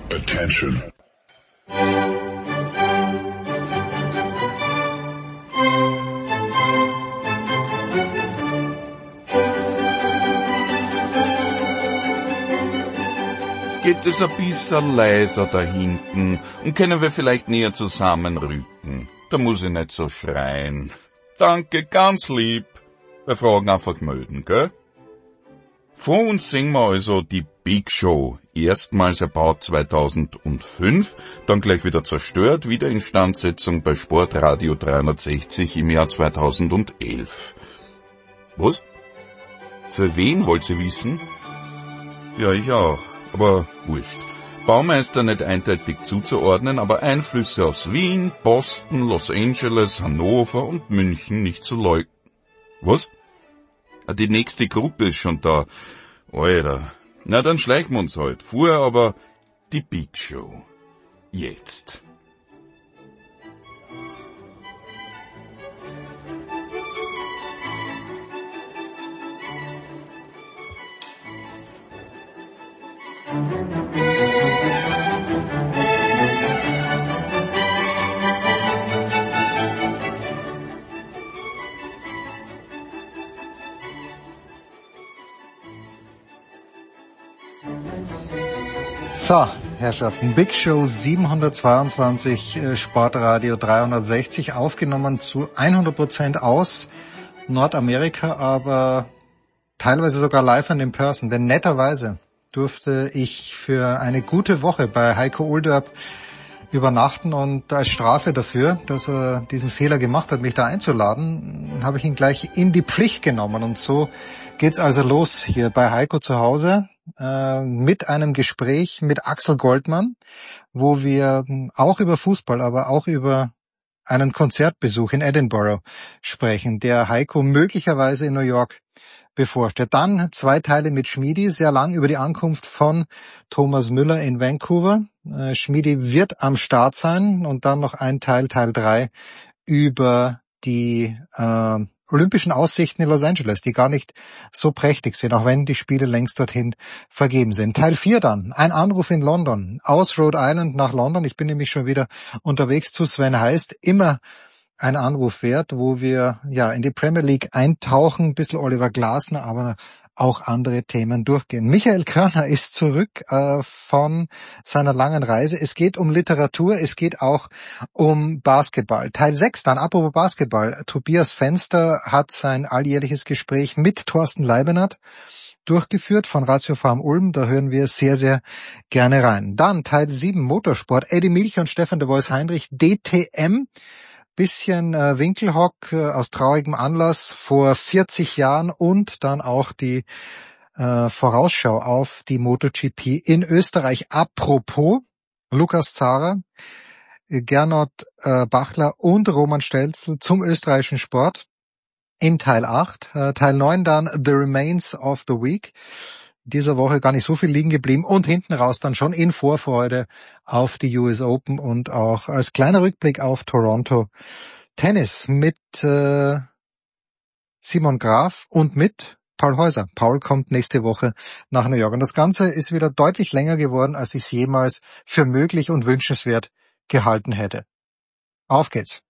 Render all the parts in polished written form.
Attention. Geht es ein bisschen leiser da hinten und können wir vielleicht näher zusammenrücken? Da muss ich nicht so schreien. Danke, ganz lieb. Wir fragen einfach melden, gell? Vor uns singen wir also die Big Show. Erstmals erbaut 2005, dann gleich wieder zerstört, wieder Instandsetzung bei Sportradio 360 im Jahr 2011. Was? Für wen wollt ihr wissen? Ja, ich auch. Aber wurscht. Baumeister nicht eindeutig zuzuordnen, aber Einflüsse aus Wien, Boston, Los Angeles, Hannover und München nicht zu leugnen. Was? Die nächste Gruppe ist schon da. Alter. Na, dann schleichen wir uns halt. Vorher aber die Big Show. Jetzt. So, Herrschaften, Big Show 722, Sportradio 360, aufgenommen zu 100% aus Nordamerika, aber teilweise sogar live and in person, denn netterweise durfte ich für eine gute Woche bei Heiko Olderb übernachten und als Strafe dafür, dass er diesen Fehler gemacht hat, mich da einzuladen, habe ich ihn gleich in die Pflicht genommen und so geht's also los hier bei Heiko zu Hause mit einem Gespräch mit Axel Goldmann, wo wir auch über Fußball, aber auch über einen Konzertbesuch in Edinburgh sprechen, der Heiko möglicherweise in New York bevorsteht. Dann 2 Teile mit Schmiedi, sehr lang über die Ankunft von Thomas Müller in Vancouver. Schmiedi wird am Start sein und dann noch ein Teil 3, über die Olympischen Aussichten in Los Angeles, die gar nicht so prächtig sind, auch wenn die Spiele längst dorthin vergeben sind. Teil 4 dann, ein Anruf in London, aus Rhode Island nach London. Ich bin nämlich schon wieder unterwegs zu Sven Heist, immer ein Anruf wert, wo wir ja in die Premier League eintauchen, ein bisschen Oliver Glasner, aber auch andere Themen durchgehen. Michael Körner ist zurück von seiner langen Reise. Es geht um Literatur, es geht auch um Basketball. Teil 6 dann, apropos Basketball. Tobias Fenster hat sein alljährliches Gespräch mit Thorsten Leibenhardt durchgeführt von Ratio Farm Ulm. Da hören wir sehr, sehr gerne rein. Dann Teil 7 Motorsport. Eddie Milch und Stefan de Vois Heinrich, DTM. Bisschen Winkelhock aus traurigem Anlass vor 40 Jahren und dann auch die Vorausschau auf die MotoGP in Österreich. Apropos Lukas Zahrer, Gernot Bachler und Roman Stelzl zum österreichischen Sport in Teil 8. Teil 9 dann The Remains of the Week. Dieser Woche gar nicht so viel liegen geblieben und hinten raus dann schon in Vorfreude auf die US Open und auch als kleiner Rückblick auf Toronto Tennis mit Simon Graf und mit Paul Häuser. Paul kommt nächste Woche nach New York und das Ganze ist wieder deutlich länger geworden, als ich es jemals für möglich und wünschenswert gehalten hätte. Auf geht's!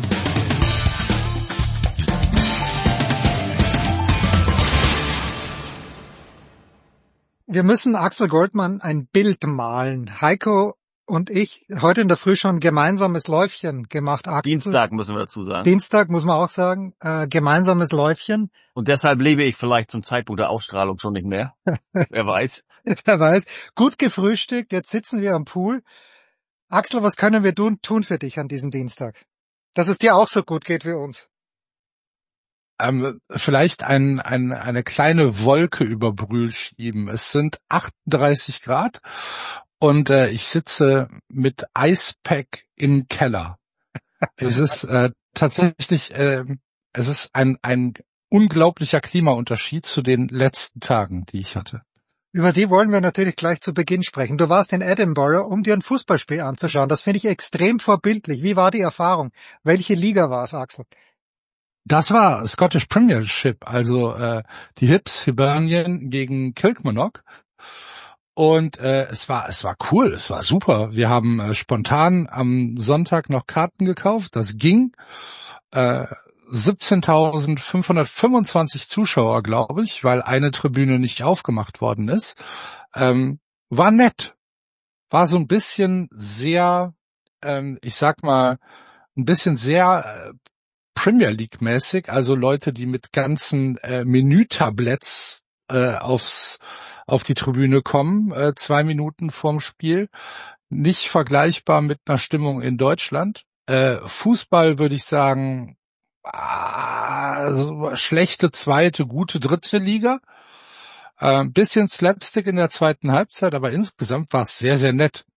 Wir müssen Axel Goldmann ein Bild malen. Heiko und ich heute in der Früh schon gemeinsames Läufchen gemacht. Axel. Dienstag müssen wir dazu sagen. Dienstag muss man auch sagen, gemeinsames Läufchen. Und deshalb lebe ich vielleicht zum Zeitpunkt der Ausstrahlung schon nicht mehr. Wer weiß. Wer weiß. Gut gefrühstückt, jetzt sitzen wir am Pool. Axel, was können wir tun für dich an diesem Dienstag? Dass es dir auch so gut geht wie uns. Vielleicht eine kleine Wolke über Brühl schieben. Es sind 38 Grad und ich sitze mit Eispack im Keller. Es ist tatsächlich, es ist ein unglaublicher Klimaunterschied zu den letzten Tagen, die ich hatte. Über die wollen wir natürlich gleich zu Beginn sprechen. Du warst in Edinburgh, um dir ein Fußballspiel anzuschauen. Das finde ich extrem vorbildlich. Wie war die Erfahrung? Welche Liga war es, Axel? Das war Scottish Premiership, also die Hibs Hibernian gegen Kilmarnock. Und es war cool, es war super. Wir haben spontan am Sonntag noch Karten gekauft, das ging. 17.525 Zuschauer, glaube ich, weil eine Tribüne nicht aufgemacht worden ist. War nett. War so ein bisschen sehr, ich sag mal, ein bisschen sehr Premier League mäßig, also Leute, die mit ganzen Menütabletts auf die Tribüne kommen, 2 Minuten vorm Spiel. Nicht vergleichbar mit einer Stimmung in Deutschland. Fußball würde ich sagen, schlechte zweite, gute dritte Liga. Bisschen Slapstick in der zweiten Halbzeit, aber insgesamt war es sehr, sehr nett.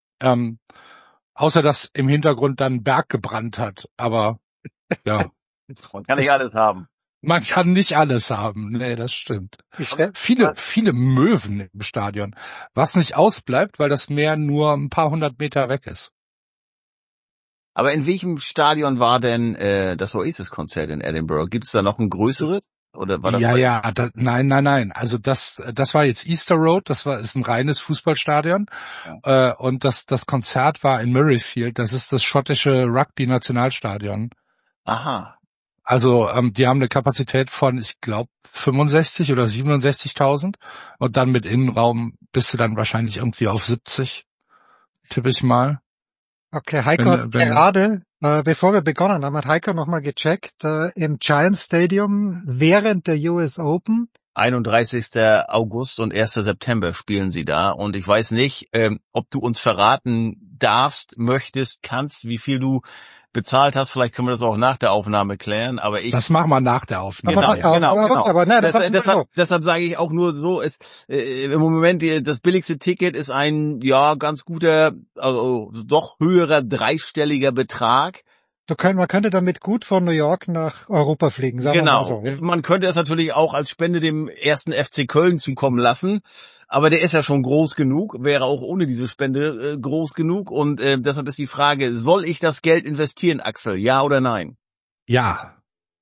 Außer dass im Hintergrund dann ein Berg gebrannt hat. Aber ja. Man kann nicht alles haben. Man kann nicht alles haben. Nee, das stimmt. Viele Möwen im Stadion. Was nicht ausbleibt, weil das Meer nur ein paar 100 Meter weg ist. Aber in welchem Stadion war denn das Oasis-Konzert in Edinburgh? Gibt es da noch ein größeres? Oder war das nein. Also das war jetzt Easter Road, ist ein reines Fußballstadion. Ja. Und das Konzert war in Murrayfield, das ist das schottische Rugby-Nationalstadion. Aha. Also die haben eine Kapazität von, ich glaube, 65 oder 67.000 und dann mit Innenraum bist du dann wahrscheinlich irgendwie auf 70, tippe ich mal. Okay, Heiko hat gerade, bevor wir begonnen haben, hat Heiko nochmal gecheckt, im Giants Stadium während der US Open. 31. August und 1. September spielen sie da und ich weiß nicht, ob du uns verraten darfst, möchtest, kannst, wie viel du bezahlt hast. Vielleicht können wir das auch nach der Aufnahme klären, aber das machen wir nach der Aufnahme. Genau. Aber nein, deshalb sage ich auch nur so, im Moment das billigste Ticket ist ein ganz guter, also doch höherer dreistelliger Betrag. Man könnte damit gut von New York nach Europa fliegen, sagen wir mal so. Genau. Man könnte es natürlich auch als Spende dem ersten FC Köln zukommen lassen, aber der ist ja schon groß genug, wäre auch ohne diese Spende groß genug und deshalb ist die Frage, soll ich das Geld investieren, Axel, ja oder nein? Ja.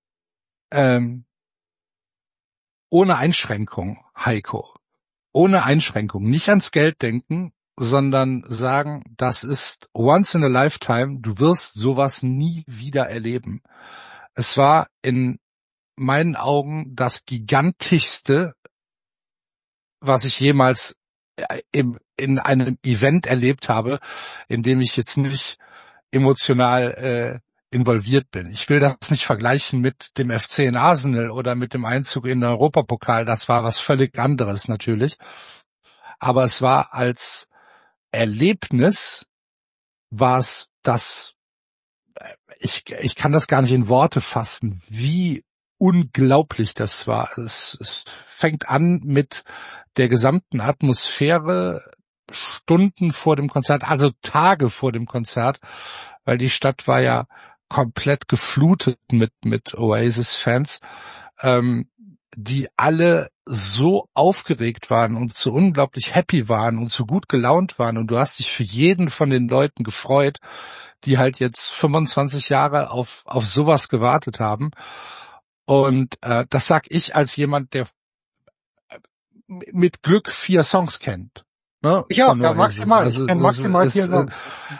Ohne Einschränkung, Heiko. Ohne Einschränkung. Nicht ans Geld denken, sondern sagen, das ist once in a lifetime, du wirst sowas nie wieder erleben. Es war in meinen Augen das gigantischste, was ich jemals in einem Event erlebt habe, in dem ich jetzt nicht emotional involviert bin. Ich will das nicht vergleichen mit dem FC in Arsenal oder mit dem Einzug in den Europapokal, das war was völlig anderes natürlich. Aber es war als Erlebnis war es das, ich kann das gar nicht in Worte fassen, wie unglaublich das war. Es fängt an mit der gesamten Atmosphäre Stunden vor dem Konzert, also Tage vor dem Konzert, weil die Stadt war ja komplett geflutet mit Oasis-Fans, die alle so aufgeregt waren und so unglaublich happy waren und so gut gelaunt waren und du hast dich für jeden von den Leuten gefreut, die halt jetzt 25 Jahre auf sowas gewartet haben. Und das sag ich als jemand, der mit Glück 4 Songs kennt. Ne? Ja, maximal. Also, ich maximal 4 Songs.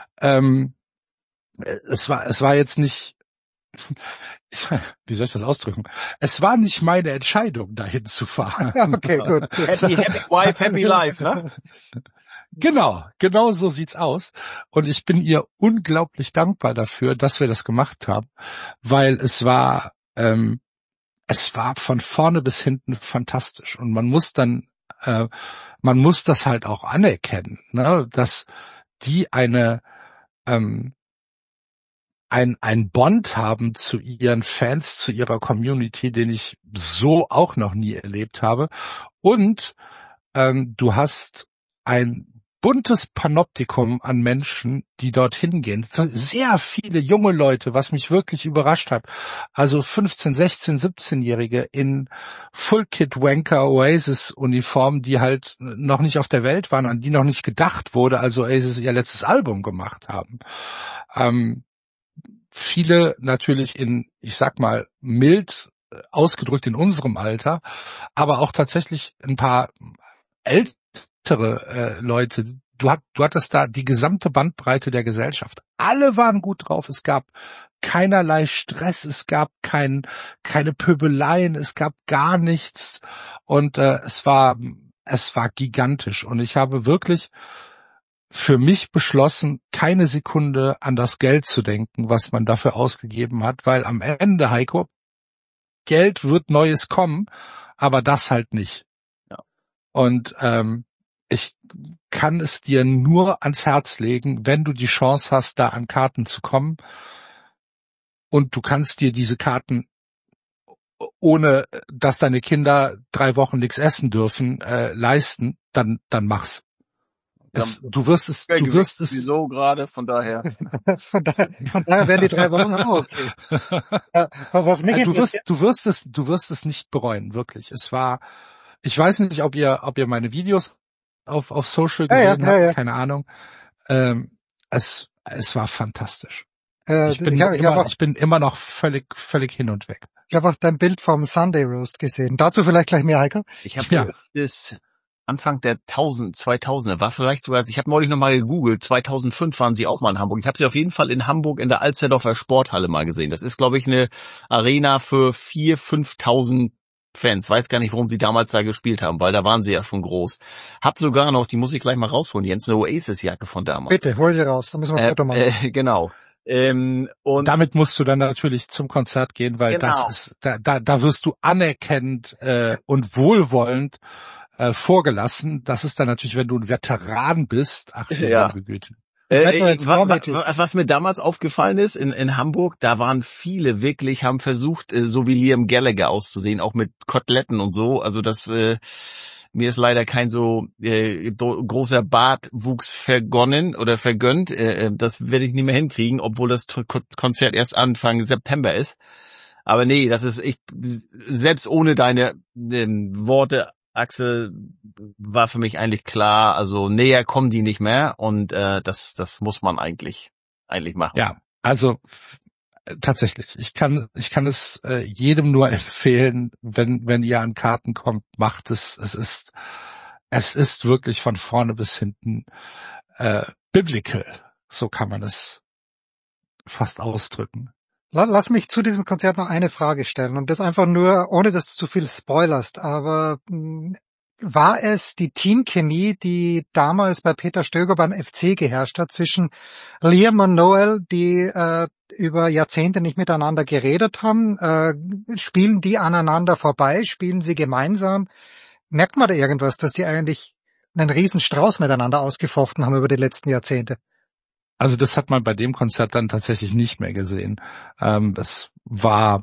Es war jetzt nicht, wie soll ich das ausdrücken? Es war nicht meine Entscheidung, dahin zu fahren. Okay, gut. Happy wife, happy life, ne? Genau so sieht's aus. Und ich bin ihr unglaublich dankbar dafür, dass wir das gemacht haben, weil es war von vorne bis hinten fantastisch. Und man muss das halt auch anerkennen, ne, dass die ein Bond haben zu ihren Fans, zu ihrer Community, den ich so auch noch nie erlebt habe. Und du hast ein buntes Panoptikum an Menschen, die dorthin gehen. Sehr viele junge Leute, was mich wirklich überrascht hat. Also 15, 16, 17-Jährige in Full-Kit-Wanker Oasis-Uniform, die halt noch nicht auf der Welt waren, an die noch nicht gedacht wurde, als Oasis ihr letztes Album gemacht haben. Viele natürlich ich sag mal, mild ausgedrückt in unserem Alter, aber auch tatsächlich ein paar ältere Leute. Du hattest da die gesamte Bandbreite der Gesellschaft. Alle waren gut drauf. Es gab keinerlei Stress. Es gab keine Pöbeleien. Es gab gar nichts. Und es war gigantisch. Und ich habe wirklich für mich beschlossen, keine Sekunde an das Geld zu denken, was man dafür ausgegeben hat, weil am Ende, Heiko, Geld wird Neues kommen, aber das halt nicht. Ja. Und ich kann es dir nur ans Herz legen, wenn du die Chance hast, da an Karten zu kommen und du kannst dir diese Karten, ohne dass deine Kinder 3 Wochen nichts essen dürfen, leisten, dann mach's. Du wirst es sowieso gerade, von daher. Von daher werden die 3 Wochen auch okay. Aber was mich du wirst es nicht bereuen, wirklich. Ich weiß nicht, ob ihr meine Videos auf Social gesehen habt, ja. Keine Ahnung. Es war fantastisch. Ich bin immer noch völlig hin und weg. Ich habe auch dein Bild vom Sunday Roast gesehen. Dazu vielleicht gleich mehr, Heiko. Ich habe das Anfang der 2000er, war vielleicht sogar, ich habe neulich nochmal gegoogelt, 2005 waren sie auch mal in Hamburg. Ich habe sie auf jeden Fall in Hamburg in der Alsterdorfer Sporthalle mal gesehen. Das ist, glaube ich, eine Arena für 4.000, 5.000 Fans. Weiß gar nicht, warum sie damals da gespielt haben, weil da waren sie ja schon groß. Hab sogar noch, die muss ich gleich mal rausholen, Jens, eine Oasis-Jacke von damals. Bitte, hol sie raus, dann müssen wir ein Foto machen. Genau. Und damit musst du dann natürlich zum Konzert gehen, weil genau. Das ist, da wirst du anerkennend und wohlwollend vorgelassen. Das ist dann natürlich, wenn du ein Veteran bist, ach du meine Güte. Was mir damals aufgefallen ist, in Hamburg, da waren viele wirklich, haben versucht, so wie Liam Gallagher auszusehen, auch mit Koteletten und so. Also mir ist leider kein so großer Bartwuchs vergönnt. Das werde ich nicht mehr hinkriegen, obwohl das Konzert erst Anfang September ist. Aber nee, selbst ohne deine Worte, Axel, war für mich eigentlich klar, also näher kommen die nicht mehr und das muss man eigentlich machen. Ja, also tatsächlich, ich kann es jedem nur empfehlen, wenn ihr an Karten kommt, macht es. Es ist wirklich von vorne bis hinten biblical, so kann man es fast ausdrücken. Lass mich zu diesem Konzert noch eine Frage stellen und das einfach nur, ohne dass du zu viel spoilerst, aber war es die Teamchemie, die damals bei Peter Stöger beim FC geherrscht hat, zwischen Liam und Noel, die über Jahrzehnte nicht miteinander geredet haben? Spielen die aneinander vorbei? Spielen sie gemeinsam? Merkt man da irgendwas, dass die eigentlich einen riesen Strauß miteinander ausgefochten haben über die letzten Jahrzehnte? Also das hat man bei dem Konzert dann tatsächlich nicht mehr gesehen. Das war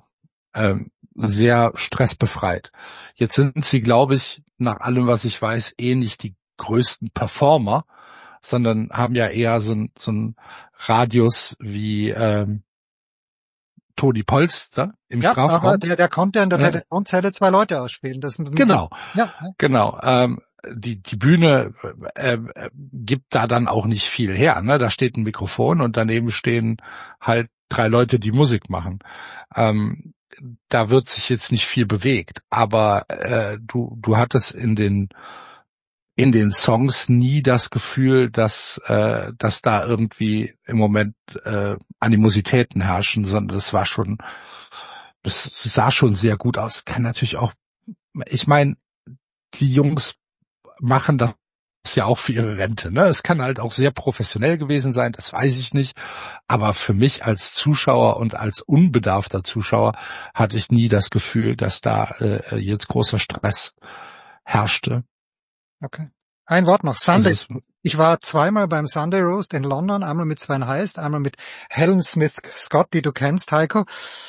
sehr stressbefreit. Jetzt sind sie, glaube ich, nach allem, was ich weiß, nicht die größten Performer, sondern haben ja eher so ein Radius wie Toni Polster im Strafraum. Aber der konnte in der Telefonzelle 2 Leute ausspielen. Genau. Die Bühne gibt da dann auch nicht viel her, ne? Da steht ein Mikrofon und daneben stehen halt 3 Leute, die Musik machen. Da wird sich jetzt nicht viel bewegt, aber du hattest in den Songs nie das Gefühl, dass da irgendwie im Moment Animositäten herrschen, sondern das sah schon sehr gut aus. Kann natürlich auch, ich meine, die Jungs machen das ja auch für ihre Rente, ne? Es kann halt auch sehr professionell gewesen sein, das weiß ich nicht. Aber für mich als Zuschauer und als unbedarfter Zuschauer hatte ich nie das Gefühl, dass da jetzt großer Stress herrschte. Okay. Ein Wort noch. Sunday. Ich war 2-mal beim Sunday Roast in London, einmal mit Sven Heist, einmal mit Helen Smith Scott, die du kennst, Heiko.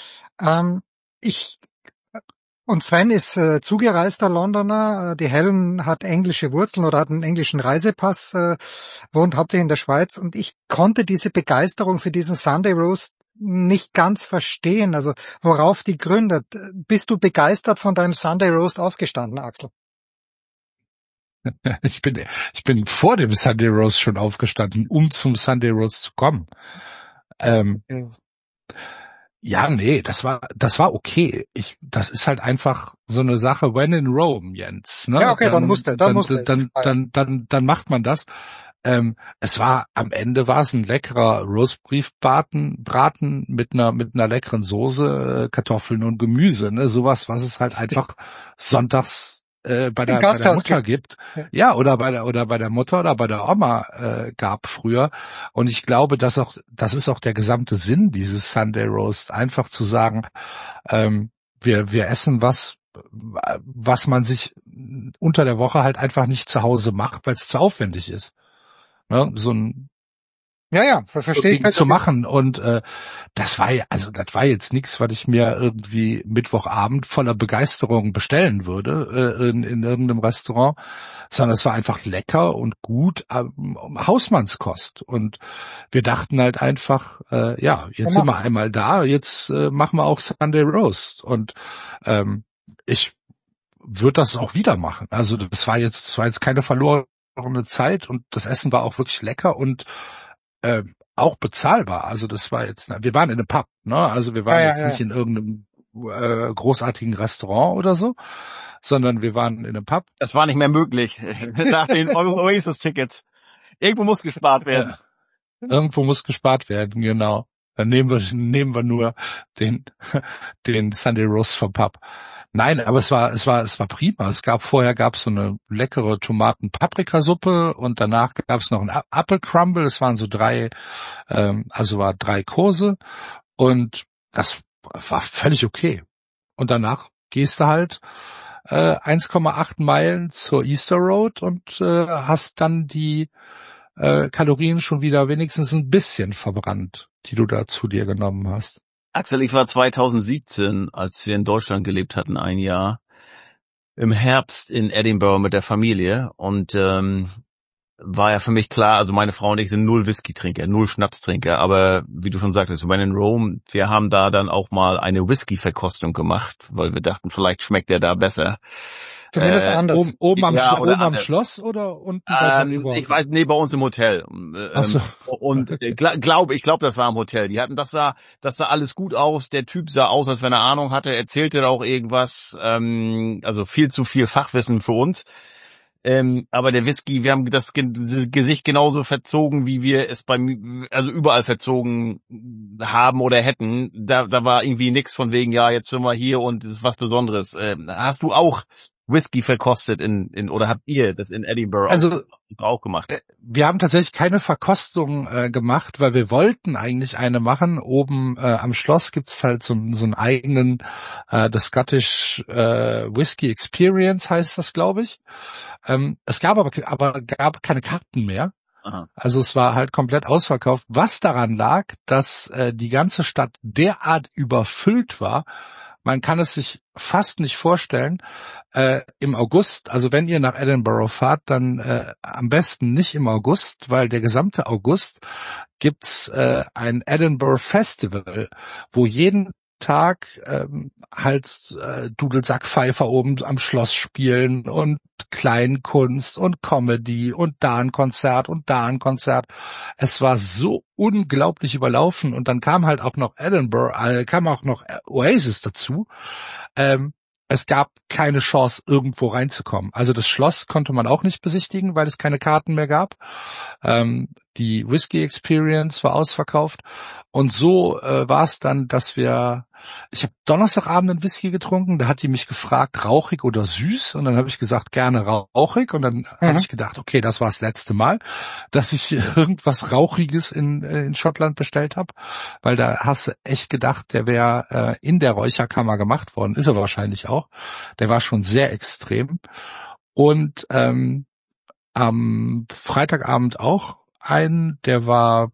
Und Sven ist zugereister Londoner. Die Helen hat englische Wurzeln oder hat einen englischen Reisepass, wohnt hauptsächlich in der Schweiz. Und ich konnte diese Begeisterung für diesen Sunday Roast nicht ganz verstehen. Also worauf die gründet. Bist du begeistert von deinem Sunday Roast aufgestanden, Axel? Ich bin vor dem Sunday Roast schon aufgestanden, um zum Sunday Roast zu kommen. Ja, nee, das war okay. Das ist halt einfach so eine Sache, when in Rome, Jens, ne? Ja, okay, dann macht man das. Es war, am Ende war es ein leckerer Braten mit einer leckeren Soße, Kartoffeln und Gemüse, ne? Sowas, was es halt einfach sonntags bei der Mutter gibt. Ja, oder bei der Mutter oder bei der Oma gab früher. Und ich glaube, das ist auch der gesamte Sinn dieses Sunday Roast, einfach zu sagen, wir essen was man sich unter der Woche halt einfach nicht zu Hause macht, weil es zu aufwendig ist. Ne? So ein verstehe ich zu machen. Und das war jetzt nichts, was ich mir irgendwie Mittwochabend voller Begeisterung bestellen würde in irgendeinem Restaurant, sondern es war einfach lecker und gut, Hausmannskost. Und wir dachten halt einfach, jetzt sind wir einmal da, jetzt machen wir auch Sunday Roast. Und ich würde das auch wieder machen. Also das war jetzt keine verlorene Zeit und das Essen war auch wirklich lecker und auch bezahlbar. Also das war jetzt, wir waren in einem Pub, ne? Also wir waren nicht in irgendeinem großartigen Restaurant oder so, sondern wir waren in einem Pub. Das war nicht mehr möglich nach den Oasis-Tickets. Irgendwo muss gespart werden. Irgendwo muss gespart werden, genau. Dann nehmen wir nur den Sunday Roast vom Pub. Nein, aber es war prima. Vorher gab's so eine leckere Tomaten-Paprikasuppe und danach gab's noch einen Apple Crumble. Es waren so drei Kurse und das war völlig okay. Und danach gehst du halt 1,8 Meilen zur Easter Road und hast dann die Kalorien schon wieder wenigstens ein bisschen verbrannt, die du da zu dir genommen hast. Axel, ich war 2017, als wir in Deutschland gelebt hatten, ein Jahr, im Herbst in Edinburgh mit der Familie und war ja für mich klar, also meine Frau und ich sind null Whisky-Trinker, null Schnapstrinker, aber wie du schon sagtest, when in Rome, wir haben da dann auch mal eine Whisky-Verkostung gemacht, weil wir dachten, vielleicht schmeckt der da besser. Zumindest anders. Oben am Schloss oder unten bei Johnny Walker? Ich weiß, nee, bei uns im Hotel. Ach so. Und ich glaube, das war im Hotel. Die hatten, das sah alles gut aus. Der Typ sah aus, als wenn er Ahnung hatte, erzählte auch irgendwas, also viel zu viel Fachwissen für uns. Aber der Whisky, wir haben das Gesicht genauso verzogen, wie wir es also überall verzogen haben oder hätten. Da war irgendwie nix von wegen, ja, jetzt sind wir hier und es ist was Besonderes. Hast du auch Whisky verkostet oder habt ihr das in Edinburgh auch gemacht? Wir haben tatsächlich keine Verkostung gemacht, weil wir wollten eigentlich eine machen. Oben am Schloss gibt's halt so einen eigenen, das Scottish Whisky Experience heißt das, glaube ich. Es gab aber keine Karten mehr. Aha. Also es war halt komplett ausverkauft, was daran lag, dass die ganze Stadt derart überfüllt war. Man kann es sich fast nicht vorstellen. Im August, also wenn ihr nach Edinburgh fahrt, dann am besten nicht im August, weil der gesamte August gibt's ein Edinburgh Festival, wo jeden Tag Dudelsackpfeifer oben am Schloss spielen und Kleinkunst und Comedy und da ein Konzert und da ein Konzert. Es war so unglaublich überlaufen und dann kam halt auch noch kam auch noch Oasis dazu. Es gab keine Chance, irgendwo reinzukommen. Also das Schloss konnte man auch nicht besichtigen, weil es keine Karten mehr gab. Die Whisky Experience war ausverkauft. Und so war es dann, dass ich habe Donnerstagabend einen Whisky getrunken, da hat die mich gefragt, rauchig oder süß? Und dann habe ich gesagt, gerne rauchig. Und dann habe ich gedacht, okay, das war das letzte Mal, dass ich irgendwas Rauchiges in Schottland bestellt habe. Weil da hast du echt gedacht, der wäre in der Räucherkammer gemacht worden. Ist er wahrscheinlich auch. Der war schon sehr extrem. Und am Freitagabend auch der war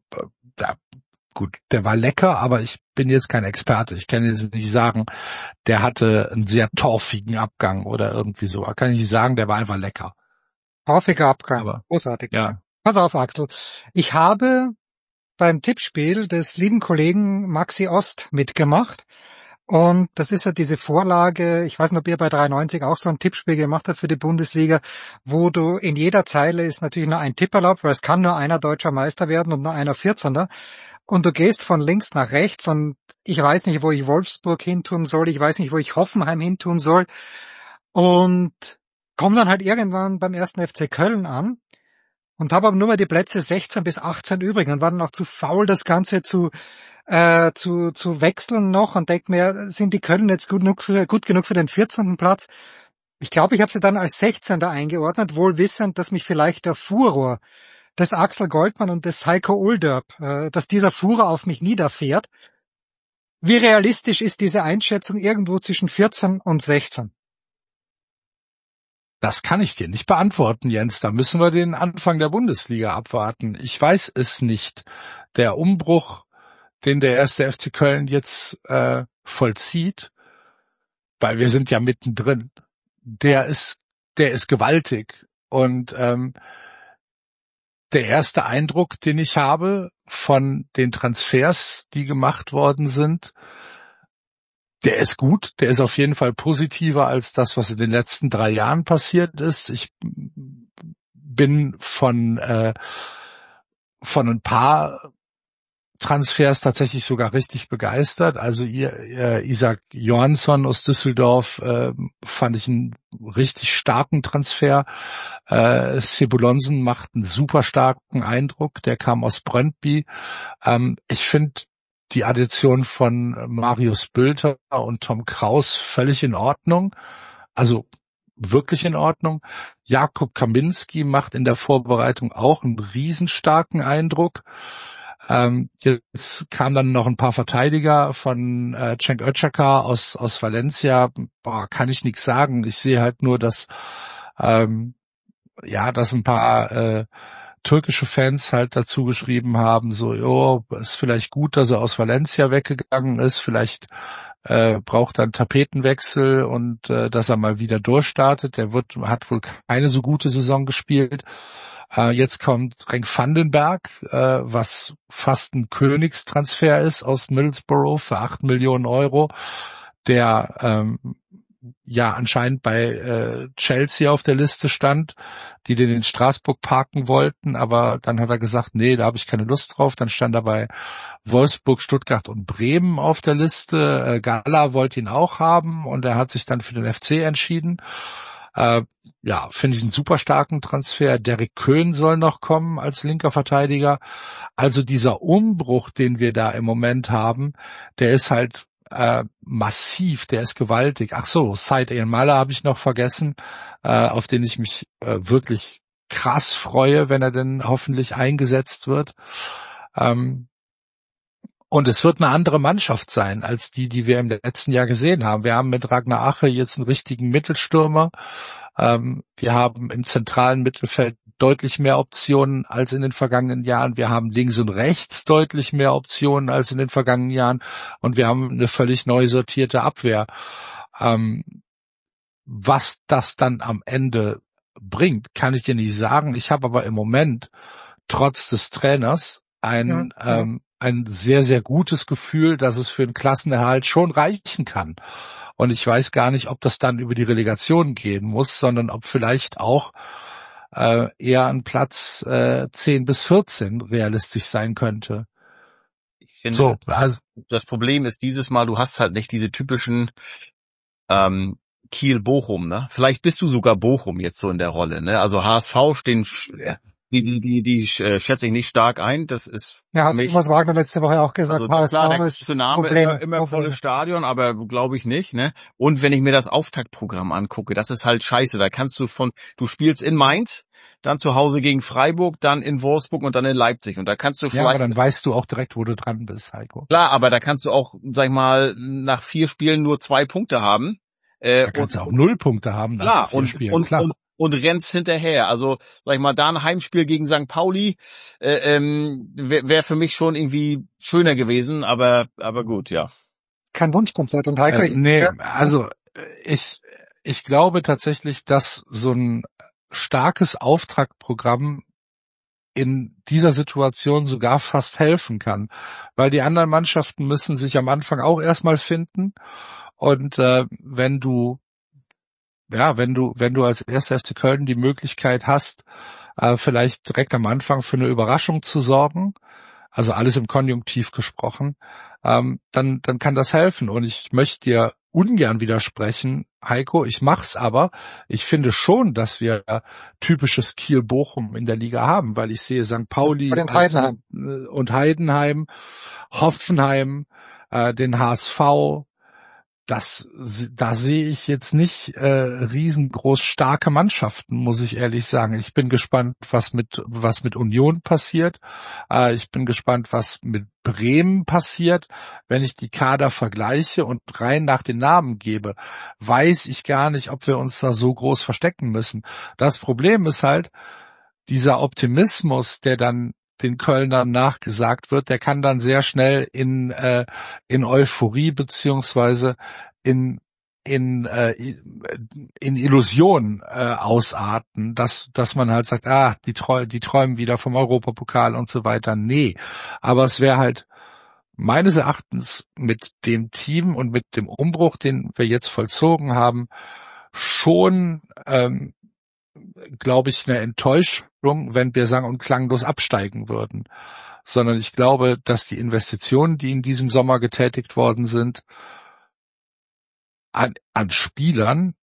der war lecker, aber ich bin jetzt kein Experte. Ich kann jetzt nicht sagen, der hatte einen sehr torfigen Abgang oder irgendwie so. Kann ich nicht sagen, der war einfach lecker. Torfiger Abgang, großartig. Ja. Pass auf, Axel. Ich habe beim Tippspiel des lieben Kollegen Maxi Ost mitgemacht. Und das ist ja diese Vorlage, ich weiß nicht, ob ihr bei 93 auch so ein Tippspiel gemacht habt für die Bundesliga, wo du in jeder Zeile ist natürlich nur ein Tipp erlaubt, weil es kann nur einer deutscher Meister werden und nur einer 14er. und du gehst von links nach rechts und ich weiß nicht, wo ich Wolfsburg hintun soll, ich weiß nicht, wo ich Hoffenheim hintun soll und komme dann halt irgendwann beim 1. FC Köln an und habe aber nur mal die Plätze 16 bis 18 übrig und war dann auch zu faul, das Ganze zu wechseln noch und denk mir, sind die Köln jetzt gut genug für den 14. Platz? Ich glaube, ich habe sie dann als 16. eingeordnet, wohl wissend, dass mich vielleicht der Furor des Axel Goldmann und des Heiko Ulderb, dass dieser Furor auf mich niederfährt. Wie realistisch ist diese Einschätzung irgendwo zwischen 14 und 16? Das kann ich dir nicht beantworten, Jens. Da müssen wir den Anfang der Bundesliga abwarten. Ich weiß es nicht. Der Umbruch, den der 1. FC Köln jetzt vollzieht, weil wir sind ja mittendrin, der ist gewaltig. Und der erste Eindruck, den ich habe von den Transfers, die gemacht worden sind, der ist gut. Der ist auf jeden Fall positiver als das, was in den letzten 3 Jahren passiert ist. Ich bin von ein paar Transfers tatsächlich sogar richtig begeistert. Also Isaac Johansson aus Düsseldorf fand ich einen richtig starken Transfer. Sebulonsen macht einen super starken Eindruck. Der kam aus Brøndby. Ich finde die Addition von Marius Bülter und Tom Kraus völlig in Ordnung. Also wirklich in Ordnung. Jakub Kaminski macht in der Vorbereitung auch einen riesenstarken Eindruck. Jetzt kamen dann noch ein paar Verteidiger von Cenk Öcalan aus Valencia. Kann ich nichts sagen. Ich sehe halt nur, dass dass ein paar türkische Fans halt dazu geschrieben haben, so, ist vielleicht gut, dass er aus Valencia weggegangen ist, vielleicht braucht er einen Tapetenwechsel und dass er mal wieder durchstartet. Hat wohl keine so gute Saison gespielt. Jetzt kommt Renk Vandenberg, was fast ein Königstransfer ist aus Middlesbrough für 8 Millionen Euro, der anscheinend bei Chelsea auf der Liste stand, die den in Straßburg parken wollten, aber dann hat er gesagt, nee, da habe ich keine Lust drauf. Dann stand er bei Wolfsburg, Stuttgart und Bremen auf der Liste. Gala wollte ihn auch haben und er hat sich dann für den FC entschieden. Finde ich einen super starken Transfer. Derrick Köhn soll noch kommen als linker Verteidiger. Also dieser Umbruch, den wir da im Moment haben, der ist halt massiv, der ist gewaltig. Ach so, Said El-Mala habe ich noch vergessen, auf den ich mich wirklich krass freue, wenn er denn hoffentlich eingesetzt wird. Und es wird eine andere Mannschaft sein, als die wir im letzten Jahr gesehen haben. Wir haben mit Ragnar Ache jetzt einen richtigen Mittelstürmer. Wir haben im zentralen Mittelfeld deutlich mehr Optionen als in den vergangenen Jahren. Wir haben links und rechts deutlich mehr Optionen als in den vergangenen Jahren. Und wir haben eine völlig neu sortierte Abwehr. Was das dann am Ende bringt, kann ich dir nicht sagen. Ich habe aber im Moment, trotz des Trainers, ein sehr, sehr gutes Gefühl, dass es für einen Klassenerhalt schon reichen kann. Und ich weiß gar nicht, ob das dann über die Relegation gehen muss, sondern ob vielleicht auch eher an Platz 10 bis 14 realistisch sein könnte. Ich finde, das Problem ist dieses Mal, du hast halt nicht diese typischen Kiel-Bochum, ne? Vielleicht bist du sogar Bochum jetzt so in der Rolle, ne? Also HSV stehen, die schätze ich nicht stark ein. Das ist ja, hat Thomas Wagner letzte Woche auch gesagt. Also HSV klar, der große Name, immer volles Stadion, aber glaube ich nicht, ne? Und wenn ich mir das Auftaktprogramm angucke, das ist halt scheiße. Da kannst du spielst in Mainz, dann zu Hause gegen Freiburg, dann in Wolfsburg und dann in Leipzig. Und da kannst du vielleicht... Ja, aber dann weißt du auch direkt, wo du dran bist, Heiko. Klar, aber da kannst du auch, sag ich mal, nach 4 Spielen nur 2 Punkte haben. Da kannst du auch 0 Punkte haben nach 4 Spielen, klar. Und rennst hinterher. Also, sag ich mal, da ein Heimspiel gegen St. Pauli wäre für mich schon irgendwie schöner gewesen, aber gut, ja. Kein Wunschkonzert und Heiko. Also ich glaube tatsächlich, dass so ein starkes Auftaktprogramm in dieser Situation sogar fast helfen kann, weil die anderen Mannschaften müssen sich am Anfang auch erstmal finden und wenn du als 1. FC Köln die Möglichkeit hast, vielleicht direkt am Anfang für eine Überraschung zu sorgen, also alles im Konjunktiv gesprochen, dann kann das helfen. Und ich möchte dir ungern widersprechen, Heiko, ich mach's aber. Ich finde schon, dass wir typisches Kiel-Bochum in der Liga haben, weil ich sehe St. Pauli und Heidenheim, Hoffenheim, den HSV. Da sehe ich jetzt nicht riesengroß starke Mannschaften, muss ich ehrlich sagen. Ich bin gespannt, was mit Union passiert. Ich bin gespannt, was mit Bremen passiert. Wenn ich die Kader vergleiche und rein nach den Namen gebe, weiß ich gar nicht, ob wir uns da so groß verstecken müssen. Das Problem ist halt, dieser Optimismus, der dann den Kölnern nachgesagt wird, der kann dann sehr schnell in Euphorie beziehungsweise in Illusion ausarten, dass man halt sagt, die träumen wieder vom Europapokal und so weiter. Nee, aber es wäre halt meines Erachtens mit dem Team und mit dem Umbruch, den wir jetzt vollzogen haben, schon glaube ich, eine Enttäuschung, wenn wir sang- und klanglos absteigen würden. Sondern ich glaube, dass die Investitionen, die in diesem Sommer getätigt worden sind, an Spielern,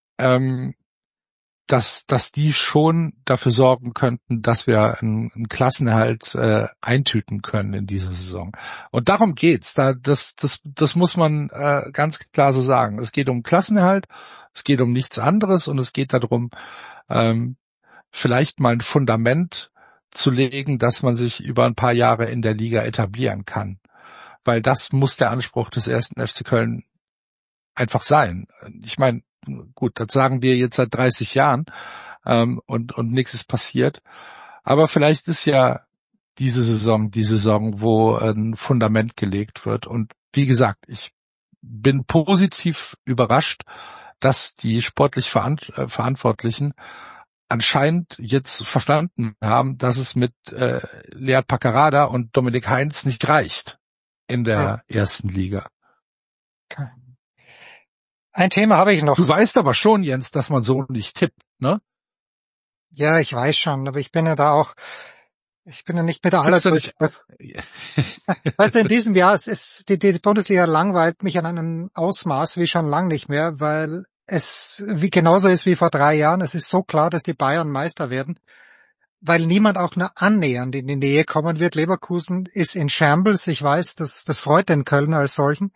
dass die schon dafür sorgen könnten, dass wir einen Klassenerhalt eintüten können in dieser Saison. Und darum geht's. Das muss man ganz klar so sagen. Es geht um Klassenerhalt, es geht um nichts anderes und es geht darum, vielleicht mal ein Fundament zu legen, dass man sich über ein paar Jahre in der Liga etablieren kann. Weil das muss der Anspruch des 1. FC Köln einfach sein. Ich meine, gut, das sagen wir jetzt seit 30 Jahren und nichts ist passiert. Aber vielleicht ist ja diese Saison die Saison, wo ein Fundament gelegt wird. Und wie gesagt, ich bin positiv überrascht, dass die sportlich Verantwortlichen anscheinend jetzt verstanden haben, dass es mit Lead Paccarada und Dominik Heinz nicht reicht in der ersten Liga. Okay. Ein Thema habe ich noch. Du weißt aber schon, Jens, dass man so nicht tippt, ne? Ja, ich weiß schon, aber ich bin ja nicht mit der allergrößten. Weißt du, in diesem Jahr ist die Bundesliga langweilt mich an einem Ausmaß wie schon lang nicht mehr, weil es genauso ist wie vor 3 Jahren. Es ist so klar, dass die Bayern Meister werden, weil niemand auch nur annähernd in die Nähe kommen wird. Leverkusen ist in Shambles. Ich weiß, das freut den Kölner als solchen.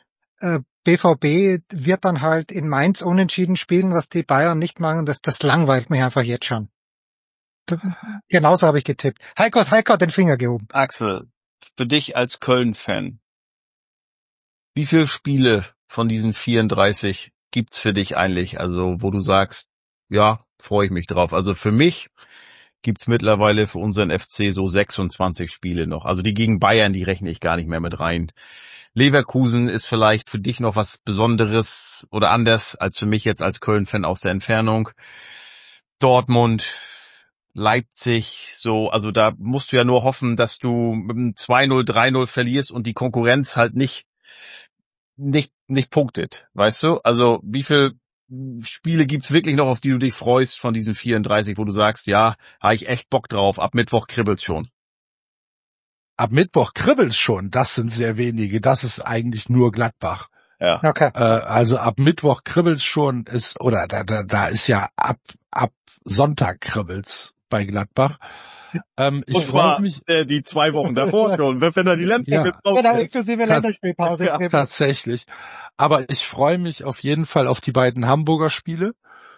BVB wird dann halt in Mainz unentschieden spielen, was die Bayern nicht machen. Das langweilt mich einfach jetzt schon. Genauso habe ich getippt. Heiko hat den Finger gehoben. Axel, für dich als Köln-Fan, wie viele Spiele von diesen 34 gibt's für dich eigentlich? Also, wo du sagst, ja, freue ich mich drauf. Also für mich gibt's mittlerweile für unseren FC so 26 Spiele noch. Also die gegen Bayern, die rechne ich gar nicht mehr mit rein. Leverkusen ist vielleicht für dich noch was Besonderes oder anders als für mich jetzt als Köln-Fan aus der Entfernung. Dortmund, Leipzig, so, also da musst du ja nur hoffen, dass du mit einem 2-0, 3-0 verlierst und die Konkurrenz halt nicht punktet, weißt du? Also wie viel Spiele gibt's wirklich noch, auf die du dich freust von diesen 34, wo du sagst, ja, habe ich echt Bock drauf, ab Mittwoch kribbelt's schon. Ab Mittwoch kribbelt's schon, das sind sehr wenige, das ist eigentlich nur Gladbach. Ja. Okay. Also ab Mittwoch kribbelt's schon, da ist ja ab Sonntag kribbelt's bei Gladbach. Ich freue mich die 2 Wochen davor schon, wenn er die inklusive Länderspielpause. Tatsächlich. Aber ich freue mich auf jeden Fall auf die beiden Hamburger Spiele,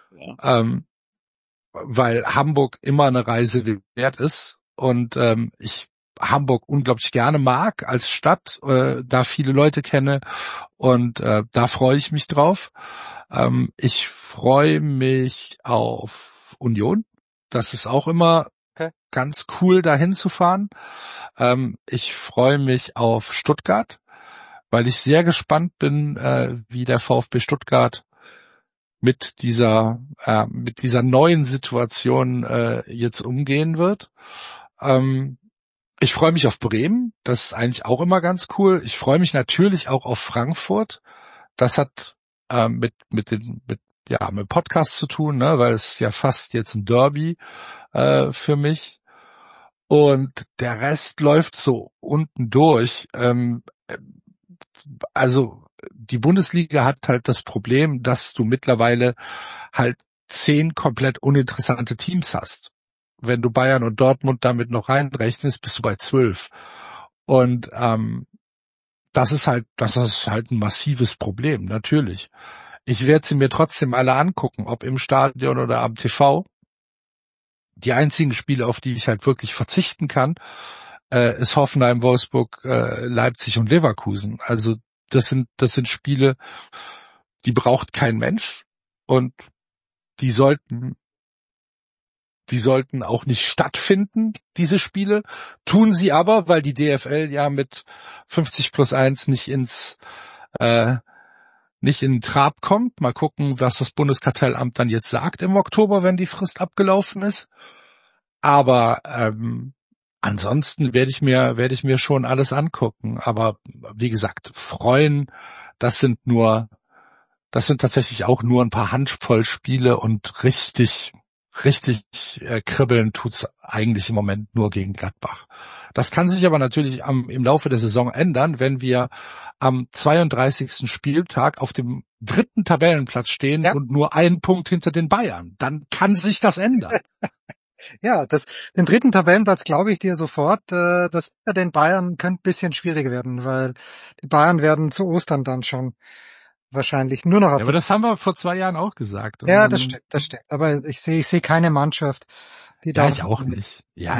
weil Hamburg immer eine Reise wert ist und ich Hamburg unglaublich gerne mag als Stadt, da viele Leute kenne und da freue ich mich drauf. Ich freue mich auf Union. Das ist auch immer ganz cool, da hinzufahren. Ich freue mich auf Stuttgart, weil ich sehr gespannt bin, wie der VfB Stuttgart mit dieser neuen Situation jetzt umgehen wird. Ich freue mich auf Bremen, das ist eigentlich auch immer ganz cool. Ich freue mich natürlich auch auf Frankfurt. Das hat mit Podcast zu tun, ne, weil es ist ja fast jetzt ein Derby für mich. und der Rest läuft so unten durch. Also die Bundesliga hat halt das Problem, dass du mittlerweile halt 10 komplett uninteressante Teams hast. Wenn du Bayern und Dortmund damit noch reinrechnest, bist du bei 12. Und das ist halt ein massives Problem, natürlich. Ich werde sie mir trotzdem alle angucken, ob im Stadion oder am TV. Die einzigen Spiele, auf die ich halt wirklich verzichten kann, ist Hoffenheim, Wolfsburg, Leipzig und Leverkusen. Also das sind Spiele, die braucht kein Mensch und die sollten auch nicht stattfinden, diese Spiele. Tun sie aber, weil die DFL ja mit 50+1 nicht in den Trab kommt. Mal gucken, was das Bundeskartellamt dann jetzt sagt im Oktober, wenn die Frist abgelaufen ist. Aber ansonsten werde ich mir schon alles angucken. Aber wie gesagt, freuen, das sind tatsächlich auch nur ein paar Handvoll Spiele und richtig kribbeln tut's eigentlich im Moment nur gegen Gladbach. Das kann sich aber natürlich im Laufe der Saison ändern, wenn wir am 32. Spieltag auf dem 3. Tabellenplatz stehen und nur einen Punkt hinter den Bayern. Dann kann sich das ändern. Ja, den 3. Tabellenplatz glaube ich dir sofort. Das bei den Bayern könnte ein bisschen schwierig werden, weil die Bayern werden zu Ostern dann schon wahrscheinlich nur noch auf. Ja, aber das haben wir vor 2 Jahren auch gesagt. Ja, das stimmt. Aber ich sehe keine Mannschaft, die da. Ja, ich auch nicht. Ja.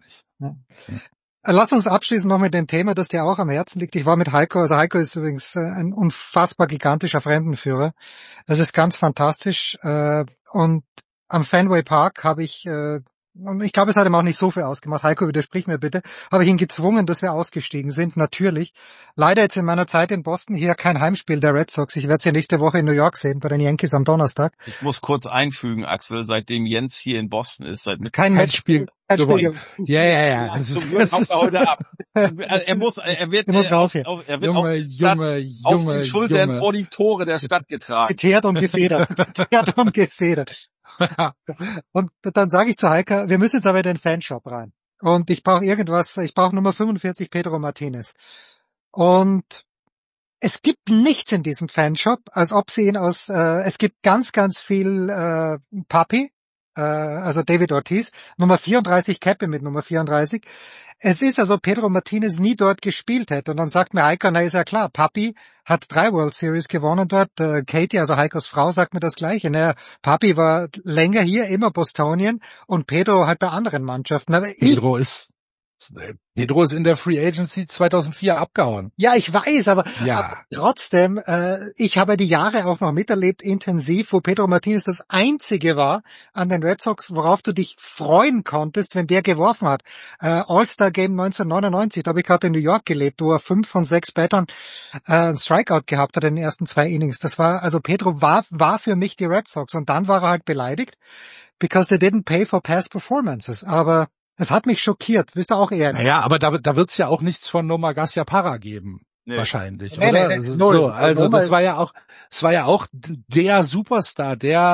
Lass uns abschließen noch mit dem Thema, das dir auch am Herzen liegt. Ich war mit Heiko, also Heiko ist übrigens ein unfassbar gigantischer Fremdenführer. Das ist ganz fantastisch. Und am Fenway Park habe ich, und ich glaube, es hat ihm auch nicht so viel ausgemacht. Heiko, widersprich mir bitte. Habe ich ihn gezwungen, dass wir ausgestiegen sind, natürlich. Leider jetzt in meiner Zeit in Boston hier kein Heimspiel der Red Sox. Ich werde sie nächste Woche in New York sehen, bei den Yankees am Donnerstag. Ich muss kurz einfügen, Axel, seitdem Jens hier in Boston ist, kein Matchspiel. Ja. Das ist heute ab. Er muss raus hier. Er wird auf den Schultern vor die Tore der Stadt getragen. Geteert und gefedert. Und dann sage ich zu Heike, wir müssen jetzt aber in den Fanshop rein. Und ich brauche Nummer 45 Pedro Martinez. Und es gibt nichts in diesem Fanshop, als ob sie ihn es gibt ganz, ganz viel Papi, also David Ortiz, Nummer 34 Cappe mit Nummer 34. Es ist also Pedro Martinez nie dort gespielt hätte. Und dann sagt mir Heiko, na ist ja klar, Papi hat 3 World Series gewonnen dort. Katie, also Heikos Frau, sagt mir das Gleiche. Naja, Papi war länger hier, immer Bostonien und Pedro halt bei anderen Mannschaften. Aber Pedro ist in der Free Agency 2004 abgehauen. Ja, ich weiß, aber trotzdem, ich habe die Jahre auch noch miterlebt, intensiv, wo Pedro Martinez das Einzige war an den Red Sox, worauf du dich freuen konntest, wenn der geworfen hat. All-Star Game 1999, da habe ich gerade in New York gelebt, wo er 5 von 6 Battern ein Strikeout gehabt hat in den ersten 2 Innings. Pedro war für mich die Red Sox und dann war er halt beleidigt, because they didn't pay for past performances. Aber es hat mich schockiert, bist du auch eher. Naja, aber da wird's ja auch nichts von Nomar Garciaparra geben, wahrscheinlich, nee, oder? Nee, so, also das war ja auch der Superstar, der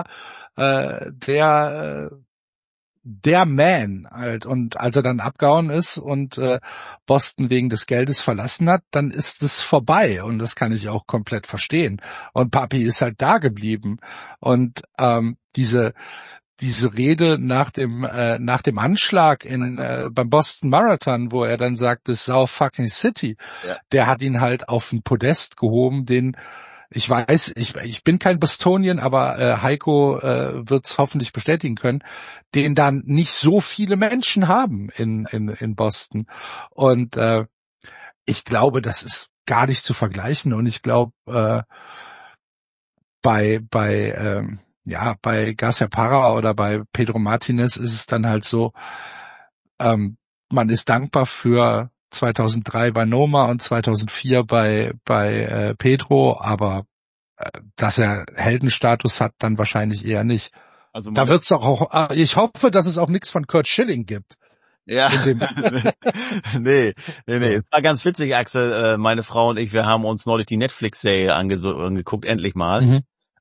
Man halt. Und als er dann abgehauen ist und Boston wegen des Geldes verlassen hat, dann ist es vorbei und das kann ich auch komplett verstehen. Und Papi ist halt da geblieben und diese Rede nach dem Anschlag beim Boston Marathon, wo er dann sagte, Sau fucking City, der hat ihn halt auf ein Podest gehoben, den ich weiß, ich bin kein Bostonian, aber Heiko wird's hoffentlich bestätigen können, den dann nicht so viele Menschen haben in Boston. Und ich glaube, das ist gar nicht zu vergleichen. Und ich glaube, bei Garciaparra oder bei Pedro Martinez ist es dann halt so, man ist dankbar für 2003 bei Noma und 2004 bei Pedro, aber dass er Heldenstatus hat, dann wahrscheinlich eher nicht. Also da wird's auch, ich hoffe, dass es auch nichts von Curt Schilling gibt. Ja, nee. War ganz witzig, Axel, meine Frau und ich, wir haben uns neulich die Netflix-Serie angeguckt, endlich mal.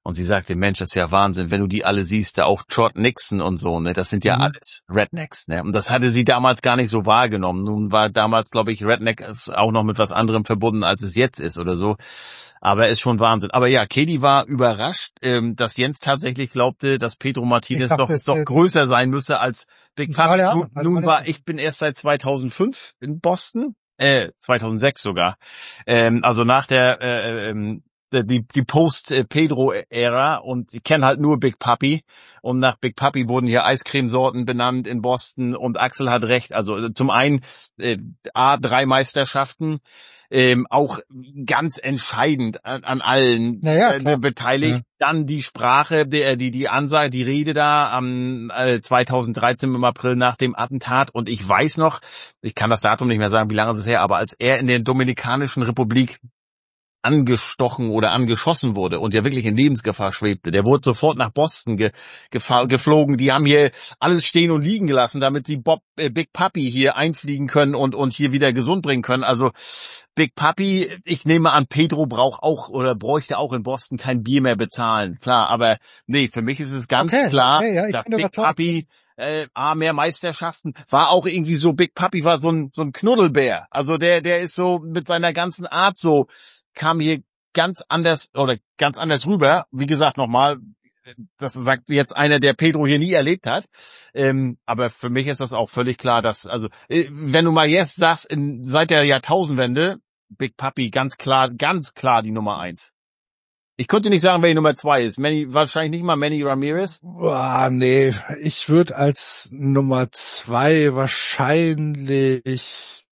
Und sie sagte, Mensch, das ist ja Wahnsinn, wenn du die alle siehst, da auch Trot Nixon und so, ne, das sind ja alles Rednecks, ne. Und das hatte sie damals gar nicht so wahrgenommen. Nun war damals, glaube ich, Redneck ist auch noch mit was anderem verbunden, als es jetzt ist oder so. Aber ist schon Wahnsinn. Aber ja, Katie war überrascht, dass Jens tatsächlich glaubte, dass Pedro Martinez doch größer sein müsse als Big Papi. Ich bin erst seit 2005 in Boston, 2006 sogar. Also nach der die Post-Pedro-Ära und ich kenne halt nur Big Papi und nach Big Papi wurden hier Eiscremesorten benannt in Boston und Axel hat recht, also zum einen 3 Meisterschaften, auch ganz entscheidend an allen beteiligt, dann die Sprache, die Ansage, die Rede da am 2013 im April nach dem Attentat und ich weiß noch, ich kann das Datum nicht mehr sagen, wie lange es ist her, aber als er in der Dominikanischen Republik angestochen oder angeschossen wurde und ja wirklich in Lebensgefahr schwebte. Der wurde sofort nach Boston geflogen. Die haben hier alles stehen und liegen gelassen, damit sie Big Papi hier einfliegen können und hier wieder gesund bringen können. Also Big Papi, ich nehme an, Pedro bräuchte auch in Boston kein Bier mehr bezahlen. Klar, aber nee, für mich ist es ganz klar, dass Big Papi mehr Meisterschaften, war auch irgendwie so, Big Papi war so ein Knuddelbär. Also der ist so mit seiner ganzen Art so, kam hier ganz anders rüber. Wie gesagt, nochmal, das sagt jetzt einer, der Pedro hier nie erlebt hat. Aber für mich ist das auch völlig klar, dass, also, wenn du mal jetzt sagst, seit der Jahrtausendwende, Big Papi ganz klar die Nummer 1. Ich könnte nicht sagen, wer die Nummer 2 ist. Wahrscheinlich nicht mal Manny Ramirez. Nee, ich würde als Nummer 2 wahrscheinlich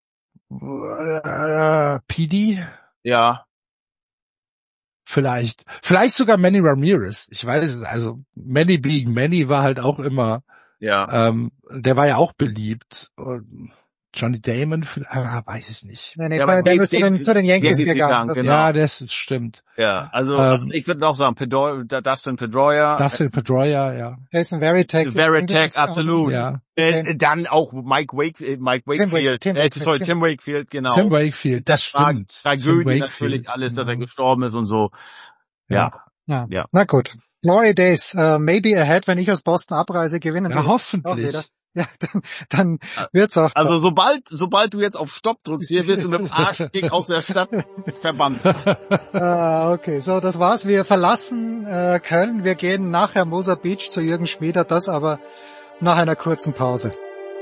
Pidi. Ja. Vielleicht sogar Manny Ramirez. Ich weiß es, also Manny being Manny war halt auch immer, der war ja auch beliebt. Und Johnny Damon, weiß ich nicht. Nee, der ist zu den Yankees gegangen. Genau. Ja, das stimmt. Ja, also ich würde auch sagen, Dustin Pedroia. Ja. Jason Varitek, absolut. Ja. Dann auch Mike Wakefield. Tim Wakefield, genau. Tim Wakefield, das stimmt. Tragödie natürlich alles, dass er gestorben ist und so. Ja. Na gut. Glory Days, maybe ahead, wenn ich aus Boston abreise, gewinnen. Ja, hoffentlich. Ja, dann wird's auch. Also sobald du jetzt auf Stopp drückst, hier wirst du mit dem Arschkick aus der Stadt verbannt. Okay, so, das war's. Wir verlassen Köln. Wir gehen nach Hermosa Beach zu Jürgen Schmieder, das aber nach einer kurzen Pause.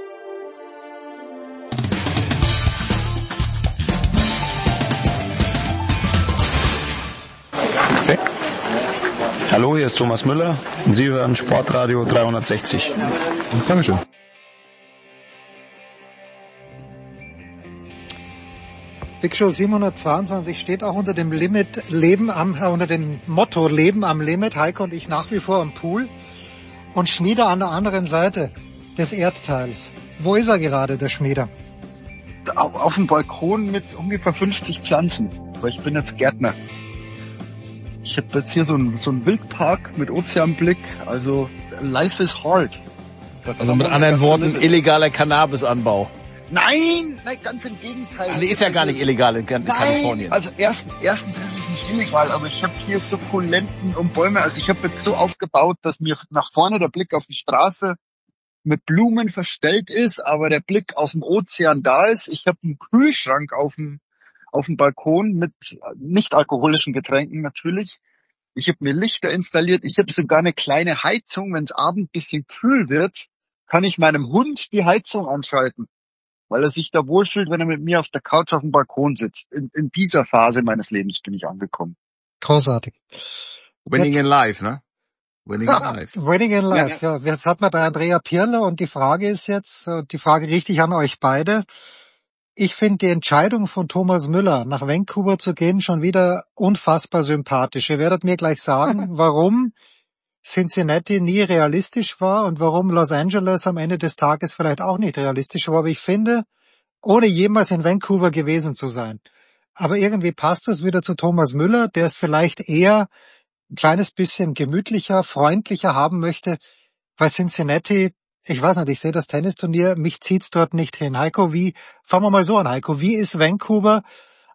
Hallo, hier ist Thomas Müller und Sie hören Sportradio 360. Dankeschön. Big Show 722 steht auch unter dem unter dem Motto Leben am Limit. Heiko und ich nach wie vor am Pool und Schmieder an der anderen Seite des Erdteils. Wo ist er gerade, der Schmieder? Auf dem Balkon mit ungefähr 50 Pflanzen, weil ich bin jetzt Gärtner. Ich habe jetzt hier so einen Wildpark mit Ozeanblick, also life is hard. Also mit anderen Worten, illegaler Cannabisanbau. Nein, ganz im Gegenteil. Also ist ja gar nicht illegal in Kalifornien. Also erstens ist es nicht illegal, aber ich habe hier Sukkulenten und Bäume. Also ich habe jetzt so aufgebaut, dass mir nach vorne der Blick auf die Straße mit Blumen verstellt ist, aber der Blick auf den Ozean da ist. Ich habe einen Kühlschrank auf dem Balkon mit nicht alkoholischen Getränken natürlich. Ich habe mir Lichter installiert. Ich habe sogar eine kleine Heizung. Wenn es abends ein bisschen kühl wird, kann ich meinem Hund die Heizung anschalten, weil er sich da wohlfühlt, wenn er mit mir auf der Couch auf dem Balkon sitzt. In dieser Phase meines Lebens bin ich angekommen. Großartig. Winning in life, ne? Winning in life. Winning in life, ja. Jetzt hat man bei Andrea Pirlo und die Frage ist jetzt, die Frage richtig an euch beide. Ich finde die Entscheidung von Thomas Müller, nach Vancouver zu gehen, schon wieder unfassbar sympathisch. Ihr werdet mir gleich sagen, warum Cincinnati nie realistisch war und warum Los Angeles am Ende des Tages vielleicht auch nicht realistisch war. Aber ich finde, ohne jemals in Vancouver gewesen zu sein. Aber irgendwie passt es wieder zu Thomas Müller, der es vielleicht eher ein kleines bisschen gemütlicher, freundlicher haben möchte, weil Cincinnati, ich weiß nicht, ich sehe das Tennisturnier, mich zieht's dort nicht hin. Heiko, fangen wir mal so an, Heiko, wie ist Vancouver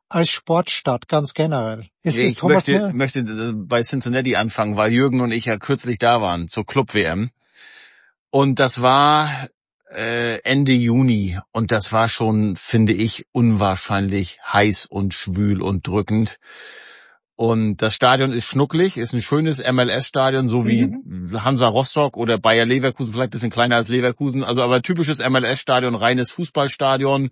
als Sportstadt ganz generell? Ich Thomas Müller? möchte bei Cincinnati anfangen, weil Jürgen und ich ja kürzlich da waren zur Club-WM. Und das war Ende Juni und das war schon, finde ich, unwahrscheinlich heiß und schwül und drückend. Und das Stadion ist schnucklig, ist ein schönes MLS-Stadion, so wie Hansa Rostock oder Bayer Leverkusen, vielleicht ein bisschen kleiner als Leverkusen, also aber typisches MLS-Stadion, reines Fußballstadion,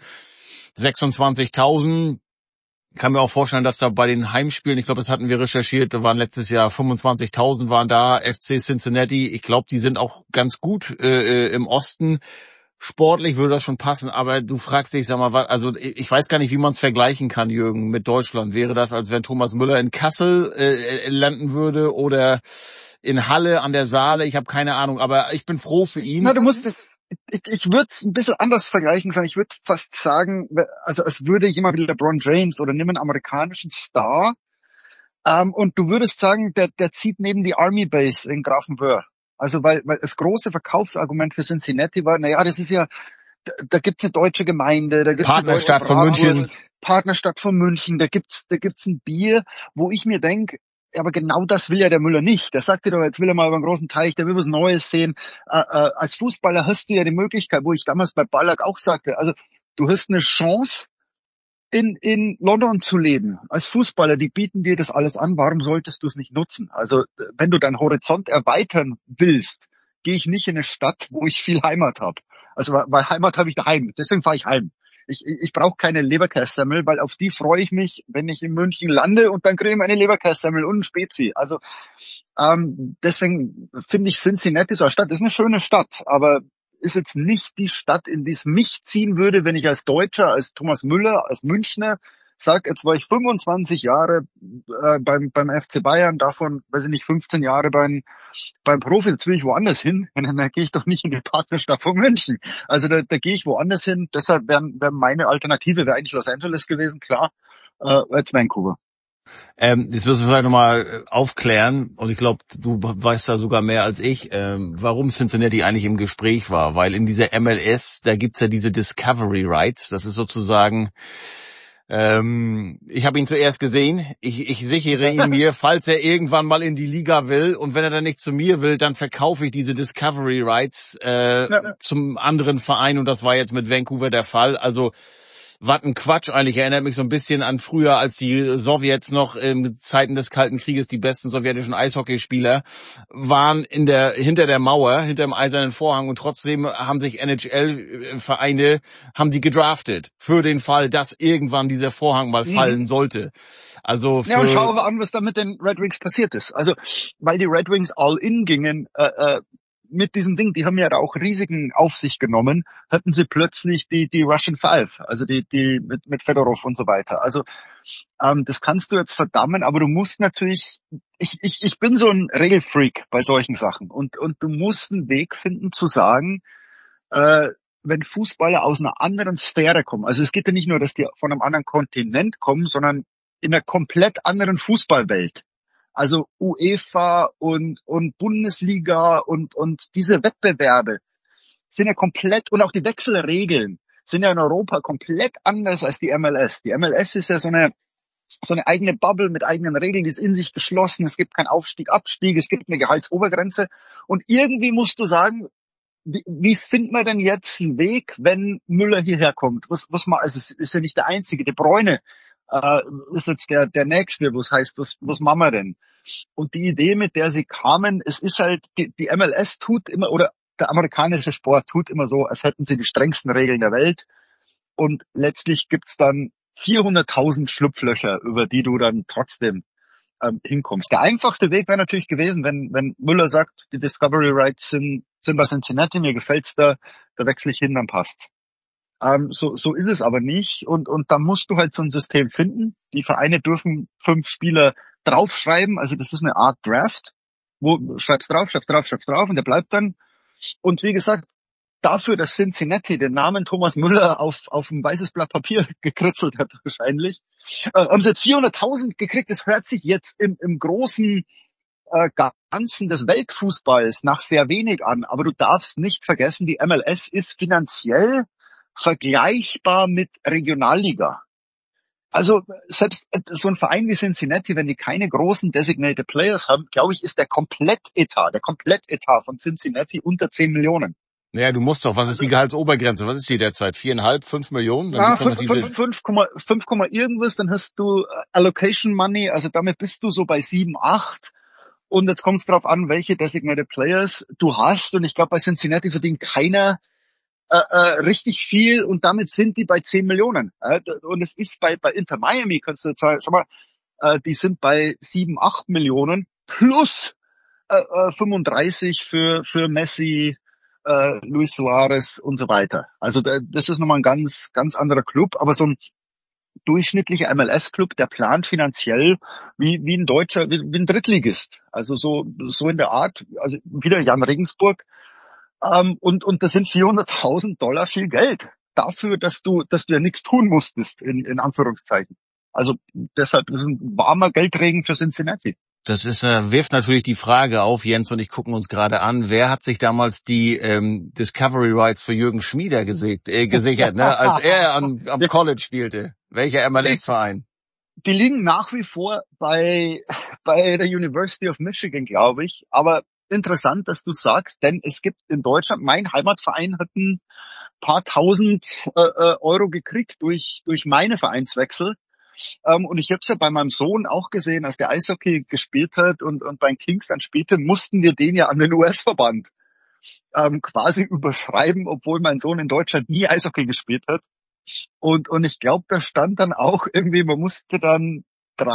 26.000. Ich kann mir auch vorstellen, dass da bei den Heimspielen, ich glaube, das hatten wir recherchiert, da waren letztes Jahr 25.000 waren da, FC Cincinnati. Ich glaube, die sind auch ganz gut im Osten. Sportlich würde das schon passen, aber du fragst dich, sag mal, also ich weiß gar nicht, wie man es vergleichen kann, Jürgen, mit Deutschland. Wäre das, als wenn Thomas Müller in Kassel landen würde oder in Halle an der Saale? Ich habe keine Ahnung, aber ich bin froh für ihn. Na, du musst es, ich würde es ein bisschen anders vergleichen, sondern ich würde fast sagen, also es würde jemand wie LeBron James oder nimm einen amerikanischen Star, und du würdest sagen, der zieht neben die Army Base in Grafenwöhr. Also weil das große Verkaufsargument für Cincinnati war, naja, das ist ja, da gibt's eine deutsche Gemeinde, da gibt's Partnerstadt von München. Partnerstadt von München, da gibt's ein Bier, wo ich mir denke, aber genau das will ja der Müller nicht. Der sagte doch, jetzt will er mal über einen großen Teich, der will was Neues sehen. Als Fußballer hast du ja die Möglichkeit, wo ich damals bei Ballack auch sagte, also du hast eine Chance, in London zu leben, als Fußballer, die bieten dir das alles an, warum solltest du es nicht nutzen? Also wenn du deinen Horizont erweitern willst, gehe ich nicht in eine Stadt, wo ich viel Heimat habe. Also weil Heimat habe ich daheim, deswegen fahre ich heim. Ich brauche keine Leberkässemmel, weil auf die freue ich mich, wenn ich in München lande und dann kriege ich meine Leberkässemmel und ein Spezi. Also deswegen finde ich Cincinnati so eine Stadt, das ist eine schöne Stadt, aber ist jetzt nicht die Stadt, in die es mich ziehen würde, wenn ich als Deutscher, als Thomas Müller, als Münchner sag, jetzt war ich 25 Jahre beim FC Bayern, davon, weiß ich nicht, 15 Jahre beim Profi, jetzt will ich woanders hin, dann gehe ich doch nicht in die Partnerstadt von München. Also da gehe ich woanders hin, deshalb wäre meine Alternative wäre eigentlich Los Angeles gewesen, klar, als Vancouver. Jetzt müssen wir vielleicht nochmal aufklären, und ich glaube, du weißt da sogar mehr als ich, warum Cincinnati eigentlich im Gespräch war. Weil in dieser MLS, da gibt's ja diese Discovery Rights, das ist sozusagen, ich habe ihn zuerst gesehen, ich sichere ihn mir, falls er irgendwann mal in die Liga will, und wenn er dann nicht zu mir will, dann verkaufe ich diese Discovery Rights zum anderen Verein, und das war jetzt mit Vancouver der Fall. Also was ein Quatsch eigentlich. Erinnert mich so ein bisschen an früher, als die Sowjets noch in Zeiten des Kalten Krieges, die besten sowjetischen Eishockeyspieler waren hinter der Mauer, hinter dem eisernen Vorhang, und trotzdem haben sich NHL-Vereine, haben die gedraftet für den Fall, dass irgendwann dieser Vorhang mal fallen sollte. Also ja, und schau aber an, was da mit den Red Wings passiert ist. Also, weil die Red Wings all in gingen, mit diesem Ding, die haben ja auch Risiken auf sich genommen, hatten sie plötzlich die Russian Five, also die mit Fedorov und so weiter. Also das kannst du jetzt verdammen, aber du musst natürlich, ich bin so ein Regelfreak bei solchen Sachen, und du musst einen Weg finden zu sagen, wenn Fußballer aus einer anderen Sphäre kommen, also es geht ja nicht nur, dass die von einem anderen Kontinent kommen, sondern in einer komplett anderen Fußballwelt. Also UEFA und Bundesliga und diese Wettbewerbe sind ja komplett, und auch die Wechselregeln sind ja in Europa komplett anders als die MLS. Die MLS ist ja so eine eigene Bubble mit eigenen Regeln, die ist in sich geschlossen. Es gibt keinen Aufstieg, Abstieg, es gibt eine Gehaltsobergrenze. Und irgendwie musst du sagen, wie findet man denn jetzt einen Weg, wenn Müller hierher kommt? Also es ist ja nicht der einzige. De Bruyne ist jetzt der nächste, wo es heißt, was machen wir denn? Und die Idee, mit der sie kamen, es ist halt, die MLS tut immer, oder der amerikanische Sport tut immer so, als hätten sie die strengsten Regeln der Welt. Und letztlich gibt's dann 400.000 Schlupflöcher, über die du dann trotzdem hinkommst. Der einfachste Weg wäre natürlich gewesen, wenn Müller sagt, die Discovery Rights sind bei Cincinnati, mir gefällt's da wechsle ich hin, dann passt's. So ist es aber nicht, und da musst du halt so ein System finden. Die Vereine dürfen 5 Spieler draufschreiben, also das ist eine Art Draft, wo schreibst drauf und der bleibt dann. Und wie gesagt, dafür, dass Cincinnati den Namen Thomas Müller auf ein weißes Blatt Papier gekritzelt hat wahrscheinlich, haben sie jetzt 400.000 gekriegt. Das hört sich jetzt im großen Ganzen des Weltfußballs nach sehr wenig an, aber du darfst nicht vergessen, die MLS ist finanziell vergleichbar mit Regionalliga. Also selbst so ein Verein wie Cincinnati, wenn die keine großen Designated Players haben, glaube ich, ist der Komplettetat von Cincinnati unter 10 Millionen. Naja, du musst doch, was ist die Gehaltsobergrenze? Was ist die derzeit? 4,5, 5 Millionen? Dann Ja, gibt's doch noch diese 5, irgendwas, dann hast du Allocation Money, also damit bist du so bei 7, 8. Und jetzt kommt es darauf an, welche Designated Players du hast. Und ich glaube, bei Cincinnati verdient keiner richtig viel und damit sind die bei 10 Millionen. Und es ist bei Inter Miami, kannst du jetzt sagen, schau mal, die sind bei 7, 8 Millionen plus 35 für Messi, Luis Suarez und so weiter. Also das ist nochmal ein ganz, ganz anderer Club, aber so ein durchschnittlicher MLS-Club, der plant finanziell wie ein Deutscher, wie ein Drittligist. Also so in der Art, also wieder Jan Regensburg. Und das sind $400.000 viel Geld dafür, dass du ja nichts tun musstest, in Anführungszeichen. Also deshalb ist ein warmer Geldregen für Cincinnati. Das ist, wirft natürlich die Frage auf, Jens und ich gucken uns gerade an, wer hat sich damals die Discovery Rights für Jürgen Schmieder gesichert, ne, als er am College spielte? Welcher MLS-Verein? Die liegen nach wie vor bei der University of Michigan, glaube ich. Aber interessant, dass du sagst, denn es gibt in Deutschland, mein Heimatverein hat ein paar tausend Euro gekriegt durch meine Vereinswechsel. Und ich habe es ja bei meinem Sohn auch gesehen, als der Eishockey gespielt hat und beim Kings dann spielte, mussten wir den ja an den US-Verband quasi überschreiben, obwohl mein Sohn in Deutschland nie Eishockey gespielt hat. Und ich glaube, da stand dann auch irgendwie, man musste dann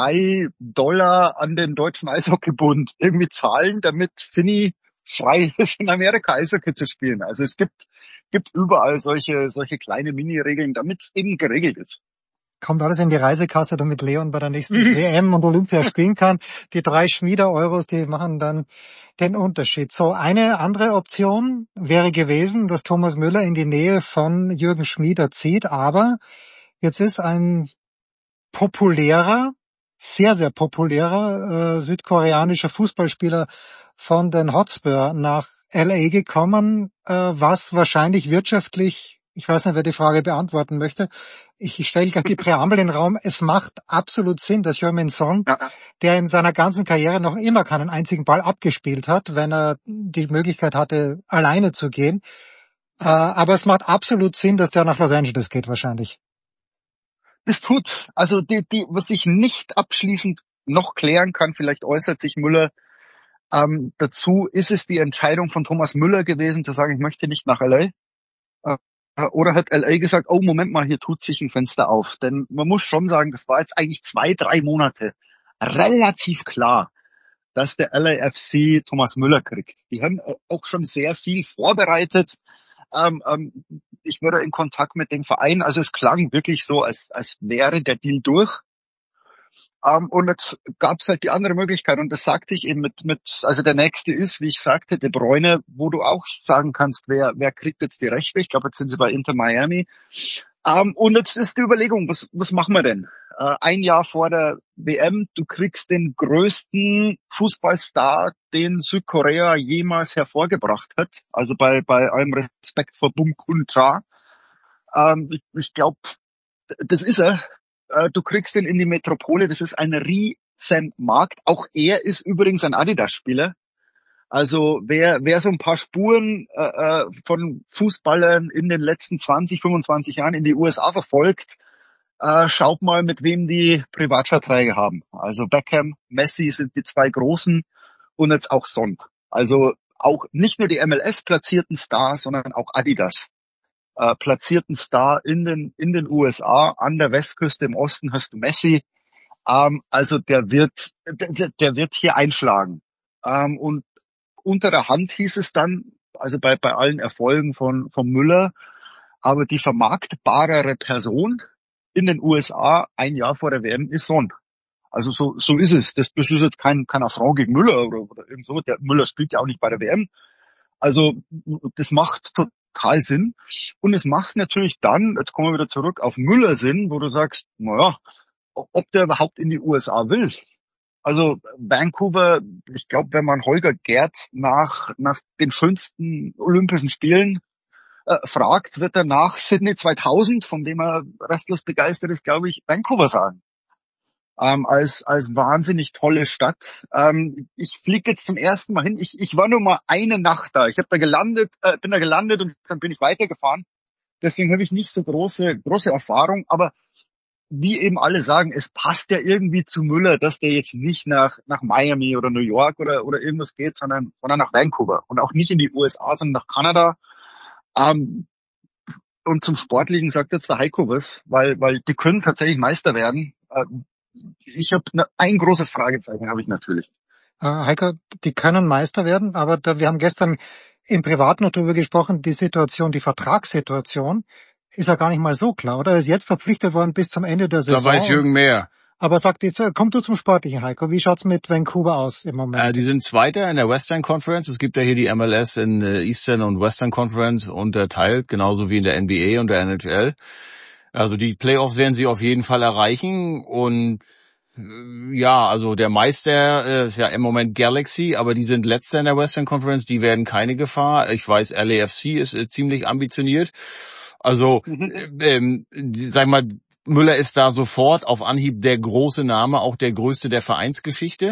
$3 an den Deutschen Eishockeybund irgendwie zahlen, damit Finny frei ist, in Amerika Eishockey zu spielen. Also es gibt überall solche kleine Mini-Regeln, damit es eben geregelt ist. Kommt alles in die Reisekasse, damit Leon bei der nächsten WM und Olympia spielen kann. Die 3 Schmieder-Euros, die machen dann den Unterschied. So, eine andere Option wäre gewesen, dass Thomas Müller in die Nähe von Jürgen Schmieder zieht, aber jetzt ist ein populärer, sehr, sehr populärer südkoreanischer Fußballspieler von den Hotspur nach LA gekommen, was wahrscheinlich wirtschaftlich, ich weiß nicht, wer die Frage beantworten möchte, ich stelle gerade die Präambel in den Raum, es macht absolut Sinn, dass Heung-min Son, der in seiner ganzen Karriere noch immer keinen einzigen Ball abgespielt hat, wenn er die Möglichkeit hatte, alleine zu gehen, aber es macht absolut Sinn, dass der nach Los Angeles geht wahrscheinlich. Das tut. Also was ich nicht abschließend noch klären kann, vielleicht äußert sich Müller dazu, ist es die Entscheidung von Thomas Müller gewesen, zu sagen, ich möchte nicht nach LA? Oder hat LA gesagt, oh Moment mal, hier tut sich ein Fenster auf? Denn man muss schon sagen, das war jetzt eigentlich 2, 3 Monate relativ klar, dass der LAFC Thomas Müller kriegt. Die haben auch schon sehr viel vorbereitet. Ich war in Kontakt mit dem Verein, also es klang wirklich so, als wäre der Deal durch. Und jetzt gab es halt die andere Möglichkeit und das sagte ich eben also der nächste ist, wie ich sagte, De Bruyne, wo du auch sagen kannst, wer kriegt jetzt die Rechte? Ich glaube, jetzt sind sie bei Inter Miami. Und jetzt ist die Überlegung, was machen wir denn? Ein Jahr vor der WM, du kriegst den größten Fußballstar, den Südkorea jemals hervorgebracht hat. Also bei allem Respekt vor Bum Kun Cha. Ich glaube, das ist er. Du kriegst ihn in die Metropole, das ist ein riesen Markt. Auch er ist übrigens ein Adidas-Spieler. Also wer so ein paar Spuren von Fußballern in den letzten 20, 25 Jahren in die USA verfolgt, schaut mal, mit wem die Privatverträge haben. Also Beckham, Messi sind die 2 großen und jetzt auch Son. Also auch nicht nur die MLS platzierten Stars, sondern auch Adidas platzierten Star in den USA. An der Westküste im Osten hast du Messi. Also der wird hier einschlagen. Und unter der Hand hieß es dann, also bei allen Erfolgen von Müller, aber die vermarktbarere Person in den USA ein Jahr vor der WM ist Son. Also so ist es. Das ist jetzt kein Affront gegen Müller oder irgend so. Der Müller spielt ja auch nicht bei der WM. Also das macht total Sinn. Und es macht natürlich dann, jetzt kommen wir wieder zurück auf Müller Sinn, wo du sagst, naja, ob der überhaupt in die USA will. Also Vancouver, ich glaube, wenn man Holger Gerz nach den schönsten Olympischen Spielen fragt, wird er nach Sydney 2000, von dem er restlos begeistert ist, glaube ich, Vancouver sagen. Als wahnsinnig tolle Stadt. Ich fliege jetzt zum ersten Mal hin. Ich war nur mal eine Nacht da. Ich habe bin da gelandet und dann bin ich weitergefahren. Deswegen habe ich nicht so große Erfahrung. Aber wie eben alle sagen, es passt ja irgendwie zu Müller, dass der jetzt nicht nach Miami oder New York oder irgendwas geht, sondern nach Vancouver und auch nicht in die USA, sondern nach Kanada. Und zum Sportlichen sagt jetzt der Heiko was, weil die können tatsächlich Meister werden. Ich habe ein großes Fragezeichen, habe ich natürlich. Heiko, die können Meister werden, aber wir haben gestern im Privat noch darüber gesprochen, die Vertragssituation ist ja gar nicht mal so klar, oder? Er ist jetzt verpflichtet worden bis zum Ende der Saison. Da weiß Jürgen mehr. Aber sagt jetzt, komm du zum Sportlichen, Heiko. Wie schaut's mit Vancouver aus im Moment? Die sind Zweiter in der Western Conference. Es gibt ja hier die MLS in Eastern und Western Conference unterteilt, genauso wie in der NBA und der NHL. Also die Playoffs werden sie auf jeden Fall erreichen und ja, also der Meister ist ja im Moment Galaxy, aber die sind Letzter in der Western Conference, die werden keine Gefahr. Ich weiß, LAFC ist ziemlich ambitioniert. Also, sag mal, Müller ist da sofort auf Anhieb der große Name, auch der größte der Vereinsgeschichte.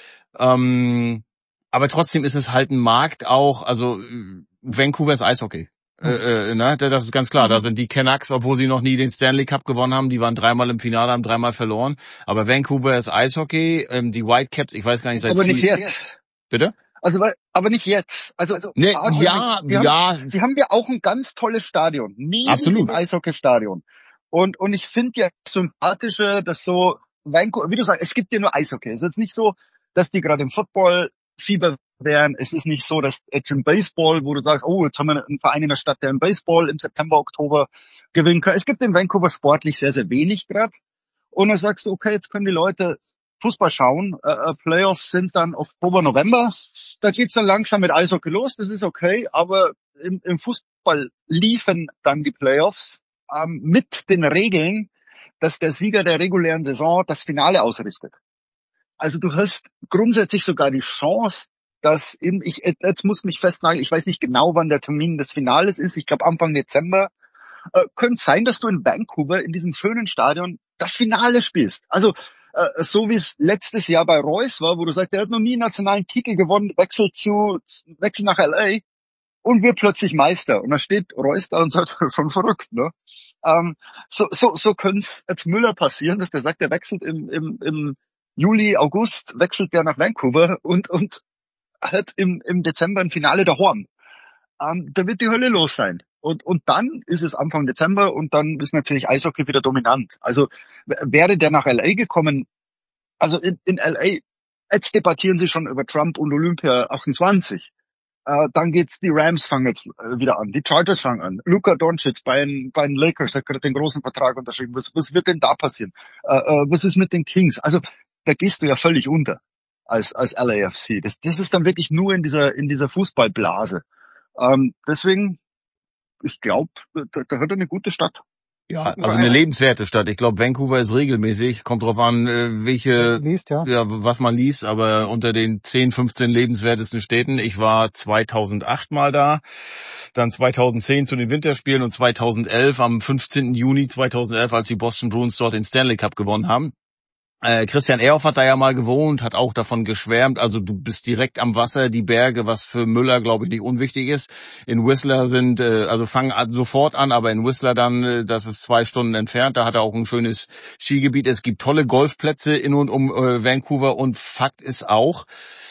Aber trotzdem ist es halt ein Markt auch, also Vancouver ist Eishockey. Das ist ganz klar. Da sind die Canucks, obwohl sie noch nie den Stanley Cup gewonnen haben, die waren 3-mal im Finale, haben 3-mal verloren. Aber Vancouver ist Eishockey, die Whitecaps, ich weiß gar nicht, Aber nicht jetzt. Bitte? Aber nicht jetzt. Also nee, die haben ja auch ein ganz tolles Stadion. Absolut. Ein Eishockeystadion. Und ich finde ja sympathischer, dass so Vancouver, wie du sagst, es gibt ja nur Eishockey. Es ist jetzt nicht so, dass die gerade im Football-Fieber wären. Es ist nicht so, dass jetzt im Baseball, wo du sagst, oh, jetzt haben wir einen Verein in der Stadt, der im Baseball im September, Oktober gewinnen kann. Es gibt in Vancouver sportlich sehr, sehr wenig gerade. Und dann sagst du, okay, jetzt können die Leute Fußball schauen. Playoffs sind dann Oktober, November. Da geht's dann langsam mit Eishockey los. Das ist okay. Aber im Fußball liefen dann die Playoffs mit den Regeln, dass der Sieger der regulären Saison das Finale ausrichtet. Also du hast grundsätzlich sogar die Chance, dass jetzt muss mich festnageln, ich weiß nicht genau, wann der Termin des Finales ist, ich glaube Anfang Dezember, könnte sein, dass du in Vancouver in diesem schönen Stadion das Finale spielst. Also so wie es letztes Jahr bei Royce war, wo du sagst, der hat noch nie einen nationalen Titel gewonnen, Wechsel nach LA und wird plötzlich Meister. Und da steht Royce da und sagt, schon verrückt, ne? So könnte es jetzt Müller passieren, dass der sagt, der wechselt im Juli, August, wechselt der nach Vancouver und hat im Dezember ein Finale daheim. Da wird die Hölle los sein. Und dann ist es Anfang Dezember und dann ist natürlich Eishockey wieder dominant. Also wäre der nach LA gekommen, also in LA, jetzt debattieren sie schon über Trump und Olympia 28. Dann geht's, die Rams fangen jetzt wieder an, die Chargers fangen an. Luka Doncic bei den Lakers hat gerade den großen Vertrag unterschrieben. Was wird denn da passieren? Was ist mit den Kings? Also da gehst du ja völlig unter als LAFC. Das ist dann wirklich nur in dieser Fußballblase. Deswegen, ich glaube, da hat er eine gute Stadt. Ja, also eine lebenswerte Stadt. Ich glaube, Vancouver ist regelmäßig, kommt drauf an, was man liest, aber unter den 10, 15 lebenswertesten Städten. Ich war 2008 mal da, dann 2010 zu den Winterspielen und 2011, am 15. Juni 2011, als die Boston Bruins dort den Stanley Cup gewonnen haben. Christian Ehrhoff hat da ja mal gewohnt, hat auch davon geschwärmt, also du bist direkt am Wasser, die Berge, was für Müller, glaube ich, nicht unwichtig ist. In Whistler fangen sofort an, aber in Whistler dann, das ist 2 Stunden entfernt, da hat er auch ein schönes Skigebiet. Es gibt tolle Golfplätze in und um Vancouver und Fakt ist auch,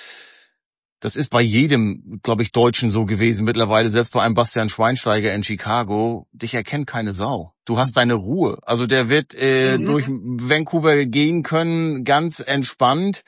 das ist bei jedem, glaube ich, Deutschen so gewesen mittlerweile, selbst bei einem Bastian Schweinsteiger in Chicago, dich erkennt keine Sau. Du hast deine Ruhe. Also der wird durch Vancouver gehen können, ganz entspannt,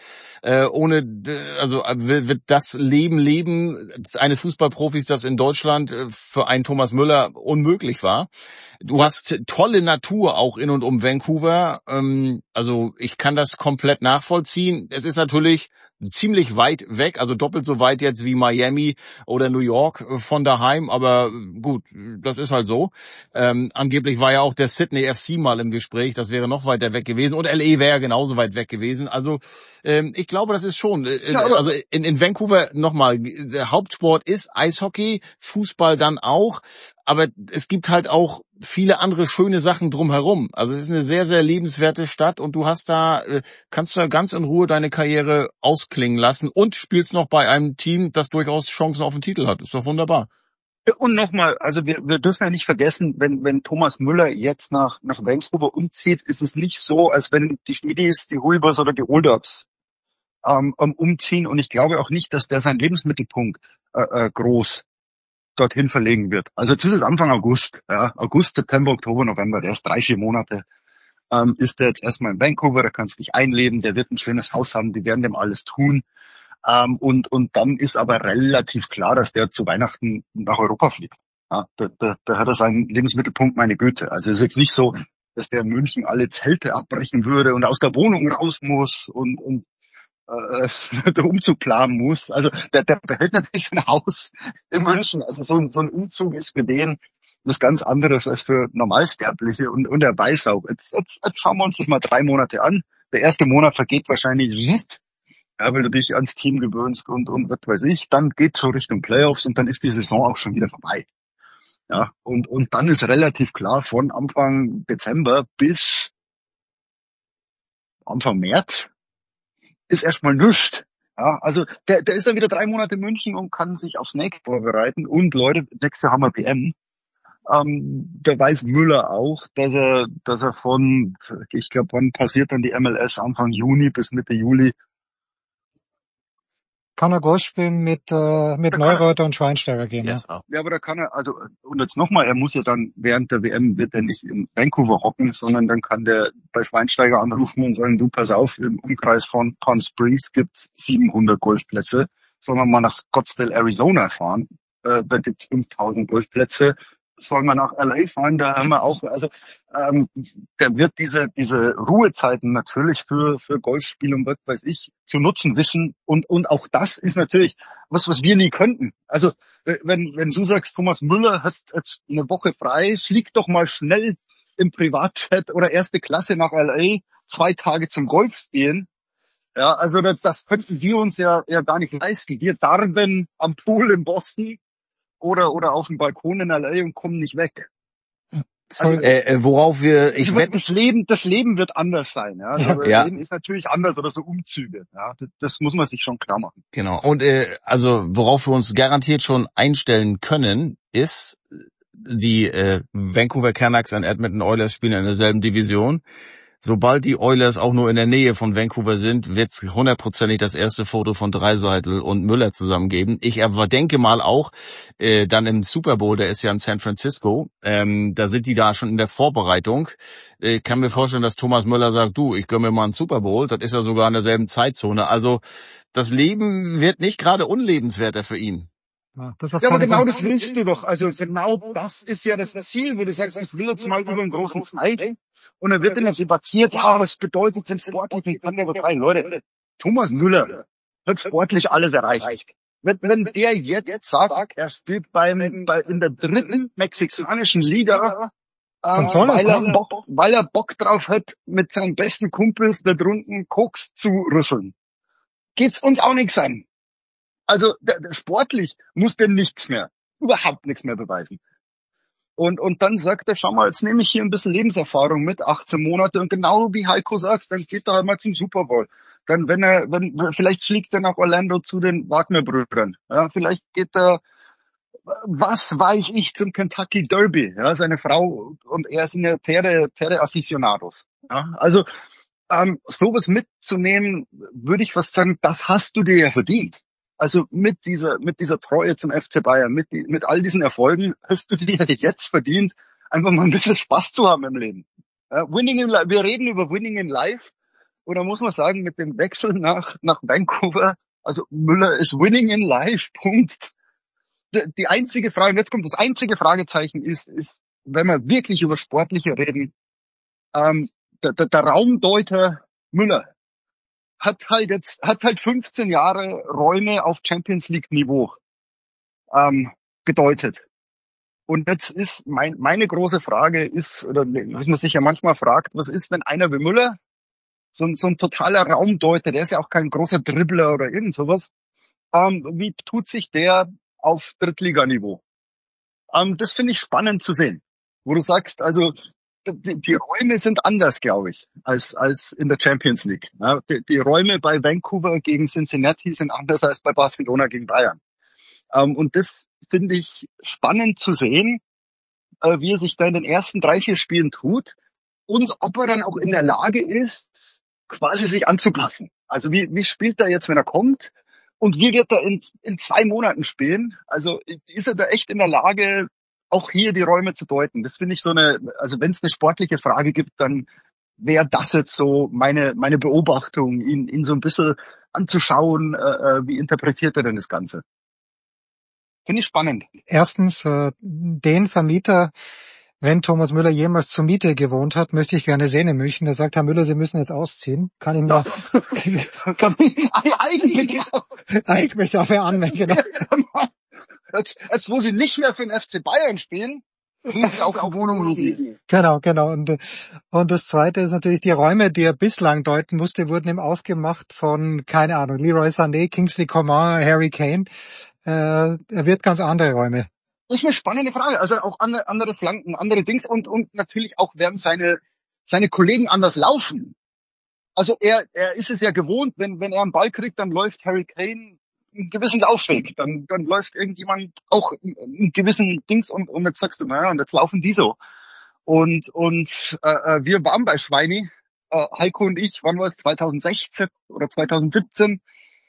wird das Leben eines Fußballprofis, das in Deutschland für einen Thomas Müller unmöglich war. Du hast tolle Natur auch in und um Vancouver. Also ich kann das komplett nachvollziehen. Es ist natürlich ziemlich weit weg, also doppelt so weit jetzt wie Miami oder New York von daheim, aber gut, das ist halt so. Angeblich war ja auch der Sydney FC mal im Gespräch, das wäre noch weiter weg gewesen und LA wäre ja genauso weit weg gewesen. Also ich glaube, das ist schon, also in Vancouver nochmal, der Hauptsport ist Eishockey, Fußball dann auch, aber es gibt halt auch viele andere schöne Sachen drumherum. Also es ist eine sehr, sehr lebenswerte Stadt und du hast da, kannst da ganz in Ruhe deine Karriere ausklingen lassen und spielst noch bei einem Team, das durchaus Chancen auf den Titel hat. Ist doch wunderbar. Und nochmal, also wir dürfen ja nicht vergessen, wenn Thomas Müller jetzt nach Vancouver umzieht, ist es nicht so, als wenn die Schmidis, die Huibers oder die Oldups umziehen. Und ich glaube auch nicht, dass der seinen Lebensmittelpunkt groß dorthin verlegen wird. Also jetzt ist es Anfang August, ja, August, September, Oktober, November, der ist 3-4 Monate, ist der jetzt erstmal in Vancouver, da kannst du dich einleben, der wird ein schönes Haus haben, die werden dem alles tun. Und dann ist aber relativ klar, dass der zu Weihnachten nach Europa fliegt. Ja, da hat er seinen Lebensmittelpunkt, meine Güte. Also es ist jetzt nicht so, dass der in München alle Zelte abbrechen würde und aus der Wohnung raus muss und der Umzug planen muss. Also der behält natürlich sein Haus in München. Also so ein Umzug ist für den was ganz anderes als für Normalsterbliche und er weiß auch. Jetzt schauen wir uns das mal 3 Monate an. Der erste Monat vergeht wahrscheinlich nicht, ja, weil du dich ans Team gewöhnst und was weiß ich. Dann geht's so Richtung Playoffs und dann ist die Saison auch schon wieder vorbei. Ja, und dann ist relativ klar, von Anfang Dezember bis Anfang März ist erstmal nichts. Ja, also der ist dann wieder 3 Monate in München und kann sich aufs nächste vorbereiten. Und Leute, nächstes Jahr haben wir WM. Da weiß Müller auch, dass er von, ich glaube, wann passiert dann die MLS? Anfang Juni bis Mitte Juli. Kann er Golf spielen mit Neureuter und Schweinsteiger gehen, Yes, ja? Ja, aber da kann er, also, und jetzt nochmal, er muss ja dann während der WM, wird er nicht in Vancouver hocken, sondern dann kann der bei Schweinsteiger anrufen und sagen, du, pass auf, im Umkreis von Palm Springs gibt's 700 Golfplätze, sollen wir mal nach Scottsdale, Arizona fahren, da gibt's 5000 Golfplätze, sollen wir nach LA fahren, da haben wir auch, also, der wird diese Ruhezeiten natürlich für Golfspiel und was weiß ich zu nutzen wissen und auch das ist natürlich was wir nie könnten. Also wenn du sagst, Thomas Müller hat jetzt eine Woche frei, flieg doch mal schnell im Privatjet oder erste Klasse nach LA, 2 Tage zum Golf spielen. Ja, also das könnten wir uns ja gar nicht leisten. Wir darben am Pool in Boston oder auf dem Balkon in LA und kommen nicht weg. Soll, Worauf ich wette, das Leben wird anders sein, ja. Aber Ja. Leben ist natürlich anders oder so Umzüge, ja. Das muss man sich schon klar machen. genau. Und also worauf wir uns garantiert schon einstellen können, ist die Vancouver Canucks und Edmonton Oilers spielen in derselben Division. Sobald die Oilers auch nur in der Nähe von Vancouver sind, wird es 100%ig das erste Foto von Draisaitl und Müller zusammen geben. Ich aber denke mal auch, dann im Super Bowl, der ist ja in San Francisco, da sind die da schon in der Vorbereitung. Kann mir vorstellen, dass Thomas Müller sagt, du, ich gönn mir mal einen Super Bowl, das ist ja sogar in derselben Zeitzone. Also das Leben wird nicht gerade unlebenswerter für ihn. das auf Ja, aber keinen genau Fall. das willst du doch. Also genau das ist ja das Ziel, wo du sagst, ich will jetzt mal über einen großen Teich. Und dann wird dann debattiert, ja, was bedeutet denn sportlich? Kann der was rein? Leute, Thomas Müller hat sportlich alles erreicht. Wenn der jetzt sagt, er spielt in der 3. mexikanischen Liga, Dann soll er's machen. weil er Bock drauf hat, mit seinen besten Kumpels da drunten Koks zu rüsseln, geht's uns auch nichts an. Also der sportlich muss der überhaupt nichts mehr beweisen. Und dann sagt er, schau mal, jetzt nehme ich hier ein bisschen Lebenserfahrung mit, 18 Monate, und genau wie Heiko sagt, dann geht er halt mal zum Super Bowl. Dann vielleicht fliegt er nach Orlando zu den Wagner-Brüdern. Ja, vielleicht geht er, was weiß ich, zum Kentucky Derby. Ja, seine Frau und er sind ja Pferde-Aficionados. Ja, also sowas mitzunehmen, würde ich fast sagen, das hast du dir ja verdient. Also mit dieser Treue zum FC Bayern, mit all diesen Erfolgen hast du dir ja jetzt verdient, einfach mal ein bisschen Spaß zu haben im Leben. Ja, wir reden über Winning in Life, und da muss man sagen, mit dem Wechsel nach Vancouver, also Müller ist Winning in Life, Punkt. Die einzige Frage, und jetzt kommt das einzige Fragezeichen ist, wenn wir wirklich über Sportliche reden, der Raumdeuter Müller hat halt 15 Jahre Räume auf Champions League Niveau gedeutet. Und jetzt ist meine große Frage ist, oder was man sich ja manchmal fragt, was ist, wenn einer wie Müller, so ein totaler Raumdeuter, der ist ja auch kein großer Dribbler oder irgend sowas, wie tut sich der auf Drittliganiveau? Das finde ich spannend zu sehen. Wo du sagst, also die Räume sind anders, glaube ich, als in der Champions League. Ja, die Räume bei Vancouver gegen Cincinnati sind anders als bei Barcelona gegen Bayern. Und das finde ich spannend zu sehen, wie er sich da in den ersten 3-4 Spielen tut und ob er dann auch in der Lage ist, quasi sich anzupassen. Also wie spielt er jetzt, wenn er kommt? Und wie wird er in 2 Monaten spielen? Also ist er da echt in der Lage, auch hier die Räume zu deuten? Das finde ich also wenn es eine sportliche Frage gibt, dann wäre das jetzt so meine Beobachtung, ihn so ein bisschen anzuschauen, wie interpretiert er denn das Ganze? Finde ich spannend. Erstens, den Vermieter, wenn Thomas Müller jemals zur Miete gewohnt hat, möchte ich gerne sehen in München. Der sagt, Herr Müller, Sie müssen jetzt ausziehen. Kann ich mir... Eigentlich möchte ich auch wer anmelden. Jetzt, wo Sie nicht mehr für den FC Bayern spielen, kriegen Sie auch Wohnungen. Genau. Und das Zweite ist natürlich, die Räume, die er bislang deuten musste, wurden ihm aufgemacht von, keine Ahnung, Leroy Sané, Kingsley Coman, Harry Kane. Er wird ganz andere Räume. Das ist eine spannende Frage. Also auch andere Flanken, andere Dings und natürlich auch werden seine Kollegen anders laufen. Also er ist es ja gewohnt, wenn er einen Ball kriegt, dann läuft Harry Kane einen gewissen Laufweg. Dann läuft irgendjemand auch einen gewissen Dings und jetzt sagst du, naja, und jetzt laufen die so. Und wir waren bei Schweini, Heiko und ich, wann war es, 2016 oder 2017,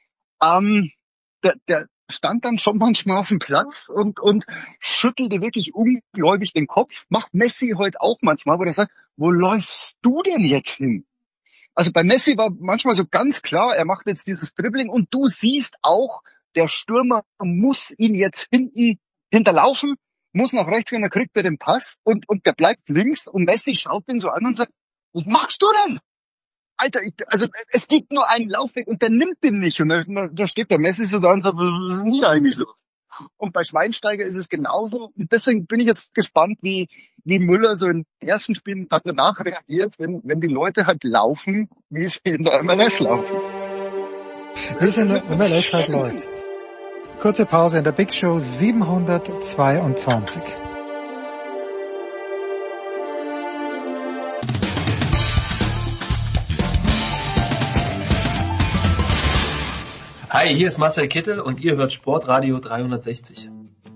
der stand dann schon manchmal auf dem Platz und schüttelte wirklich ungläubig den Kopf. Macht Messi heute auch manchmal, wo er sagt, wo läufst du denn jetzt hin? Also bei Messi war manchmal so ganz klar, er macht jetzt dieses Dribbling und du siehst auch, der Stürmer muss ihn jetzt hinterlaufen, muss nach rechts gehen, dann kriegt er den Pass und der bleibt links und Messi schaut ihn so an und sagt, was machst du denn? Alter, also es gibt nur einen Laufweg und der nimmt den nicht. Und da steht der Messi so da und sagt, was ist denn hier eigentlich los? Und bei Schweinsteiger ist es genauso. Und deswegen bin ich jetzt gespannt, wie Müller so in den ersten Spielen danach reagiert, wenn die Leute halt laufen, wie sie in der MLS laufen. Wie es in der MLS halt läuft. Kurze Pause in der Big Show 722. Hi, hier ist Marcel Kittel und ihr hört Sportradio 360.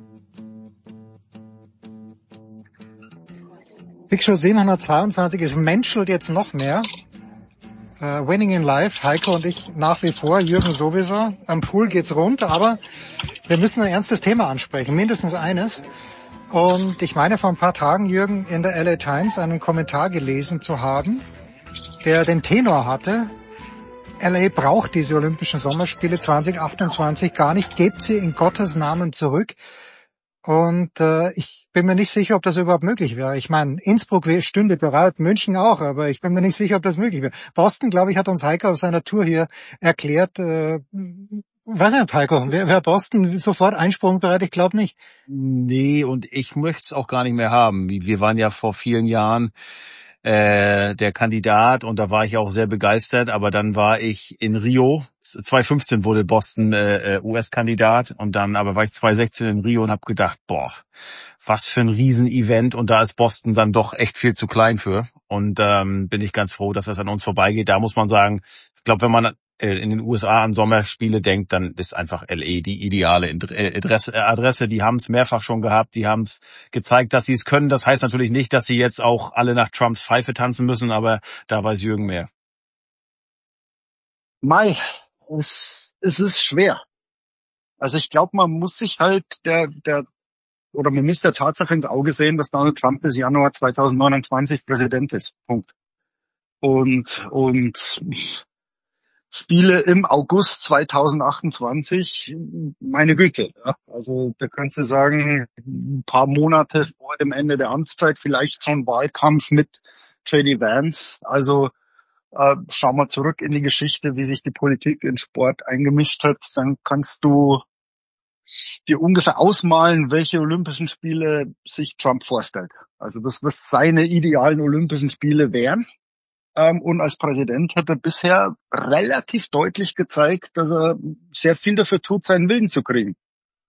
Big Show 722, es menschelt jetzt noch mehr. Winning in Life, Heiko und ich nach wie vor, Jürgen sowieso. Am Pool geht's rund, aber wir müssen ein ernstes Thema ansprechen, mindestens eines. Und ich meine vor ein paar Tagen, Jürgen, in der LA Times einen Kommentar gelesen zu haben, der den Tenor hatte: LA braucht diese Olympischen Sommerspiele 2028 gar nicht, gebt sie in Gottes Namen zurück. Und ich bin mir nicht sicher, ob das überhaupt möglich wäre. Ich meine, Innsbruck stünde bereit, München auch, aber ich bin mir nicht sicher, ob das möglich wäre. Boston, glaube ich, hat uns Heiko auf seiner Tour hier erklärt. Weiß nicht, Heiko, wäre Boston sofort einsprungbereit? Ich glaube nicht. Nee, und ich möchte es auch gar nicht mehr haben. Wir waren ja vor vielen Jahren der Kandidat und da war ich auch sehr begeistert, aber dann war ich in Rio, 2015 wurde Boston US-Kandidat und dann aber war ich 2016 in Rio und habe gedacht, boah, was für ein Riesen-Event und da ist Boston dann doch echt viel zu klein für und bin ich ganz froh, dass das an uns vorbeigeht. Da muss man sagen, ich glaube, wenn man in den USA an Sommerspiele denkt, dann ist einfach LA die ideale Adresse. Die haben es mehrfach schon gehabt, die haben es gezeigt, dass sie es können. Das heißt natürlich nicht, dass sie jetzt auch alle nach Trumps Pfeife tanzen müssen, aber da weiß Jürgen mehr. Mai, es ist schwer. Also ich glaube, man muss sich halt man muss der Tatsache ins Auge sehen, dass Donald Trump bis Januar 2029 Präsident ist. Punkt. Und Spiele im August 2028, meine Güte. Ja. Also da könntest du sagen, ein paar Monate vor dem Ende der Amtszeit, vielleicht schon Wahlkampf mit J.D. Vance. Also schau mal zurück in die Geschichte, wie sich die Politik in Sport eingemischt hat. Dann kannst du dir ungefähr ausmalen, welche Olympischen Spiele sich Trump vorstellt. Also das, was seine idealen Olympischen Spiele wären. Und als Präsident hat er bisher relativ deutlich gezeigt, dass er sehr viel dafür tut, seinen Willen zu kriegen.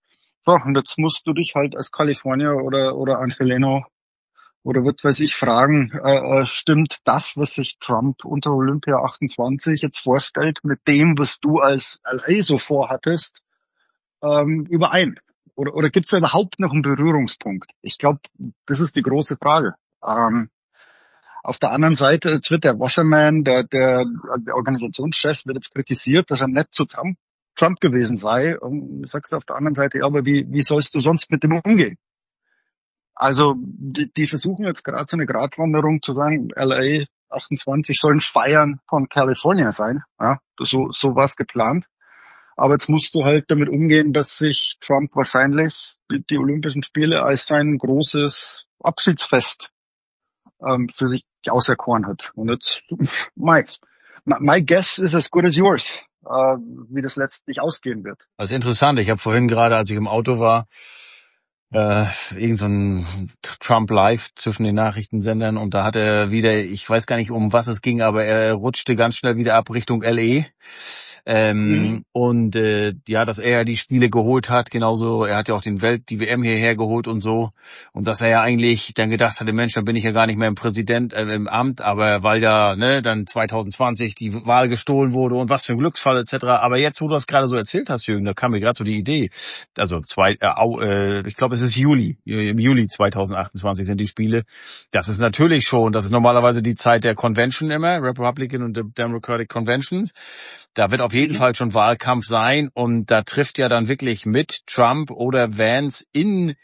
So, und jetzt musst du dich halt als Kalifornier oder Angeleno oder was weiß ich fragen, stimmt das, was sich Trump unter Olympia 28 jetzt vorstellt, mit dem, was du als LA so vorhattest, überein? Oder gibt es da überhaupt noch einen Berührungspunkt? Ich glaube, das ist die große Frage. Auf der anderen Seite, jetzt wird der Wasserman, der Organisationschef, wird jetzt kritisiert, dass er nicht zu Trump gewesen sei. Und sagst du auf der anderen Seite, ja, aber wie sollst du sonst mit dem umgehen? Also die versuchen jetzt gerade so eine Gratwanderung zu sagen, LA 28 sollen Feiern von California sein. Ja, so war es geplant. Aber jetzt musst du halt damit umgehen, dass sich Trump wahrscheinlich die Olympischen Spiele als sein großes Abschiedsfest für sich auserkoren hat. Und jetzt, my guess is as good as yours, wie das letztlich ausgehen wird. Das ist interessant. Ich habe vorhin gerade, als ich im Auto war, irgend so ein Trump Live zwischen den Nachrichtensendern und da hat er wieder, ich weiß gar nicht, um was es ging, aber er rutschte ganz schnell wieder ab Richtung LE. Und ja, dass er ja die Spiele geholt hat, genauso, er hat ja auch die WM hierher geholt und so. Und dass er ja eigentlich dann gedacht hatte, Mensch, dann bin ich ja gar nicht mehr im Amt, aber weil ja dann 2020 die Wahl gestohlen wurde und was für ein Glücksfall etc. Aber jetzt, wo du das gerade so erzählt hast, Jürgen, da kam mir gerade so die Idee. Also ich glaube, es ist im Juli 2028 sind die Spiele. Das ist natürlich schon, das ist normalerweise die Zeit der Convention immer, Republican und Democratic Conventions. Da wird auf jeden Fall schon Wahlkampf sein und da trifft ja dann wirklich mit Trump oder Vance im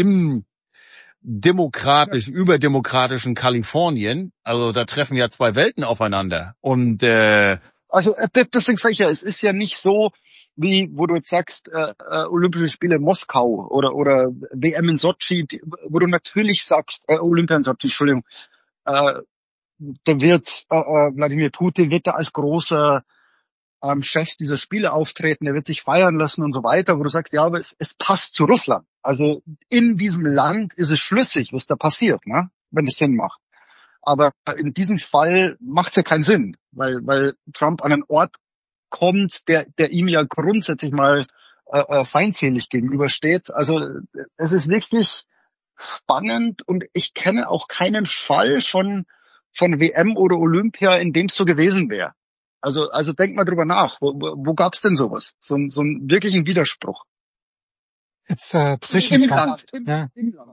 überdemokratischen Kalifornien. Also da treffen ja zwei Welten aufeinander. Und also deswegen sage ich ja, es ist ja nicht so, wie wo du jetzt sagst, Olympische Spiele in Moskau oder WM in Sochi, wo du natürlich sagst, Olympia in Sochi, Entschuldigung, da wird Wladimir Putin wird da als großer Chef dieser Spiele auftreten, er wird sich feiern lassen und so weiter, wo du sagst, ja, aber es passt zu Russland. Also in diesem Land ist es schlüssig, was da passiert, ne? Wenn es Sinn macht. Aber in diesem Fall macht es ja keinen Sinn, weil Trump an einen Ort kommt, der ihm ja grundsätzlich mal feindselig gegenübersteht. Also es ist wirklich spannend und ich kenne auch keinen Fall von WM oder Olympia, in dem es so gewesen wäre. Also denk mal drüber nach. Wo gab's denn sowas? So einen wirklichen Widerspruch. Jetzt Zwischenfrage. Ja.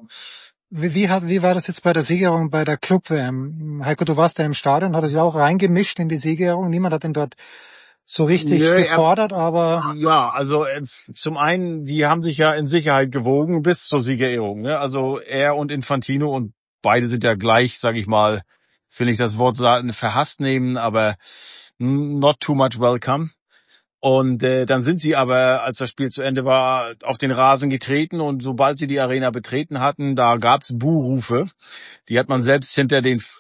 Wie war das jetzt bei der Siegerehrung bei der Club-WM? Heiko, du warst ja im Stadion, hat er sich auch reingemischt in die Siegerehrung. Niemand hat ihn dort so richtig gefordert, aber... Ja, also zum einen, die haben sich ja in Sicherheit gewogen bis zur Siegerehrung. Ne? Also er und Infantino und beide sind ja gleich, sag ich mal, will ich das Wort verhasst nehmen, aber not too much welcome. Und dann sind sie aber, als das Spiel zu Ende war, auf den Rasen getreten und sobald sie die Arena betreten hatten, da gab's Buhrufe. Die hat man selbst hinter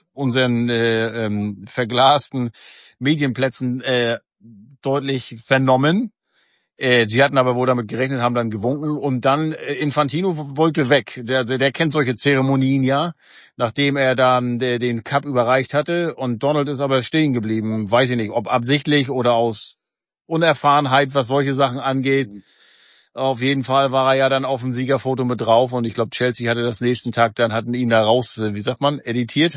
unseren verglasten Medienplätzen deutlich vernommen. Sie hatten aber wohl damit gerechnet, haben dann gewunken und dann Infantino wollte weg. Der kennt solche Zeremonien ja, nachdem er dann den Cup überreicht hatte und Donald ist aber stehen geblieben. Weiß ich nicht, ob absichtlich oder aus Unerfahrenheit, was solche Sachen angeht. Auf jeden Fall war er ja dann auf dem Siegerfoto mit drauf und ich glaube Chelsea hatte das nächsten Tag, dann hatten ihn da raus, wie sagt man, editiert.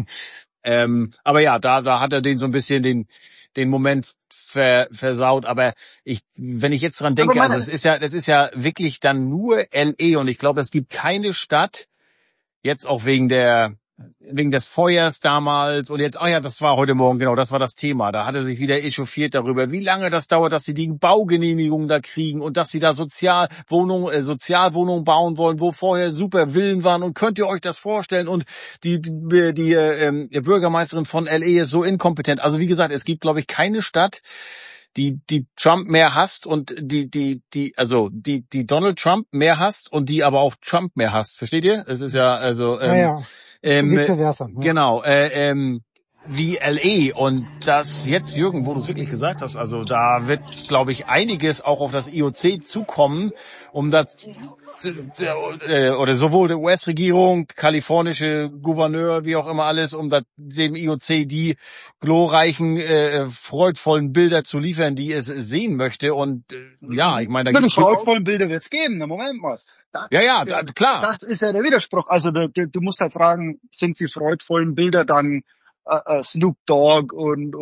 Aber ja, da hat er den so ein bisschen den Moment versaut, aber wenn ich jetzt dran denke, also das ist ja wirklich dann nur LE und ich glaube, es gibt keine Stadt, jetzt auch wegen des Feuers damals und jetzt, das war heute Morgen, genau, das war das Thema, da hat er sich wieder echauffiert darüber, wie lange das dauert, dass sie die Baugenehmigung da kriegen und dass sie da Sozialwohnungen bauen wollen, wo vorher super Villen waren und könnt ihr euch das vorstellen und die Bürgermeisterin von LA ist so inkompetent, also wie gesagt, es gibt, glaube ich, keine Stadt, die Trump mehr hasst und die Donald Trump mehr hasst und die aber auch Trump mehr hasst, versteht ihr? Es ist ja, also, vice versa. Genau, wie LA. Und das jetzt, Jürgen, wo du es wirklich gesagt hast, also da wird, glaube ich, einiges auch auf das IOC zukommen, um das oder sowohl der US-Regierung, kalifornische Gouverneur, wie auch immer alles, um dem IOC die glorreichen, freudvollen Bilder zu liefern, die es sehen möchte. Und ja, ich meine, da Die gibt's freudvollen Bilder wird's geben. Na, Moment mal. klar. Das ist ja der Widerspruch. Also du musst halt fragen, sind die freudvollen Bilder dann Snoop Dogg und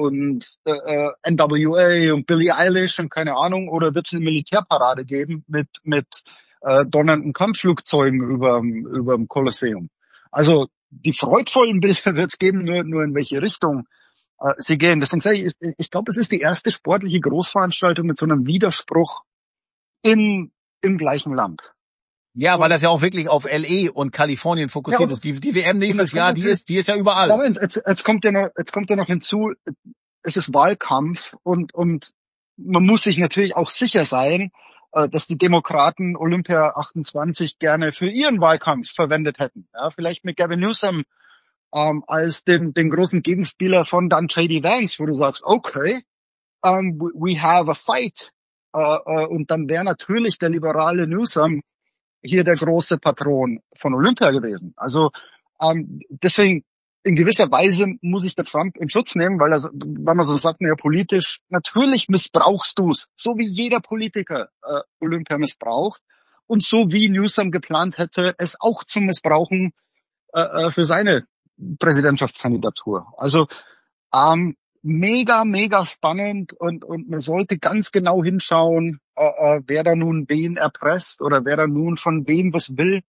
NWA und Billie Eilish und keine Ahnung, oder wird es eine Militärparade geben mit donnernden Kampfflugzeugen überm Kolosseum? Also die freudvollen Bilder wird es geben, nur in welche Richtung sie gehen. Deswegen sage ich glaube, es ist die erste sportliche Großveranstaltung mit so einem Widerspruch im gleichen Land. Ja, weil das ja auch wirklich auf LA und Kalifornien fokussiert ist. Die WM nächstes Jahr, die ist ja überall. Moment, jetzt kommt ja noch hinzu, es ist Wahlkampf und man muss sich natürlich auch sicher sein, dass die Demokraten Olympia 28 gerne für ihren Wahlkampf verwendet hätten. Ja, vielleicht mit Gavin Newsom als den großen Gegenspieler von dann J.D. Vance, wo du sagst, okay, we have a fight. Und dann wäre natürlich der liberale Newsom hier der große Patron von Olympia gewesen. Also deswegen in gewisser Weise muss ich der Trump in Schutz nehmen, weil man so sagt, ja, politisch, natürlich missbrauchst du's, so wie jeder Politiker Olympia missbraucht und so wie Newsom geplant hätte, es auch zu missbrauchen für seine Präsidentschaftskandidatur. Also mega spannend und man sollte ganz genau hinschauen, wer da nun wen erpresst oder wer da nun von wem was will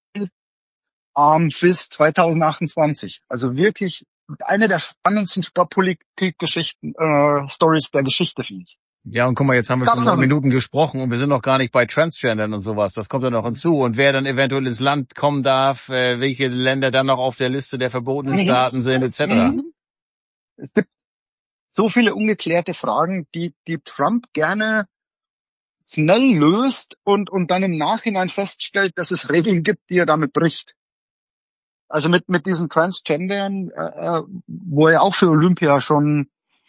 bis 2028. Also wirklich eine der spannendsten Sportpolitik-Geschichten, Stories der Geschichte, finde ich. Ja, und guck mal, jetzt haben wir schon 9 Minuten gesprochen und wir sind noch gar nicht bei Transgendern und sowas. Das kommt ja noch hinzu. Und wer dann eventuell ins Land kommen darf, welche Länder dann noch auf der Liste der verbotenen Staaten sind, etc. Es gibt so viele ungeklärte Fragen, die Trump gerne schnell löst und dann im Nachhinein feststellt, dass es Regeln gibt, die er damit bricht. Also mit diesen Transgendern, wo er auch für Olympia schon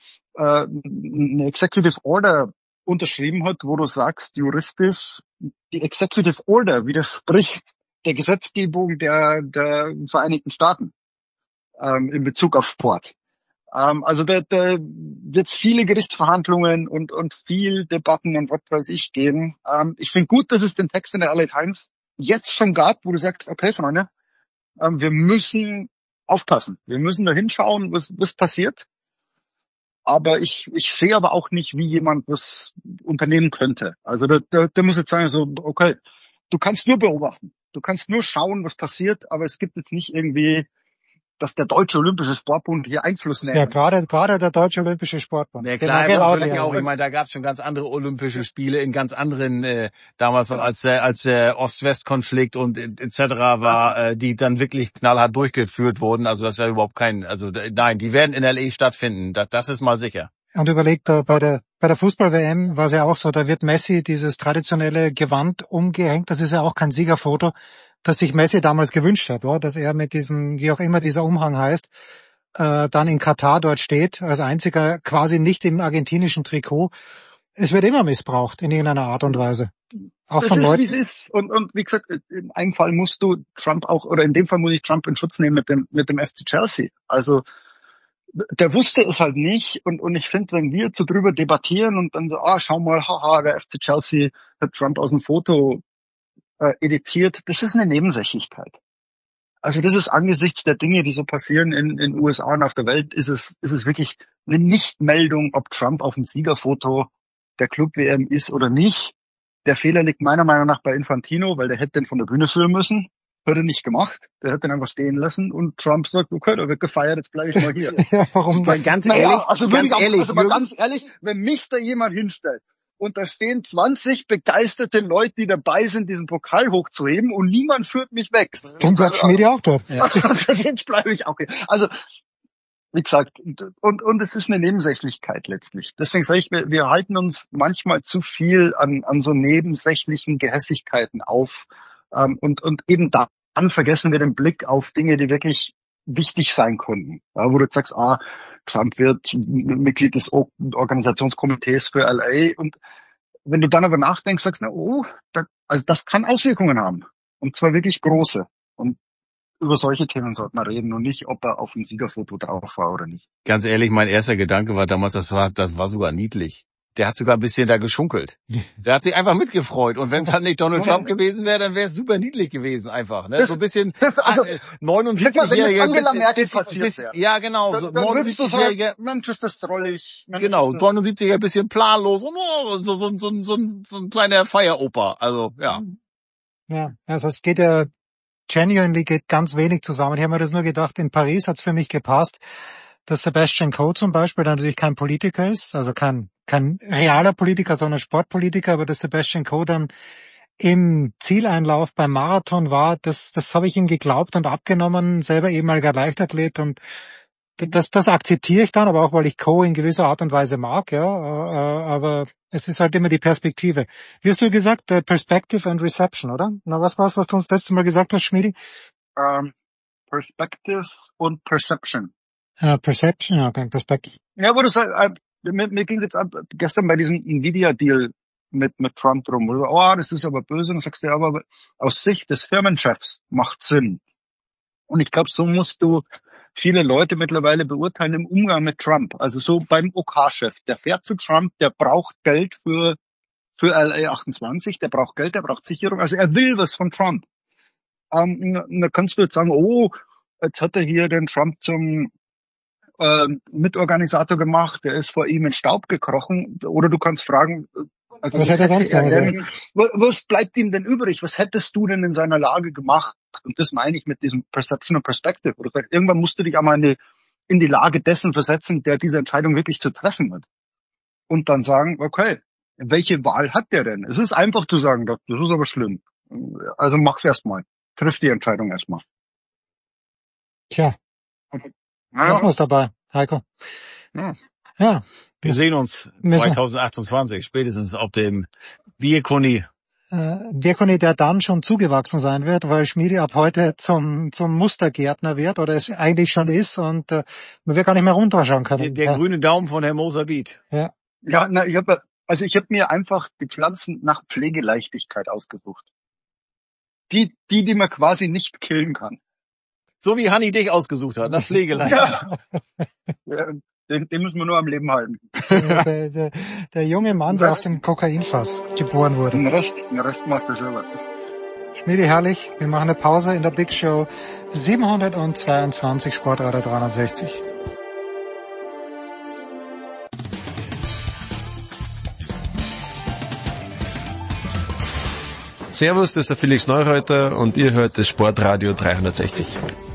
eine Executive Order unterschrieben hat, wo du sagst, juristisch, die Executive Order widerspricht der Gesetzgebung der Vereinigten Staaten in Bezug auf Sport. Also da wird es viele Gerichtsverhandlungen und viel Debatten und was weiß ich geben. Ich finde gut, dass es den Text in der LA Times jetzt schon gab, wo du sagst, okay, Freunde, wir müssen aufpassen. Wir müssen da hinschauen, was passiert. Aber ich sehe aber auch nicht, wie jemand was unternehmen könnte. Also da muss jetzt sagen, so, okay, du kannst nur beobachten. Du kannst nur schauen, was passiert, aber es gibt jetzt nicht irgendwie, dass der Deutsche Olympische Sportbund hier Einfluss nimmt. Ja, gerade der Deutsche Olympische Sportbund. Ja, klar, auch, ich meine, da gab es schon ganz andere Olympische Spiele in ganz anderen, damals noch als der Ost-West-Konflikt und etc. war, die dann wirklich knallhart durchgeführt wurden. Also das ist ja überhaupt nein, die werden in LA stattfinden. Das ist mal sicher. Und überlegt, bei der Fußball-WM war es ja auch so, da wird Messi dieses traditionelle Gewand umgehängt. Das ist ja auch kein Siegerfoto, das sich Messi damals gewünscht hat, oder? Dass er mit diesem, wie auch immer dieser Umhang heißt, dann in Katar dort steht, als einziger quasi nicht im argentinischen Trikot. Es wird immer missbraucht in irgendeiner Art und Weise. Auch von Leuten. Wie es ist. Und wie gesagt, in einem Fall musst du Trump auch, oder in dem Fall muss ich Trump in Schutz nehmen mit dem FC Chelsea. Also der wusste es halt nicht und ich finde, wenn wir so drüber debattieren und dann so, schau mal, haha, der FC Chelsea hat Trump aus dem Foto editiert, das ist eine Nebensächlichkeit. Also das ist angesichts der Dinge, die so passieren in USA und auf der Welt, ist es wirklich eine Nichtmeldung, ob Trump auf dem Siegerfoto der Club-WM ist oder nicht. Der Fehler liegt meiner Meinung nach bei Infantino, weil der hätte den von der Bühne führen müssen. Hat er nicht gemacht. Der hat den einfach stehen lassen und Trump sagt, okay, da wird gefeiert, jetzt bleibe ich mal hier. Ja, warum? Weil ganz ehrlich, wenn mich da jemand hinstellt und da stehen 20 begeisterte Leute, die dabei sind, diesen Pokal hochzuheben und niemand führt mich weg. Dann bleibt Schmiede auch dort. Ja. Jetzt bleibe ich auch hier. Also, wie gesagt, und es ist eine Nebensächlichkeit letztlich. Deswegen sage ich, wir halten uns manchmal zu viel an so nebensächlichen Gehässigkeiten auf. Und eben dann vergessen wir den Blick auf Dinge, die wirklich wichtig sein konnten. Ja, wo du jetzt sagst, Trump wird Mitglied des Organisationskomitees für LA, und wenn du dann aber nachdenkst, sagst du, also das kann Auswirkungen haben. Und zwar wirklich große. Und über solche Themen sollte man reden und nicht, ob er auf dem Siegerfoto drauf war oder nicht. Ganz ehrlich, mein erster Gedanke war damals, das war sogar niedlich. Der hat sogar ein bisschen da geschunkelt. Der hat sich einfach mitgefreut. Und wenn es halt nicht Donald Trump gewesen wäre, dann wäre es super niedlich gewesen einfach. Ne? So ein bisschen 79-Jähriger. Angela Merkel passiert wäre. Ja, genau. So dann würdest du sagen, 79-Jähriger. Mensch, ist das drollig. Genau, 79-Jähriger, bisschen planlos. Und so ein kleiner Feieroper. Also, ja. Ja, also es geht ja genuinely geht ganz wenig zusammen. Ich habe mir das nur gedacht, in Paris hat es für mich gepasst, dass Sebastian Coe zum Beispiel, der natürlich kein Politiker ist, also kein realer Politiker, sondern Sportpolitiker, aber dass Sebastian Coe dann im Zieleinlauf beim Marathon war, das habe ich ihm geglaubt und abgenommen, selber ehemaliger Leichtathlet, und das akzeptiere ich dann, aber auch weil ich Coe in gewisser Art und Weise mag, ja, aber es ist halt immer die Perspektive. Wie hast du gesagt, Perspective and Reception, oder? Na, was war's, was du uns letztes Mal gesagt hast, Schmiedi? Perspective und Perception. Perception, ja, okay, Perspective. Ja, aber du sagst, mir ging es jetzt gestern bei diesem Nvidia-Deal mit Trump drum. Das ist aber böse. Und dann sagst du, ja, aber aus Sicht des Firmenchefs macht Sinn. Und ich glaube, so musst du viele Leute mittlerweile beurteilen im Umgang mit Trump. Also so beim OK-Chef. Der fährt zu Trump, der braucht Geld für LA 28, der braucht Geld, der braucht Sicherung. Also er will was von Trump. Da kannst du jetzt sagen, jetzt hat er hier den Trump zum Mitorganisator gemacht, der ist vor ihm in Staub gekrochen. Oder du kannst fragen, also was bleibt ihm denn übrig? Was hättest du denn in seiner Lage gemacht? Und das meine ich mit diesem Perception und Perspective. Oder sagst, irgendwann musst du dich einmal in die Lage dessen versetzen, der diese Entscheidung wirklich zu treffen hat. Und dann sagen, okay, welche Wahl hat der denn? Es ist einfach zu sagen, das ist aber schlimm. Also mach's erstmal. Triff die Entscheidung erstmal. Tja. Lassen wir's dabei, Heiko. Ja. Wir sehen uns 2028, spätestens auf dem Diakoni. Diakoni, der dann schon zugewachsen sein wird, weil Schmiedi ab heute zum Mustergärtner wird, oder es eigentlich schon ist, und man wird gar nicht mehr runterschauen können. Der grüne Daumen von Herrn Moser-Biet. Ja. Ja, ich habe mir einfach die Pflanzen nach Pflegeleichtigkeit ausgesucht. Die man quasi nicht killen kann. So wie Hanni dich ausgesucht hat, nach Pflegeleichtigkeit. Ja, den müssen wir nur am Leben halten. Der junge Mann, der auf dem Kokainfass geboren wurde. Den Rest macht er selber. Schmiedi, herrlich. Wir machen eine Pause in der Big Show 722 Sportradio 360. Servus, das ist der Felix Neureuter und ihr hört das Sportradio 360.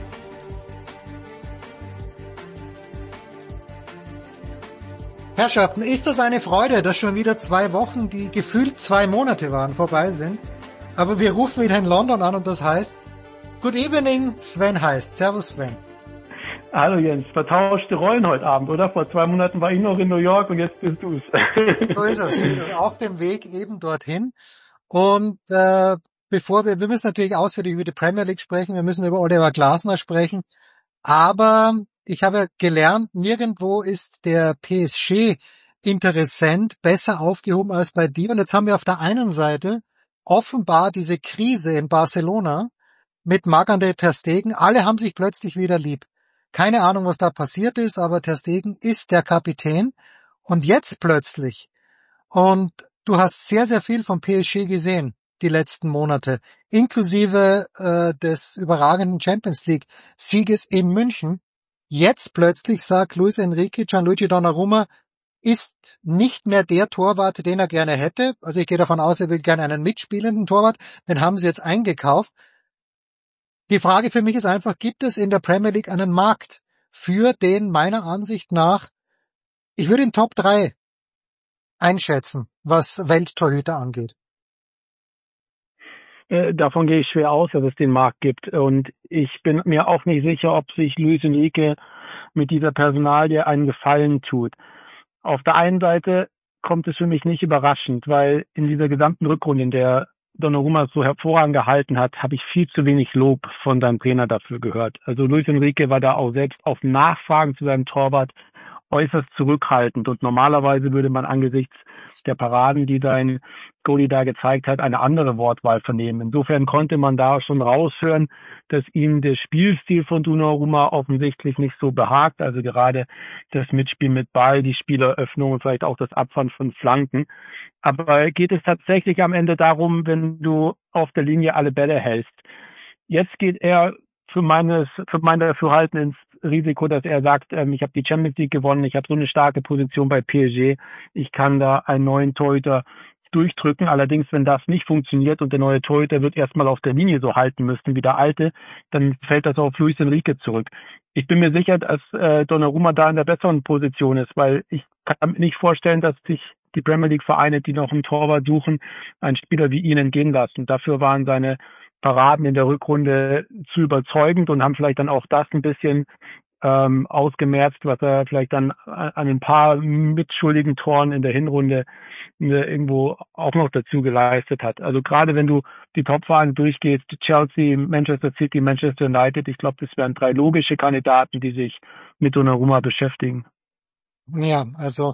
Herrschaften, ist das eine Freude, dass schon wieder 2 Wochen, die gefühlt 2 Monate waren, vorbei sind. Aber wir rufen wieder in London an und das heißt, Good evening, Sven heißt. Servus Sven. Hallo Jens, vertauschte Rollen heute Abend, oder? Vor 2 Monaten war ich noch in New York und jetzt bist du's. So ist es. Wir sind auf dem Weg eben dorthin. Und bevor wir müssen natürlich ausführlich über die Premier League sprechen, wir müssen über Oliver Glasner sprechen. Aber ich habe gelernt, nirgendwo ist der PSG-Interessent besser aufgehoben als bei dir. Und jetzt haben wir auf der einen Seite offenbar diese Krise in Barcelona mit Marc-André ter Stegen. Alle haben sich plötzlich wieder lieb. Keine Ahnung, was da passiert ist, aber ter Stegen ist der Kapitän. Und jetzt plötzlich, und du hast sehr, sehr viel vom PSG gesehen, die letzten Monate, inklusive des überragenden Champions-League-Sieges in München. Jetzt plötzlich sagt Luis Enrique, Gianluigi Donnarumma ist nicht mehr der Torwart, den er gerne hätte. Also ich gehe davon aus, er will gerne einen mitspielenden Torwart. Den haben sie jetzt eingekauft. Die Frage für mich ist einfach, gibt es in der Premier League einen Markt für den meiner Ansicht nach, ich würde in Top 3 einschätzen, was Welttorhüter angeht? Davon gehe ich schwer aus, dass es den Markt gibt. Und ich bin mir auch nicht sicher, ob sich Luis Enrique mit dieser Personalie einen Gefallen tut. Auf der einen Seite kommt es für mich nicht überraschend, weil in dieser gesamten Rückrunde, in der Donnarumma so hervorragend gehalten hat, habe ich viel zu wenig Lob von seinem Trainer dafür gehört. Also Luis Enrique war da auch selbst auf Nachfragen zu seinem Torwart äußerst zurückhaltend und normalerweise würde man angesichts der Paraden, die sein Goalie da gezeigt hat, eine andere Wortwahl vernehmen. Insofern konnte man da schon raushören, dass ihm der Spielstil von Donnarumma offensichtlich nicht so behagt, also gerade das Mitspiel mit Ball, die Spieleröffnung und vielleicht auch das Abfangen von Flanken. Aber geht es tatsächlich am Ende darum, wenn du auf der Linie alle Bälle hältst? Jetzt geht er für mein Dafürhalten ins Risiko, dass er sagt, ich habe die Champions League gewonnen, ich habe so eine starke Position bei PSG, ich kann da einen neuen Torhüter durchdrücken. Allerdings, wenn das nicht funktioniert und der neue Torhüter wird erstmal auf der Linie so halten müssen wie der alte, dann fällt das auf Luis Enrique zurück. Ich bin mir sicher, dass Donnarumma da in der besseren Position ist, weil ich kann mir nicht vorstellen, dass sich die Premier League Vereine, die noch einen Torwart suchen, einen Spieler wie ihn entgehen lassen. Dafür waren seine Paraden in der Rückrunde zu überzeugend und haben vielleicht dann auch das ein bisschen ausgemerzt, was er vielleicht dann an ein paar mitschuldigen Toren in der Hinrunde irgendwo auch noch dazu geleistet hat. Also gerade wenn du die Top-Vereine durchgehst, Chelsea, Manchester City, Manchester United, ich glaube, das wären 3 logische Kandidaten, die sich mit Donnarumma beschäftigen. Ja, also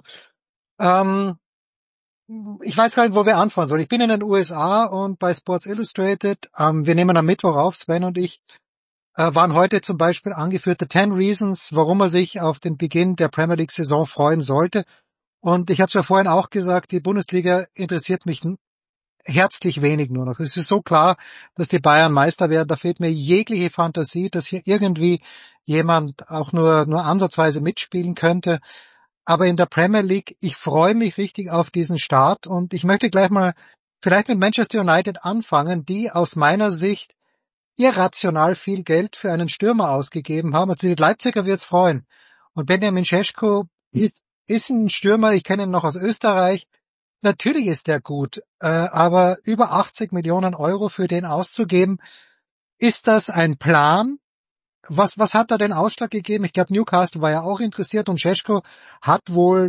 ich weiß gar nicht, wo wir anfangen sollen. Ich bin in den USA und bei Sports Illustrated, wir nehmen am Mittwoch auf, Sven und ich, waren heute zum Beispiel angeführte 10 Reasons, warum er sich auf den Beginn der Premier League Saison freuen sollte. Und ich habe es ja vorhin auch gesagt, die Bundesliga interessiert mich herzlich wenig nur noch. Es ist so klar, dass die Bayern Meister werden. Da fehlt mir jegliche Fantasie, dass hier irgendwie jemand auch nur ansatzweise mitspielen könnte. Aber in der Premier League, ich freue mich richtig auf diesen Start und ich möchte gleich mal vielleicht mit Manchester United anfangen, die aus meiner Sicht irrational viel Geld für einen Stürmer ausgegeben haben. Also die Leipziger wird's freuen. Und Benjamin Šeško ist ein Stürmer, ich kenne ihn noch aus Österreich. Natürlich ist der gut, aber über 80 Millionen Euro für den auszugeben, ist das ein Plan? Was hat da den Ausschlag gegeben? Ich glaube, Newcastle war ja auch interessiert und Šeško hat wohl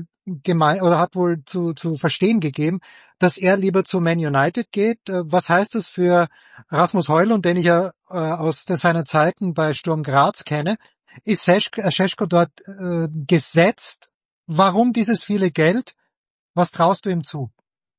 zu verstehen gegeben, dass er lieber zu Man United geht. Was heißt das für Rasmus Højlund, den ich ja aus seiner Zeiten bei Sturm Graz kenne? Ist Šeško dort gesetzt? Warum dieses viele Geld? Was traust du ihm zu?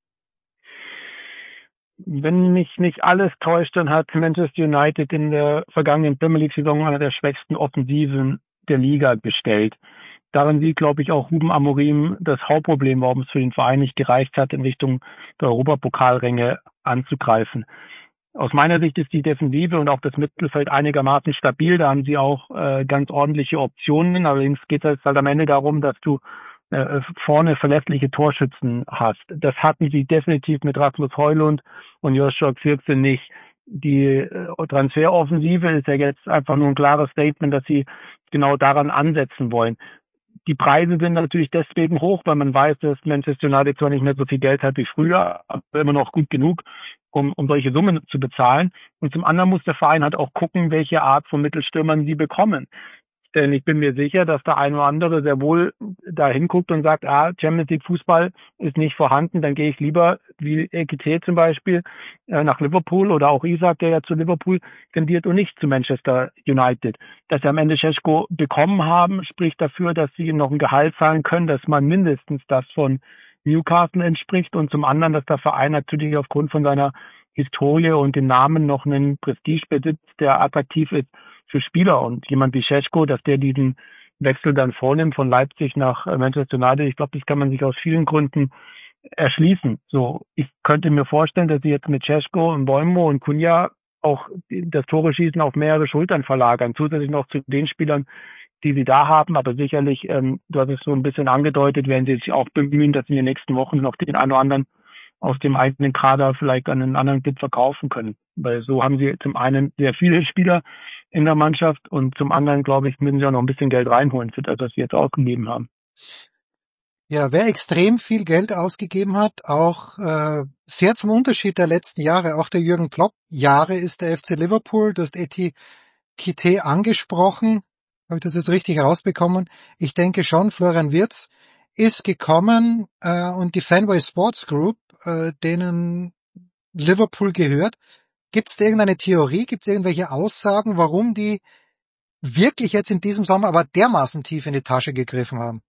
Wenn mich nicht alles täuscht, dann hat Manchester United in der vergangenen Premier League-Saison einer der schwächsten Offensiven der Liga gestellt. Darin sieht, glaube ich, auch Ruben Amorim das Hauptproblem, warum es für den Verein nicht gereicht hat, in Richtung der Europapokalränge anzugreifen. Aus meiner Sicht ist die Defensive und auch das Mittelfeld einigermaßen stabil. Da haben sie auch ganz ordentliche Optionen. Allerdings geht es halt am Ende darum, dass du vorne verlässliche Torschützen hast. Das hatten sie definitiv mit Rasmus Højlund und Joshua Zirkzee nicht. Die Transferoffensive ist ja jetzt einfach nur ein klares Statement, dass sie genau daran ansetzen wollen. Die Preise sind natürlich deswegen hoch, weil man weiß, dass Manchester United zwar nicht mehr so viel Geld hat wie früher, aber immer noch gut genug, um solche Summen zu bezahlen. Und zum anderen muss der Verein halt auch gucken, welche Art von Mittelstürmern sie bekommen. Denn ich bin mir sicher, dass der eine oder andere sehr wohl da hinguckt und sagt, Champions League Fußball ist nicht vorhanden, dann gehe ich lieber, wie Ekitike zum Beispiel, nach Liverpool oder auch Isak, der ja zu Liverpool tendiert und nicht zu Manchester United. Dass sie am Ende Šeško bekommen haben, spricht dafür, dass sie ihm noch ein Gehalt zahlen können, dass man mindestens das von Newcastle entspricht und zum anderen, dass der Verein natürlich aufgrund von seiner Historie und dem Namen noch einen Prestige besitzt, der attraktiv ist für Spieler und jemand wie Šeško, dass der diesen Wechsel dann vornimmt von Leipzig nach Manchester United. Ich glaube, das kann man sich aus vielen Gründen erschließen. So, ich könnte mir vorstellen, dass sie jetzt mit Šeško und Mbeumo und Cunha auch das Tore-Schießen auf mehrere Schultern verlagern, zusätzlich noch zu den Spielern, die sie da haben. Aber sicherlich, du hast es so ein bisschen angedeutet, werden sie sich auch bemühen, dass in den nächsten Wochen noch den einen oder anderen aus dem eigenen Kader vielleicht an einen anderen Club verkaufen können. Weil so haben sie zum einen sehr viele Spieler in der Mannschaft und zum anderen, glaube ich, müssen sie auch noch ein bisschen Geld reinholen für das, was sie jetzt ausgegeben haben. Ja, wer extrem viel Geld ausgegeben hat, auch sehr zum Unterschied der letzten Jahre, auch der Jürgen Klopp Jahre, ist der FC Liverpool. Du hast Ekitike angesprochen. Habe ich das jetzt richtig rausbekommen? Ich denke schon, Florian Wirtz ist gekommen und die Fanway Sports Group, denen Liverpool gehört. Gibt es irgendeine Theorie, gibt es irgendwelche Aussagen, warum die wirklich jetzt in diesem Sommer aber dermaßen tief in die Tasche gegriffen haben?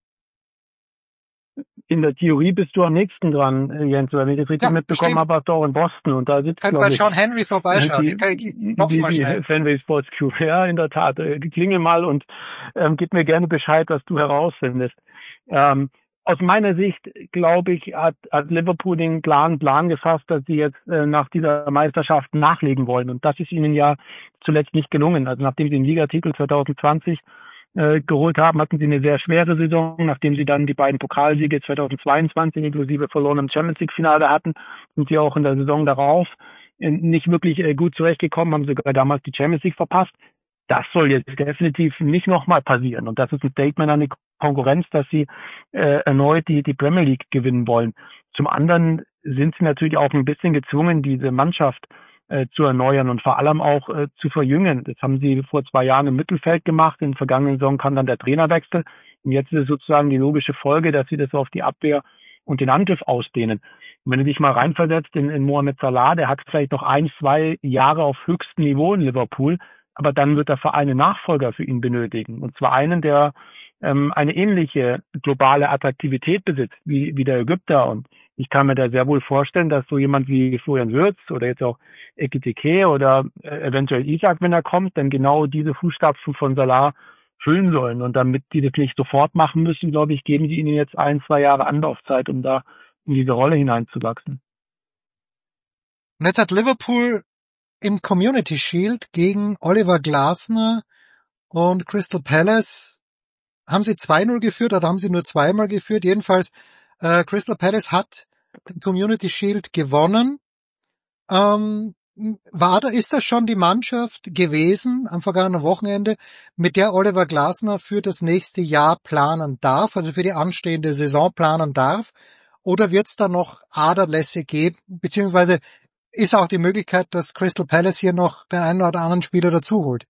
In der Theorie bist du am nächsten dran, Jens, weil wenn ich das richtig mitbekommen habe, warst du auch in Boston und da sitzt, glaube ich, John Henry vorbeischauen. Die Fenway Sports Crew. Ja, in der Tat. Klingel mal und gib mir gerne Bescheid, was du herausfindest. Aus meiner Sicht, glaube ich, hat Liverpool den klaren Plan gefasst, dass sie jetzt nach dieser Meisterschaft nachlegen wollen. Und das ist ihnen ja zuletzt nicht gelungen. Also nachdem sie den Ligatitel 2020 geholt haben, hatten sie eine sehr schwere Saison, nachdem sie dann die beiden Pokalsiege 2022 inklusive verlorenem Champions League Finale hatten, sind sie auch in der Saison darauf nicht wirklich gut zurechtgekommen, haben sogar damals die Champions League verpasst. Das soll jetzt definitiv nicht nochmal passieren. Und das ist ein Statement an die Konkurrenz, dass sie erneut die Premier League gewinnen wollen. Zum anderen sind sie natürlich auch ein bisschen gezwungen, diese Mannschaft zu erneuern und vor allem auch zu verjüngen. Das haben sie vor 2 Jahren im Mittelfeld gemacht. In der vergangenen Saison kam dann der Trainerwechsel. Und jetzt ist es sozusagen die logische Folge, dass sie das auf die Abwehr und den Angriff ausdehnen. Und wenn du dich mal reinversetzt in Mohamed Salah, der hat vielleicht noch 1-2 Jahre auf höchstem Niveau in Liverpool, aber dann wird der Verein einen Nachfolger für ihn benötigen. Und zwar einen, der eine ähnliche globale Attraktivität besitzt wie der Ägypter. Und ich kann mir da sehr wohl vorstellen, dass so jemand wie Florian Wirtz oder jetzt auch Ekitike oder eventuell Isaac, wenn er kommt, dann genau diese Fußstapfen von Salah füllen sollen. Und damit die das nicht sofort machen müssen, glaube ich, geben die ihnen jetzt 1-2 Jahre Anlaufzeit, um da in diese Rolle hineinzuwachsen. Und jetzt hat Liverpool im Community Shield gegen Oliver Glasner und Crystal Palace, haben sie 2-0 geführt oder haben sie nur zweimal geführt? Jedenfalls, Crystal Palace hat den Community Shield gewonnen. Ist das schon die Mannschaft gewesen am vergangenen Wochenende, mit der Oliver Glasner für das nächste Jahr planen darf, also für die anstehende Saison planen darf? Oder wird es da noch Aderlässe geben? Beziehungsweise ist auch die Möglichkeit, dass Crystal Palace hier noch den einen oder anderen Spieler dazu holt?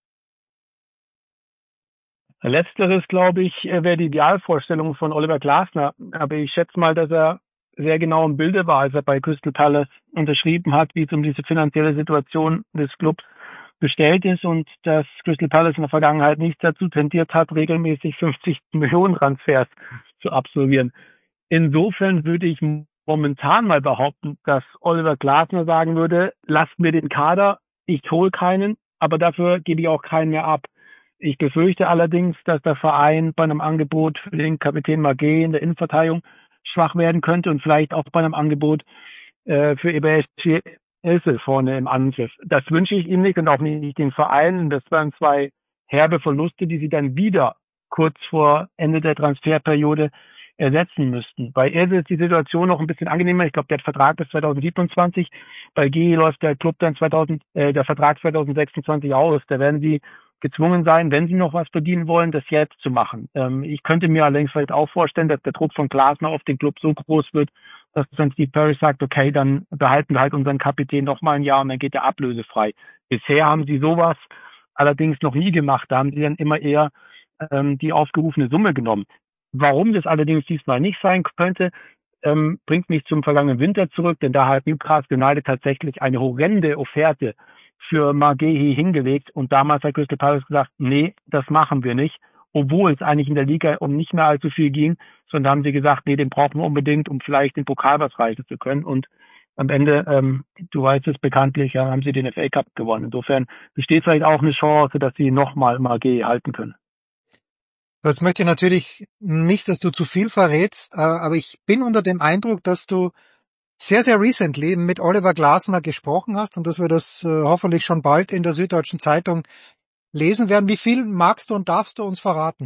Letzteres, glaube ich, wäre die Idealvorstellung von Oliver Glasner. Aber ich schätze mal, dass er sehr genau im Bilde war, als er bei Crystal Palace unterschrieben hat, wie es um diese finanzielle Situation des Clubs bestellt ist und dass Crystal Palace in der Vergangenheit nicht dazu tendiert hat, regelmäßig 50 Millionen Transfers zu absolvieren. Insofern würde ich momentan mal behaupten, dass Oliver Glasner sagen würde, lasst mir den Kader, ich hole keinen, aber dafür gebe ich auch keinen mehr ab. Ich befürchte allerdings, dass der Verein bei einem Angebot für den Kapitän Maguire in der Innenverteidigung schwach werden könnte und vielleicht auch bei einem Angebot für Eberechi Eze vorne im Angriff. Das wünsche ich ihm nicht und auch nicht den Verein. Das wären 2 herbe Verluste, die sie dann wieder kurz vor Ende der Transferperiode ersetzen müssten. Bei Eze ist die Situation noch ein bisschen angenehmer. Ich glaube, der hat Vertrag bis 2027. Bei G läuft der Club dann der Vertrag 2026 aus. Da werden sie gezwungen sein, wenn sie noch was verdienen wollen, das jetzt zu machen. Ich könnte mir allerdings vielleicht auch vorstellen, dass der Druck von Glasner auf den Club so groß wird, dass dann Steve Perry sagt, okay, dann behalten wir halt unseren Kapitän noch mal ein Jahr und dann geht er ablösefrei. Bisher haben sie sowas allerdings noch nie gemacht. Da haben sie dann immer eher die aufgerufene Summe genommen. Warum das allerdings diesmal nicht sein könnte, bringt mich zum vergangenen Winter zurück, denn da hat Newcastle United tatsächlich eine horrende Offerte für Maguire hingelegt und damals hat Crystal Palace gesagt, nee, das machen wir nicht, obwohl es eigentlich in der Liga um nicht mehr allzu viel ging, sondern haben sie gesagt, nee, den brauchen wir unbedingt, um vielleicht den Pokal was reichen zu können und am Ende, du weißt es bekanntlich, ja, haben sie den FA Cup gewonnen. Insofern besteht vielleicht auch eine Chance, dass sie nochmal Maguire halten können. Jetzt möchte ich natürlich nicht, dass du zu viel verrätst, aber ich bin unter dem Eindruck, dass du sehr, sehr recently mit Oliver Glasner gesprochen hast und dass wir das hoffentlich schon bald in der Süddeutschen Zeitung lesen werden. Wie viel magst du und darfst du uns verraten?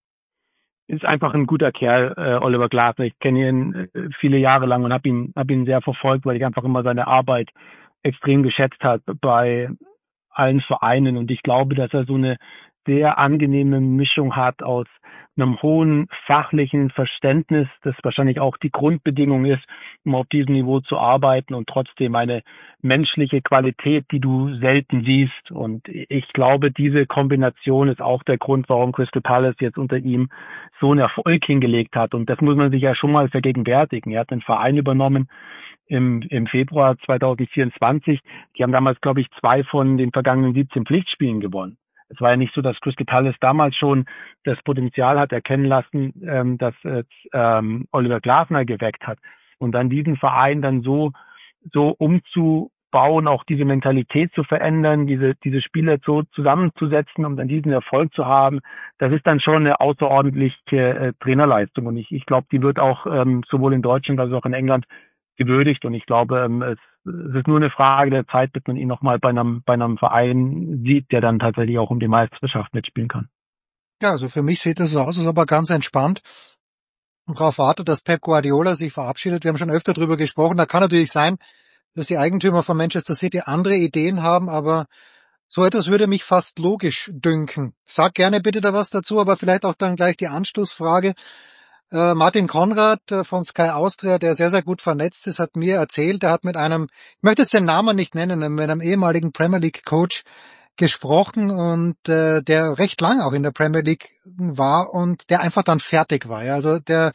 Ist einfach ein guter Kerl, Oliver Glasner. Ich kenne ihn viele Jahre lang und habe ihn sehr verfolgt, weil ich einfach immer seine Arbeit extrem geschätzt habe bei allen Vereinen. Und ich glaube, dass er so eine sehr angenehme Mischung hat aus einem hohen fachlichen Verständnis, das wahrscheinlich auch die Grundbedingung ist, um auf diesem Niveau zu arbeiten und trotzdem eine menschliche Qualität, die du selten siehst. Und ich glaube, diese Kombination ist auch der Grund, warum Crystal Palace jetzt unter ihm so einen Erfolg hingelegt hat. Und das muss man sich ja schon mal vergegenwärtigen. Er hat den Verein übernommen im Februar 2024. Die haben damals, glaube ich, 2 von den vergangenen 17 Pflichtspielen gewonnen. Es war ja nicht so, dass Crystal Palace damals schon das Potenzial hat erkennen lassen, dass Oliver Glasner geweckt hat. Und dann diesen Verein dann so umzubauen, auch diese Mentalität zu verändern, diese Spieler so zusammenzusetzen, um dann diesen Erfolg zu haben, das ist dann schon eine außerordentliche Trainerleistung. Und ich glaube, die wird auch sowohl in Deutschland als auch in England gewürdigt. Und ich glaube, es ist nur eine Frage der Zeit, bis man ihn nochmal bei einem Verein sieht, der dann tatsächlich auch um die Meisterschaft mitspielen kann. Ja, also für mich sieht das so aus, ist aber ganz entspannt und darauf wartet, dass Pep Guardiola sich verabschiedet. Wir haben schon öfter drüber gesprochen. Da kann natürlich sein, dass die Eigentümer von Manchester City andere Ideen haben, aber so etwas würde mich fast logisch dünken. Sag gerne bitte da was dazu, aber vielleicht auch dann gleich die Anschlussfrage. Martin Konrad von Sky Austria, der sehr, sehr gut vernetzt ist, hat mir erzählt, er hat mit einem, ich möchte jetzt den Namen nicht nennen, mit einem ehemaligen Premier League Coach gesprochen und der recht lang auch in der Premier League war und der einfach dann fertig war. Ja. Also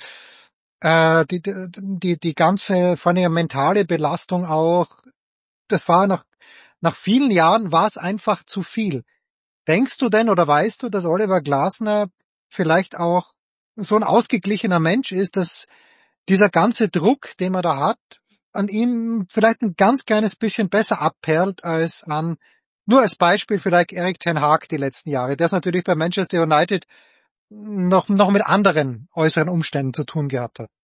die ganze, vor allem mentale Belastung auch, das war nach vielen Jahren war es einfach zu viel. Denkst du denn oder weißt du, dass Oliver Glasner vielleicht auch so ein ausgeglichener Mensch ist, dass dieser ganze Druck, den man da hat, an ihm vielleicht ein ganz kleines bisschen besser abperlt als nur als Beispiel vielleicht Erik ten Hag die letzten Jahre, der es natürlich bei Manchester United noch mit anderen äußeren Umständen zu tun gehabt hat?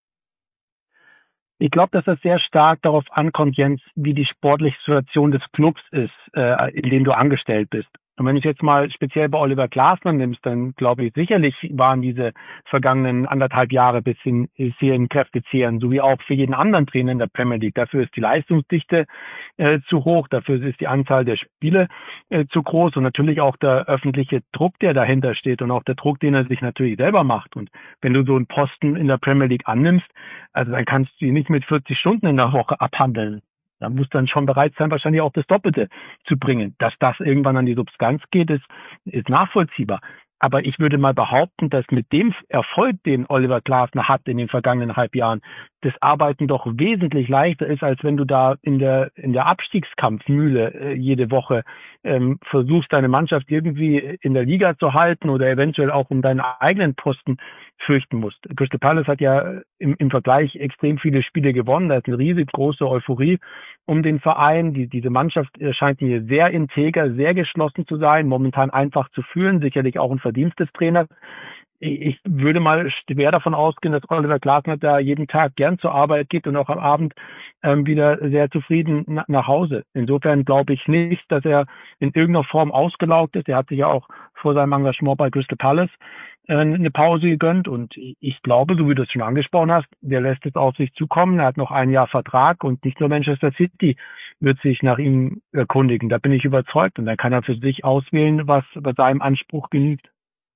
Ich glaube, dass das sehr stark darauf ankommt, Jens, wie die sportliche Situation des Clubs ist, in dem du angestellt bist. Und wenn du es jetzt mal speziell bei Oliver Glasner nimmst, dann glaube ich, sicherlich waren diese vergangenen 1,5 Jahre sehr in Kräfte zehren, so wie auch für jeden anderen Trainer in der Premier League. Dafür ist die Leistungsdichte zu hoch, dafür ist die Anzahl der Spiele zu groß und natürlich auch der öffentliche Druck, der dahinter steht und auch der Druck, den er sich natürlich selber macht. Und wenn du so einen Posten in der Premier League annimmst, also dann kannst du ihn nicht mit 40 Stunden in der Woche abhandeln. Da muss dann schon bereit sein, wahrscheinlich auch das Doppelte zu bringen. Dass das irgendwann an die Substanz geht, ist nachvollziehbar. Aber ich würde mal behaupten, dass mit dem Erfolg, den Oliver Glasner hat in den vergangenen 1,5 Jahren, das Arbeiten doch wesentlich leichter ist, als wenn du da in der Abstiegskampfmühle jede Woche versuchst, deine Mannschaft irgendwie in der Liga zu halten oder eventuell auch um deinen eigenen Posten fürchten musst. Crystal Palace hat ja im Vergleich extrem viele Spiele gewonnen. Da ist eine riesig große Euphorie um den Verein. Diese Mannschaft scheint mir sehr integer, sehr geschlossen zu sein, momentan einfach zu fühlen, sicherlich auch ein Verdienst des Trainers. Ich würde mal schwer davon ausgehen, dass Oliver Glasner da jeden Tag gern zur Arbeit geht und auch am Abend wieder sehr zufrieden nach Hause. Insofern glaube ich nicht, dass er in irgendeiner Form ausgelaugt ist. Er hat sich ja auch vor seinem Engagement bei Crystal Palace eine Pause gegönnt und ich glaube, so wie du es schon angesprochen hast, der lässt es auf sich zukommen. Er hat noch 1 Jahr Vertrag und nicht nur Manchester City wird sich nach ihm erkundigen. Da bin ich überzeugt und dann kann er für sich auswählen, was bei seinem Anspruch genügt.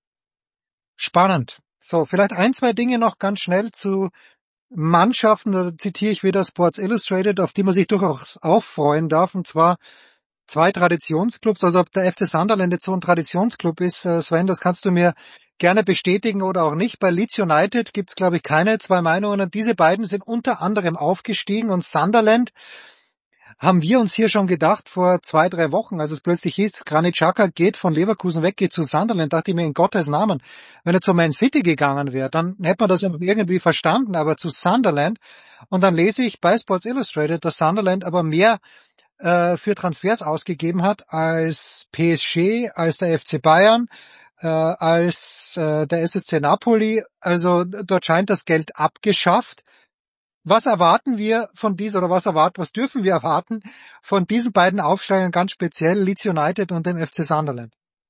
Spannend. So, vielleicht 1, 2 Dinge noch ganz schnell zu Mannschaften, da zitiere ich wieder Sports Illustrated, auf die man sich durchaus auch freuen darf, und zwar 2 Traditionsclubs, also ob der FC Sunderland jetzt so ein Traditionsclub ist, Sven, das kannst du mir gerne bestätigen oder auch nicht. Bei Leeds United gibt's, glaube ich, keine 2 Meinungen, und diese beiden sind unter anderem aufgestiegen, und Sunderland haben wir uns hier schon gedacht vor 2, 3 Wochen, als es plötzlich hieß, Granit Xhaka geht von Leverkusen weg, geht zu Sunderland, dachte ich mir, in Gottes Namen, wenn er zu Man City gegangen wäre, dann hätte man das irgendwie verstanden, aber zu Sunderland. Und dann lese ich bei Sports Illustrated, dass Sunderland aber mehr für Transfers ausgegeben hat als PSG, als der FC Bayern, als der SSC Napoli. Also dort scheint das Geld abgeschafft. Was erwarten wir von was dürfen wir erwarten von diesen beiden Aufsteigern, ganz speziell Leeds United und dem FC Sunderland?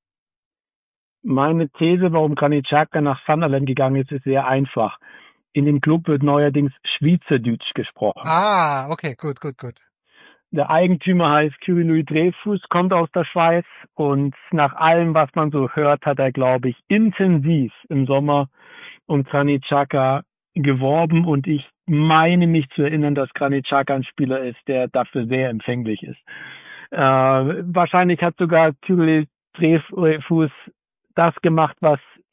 Meine These, warum Granit Xhaka nach Sunderland gegangen ist sehr einfach. In dem Club wird neuerdings Schweizerdeutsch gesprochen. Ah, okay, gut. Der Eigentümer heißt Kyrill Dreyfus, kommt aus der Schweiz, und nach allem, was man so hört, hat er, glaube ich, intensiv im Sommer um Granit Xhaka geworben, und ich meine mich zu erinnern, dass Granit Xhaka ein Spieler ist, der dafür sehr empfänglich ist. Wahrscheinlich hat sogar Kyrill Dreyfus das gemacht, was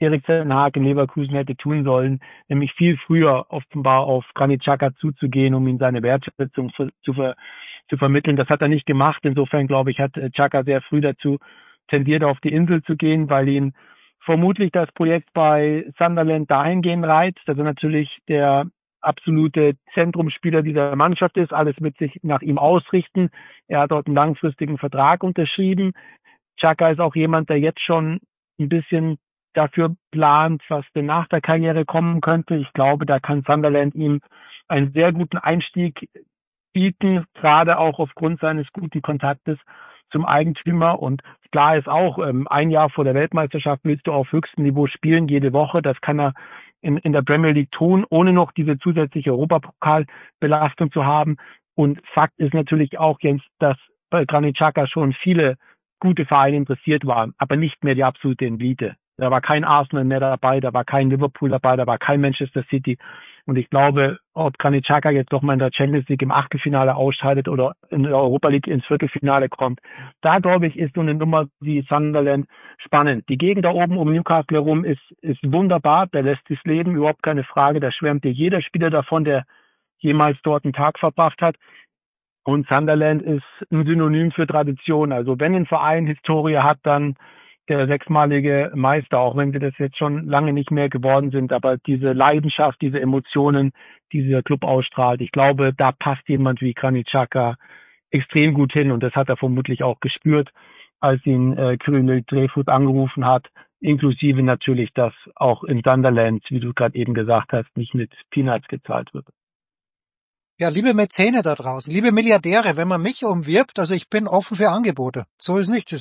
Erik ten Hag in Leverkusen hätte tun sollen, nämlich viel früher offenbar auf Granit Xhaka zuzugehen, um ihm seine Wertschätzung zu vermitteln. Das hat er nicht gemacht. Insofern, glaube ich, hat Xhaka sehr früh dazu tendiert, auf die Insel zu gehen, weil ihn vermutlich das Projekt bei Sunderland dahingehend reizt, dass er natürlich der absolute Zentrumsspieler dieser Mannschaft ist, alles mit sich nach ihm ausrichten. Er hat dort einen langfristigen Vertrag unterschrieben. Xhaka ist auch jemand, der jetzt schon ein bisschen dafür plant, was denn nach der Karriere kommen könnte. Ich glaube, da kann Sunderland ihm einen sehr guten Einstieg bieten, gerade auch aufgrund seines guten Kontaktes zum Eigentümer. Und klar ist auch, ein Jahr vor der Weltmeisterschaft willst du auf höchstem Niveau spielen, jede Woche. Das kann er in der Premier League tun, ohne noch diese zusätzliche Europapokalbelastung zu haben. Und Fakt ist natürlich auch, Jens, dass bei Granit Xhaka schon viele gute Vereine interessiert waren, aber nicht mehr die absolute Elite. Da war kein Arsenal mehr dabei, da war kein Liverpool dabei, da war kein Manchester City. Und ich glaube, ob Granit Xhaka jetzt doch mal in der Champions League im Achtelfinale ausscheidet oder in der Europa League ins Viertelfinale kommt, da glaube ich, ist so eine Nummer wie Sunderland spannend. Die Gegend da oben um Newcastle herum ist wunderbar, der lässt sich leben, überhaupt keine Frage. Da schwärmt dir jeder Spieler davon, der jemals dort einen Tag verbracht hat. Und Sunderland ist ein Synonym für Tradition. Also wenn ein Verein Historie hat, dann der sechsmalige Meister, auch wenn sie das jetzt schon lange nicht mehr geworden sind. Aber diese Leidenschaft, diese Emotionen, die dieser Club ausstrahlt, ich glaube, da passt jemand wie Granit Xhaka extrem gut hin. Und das hat er vermutlich auch gespürt, als ihn Kyrill Dreyfus angerufen hat. Inklusive natürlich, dass auch in Sunderland, wie du gerade eben gesagt hast, nicht mit Peanuts gezahlt wird. Ja, liebe Mäzene da draußen, liebe Milliardäre, wenn man mich umwirbt, also ich bin offen für Angebote. So ist nicht.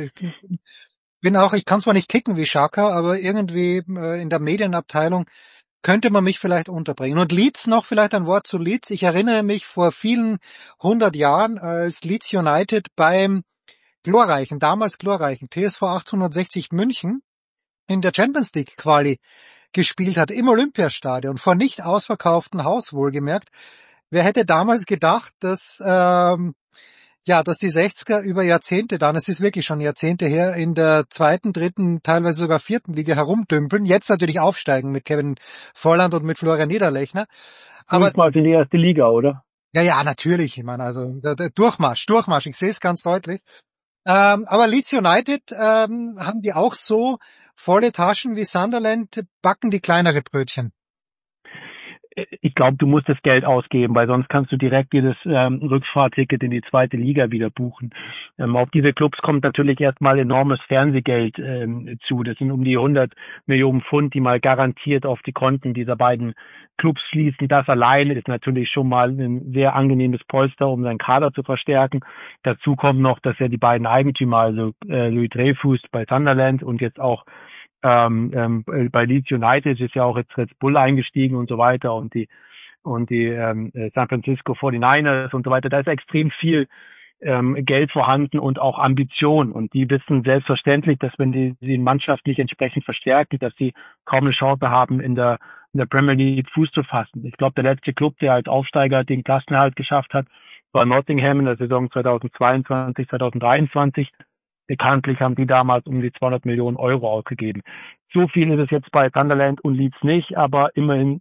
Ich kann zwar nicht kicken wie Xhaka, aber irgendwie in der Medienabteilung könnte man mich vielleicht unterbringen. Und Leeds noch, vielleicht ein Wort zu Leeds. Ich erinnere mich vor vielen 100 Jahren, als Leeds United beim damals glorreichen TSV 1860 München in der Champions League Quali gespielt hat, im Olympiastadion, vor nicht ausverkauftem Haus wohlgemerkt. Wer hätte damals gedacht, dass die 60er über Jahrzehnte dann, es ist wirklich schon Jahrzehnte her, in der zweiten, dritten, teilweise sogar vierten Liga herumdümpeln, jetzt natürlich aufsteigen mit Kevin Volland und mit Florian Niederlechner. Aber mal in die erste Liga, oder? Ja, natürlich. Ich meine, also der Durchmarsch, ich sehe es ganz deutlich. Aber Leeds United haben die auch so volle Taschen wie Sunderland, backen die kleinere Brötchen. Ich glaube, du musst das Geld ausgeben, weil sonst kannst du direkt jedes Rückfahrticket in die zweite Liga wieder buchen. Auf diese Clubs kommt natürlich erstmal enormes Fernsehgeld zu. Das sind um die 100 Millionen Pfund, die mal garantiert auf die Konten dieser beiden Clubs fließen. Das alleine ist natürlich schon mal ein sehr angenehmes Polster, um seinen Kader zu verstärken. Dazu kommt noch, dass ja die beiden Eigentümer, also Louis Dreyfus bei Sunderland und jetzt auch bei Leeds United ist ja auch jetzt Red Bull eingestiegen und so weiter und die San Francisco 49ers und so weiter. Da ist extrem viel Geld vorhanden und auch Ambition. Und die wissen selbstverständlich, dass wenn die Mannschaft nicht entsprechend verstärken, dass sie kaum eine Chance haben, in der Premier League Fuß zu fassen. Ich glaube, der letzte Club, der als Aufsteiger den Klassenerhalt geschafft hat, war Nottingham in der Saison 2022, 2023. Bekanntlich haben die damals um die 200 Millionen Euro ausgegeben. So viel ist es jetzt bei Sunderland und Leeds nicht, aber immerhin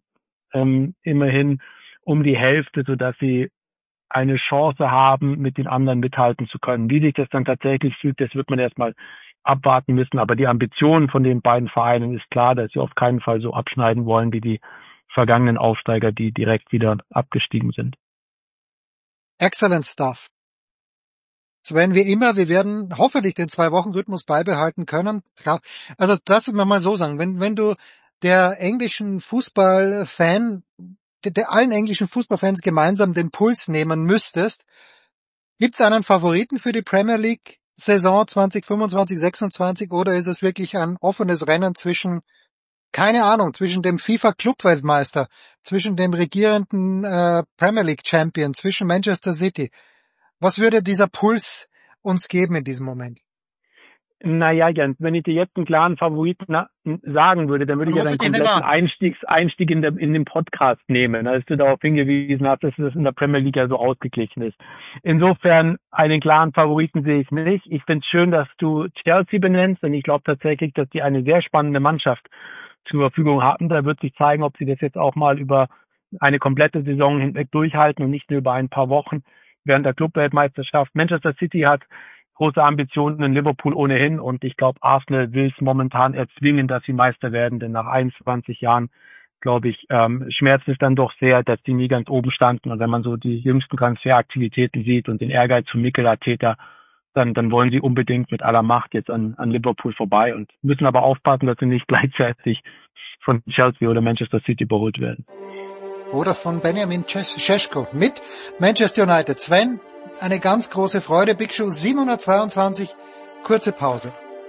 um die Hälfte, sodass sie eine Chance haben, mit den anderen mithalten zu können. Wie sich das dann tatsächlich fühlt, das wird man erstmal abwarten müssen. Aber die Ambition von den beiden Vereinen ist klar, dass sie auf keinen Fall so abschneiden wollen wie die vergangenen Aufsteiger, die direkt wieder abgestiegen sind. Excellent stuff. Sven, wie immer, wir werden hoffentlich den 2-Wochen-Rhythmus beibehalten können. Also das muss man mal so sagen, wenn du der englischen Fußballfan, der allen englischen Fußballfans gemeinsam den Puls nehmen müsstest, gibt's einen Favoriten für die Premier League Saison 2025-26 oder ist es wirklich ein offenes Rennen zwischen dem FIFA-Club-Weltmeister, zwischen dem regierenden Premier League Champion, zwischen Manchester City? Was würde dieser Puls uns geben in diesem Moment? Naja, Jens, wenn ich dir jetzt einen klaren Favoriten sagen würde, dann würde ich ja deinen kompletten Einstieg in den Podcast nehmen, als du darauf hingewiesen hast, dass das in der Premier League ja so ausgeglichen ist. Insofern einen klaren Favoriten sehe ich nicht. Ich finde es schön, dass du Chelsea benennst, denn ich glaube tatsächlich, dass die eine sehr spannende Mannschaft zur Verfügung hatten. Da wird sich zeigen, ob sie das jetzt auch mal über eine komplette Saison hinweg durchhalten und nicht nur über ein paar Wochen während der Clubweltmeisterschaft. Manchester City hat große Ambitionen in Liverpool ohnehin und ich glaube, Arsenal will es momentan erzwingen, dass sie Meister werden, denn nach 21 Jahren, glaube ich, schmerzt es dann doch sehr, dass die nie ganz oben standen und wenn man so die jüngsten Transferaktivitäten sieht und den Ehrgeiz von Mikel Arteta, dann wollen sie unbedingt mit aller Macht jetzt an Liverpool vorbei und müssen aber aufpassen, dass sie nicht gleichzeitig von Chelsea oder Manchester City überholt werden. Oder von Benjamin Šeško mit Manchester United. Sven, eine ganz große Freude. Big Show 722. Kurze Pause.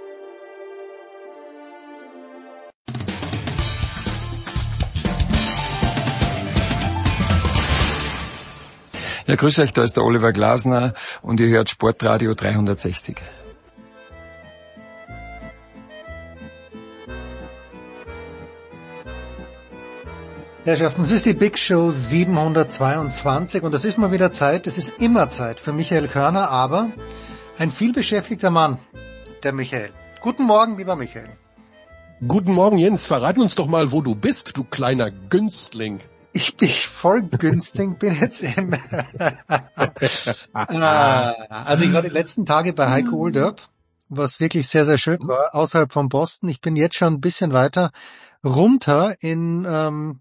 Ja, grüß euch, da ist der Oliver Glasner und ihr hört Sportradio 360. Herrschaften, es ist die Big Show 722 und es ist mal wieder Zeit, es ist immer Zeit für Michael Körner, aber ein vielbeschäftigter Mann, der Michael. Guten Morgen, lieber Michael. Guten Morgen, Jens. Verrat uns doch mal, wo du bist, du kleiner Günstling. Ich bin voll Günstling, bin jetzt also ich war die letzten Tage bei Heiko Olderb, was wirklich sehr, sehr schön war, außerhalb von Boston. Ich bin jetzt schon ein bisschen weiter runter im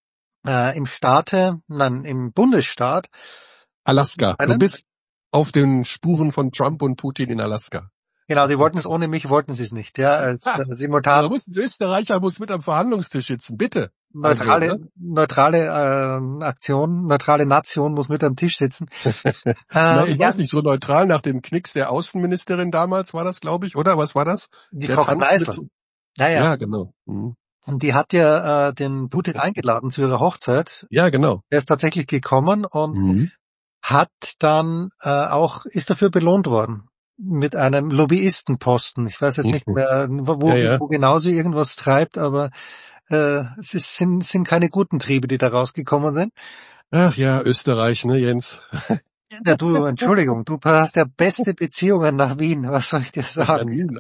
Bundesstaat Alaska. Du bist auf den Spuren von Trump und Putin in Alaska. Genau, die wollten es ohne mich, wollten sie es nicht, ja, als simultan. Da muss ein Österreicher mit am Verhandlungstisch sitzen, bitte. Neutrale Aktion, neutrale Nation muss mit am Tisch sitzen. Ich weiß nicht, so neutral nach dem Knicks der Außenministerin damals war das, glaube ich, oder? Was war das? Die Frau Kreisler. Ja, genau. Mhm. Und die hat ja den Putin eingeladen zu ihrer Hochzeit. Ja, genau. Er ist tatsächlich gekommen und hat dann ist dafür belohnt worden mit einem Lobbyistenposten. Ich weiß jetzt nicht mehr, wo genau sie irgendwas treibt, aber es sind keine guten Triebe, die da rausgekommen sind. Ach ja, Österreich, ne, Jens? Ja, du, Entschuldigung, du hast ja beste Beziehungen nach Wien, was soll ich dir sagen?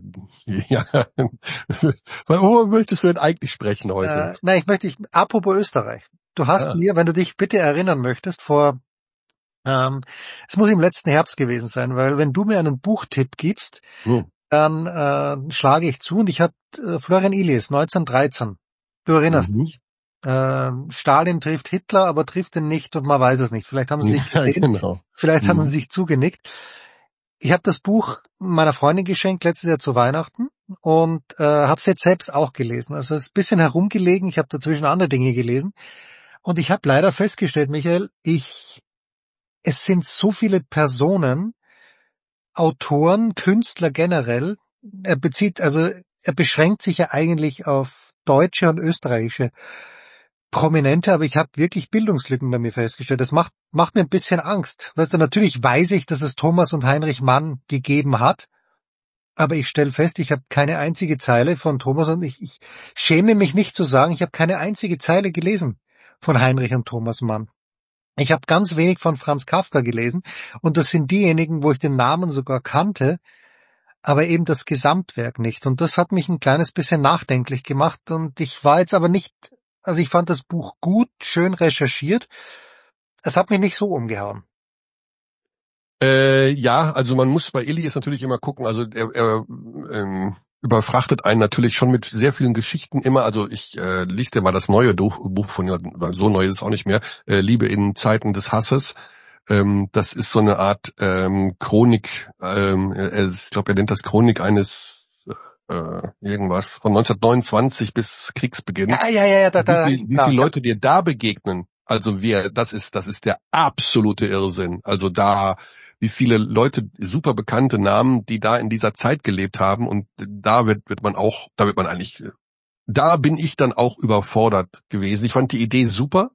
Worüber möchtest du denn eigentlich sprechen heute? Apropos Österreich. Du hast mir, wenn du dich bitte erinnern möchtest, es muss im letzten Herbst gewesen sein, weil wenn du mir einen Buchtipp gibst, dann schlage ich zu und ich habe Florian Illies, 1913. Du erinnerst dich. Stalin trifft Hitler, aber trifft ihn nicht und man weiß es nicht. Vielleicht haben sie sich gesehen, vielleicht haben sie sich zugenickt. Ich habe das Buch meiner Freundin geschenkt letztes Jahr zu Weihnachten und habe es jetzt selbst auch gelesen. Also es ist ein bisschen herumgelegen, ich habe dazwischen andere Dinge gelesen und ich habe leider festgestellt, Michael, es sind so viele Personen, Autoren, Künstler generell, er beschränkt sich ja eigentlich auf deutsche und österreichische Prominente, aber ich habe wirklich Bildungslücken bei mir festgestellt. Das macht mir ein bisschen Angst. Weißt du, natürlich weiß ich, dass es Thomas und Heinrich Mann gegeben hat, aber ich stelle fest, ich habe keine einzige Zeile von Thomas und ich schäme mich nicht zu sagen, ich habe keine einzige Zeile gelesen von Heinrich und Thomas Mann. Ich habe ganz wenig von Franz Kafka gelesen und das sind diejenigen, wo ich den Namen sogar kannte, aber eben das Gesamtwerk nicht. Und das hat mich ein kleines bisschen nachdenklich gemacht und ich war jetzt aber nicht, also ich fand das Buch gut, schön recherchiert. Es hat mich nicht so umgehauen. Ja, also man muss bei Illies natürlich immer gucken, also er überfrachtet einen natürlich schon mit sehr vielen Geschichten immer, also ich lese dir mal das neue Buch von ihm, so neu ist es auch nicht mehr, Liebe in Zeiten des Hasses. Das ist so eine Art Chronik, ich glaube, er nennt das Chronik eines irgendwas, von 1929 bis Kriegsbeginn. Ja. Wie viele Leute dir da begegnen, also das ist der absolute Irrsinn. Also wie viele Leute, super bekannte Namen, die da in dieser Zeit gelebt haben und da bin ich dann auch überfordert gewesen. Ich fand die Idee super,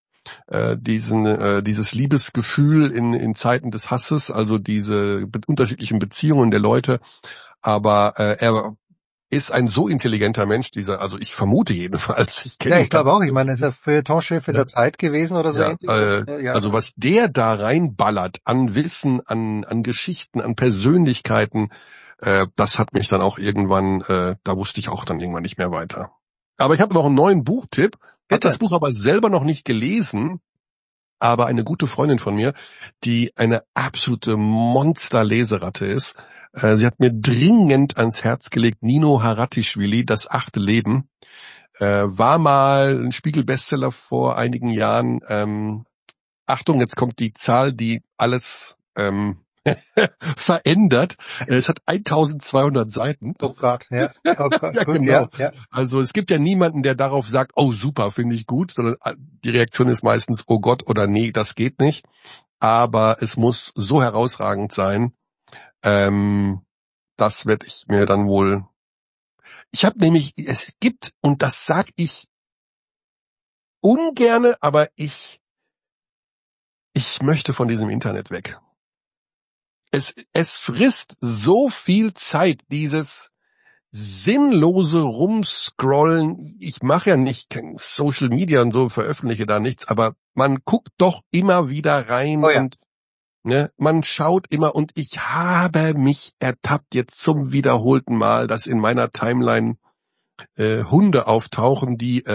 dieses Liebesgefühl in Zeiten des Hasses, also diese unterschiedlichen Beziehungen der Leute. aber er ist ein so intelligenter Mensch, also ich vermute jedenfalls. Ich glaube auch. Ich meine, er ist ja Feuilletonchef in der Zeit gewesen oder so. Also was der da reinballert an Wissen, an Geschichten, an Persönlichkeiten, das hat mich dann auch irgendwann, da wusste ich auch dann irgendwann nicht mehr weiter. Aber ich habe noch einen neuen Buchtipp. Hat das Buch aber selber noch nicht gelesen. Aber eine gute Freundin von mir, die eine absolute Monster-Leseratte ist, sie hat mir dringend ans Herz gelegt, Nino Haratischvili, Das 8. Leben. War mal ein Spiegel-Bestseller vor einigen Jahren. Achtung, jetzt kommt die Zahl, die alles verändert. Es hat 1200 Seiten. Oh Gott, ja. Oh Gott, ja, gut, genau. Ja. Also es gibt ja niemanden, der darauf sagt, oh super, finde ich gut, sondern die Reaktion ist meistens, oh Gott oder nee, das geht nicht. Aber es muss so herausragend sein, das werde ich mir dann wohl... Ich habe nämlich, es gibt, und das sag ich ungerne, aber ich möchte von diesem Internet weg. Es frisst so viel Zeit, dieses sinnlose Rumscrollen. Ich mache ja nicht Social Media und so, veröffentliche da nichts, aber man guckt doch immer wieder rein und man schaut immer, und ich habe mich ertappt jetzt zum wiederholten Mal, dass in meiner Timeline Hunde auftauchen, die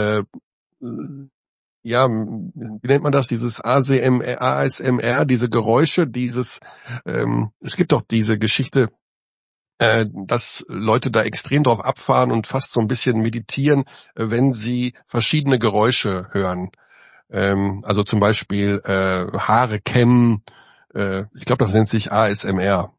wie nennt man das, dieses ASMR, diese Geräusche, es gibt doch diese Geschichte, dass Leute da extrem drauf abfahren und fast so ein bisschen meditieren, wenn sie verschiedene Geräusche hören. Also zum Beispiel Haare kämmen, ich glaube, das nennt sich ASMR.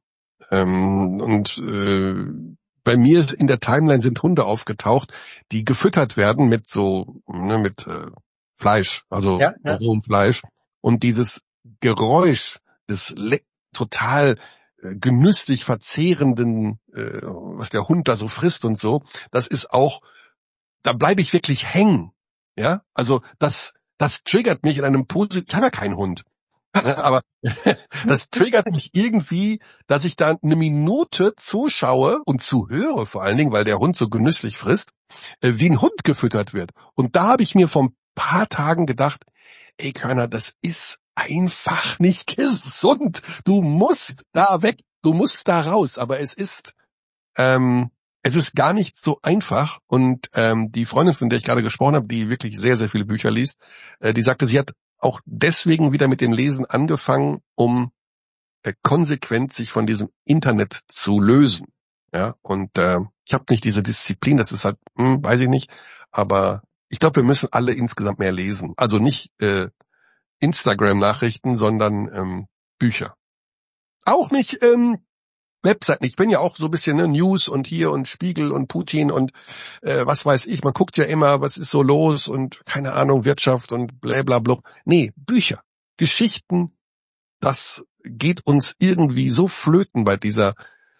Bei mir in der Timeline sind Hunde aufgetaucht, die gefüttert werden mit mit Fleisch, also rohem Fleisch. Und dieses Geräusch des total genüsslich verzehrenden, was der Hund da so frisst und so, das ist auch, da bleibe ich wirklich hängen. Ja, also das triggert mich in einem positiven, ich habe ja keinen Hund. Aber das triggert mich irgendwie, dass ich da eine Minute zuschaue und zuhöre vor allen Dingen, weil der Hund so genüsslich frisst, wie ein Hund gefüttert wird. Und da habe ich mir vor ein paar Tagen gedacht, ey Körner, das ist einfach nicht gesund. Du musst da weg, du musst da raus. Aber es ist gar nicht so einfach. Und die Freundin, von der ich gerade gesprochen habe, die wirklich sehr, sehr viele Bücher liest, die sagte, sie hat auch deswegen wieder mit dem Lesen angefangen, um konsequent sich von diesem Internet zu lösen. Ja, und ich habe nicht diese Disziplin, das ist halt, weiß ich nicht, aber ich glaube, wir müssen alle insgesamt mehr lesen. Also nicht Instagram-Nachrichten, sondern Bücher. Auch nicht Webseiten. Ich bin ja auch so ein bisschen News und hier und Spiegel und Putin und was weiß ich. Man guckt ja immer, was ist so los und keine Ahnung, Wirtschaft und blablabla. Nee, Bücher, Geschichten, das geht uns irgendwie so flöten bei dieser...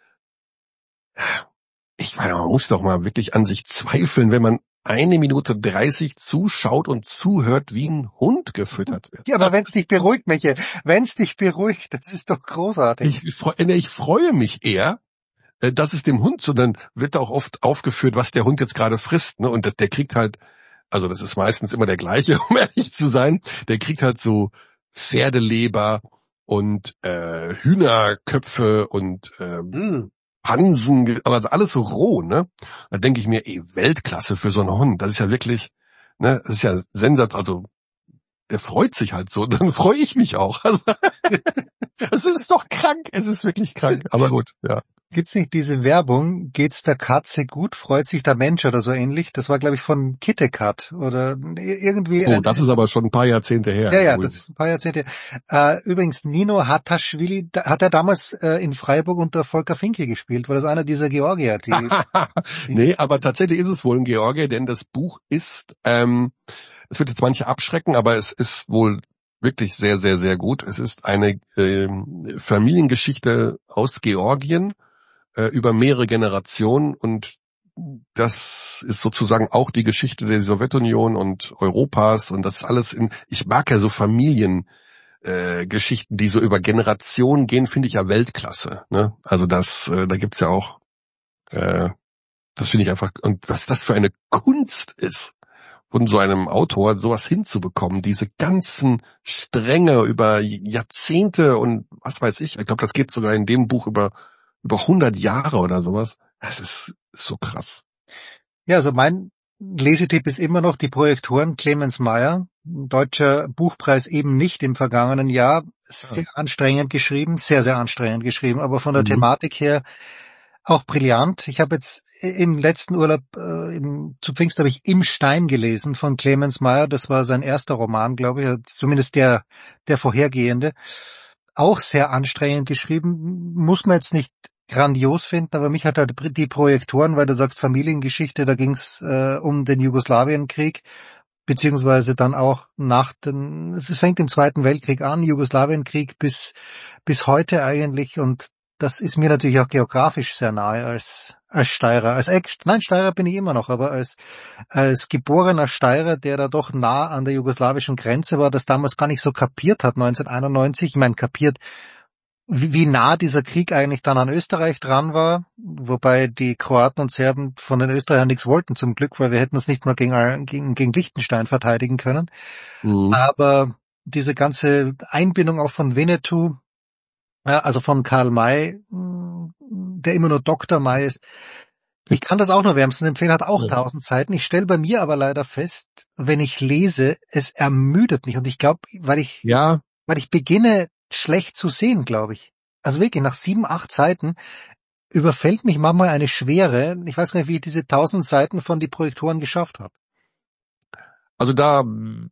Ich meine, man muss doch mal wirklich an sich zweifeln, wenn man 1 Minute 30 zuschaut und zuhört, wie ein Hund gefüttert wird. Ja, aber wenn es dich beruhigt, Michael, wenn es dich beruhigt, das ist doch großartig. Ich freue mich eher, dass es dem Hund so, dann wird auch oft aufgeführt, was der Hund jetzt gerade frisst, ne? Und der kriegt halt, also das ist meistens immer der gleiche, um ehrlich zu sein, der kriegt halt so Pferdeleber und Hühnerköpfe und Pansen, aber alles so roh, ne? Da denke ich mir, Weltklasse für so einen Hund. Das ist ja wirklich, ne, das ist ja sensationell, also der freut sich halt so, dann freue ich mich auch. Also, es ist doch krank, es ist wirklich krank, aber gut, ja. Gibt's nicht diese Werbung, geht's der Katze gut, freut sich der Mensch oder so ähnlich? Das war, glaube ich, von KitKat oder irgendwie... Oh, das ist aber schon ein paar Jahrzehnte her. Ja, das ist ein paar Jahrzehnte. Übrigens, Nino Haratischvili, hat er damals in Freiburg unter Volker Finke gespielt? War das einer dieser Georgier? Nee, aber tatsächlich ist es wohl ein Georgier, denn das Buch ist, es wird jetzt manche abschrecken, aber es ist wohl wirklich sehr, sehr, sehr gut. Es ist eine Familiengeschichte aus Georgien, über mehrere Generationen, und das ist sozusagen auch die Geschichte der Sowjetunion und Europas, und das alles ich mag ja so Familiengeschichten, die so über Generationen gehen, finde ich ja Weltklasse, ne? Also da gibt's ja auch Das finde ich einfach, und was das für eine Kunst ist, von so einem Autor sowas hinzubekommen, diese ganzen Stränge über Jahrzehnte und was weiß ich glaube, das geht sogar in dem Buch über 100 Jahre oder sowas. Das ist so krass. Ja, also mein Lesetipp ist immer noch die Projektoren Clemens Meyer. Deutscher Buchpreis eben nicht im vergangenen Jahr. Sehr anstrengend geschrieben, sehr, sehr anstrengend geschrieben, aber von der Thematik her auch brillant. Ich habe jetzt im letzten Urlaub zu Pfingst habe ich Im Stein gelesen von Clemens Meyer. Das war sein erster Roman, glaube ich, zumindest der vorhergehende. Auch sehr anstrengend geschrieben. Muss man jetzt nicht grandios finden, aber mich hat halt die Projektoren, weil du sagst Familiengeschichte, da ging's um den Jugoslawienkrieg, beziehungsweise dann auch es fängt im Zweiten Weltkrieg an, Jugoslawienkrieg bis heute eigentlich, und das ist mir natürlich auch geografisch sehr nahe als Steirer. Steirer bin ich immer noch, aber als geborener Steirer, der da doch nah an der jugoslawischen Grenze war, das damals gar nicht so kapiert hat, 1991. Ich meine, kapiert, wie nah dieser Krieg eigentlich dann an Österreich dran war, wobei die Kroaten und Serben von den Österreichern nichts wollten zum Glück, weil wir hätten uns nicht mal gegen Liechtenstein verteidigen können. Aber diese ganze Einbindung auch von Winnetou, ja, also von Karl May, der immer nur Dr. May ist. Ich kann das auch nur wärmstens empfehlen, hat auch 1000 Seiten. Ich stelle bei mir aber leider fest, wenn ich lese, es ermüdet mich. Und ich glaube, weil ich beginne schlecht zu sehen, glaube ich. Also wirklich, nach 7, 8 Seiten überfällt mich manchmal eine Schwere. Ich weiß gar nicht, wie ich diese 1000 Seiten von die Projektoren geschafft habe. Also dem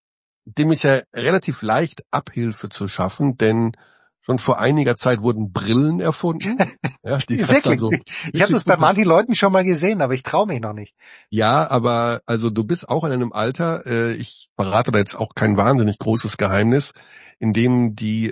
ist ja relativ leicht Abhilfe zu schaffen, denn schon vor einiger Zeit wurden Brillen erfunden. Ja, also ich habe das bei manchen Leuten schon mal gesehen, aber ich traue mich noch nicht. Ja, aber also du bist auch in einem Alter, ich verrate da jetzt auch kein wahnsinnig großes Geheimnis, in dem die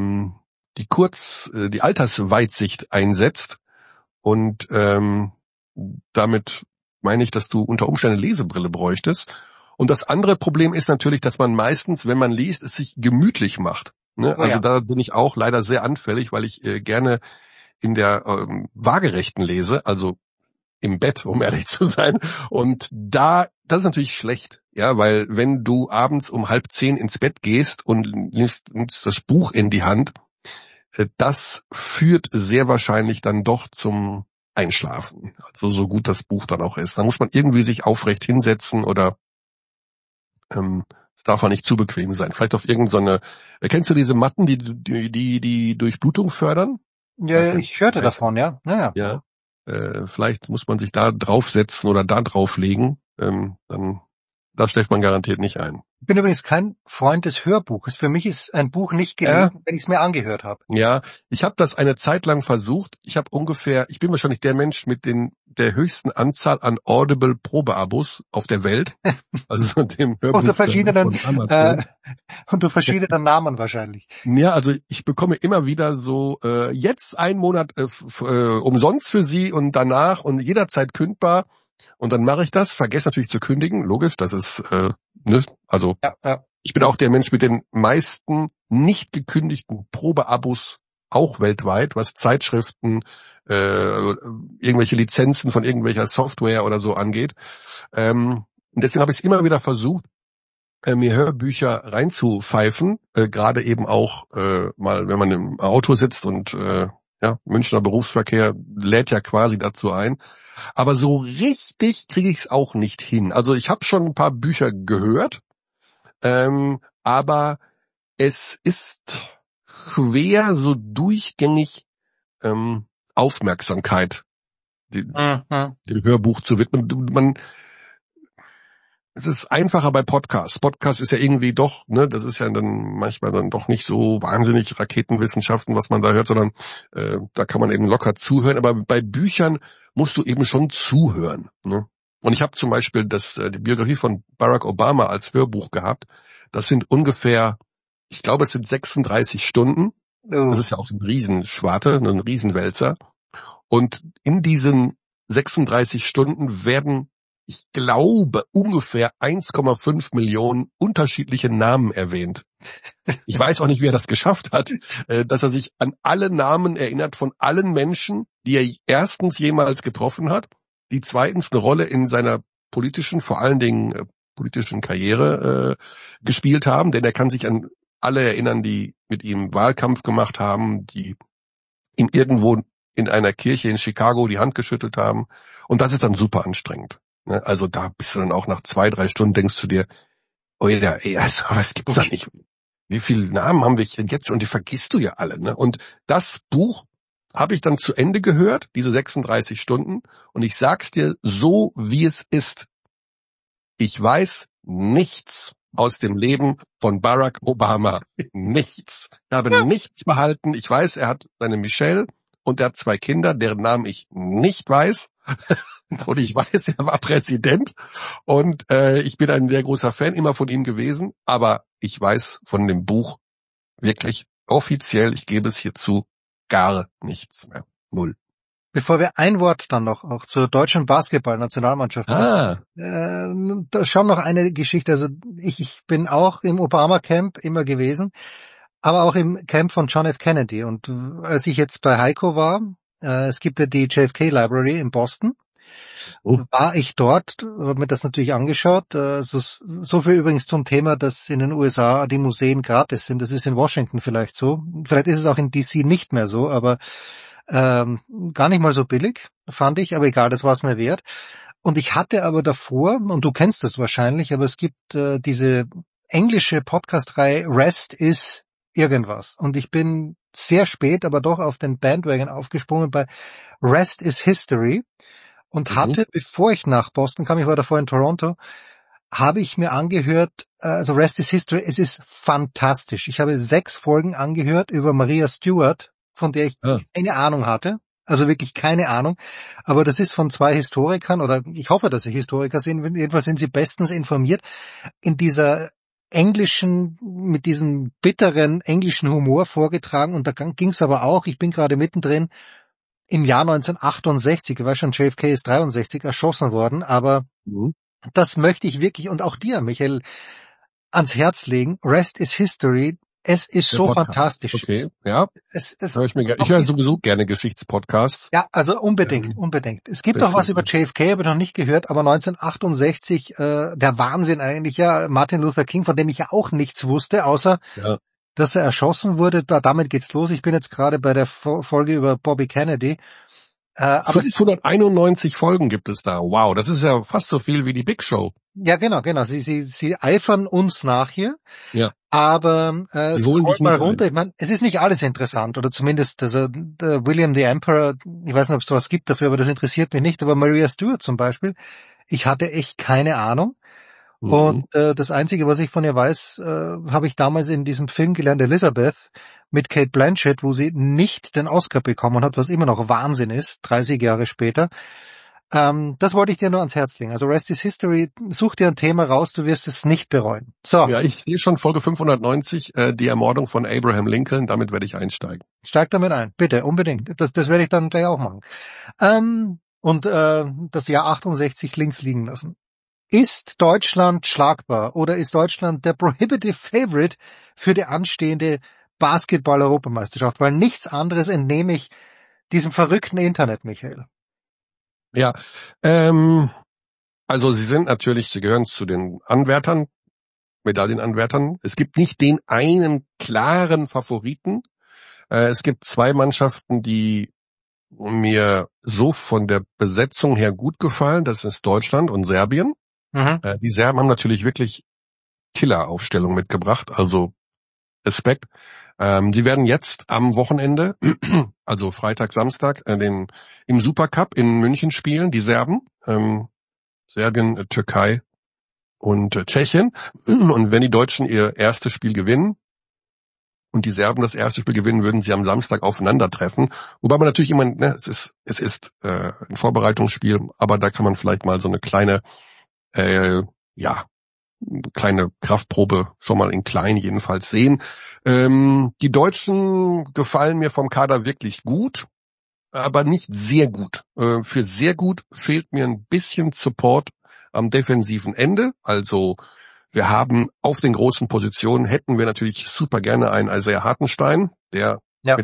Altersweitsicht einsetzt, und damit meine ich, dass du unter Umständen eine Lesebrille bräuchtest. Und das andere Problem ist natürlich, dass man meistens, wenn man liest, es sich gemütlich macht. Ne? Also da bin ich auch leider sehr anfällig, weil ich gerne in der Waagerechten lese, also im Bett, um ehrlich zu sein. Und das ist natürlich schlecht, ja, weil wenn du abends um 9:30 ins Bett gehst und nimmst das Buch in die Hand, das führt sehr wahrscheinlich dann doch zum Einschlafen. Also so gut das Buch dann auch ist. Da muss man irgendwie sich aufrecht hinsetzen oder es darf auch nicht zu bequem sein. Vielleicht auf kennst du diese Matten, die Durchblutung fördern? Ja, ich hörte davon, ja. Ja. Vielleicht muss man sich da draufsetzen oder da drauflegen. Dann da schläft man garantiert nicht ein. Ich bin übrigens kein Freund des Hörbuches. Für mich ist ein Buch nicht gelesen, wenn ich es mir angehört habe. Ja, ich habe das eine Zeit lang versucht. Ich bin wahrscheinlich der Mensch mit der höchsten Anzahl an Audible-Probeabos auf der Welt. Also dem Hörbuch unter verschiedenen Namen wahrscheinlich. Ja, also ich bekomme immer wieder so, jetzt 1 Monat umsonst für Sie und danach und jederzeit kündbar. Und dann mache ich das, vergesse natürlich zu kündigen, logisch, das ist, also ich bin auch der Mensch mit den meisten nicht gekündigten Probeabos, auch weltweit, was Zeitschriften, irgendwelche Lizenzen von irgendwelcher Software oder so angeht. Und deswegen habe ich es immer wieder versucht, mir Hörbücher reinzupfeifen, gerade eben auch mal, wenn man im Auto sitzt und Münchner Berufsverkehr lädt ja quasi dazu ein. Aber so richtig kriege ich es auch nicht hin. Also ich habe schon ein paar Bücher gehört, aber es ist schwer, so durchgängig Aufmerksamkeit dem Hörbuch zu widmen. Es ist einfacher bei Podcasts. Podcast ist ja irgendwie doch, das ist ja dann manchmal dann doch nicht so wahnsinnig Raketenwissenschaften, was man da hört, sondern da kann man eben locker zuhören. Aber bei Büchern musst du eben schon zuhören. Ne? Und ich habe zum Beispiel die Biografie von Barack Obama als Hörbuch gehabt. Das sind ungefähr, ich glaube, es sind 36 Stunden. Das ist ja auch ein Riesenschwarte, ein Riesenwälzer. Und in diesen 36 Stunden werden, ich glaube, ungefähr 1,5 Millionen unterschiedliche Namen erwähnt. Ich weiß auch nicht, wie er das geschafft hat, dass er sich an alle Namen erinnert von allen Menschen, die er erstens jemals getroffen hat, die zweitens eine Rolle in seiner politischen, vor allen Dingen politischen Karriere gespielt haben, denn er kann sich an alle erinnern, die mit ihm Wahlkampf gemacht haben, die ihm irgendwo in einer Kirche in Chicago die Hand geschüttelt haben. Und das ist dann super anstrengend. Ne? Also da bist du dann auch nach 2-3 Stunden, denkst du dir, also was gibt's da nicht? Wie viele Namen haben wir denn jetzt schon? Und die vergisst du ja alle. Ne? Und das Buch habe ich dann zu Ende gehört, diese 36 Stunden. Und ich sag's dir so, wie es ist. Ich weiß nichts aus dem Leben von Barack Obama. Nichts. Ich habe nichts behalten. Ich weiß, er hat seine Michelle und er hat 2 Kinder, deren Namen ich nicht weiß. Und ich weiß, er war Präsident. Und ich bin ein sehr großer Fan immer von ihm gewesen. Aber ich weiß von dem Buch wirklich offiziell, ich gebe es hier zu, gar nichts mehr. 0. Bevor wir ein Wort dann noch auch zur deutschen Basketball-Nationalmannschaft machen, da ist schon noch eine Geschichte. Also ich bin auch im Obama-Camp immer gewesen, aber auch im Camp von John F. Kennedy. Und als ich jetzt bei Heiko war, es gibt ja die JFK Library in Boston, war ich dort, habe mir das natürlich angeschaut. So viel übrigens zum Thema, dass in den USA die Museen gratis sind. Das ist in Washington vielleicht so. Vielleicht ist es auch in DC nicht mehr so, aber gar nicht mal so billig, fand ich, aber egal, das war es mir wert. Und ich hatte aber davor, und du kennst das wahrscheinlich, aber es gibt diese englische Podcast-Reihe Rest is irgendwas. Und ich bin sehr spät, aber doch auf den Bandwagon aufgesprungen bei Rest is History und hatte, bevor ich nach Boston kam, ich war davor in Toronto, habe ich mir angehört, also Rest is History, es ist fantastisch. Ich habe 6 Folgen angehört über Maria Stuart, von der ich keine Ahnung hatte, also wirklich keine Ahnung, aber das ist von 2 Historikern, oder ich hoffe, dass sie Historiker sind, jedenfalls sind sie bestens informiert, in dieser englischen, mit diesem bitteren englischen Humor vorgetragen, und da ging es aber auch, ich bin gerade mittendrin, im Jahr 1968, ich weiß schon, JFK ist 63 erschossen worden, aber das möchte ich wirklich, und auch dir, Michael, ans Herz legen, Rest is History. Es ist der so Podcast. Fantastisch. Okay, ja. Ich höre sowieso gerne Geschichtspodcasts. Ja, also unbedingt. Es gibt auch was über JFK, habe ich noch nicht gehört, aber 1968, der Wahnsinn eigentlich, ja, Martin Luther King, von dem ich ja auch nichts wusste, außer, dass er erschossen wurde. Damit geht's los. Ich bin jetzt gerade bei der Folge über Bobby Kennedy. Aber 591 Folgen gibt es da. Wow, das ist ja fast so viel wie die Big Show. Ja, genau. Sie eifern uns nach hier. Ja. Aber scrollt mal runter. Ich meine, es ist nicht alles interessant, oder zumindest also der William the Emperor, ich weiß nicht, ob es was gibt dafür, aber das interessiert mich nicht. Aber Maria Stuart zum Beispiel, ich hatte echt keine Ahnung. Und das Einzige, was ich von ihr weiß, habe ich damals in diesem Film gelernt, Elizabeth, mit Kate Blanchett, wo sie nicht den Oscar bekommen hat, was immer noch Wahnsinn ist, 30 Jahre später. Das wollte ich dir nur ans Herz legen. Also Rest is History, such dir ein Thema raus, du wirst es nicht bereuen. So. Ja, ich sehe schon Folge 590, die Ermordung von Abraham Lincoln, damit werde ich einsteigen. Steig damit ein, bitte, unbedingt. Das werde ich dann gleich auch machen. Und das Jahr 68 links liegen lassen. Ist Deutschland schlagbar oder ist Deutschland der prohibitive Favorite für die anstehende Basketball-Europameisterschaft? Weil nichts anderes entnehme ich diesem verrückten Internet, Michael. Ja, also sie gehören zu den Anwärtern, Medaillenanwärtern. Es gibt nicht den einen klaren Favoriten. Es gibt 2 Mannschaften, die mir so von der Besetzung her gut gefallen. Das ist Deutschland und Serbien. Die Serben haben natürlich wirklich Killer-Aufstellung mitgebracht, also Respekt. Sie werden jetzt am Wochenende, also Freitag, Samstag, im Supercup in München spielen, die Serben, Serbien, Türkei und Tschechien. Und wenn die Deutschen ihr erstes Spiel gewinnen und die Serben das erste Spiel gewinnen, würden sie am Samstag aufeinandertreffen. Wobei man natürlich immer, es ist ein Vorbereitungsspiel, aber da kann man vielleicht mal so eine kleine kleine Kraftprobe schon mal in klein jedenfalls sehen. Die Deutschen gefallen mir vom Kader wirklich gut, aber nicht sehr gut. Für sehr gut fehlt mir ein bisschen Support am defensiven Ende. Also wir haben auf den großen Positionen, hätten wir natürlich super gerne einen Isaiah Hartenstein, der mit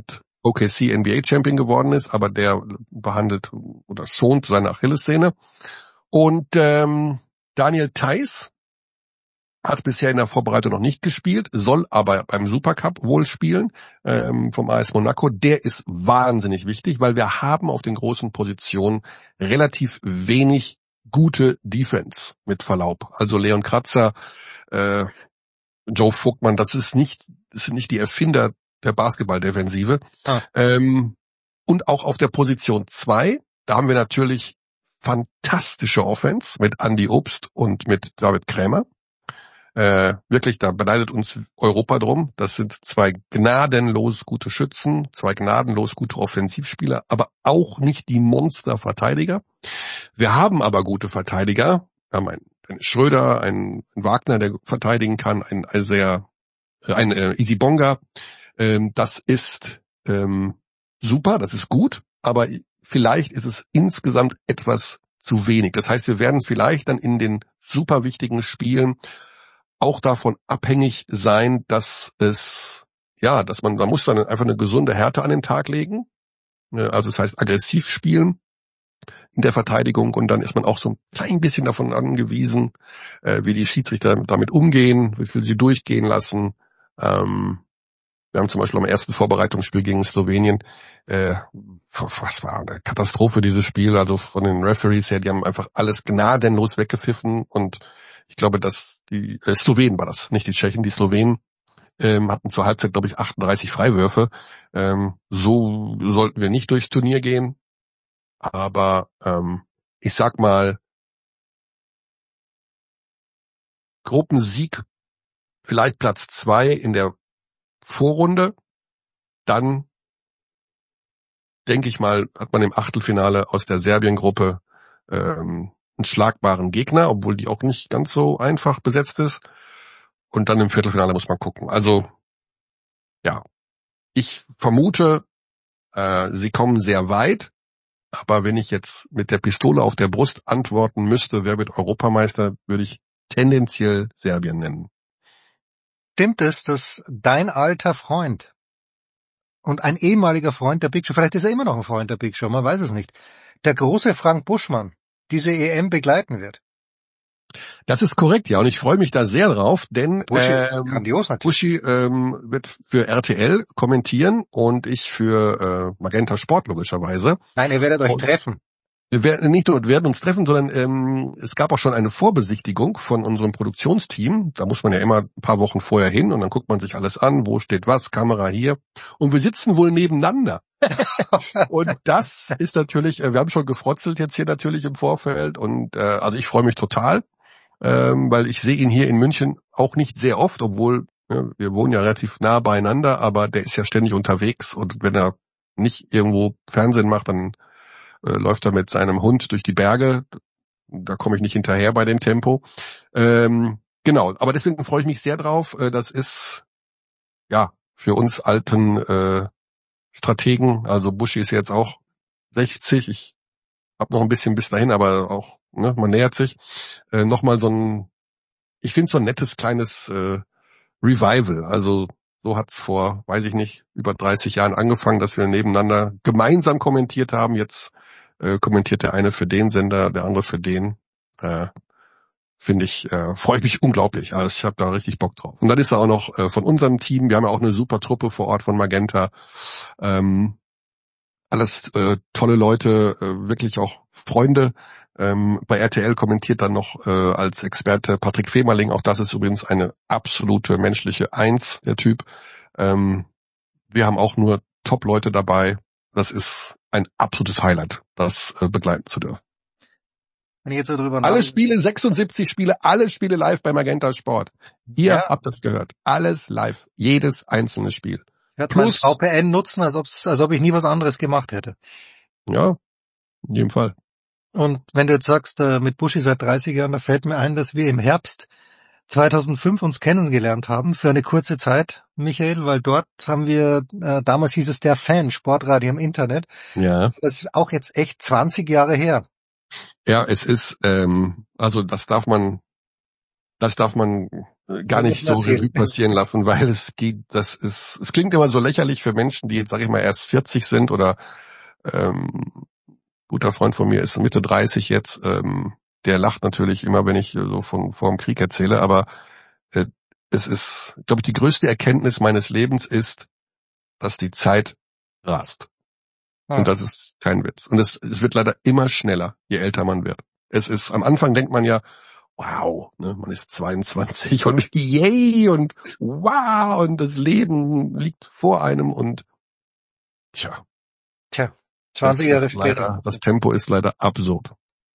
OKC NBA Champion geworden ist, aber der behandelt oder schont seine Achillessehne. Und Daniel Theis hat bisher in der Vorbereitung noch nicht gespielt, soll aber beim Supercup wohl spielen, vom AS Monaco. Der ist wahnsinnig wichtig, weil wir haben auf den großen Positionen relativ wenig gute Defense, mit Verlaub. Also Leon Kratzer, Joe Vogtmann, das sind nicht die Erfinder der Basketballdefensive. Und auch auf der Position 2, da haben wir natürlich fantastische Offense mit Andy Obst und mit David Krämer. Wirklich, da beneidet uns Europa drum. Das sind zwei gnadenlos gute Schützen, zwei gnadenlos gute Offensivspieler, aber auch nicht die Monsterverteidiger. Wir haben aber gute Verteidiger. Wir haben einen Schröder, einen Wagner, der verteidigen kann, ein Easy Bonga. Das ist super, das ist gut, aber vielleicht ist es insgesamt etwas zu wenig. Das heißt, wir werden vielleicht dann in den super wichtigen Spielen auch davon abhängig sein, dass man muss dann einfach eine gesunde Härte an den Tag legen. Also das heißt aggressiv spielen in der Verteidigung, und dann ist man auch so ein klein bisschen davon angewiesen, wie die Schiedsrichter damit umgehen, wie viel sie durchgehen lassen. Wir haben zum Beispiel am ersten Vorbereitungsspiel gegen Slowenien, was war eine Katastrophe, dieses Spiel, also von den Referees her, die haben einfach alles gnadenlos weggepfiffen, und ich glaube, dass die Slowenen war das, nicht die Tschechen, die Slowenen hatten zur Halbzeit, glaube ich, 38 Freiwürfe. So sollten wir nicht durchs Turnier gehen, aber ich sag mal, Gruppensieg, vielleicht Platz 2 in der Vorrunde, dann denke ich mal, hat man im Achtelfinale aus der Serbien-Gruppe einen schlagbaren Gegner, obwohl die auch nicht ganz so einfach besetzt ist. Und dann im Viertelfinale muss man gucken. Also, ja, ich vermute, sie kommen sehr weit, aber wenn ich jetzt mit der Pistole auf der Brust antworten müsste, wer wird Europameister, würde ich tendenziell Serbien nennen. Stimmt es, dass dein alter Freund und ein ehemaliger Freund der Big Show, vielleicht ist er immer noch ein Freund der Big Show, man weiß es nicht, der große Frank Buschmann diese EM begleiten wird? Das ist korrekt, ja, und ich freue mich da sehr drauf, denn Buschi ist grandios natürlich. Buschi wird für RTL kommentieren und ich für Magenta Sport logischerweise. Nein, ihr werdet euch treffen. Wir werden uns treffen, sondern es gab auch schon eine Vorbesichtigung von unserem Produktionsteam. Da muss man ja immer ein paar Wochen vorher hin und dann guckt man sich alles an, wo steht was, Kamera hier. Und wir sitzen wohl nebeneinander. Und das ist natürlich, wir haben schon gefrotzelt jetzt hier natürlich im Vorfeld, und also ich freue mich total, weil ich sehe ihn hier in München auch nicht sehr oft, obwohl wir wohnen ja relativ nah beieinander, aber der ist ja ständig unterwegs, und wenn er nicht irgendwo Fernsehen macht, dann läuft er mit seinem Hund durch die Berge. Da komme ich nicht hinterher bei dem Tempo. Genau, aber deswegen freue ich mich sehr drauf. Das ist ja für uns alten Strategen, also Buschi ist jetzt auch 60, ich habe noch ein bisschen bis dahin, aber auch, man nähert sich. Nochmal ich finde so ein nettes kleines Revival. Also so hat's vor, weiß ich nicht, über 30 Jahren angefangen, dass wir nebeneinander gemeinsam kommentiert haben. Jetzt kommentiert der eine für den Sender, der andere für den. Freue ich mich unglaublich. Also ich habe da richtig Bock drauf. Und dann ist er auch noch von unserem Team. Wir haben ja auch eine super Truppe vor Ort von Magenta. Alles tolle Leute, wirklich auch Freunde. Bei RTL kommentiert dann noch als Experte Patrick Femerling. Auch das ist übrigens eine absolute menschliche Eins, der Typ. Wir haben auch nur Top-Leute dabei. Das ist ein absolutes Highlight, das begleiten zu dürfen. Wenn ich jetzt so drüber alle Spiele, 76 Spiele, alle Spiele live bei Magenta Sport. Ihr habt das gehört. Alles live. Jedes einzelne Spiel. Ich werde mein VPN nutzen, als ob ich nie was anderes gemacht hätte. Ja, in jedem Fall. Und wenn du jetzt sagst, mit Buschi seit 30 Jahren, da fällt mir ein, dass wir im Herbst 2005 uns kennengelernt haben für eine kurze Zeit, Michael, weil dort haben wir, damals hieß es der Fan, Sportradio im Internet. Ja. Das ist auch jetzt echt 20 Jahre her. Ja, es ist, also das darf man gar nicht so Revue passieren lassen, weil es klingt immer so lächerlich für Menschen, die jetzt, sag ich mal, erst 40 sind oder guter Freund von mir ist Mitte 30 jetzt, der lacht natürlich immer, wenn ich so vor dem Krieg erzähle, aber es ist, glaube ich, die größte Erkenntnis meines Lebens ist, dass die Zeit rast. Und das ist kein Witz. Und es wird leider immer schneller, je älter man wird. Es ist, am Anfang denkt man ja, wow, ne, man ist 22 und yay und wow und das Leben liegt vor einem und tja, 20 Jahre später. Das Tempo ist leider absurd.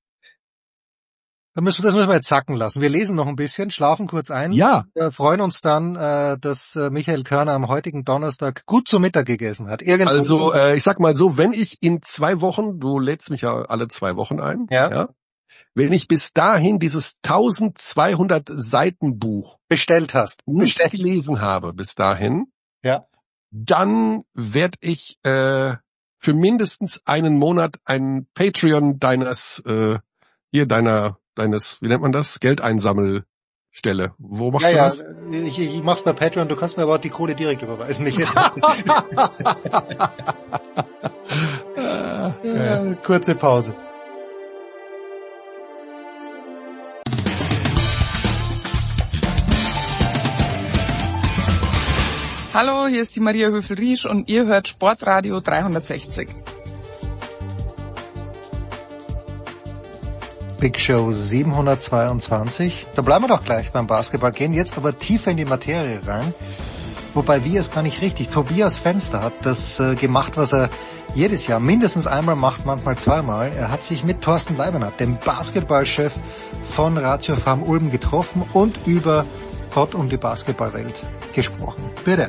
Das müssen wir jetzt sacken lassen. Wir lesen noch ein bisschen, schlafen kurz ein. Ja. Wir freuen uns dann, dass Michael Körner am heutigen Donnerstag gut zu Mittag gegessen hat. Also, ich sag mal so, wenn ich in 2 Wochen, du lädst mich ja alle 2 Wochen ein, ja, wenn ich bis dahin dieses 1200 Seiten Buch bestellt nicht gelesen habe bis dahin, ja, dann werde ich für mindestens einen Monat ein Patreon deines, wie nennt man das? Geldeinsammelstelle. Wo machst du das? Ich mach's bei Patreon, du kannst mir aber auch die Kohle direkt überweisen. Kurze Pause. Hallo, hier ist die Maria Höfel-Riesch und ihr hört Sportradio 360. Big Show 722. Da bleiben wir doch gleich beim Basketball, gehen jetzt aber tiefer in die Materie rein. Wobei wir es gar nicht richtig. Tobias Fenster hat das gemacht, was er jedes Jahr mindestens einmal macht, manchmal zweimal. Er hat sich mit Thorsten Weibernat, dem Basketballchef von Ratio Farm Ulm, getroffen und über Gott und die Basketballwelt gesprochen. Bitte.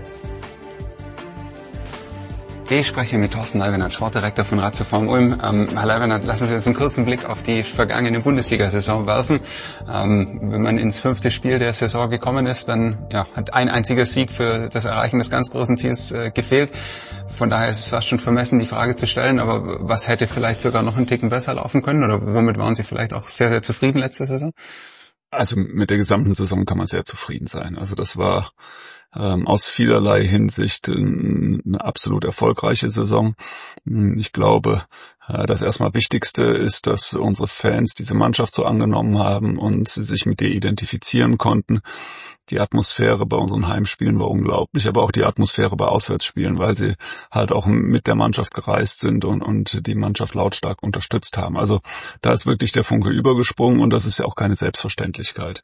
Ich spreche mit Thorsten Leibniz, Sportdirektor von Ratio Farm Ulm. Herr Leibniz, lassen Sie uns einen kurzen Blick auf die vergangene Bundesliga-Saison werfen. Wenn man ins 5. Spiel der Saison gekommen ist, dann hat ein einziger Sieg für das Erreichen des ganz großen Ziels gefehlt. Von daher ist es fast schon vermessen, die Frage zu stellen, aber was hätte vielleicht sogar noch einen Ticken besser laufen können oder womit waren Sie vielleicht auch sehr, sehr zufrieden letzte Saison? Also mit der gesamten Saison kann man sehr zufrieden sein. Also das war aus vielerlei Hinsicht eine absolut erfolgreiche Saison. Ich glaube, das erstmal Wichtigste ist, dass unsere Fans diese Mannschaft so angenommen haben und sie sich mit ihr identifizieren konnten. Die Atmosphäre bei unseren Heimspielen war unglaublich, aber auch die Atmosphäre bei Auswärtsspielen, weil sie halt auch mit der Mannschaft gereist sind und die Mannschaft lautstark unterstützt haben. Also da ist wirklich der Funke übergesprungen und das ist ja auch keine Selbstverständlichkeit.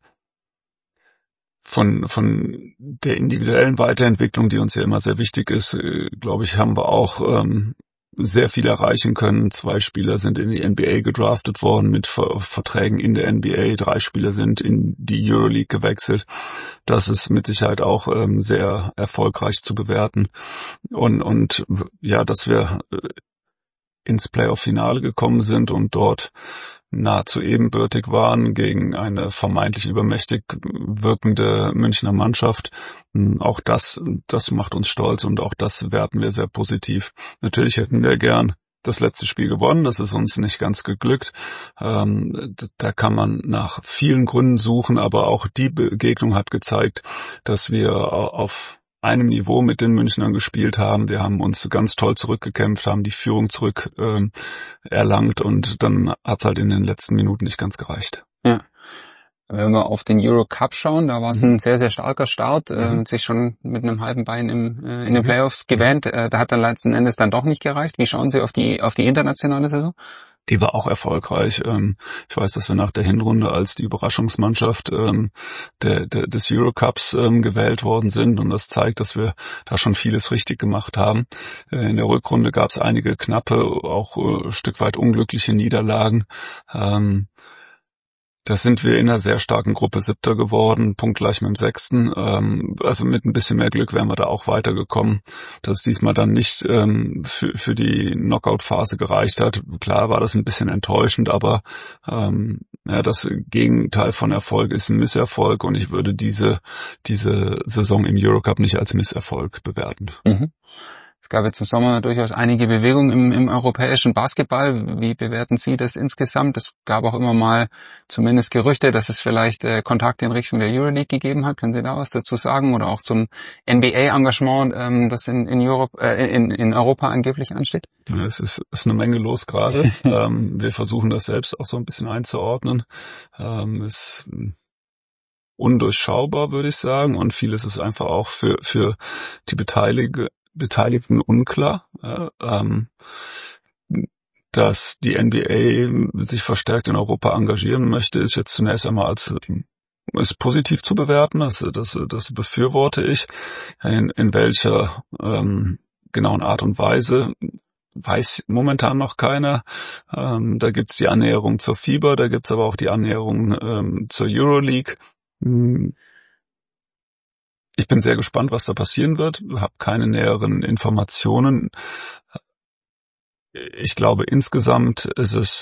Von der individuellen Weiterentwicklung, die uns ja immer sehr wichtig ist, glaube ich, haben wir auch sehr viel erreichen können. 2 Spieler sind in die NBA gedraftet worden mit Verträgen in der NBA. 3 Spieler sind in die Euroleague gewechselt. Das ist mit Sicherheit auch sehr erfolgreich zu bewerten. Und ja, dass wir ins Playoff-Finale gekommen sind und dort nahezu ebenbürtig waren gegen eine vermeintlich übermächtig wirkende Münchner Mannschaft. Auch das macht uns stolz und auch das werten wir sehr positiv. Natürlich hätten wir gern das letzte Spiel gewonnen, das ist uns nicht ganz geglückt. Da kann man nach vielen Gründen suchen, aber auch die Begegnung hat gezeigt, dass wir auf einem Niveau mit den Münchnern gespielt haben. Die haben uns ganz toll zurückgekämpft, haben die Führung zurück erlangt und dann hat's halt in den letzten Minuten nicht ganz gereicht. Ja. Wenn wir auf den Eurocup schauen, da war es ein sehr, sehr starker Start, sich schon mit einem halben Bein in den Playoffs gewähnt. Da hat dann letzten Endes dann doch nicht gereicht. Wie schauen Sie auf die internationale Saison? Die war auch erfolgreich. Ich weiß, dass wir nach der Hinrunde als die Überraschungsmannschaft des Eurocups gewählt worden sind und das zeigt, dass wir da schon vieles richtig gemacht haben. In der Rückrunde gab es einige knappe, auch ein Stück weit unglückliche Niederlagen. Da sind wir in einer sehr starken Gruppe 7. geworden, punktgleich mit dem 6. Also mit ein bisschen mehr Glück wären wir da auch weitergekommen. Dass es diesmal dann nicht für die Knockout-Phase gereicht hat. Klar war das ein bisschen enttäuschend, aber das Gegenteil von Erfolg ist ein Misserfolg und ich würde diese Saison im Eurocup nicht als Misserfolg bewerten. Mhm. Es gab jetzt im Sommer durchaus einige Bewegungen im europäischen Basketball. Wie bewerten Sie das insgesamt? Es gab auch immer mal zumindest Gerüchte, dass es vielleicht Kontakte in Richtung der Euroleague gegeben hat. Können Sie da was dazu sagen? Oder auch zum NBA-Engagement, das in Europa angeblich ansteht? Ja, es ist eine Menge los gerade. Wir versuchen das selbst auch so ein bisschen einzuordnen. Es undurchschaubar, würde ich sagen, und vieles ist einfach auch für die Beteiligten unklar. Dass die NBA sich verstärkt in Europa engagieren möchte, ist jetzt zunächst einmal ist positiv zu bewerten. Das befürworte ich. In welcher genauen Art und Weise weiß momentan noch keiner. Da gibt's die Annäherung zur FIBA, da gibt's aber auch die Annäherung zur Euroleague. Ich bin sehr gespannt, was da passieren wird. Habe keine näheren Informationen. Ich glaube, insgesamt ist es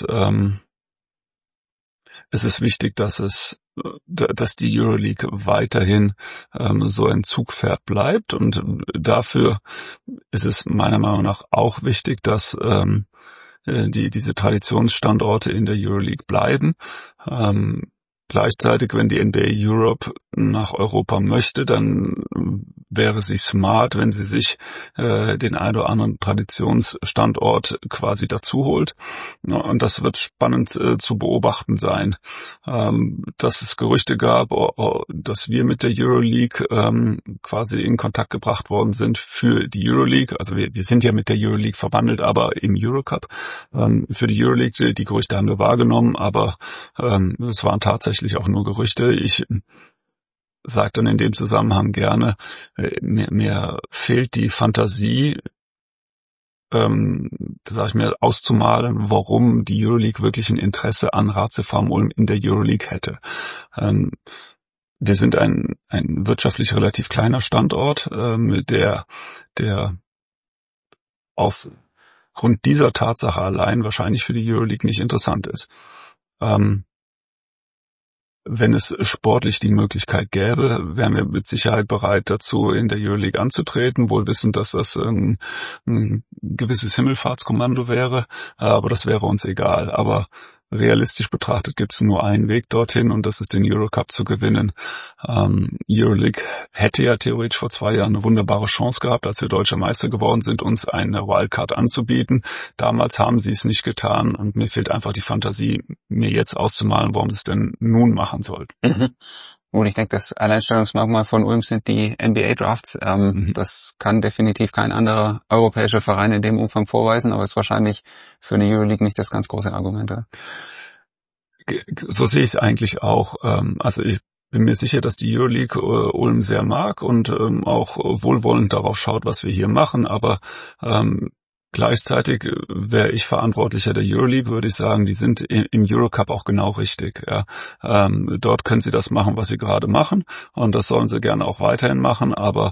wichtig, dass die Euroleague weiterhin so ein Zugpferd bleibt, und dafür ist es meiner Meinung nach auch wichtig, dass diese Traditionsstandorte in der Euroleague bleiben. Gleichzeitig, wenn die NBA Europe nach Europa möchte, dann wäre sie smart, wenn sie sich den ein oder anderen Traditionsstandort quasi dazu holt. Und das wird spannend zu beobachten sein. Dass es Gerüchte gab, dass wir mit der Euroleague quasi in Kontakt gebracht worden sind für die Euroleague. Also wir sind ja mit der Euroleague verwandelt, aber im Eurocup. Für die Euroleague, die Gerüchte haben wir wahrgenommen, aber es waren tatsächlich auch nur Gerüchte. Ich sage dann in dem Zusammenhang gerne, mir fehlt die Fantasie, sag ich mir, auszumalen, warum die Euroleague wirklich ein Interesse an RAC Ulm in der Euroleague hätte. Wir sind ein wirtschaftlich relativ kleiner Standort, der aufgrund dieser Tatsache allein wahrscheinlich für die Euroleague nicht interessant ist. Wenn es sportlich die Möglichkeit gäbe, wären wir mit Sicherheit bereit dazu, in der Euroleague anzutreten, wohl wissend, dass das ein gewisses Himmelfahrtskommando wäre, aber das wäre uns egal. Aber realistisch betrachtet gibt es nur einen Weg dorthin, und das ist, den Eurocup zu gewinnen. Euroleague hätte ja theoretisch vor 2 Jahren eine wunderbare Chance gehabt, als wir Deutscher Meister geworden sind, uns eine Wildcard anzubieten. Damals haben sie es nicht getan, und mir fehlt einfach die Fantasie, mir jetzt auszumalen, warum sie es denn nun machen sollten. Mhm. Und ich denke, das Alleinstellungsmerkmal von Ulm sind die NBA-Drafts. Das kann definitiv kein anderer europäischer Verein in dem Umfang vorweisen, aber ist wahrscheinlich für eine Euroleague nicht das ganz große Argument. Oder? So sehe ich es eigentlich auch. Also ich bin mir sicher, dass die Euroleague Ulm sehr mag und auch wohlwollend darauf schaut, was wir hier machen, aber gleichzeitig wäre ich Verantwortlicher der Euroleague, würde ich sagen, die sind im Eurocup auch genau richtig. Ja. Dort können sie das machen, was sie gerade machen, und das sollen sie gerne auch weiterhin machen, aber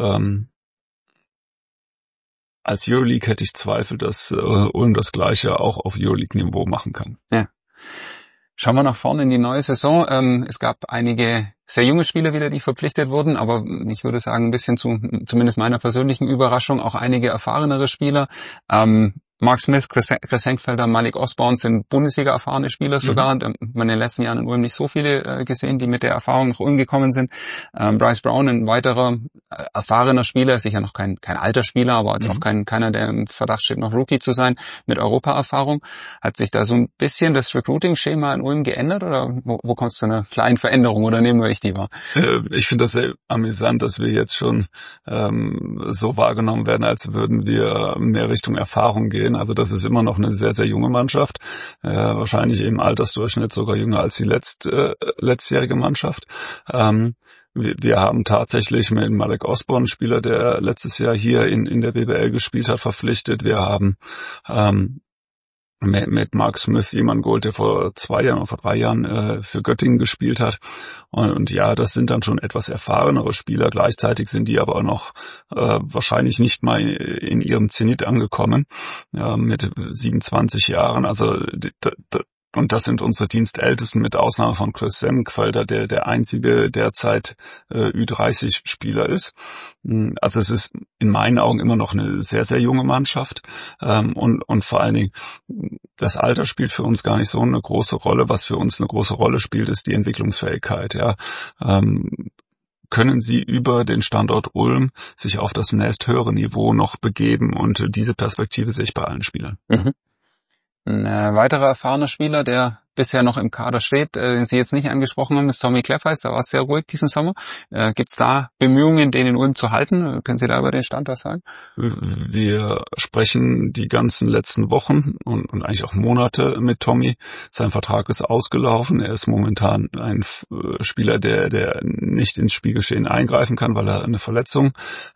als Euroleague hätte ich Zweifel, dass Ulm das Gleiche auch auf Euroleague-Niveau machen kann. Ja. Schauen wir nach vorne in die neue Saison. Es gab einige sehr junge Spieler wieder, die verpflichtet wurden, aber ich würde sagen, ein bisschen zumindest meiner persönlichen Überraschung, auch einige erfahrenere Spieler. Mark Smith, Chris Henkfelder, Malik Osborne sind Bundesliga-erfahrene Spieler sogar. Man in den letzten Jahren in Ulm nicht so viele gesehen, die mit der Erfahrung nach Ulm gekommen sind. Bryce Brown, ein weiterer erfahrener Spieler, sicher noch kein alter Spieler, aber jetzt auch keiner, der im Verdacht steht, noch Rookie zu sein, mit Europa-Erfahrung. Hat sich da so ein bisschen das Recruiting-Schema in Ulm geändert, oder wo kommt es zu einer kleinen Veränderung, oder nehmen wir ich die wahr? Ich finde das sehr amüsant, dass wir jetzt schon so wahrgenommen werden, als würden wir mehr Richtung Erfahrung gehen. Also das ist immer noch eine sehr, sehr junge Mannschaft, wahrscheinlich im Altersdurchschnitt sogar jünger als die letztjährige Mannschaft. Wir haben tatsächlich mit Malik Osborne, Spieler, der letztes Jahr hier in der BBL gespielt hat, verpflichtet. Wir haben mit Mark Smith jemanden geholt, der vor 2 Jahren oder vor 3 Jahren für Göttingen gespielt hat. Und ja, das sind dann schon etwas erfahrenere Spieler. Gleichzeitig sind die aber auch noch wahrscheinlich nicht mal in ihrem Zenit angekommen, mit 27 Jahren. Also Und das sind unsere Dienstältesten mit Ausnahme von Chris Senkfelder, der einzige derzeit Ü30-Spieler ist. Also es ist in meinen Augen immer noch eine sehr, sehr junge Mannschaft. Und vor allen Dingen, das Alter spielt für uns gar nicht so eine große Rolle. Was für uns eine große Rolle spielt, ist die Entwicklungsfähigkeit. Ja. Können sie über den Standort Ulm sich auf das nächsthöhere Niveau noch begeben? Und diese Perspektive sehe ich bei allen Spielern. Mhm. Ein weiterer erfahrener Spieler, der bisher noch im Kader steht, den Sie jetzt nicht angesprochen haben, ist Tommy Kleffeis. Da war es sehr ruhig diesen Sommer. Gibt es da Bemühungen, den in Ulm zu halten? Können Sie da über den Stand was sagen? Wir sprechen die ganzen letzten Wochen und eigentlich auch Monate mit Tommy. Sein Vertrag ist ausgelaufen. Er ist momentan ein Spieler, der nicht ins Spielgeschehen eingreifen kann, weil er eine Verletzung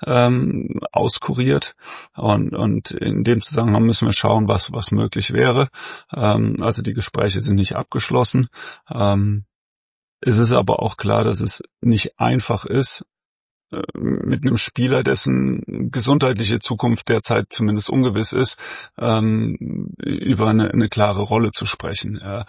auskuriert. Und in dem Zusammenhang müssen wir schauen, was möglich wäre. Also die Gespräche sind nicht abgeschlossen. Es ist aber auch klar, dass es nicht einfach ist, mit einem Spieler, dessen gesundheitliche Zukunft derzeit zumindest ungewiss ist, über eine klare Rolle zu sprechen. Ja.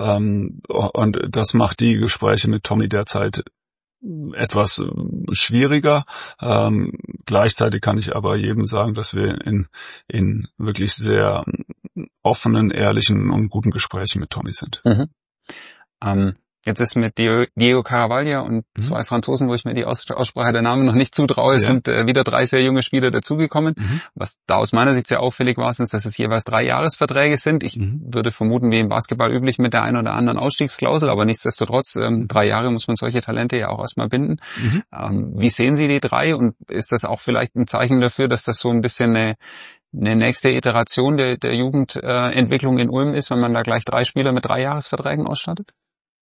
Und das macht die Gespräche mit Tommy derzeit etwas schwieriger. Gleichzeitig kann ich aber jedem sagen, dass wir in wirklich sehr offenen, ehrlichen und guten Gesprächen mit Tommy sind. Mhm. Jetzt ist mit Diego Caravaglia und zwei Franzosen, wo ich mir die Aussprache der Namen noch nicht zutraue, sind wieder 3 sehr junge Spieler dazugekommen. Was da aus meiner Sicht sehr auffällig war, ist, dass es jeweils 3 Jahresverträge sind. Ich würde vermuten, wie im Basketball üblich, mit der einen oder anderen Ausstiegsklausel, aber nichtsdestotrotz, 3 Jahre muss man solche Talente ja auch erstmal binden. Wie sehen Sie die 3 und ist das auch vielleicht ein Zeichen dafür, dass das so ein bisschen eine nächste Iteration der Jugendentwicklung in Ulm ist, wenn man da gleich 3 Spieler mit 3 Jahresverträgen ausstattet?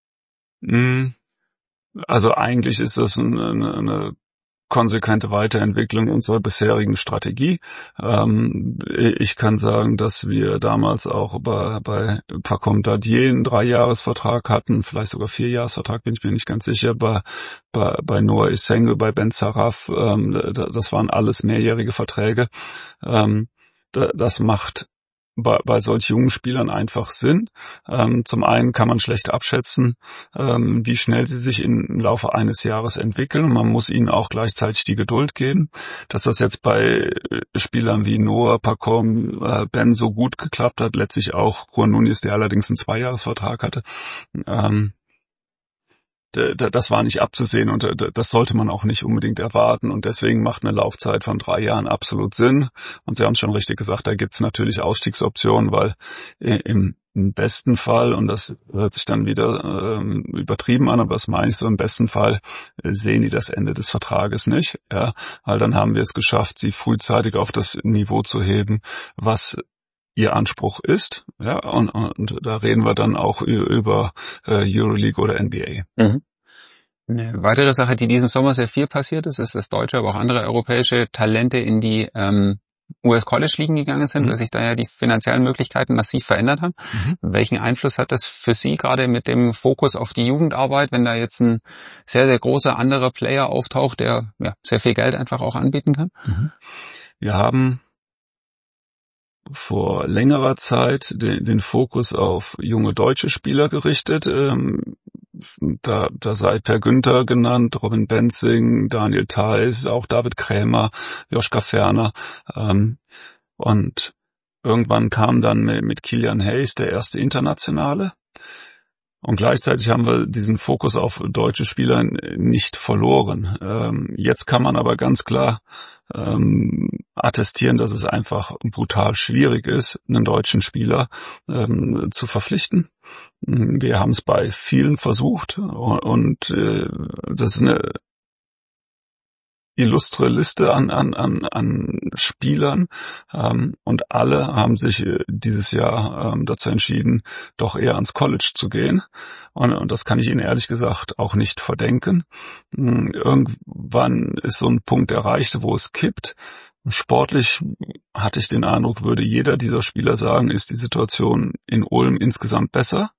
Also eigentlich ist das eine konsequente Weiterentwicklung unserer bisherigen Strategie. Ich kann sagen, dass wir damals auch bei Pacom Dadier einen 3-Jahresvertrag hatten, vielleicht sogar 4-Jahresvertrag, bin ich mir nicht ganz sicher, bei Noah Isengel, bei Ben Saraf, das waren alles mehrjährige Verträge. Das macht bei solch jungen Spielern einfach Sinn. Zum einen kann man schlecht abschätzen, wie schnell sie sich im Laufe eines Jahres entwickeln. Und man muss ihnen auch gleichzeitig die Geduld geben. Dass das jetzt bei Spielern wie Noah, Pacom, Ben so gut geklappt hat, letztlich auch Juan Núñez, der allerdings einen 2-Jahresvertrag hatte, das war nicht abzusehen und das sollte man auch nicht unbedingt erwarten und deswegen macht eine Laufzeit von 3 Jahren absolut Sinn. Und Sie haben es schon richtig gesagt, da gibt es natürlich Ausstiegsoptionen, weil im besten Fall, und das hört sich dann wieder übertrieben an, aber das meine ich so, im besten Fall sehen die das Ende des Vertrages nicht, ja, weil dann haben wir es geschafft, sie frühzeitig auf das Niveau zu heben, was ihr Anspruch ist, ja, und da reden wir dann auch über Euroleague oder NBA. Eine weitere Sache, die diesen Sommer sehr viel passiert ist, ist, dass deutsche, aber auch andere europäische Talente in die US-College-Ligen gegangen sind, weil sich da ja die finanziellen Möglichkeiten massiv verändert haben. Welchen Einfluss hat das für Sie gerade mit dem Fokus auf die Jugendarbeit, wenn da jetzt ein sehr, sehr großer anderer Player auftaucht, der sehr viel Geld einfach auch anbieten kann? Wir haben vor längerer Zeit den Fokus auf junge deutsche Spieler gerichtet. Da sei Per Günther genannt, Robin Benzing, Daniel Theiss, auch David Krämer, Joschka Ferner. Und irgendwann kam dann mit Killian Hayes der erste Internationale. Und gleichzeitig haben wir diesen Fokus auf deutsche Spieler nicht verloren. Jetzt kann man aber ganz klar attestieren, dass es einfach brutal schwierig ist, einen deutschen Spieler zu verpflichten. Wir haben es bei vielen versucht und das ist eine illustre Liste an Spielern und alle haben sich dieses Jahr dazu entschieden, doch eher ans College zu gehen und das kann ich Ihnen ehrlich gesagt auch nicht verdenken. Irgendwann ist so ein Punkt erreicht, wo es kippt. Sportlich hatte ich den Eindruck, würde jeder dieser Spieler sagen, ist die Situation in Ulm insgesamt besser.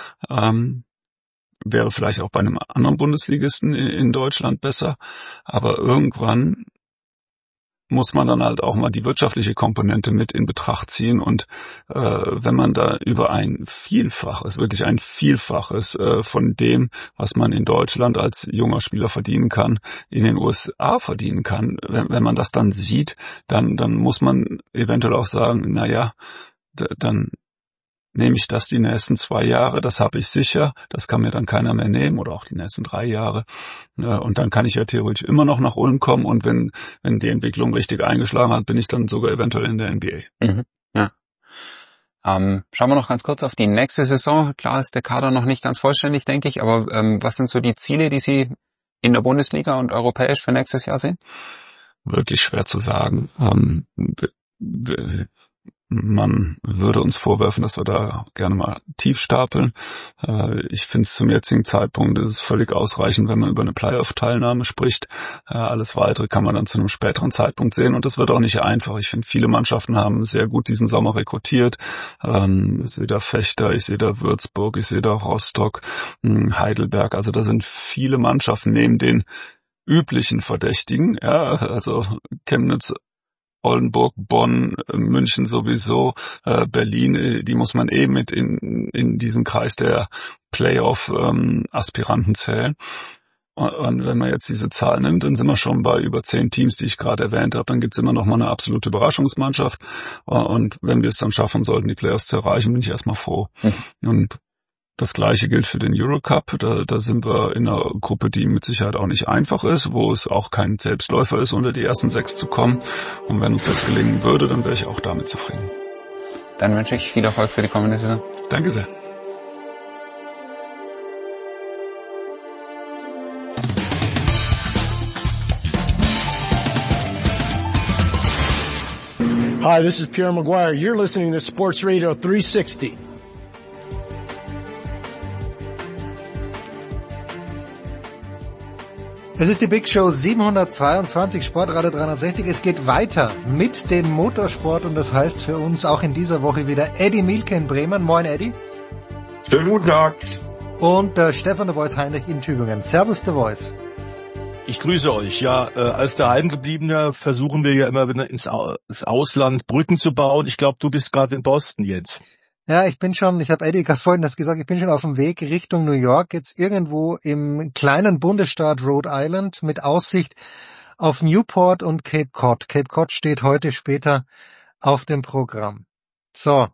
Wäre vielleicht auch bei einem anderen Bundesligisten in Deutschland besser, aber irgendwann muss man dann halt auch mal die wirtschaftliche Komponente mit in Betracht ziehen. Und wenn man da über ein Vielfaches, wirklich ein Vielfaches von dem, was man in Deutschland als junger Spieler verdienen kann, in den USA verdienen kann, wenn man das dann sieht, dann muss man eventuell auch sagen, naja, dann nehme ich das die nächsten 2 Jahre, das habe ich sicher, das kann mir dann keiner mehr nehmen, oder auch die nächsten 3 Jahre. Und dann kann ich ja theoretisch immer noch nach Ulm kommen, und wenn die Entwicklung richtig eingeschlagen hat, bin ich dann sogar eventuell in der NBA. Mhm. Ja. Schauen wir noch ganz kurz auf die nächste Saison. Klar ist der Kader noch nicht ganz vollständig, denke ich, aber was sind so die Ziele, die Sie in der Bundesliga und europäisch für nächstes Jahr sehen? Wirklich schwer zu sagen. Man würde uns vorwerfen, dass wir da gerne mal tief stapeln. Ich finde es zum jetzigen Zeitpunkt ist es völlig ausreichend, wenn man über eine Playoff-Teilnahme spricht. Alles Weitere kann man dann zu einem späteren Zeitpunkt sehen, und das wird auch nicht einfach. Ich finde, viele Mannschaften haben sehr gut diesen Sommer rekrutiert. Ich sehe da Fechter, ich sehe da Würzburg, ich sehe da Rostock, Heidelberg. Also da sind viele Mannschaften neben den üblichen Verdächtigen, ja, also Chemnitz, Oldenburg, Bonn, München sowieso, Berlin, die muss man mit in diesen Kreis der Playoff-Aspiranten zählen. Und wenn man jetzt diese Zahl nimmt, dann sind wir schon bei über 10 Teams, die ich gerade erwähnt habe. Dann gibt's immer noch mal eine absolute Überraschungsmannschaft. Und wenn wir es dann schaffen sollten, die Playoffs zu erreichen, bin ich erstmal froh. Und das Gleiche gilt für den Eurocup. Da sind wir in einer Gruppe, die mit Sicherheit auch nicht einfach ist, wo es auch kein Selbstläufer ist, unter die ersten 6 zu kommen. Und wenn uns das gelingen würde, dann wäre ich auch damit zufrieden. Dann wünsche ich viel Erfolg für die kommende Saison. Danke sehr. Hi, this is Pierre Maguire. You're listening to Sports Radio 360. Es ist die Big Show 722, Sportradio 360. Es geht weiter mit dem Motorsport, und das heißt für uns auch in dieser Woche wieder Eddie Mielke in Bremen. Moin, Eddie. Schönen guten Tag. Und Stefan de Vois Heinrich in Tübingen. Servus, de Vois. Ich grüße euch. Ja, als Daheimgebliebener versuchen wir ja immer wieder ins Ausland Brücken zu bauen. Ich glaube, du bist gerade in Boston jetzt. Ja, ich habe Eddie gerade vorhin das gesagt, ich bin schon auf dem Weg Richtung New York, jetzt irgendwo im kleinen Bundesstaat Rhode Island mit Aussicht auf Newport und Cape Cod. Cape Cod steht heute später auf dem Programm. So,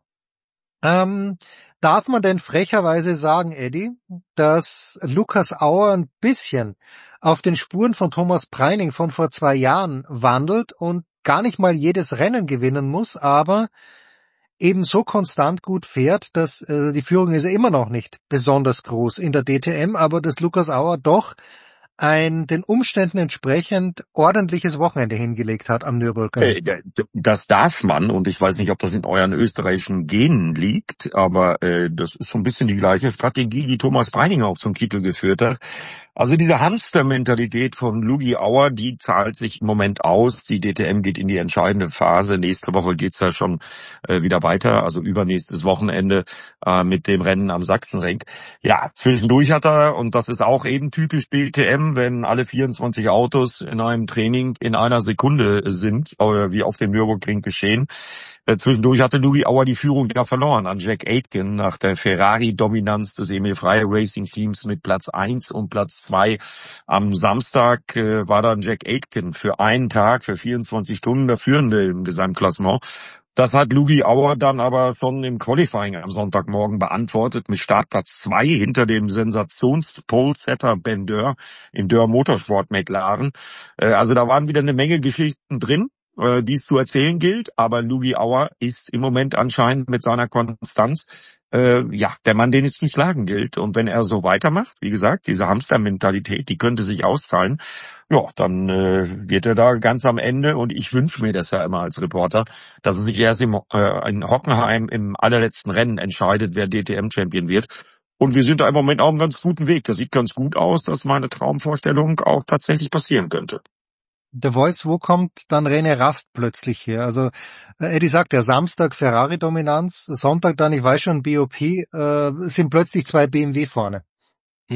darf man denn frecherweise sagen, Eddie, dass Lukas Auer ein bisschen auf den Spuren von Thomas Preining von vor 2 Jahren wandelt und gar nicht mal jedes Rennen gewinnen muss, aber eben so konstant gut fährt, dass die Führung ist ja immer noch nicht besonders groß in der DTM, aber dass Lukas Auer doch ein den Umständen entsprechend ordentliches Wochenende hingelegt hat am Nürburgring. Das darf man, und ich weiß nicht, ob das in euren österreichischen Genen liegt, aber das ist so ein bisschen die gleiche Strategie, die Thomas Preining auch zum Titel geführt hat. Also diese Hamster-Mentalität von Lugi Auer, die zahlt sich im Moment aus. Die DTM geht in die entscheidende Phase. Nächste Woche geht's ja schon wieder weiter, also übernächstes Wochenende mit dem Rennen am Sachsenring. Ja, zwischendurch hat er, und das ist auch eben typisch DTM, wenn alle 24 Autos in einem Training in einer Sekunde sind, wie auf dem Nürburgring geschehen. Zwischendurch hatte Lugi Auer die Führung ja verloren an Jack Aitken nach der Ferrari-Dominanz des Emil Frey Racing Teams mit Platz 1 und Platz 2. Am Samstag war dann Jack Aitken für einen Tag, für 24 Stunden der Führende im Gesamtklassement. Das hat Lugi Auer dann aber schon im Qualifying am Sonntagmorgen beantwortet mit Startplatz 2 hinter dem Sensations-Polesetter Ben Dörr im Dörr Motorsport McLaren. Also da waren wieder eine Menge Geschichten drin, die es zu erzählen gilt, aber Lugi Auer ist im Moment anscheinend mit seiner Konstanz der Mann, den es zu schlagen gilt. Und wenn er so weitermacht, wie gesagt, diese Hamster-Mentalität, die könnte sich auszahlen, ja, dann wird er da ganz am Ende, und ich wünsche mir das ja immer als Reporter, dass er sich erst in Hockenheim im allerletzten Rennen entscheidet, wer DTM-Champion wird. Und wir sind da im Moment auf einem ganz guten Weg. Das sieht ganz gut aus, dass meine Traumvorstellung auch tatsächlich passieren könnte. The Voice, wo kommt dann René Rast plötzlich her? Also Eddie sagt ja, Samstag Ferrari-Dominanz, Sonntag dann, ich weiß schon, BOP, sind plötzlich 2 BMW vorne. Mhm.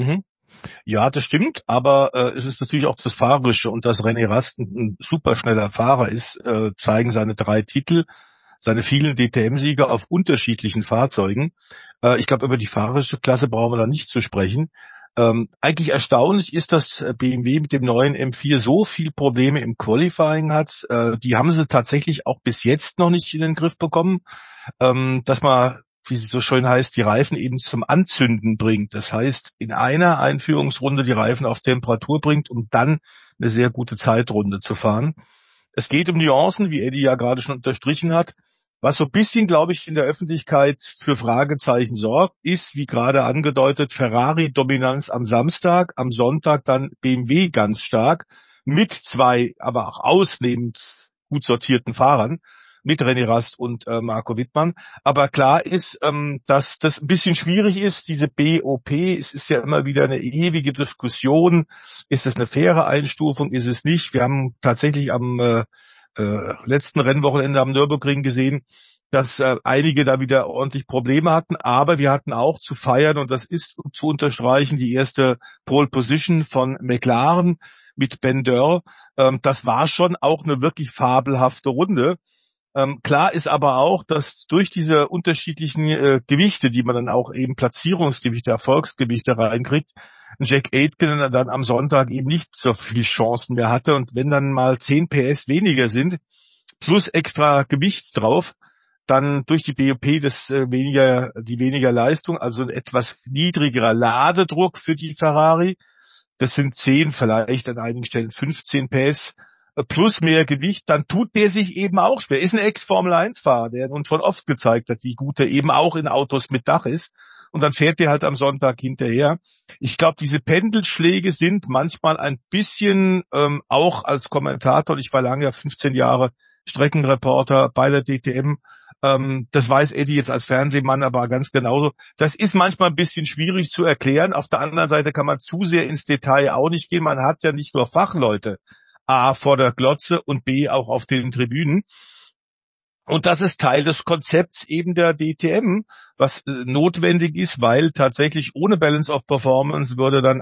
Ja, das stimmt, aber es ist natürlich auch das Fahrerische, und dass René Rast ein superschneller Fahrer ist, zeigen seine 3 Titel, seine vielen DTM-Siege auf unterschiedlichen Fahrzeugen. Ich glaube, über die fahrerische Klasse brauchen wir da nicht zu sprechen. Eigentlich erstaunlich ist, dass BMW mit dem neuen M4 so viel Probleme im Qualifying hat. Die haben sie tatsächlich auch bis jetzt noch nicht in den Griff bekommen, dass man, wie es so schön heißt, die Reifen eben zum Anzünden bringt. Das heißt, in einer Einführungsrunde die Reifen auf Temperatur bringt, um dann eine sehr gute Zeitrunde zu fahren. Es geht um Nuancen, wie Eddie ja gerade schon unterstrichen hat. Was so ein bisschen, glaube ich, in der Öffentlichkeit für Fragezeichen sorgt, ist, wie gerade angedeutet, Ferrari-Dominanz am Samstag, am Sonntag dann BMW ganz stark, mit 2, aber auch ausnehmend gut sortierten Fahrern, mit René Rast und Marco Wittmann. Aber klar ist, dass das ein bisschen schwierig ist, diese BOP. Es ist ja immer wieder eine ewige Diskussion. Ist es eine faire Einstufung, ist es nicht? Wir haben tatsächlich am letzten Rennwochenende am Nürburgring gesehen, dass einige da wieder ordentlich Probleme hatten, aber wir hatten auch zu feiern, und das ist zu unterstreichen, die erste Pole Position von McLaren mit Ben Dörr. Das war schon auch eine wirklich fabelhafte Runde. Klar ist aber auch, dass durch diese unterschiedlichen Gewichte, die man dann auch eben Platzierungsgewichte, Erfolgsgewichte reinkriegt, Jack Aitken dann am Sonntag eben nicht so viele Chancen mehr hatte. Und wenn dann mal 10 PS weniger sind, plus extra Gewicht drauf, dann durch die BOP die weniger Leistung, also ein etwas niedrigerer Ladedruck für die Ferrari. Das sind 10, vielleicht an einigen Stellen 15 PS plus mehr Gewicht, dann tut der sich eben auch schwer. Ist ein Ex-Formel-1-Fahrer, der nun schon oft gezeigt hat, wie gut er eben auch in Autos mit Dach ist. Und dann fährt der halt am Sonntag hinterher. Ich glaube, diese Pendelschläge sind manchmal ein bisschen, auch als Kommentator, und ich war lange 15 Jahre Streckenreporter bei der DTM, das weiß Eddie jetzt als Fernsehmann aber ganz genauso. Das ist manchmal ein bisschen schwierig zu erklären. Auf der anderen Seite kann man zu sehr ins Detail auch nicht gehen. Man hat ja nicht nur Fachleute, A, vor der Glotze und B, auch auf den Tribünen. Und das ist Teil des Konzepts eben der DTM, was notwendig ist, weil tatsächlich ohne Balance of Performance würde dann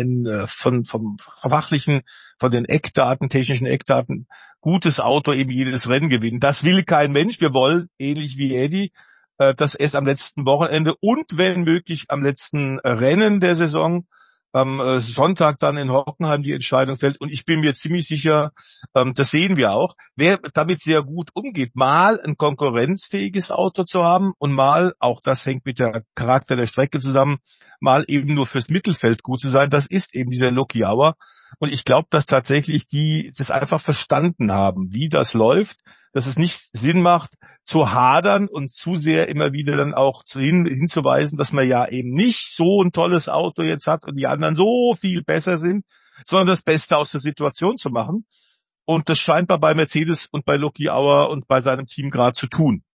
vom fachlichen, von den Eckdaten, technischen Eckdaten, gutes Auto eben jedes Rennen gewinnen. Das will kein Mensch. Wir wollen, ähnlich wie Eddie, das erst am letzten Wochenende und wenn möglich am letzten Rennen der Saison, am Sonntag dann in Hockenheim die Entscheidung fällt. Und ich bin mir ziemlich sicher, das sehen wir auch, wer damit sehr gut umgeht, mal ein konkurrenzfähiges Auto zu haben und mal, auch das hängt mit der Charakter der Strecke zusammen, mal eben nur fürs Mittelfeld gut zu sein, das ist eben dieser Lucky Hour. Und ich glaube, dass tatsächlich die das einfach verstanden haben, wie das läuft, dass es nicht Sinn macht, zu hadern und zu sehr immer wieder dann auch hinzuweisen, dass man ja eben nicht so ein tolles Auto jetzt hat und die anderen so viel besser sind, sondern das Beste aus der Situation zu machen. Und das scheint bei Mercedes und bei Lucky Hour und bei seinem Team gerade zu tun.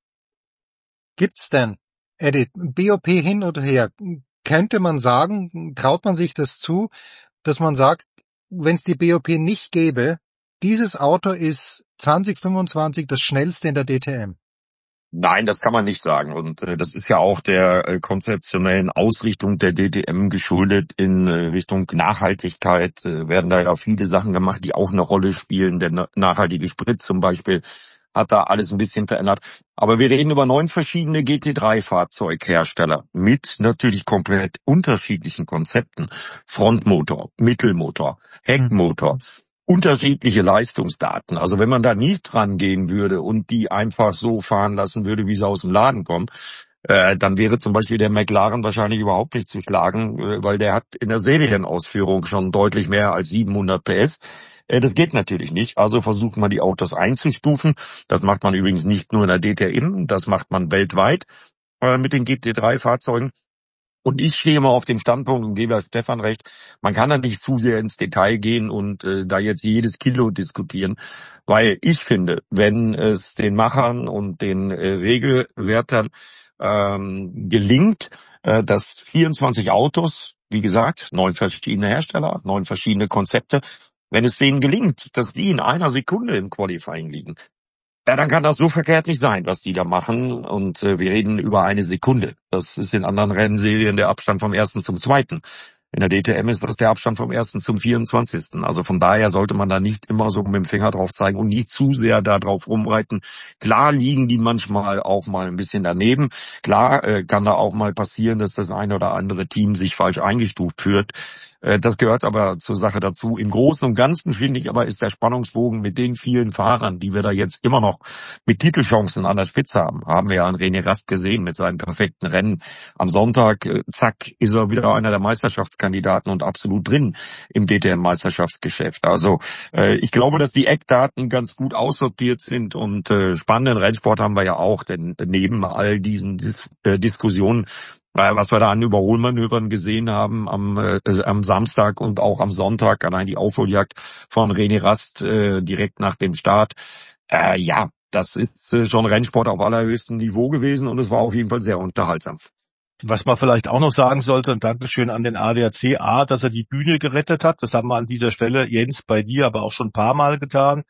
Gibt's denn, Edith, BOP hin oder her, könnte man sagen, traut man sich das zu, dass man sagt, wenn es die BOP nicht gäbe, dieses Auto ist 2025 das schnellste in der DTM? Nein, das kann man nicht sagen. Und das ist ja auch der konzeptionellen Ausrichtung der DTM geschuldet in Richtung Nachhaltigkeit. Werden da ja viele Sachen gemacht, die auch eine Rolle spielen. Der nachhaltige Sprit zum Beispiel hat da alles ein bisschen verändert. Aber wir reden über 9 verschiedene GT3-Fahrzeughersteller mit natürlich komplett unterschiedlichen Konzepten. Frontmotor, Mittelmotor, Heckmotor. Unterschiedliche Leistungsdaten. Also wenn man da nie dran gehen würde und die einfach so fahren lassen würde, wie sie aus dem Laden kommen, dann wäre zum Beispiel der McLaren wahrscheinlich überhaupt nicht zu schlagen, weil der hat in der Serienausführung schon deutlich mehr als 700 PS. Das geht natürlich nicht. Also versucht man die Autos einzustufen. Das macht man übrigens nicht nur in der DTM, das macht man weltweit mit den GT3-Fahrzeugen. Und ich stehe mal auf dem Standpunkt und gebe Stefan recht, man kann da nicht zu sehr ins Detail gehen und da jetzt jedes Kilo diskutieren, weil ich finde, wenn es den Machern und den Regelwärtern gelingt, dass 24 Autos, wie gesagt, 9 verschiedene Hersteller, 9 verschiedene Konzepte, wenn es denen gelingt, dass die in einer Sekunde im Qualifying liegen, ja, dann kann das so verkehrt nicht sein, was die da machen. Und wir reden über eine Sekunde. Das ist in anderen Rennserien der Abstand vom ersten zum zweiten. In der DTM ist das der Abstand vom 1. zum 24. Also von daher sollte man da nicht immer so mit dem Finger drauf zeigen und nicht zu sehr da drauf rumreiten. Klar liegen die manchmal auch mal ein bisschen daneben. Klar kann da auch mal passieren, dass das eine oder andere Team sich falsch eingestuft führt. Das gehört aber zur Sache dazu. Im Großen und Ganzen finde ich aber, ist der Spannungsbogen mit den vielen Fahrern, die wir da jetzt immer noch mit Titelchancen an der Spitze haben wir ja an René Rast gesehen mit seinem perfekten Rennen am Sonntag. Zack, ist er wieder einer der Meisterschaftskandidaten und absolut drin im DTM-Meisterschaftsgeschäft. Also ich glaube, dass die Eckdaten ganz gut aussortiert sind und spannenden Rennsport haben wir ja auch, denn neben all diesen Diskussionen, was wir da an Überholmanövern gesehen haben am Samstag und auch am Sonntag, allein die Aufholjagd von René Rast direkt nach dem Start. Ja, das ist schon Rennsport auf allerhöchstem Niveau gewesen und es war auf jeden Fall sehr unterhaltsam. Was man vielleicht auch noch sagen sollte, und Dankeschön an den ADAC, dass er die Bühne gerettet hat. Das haben wir an dieser Stelle, Jens, bei dir aber auch schon ein paar Mal getan.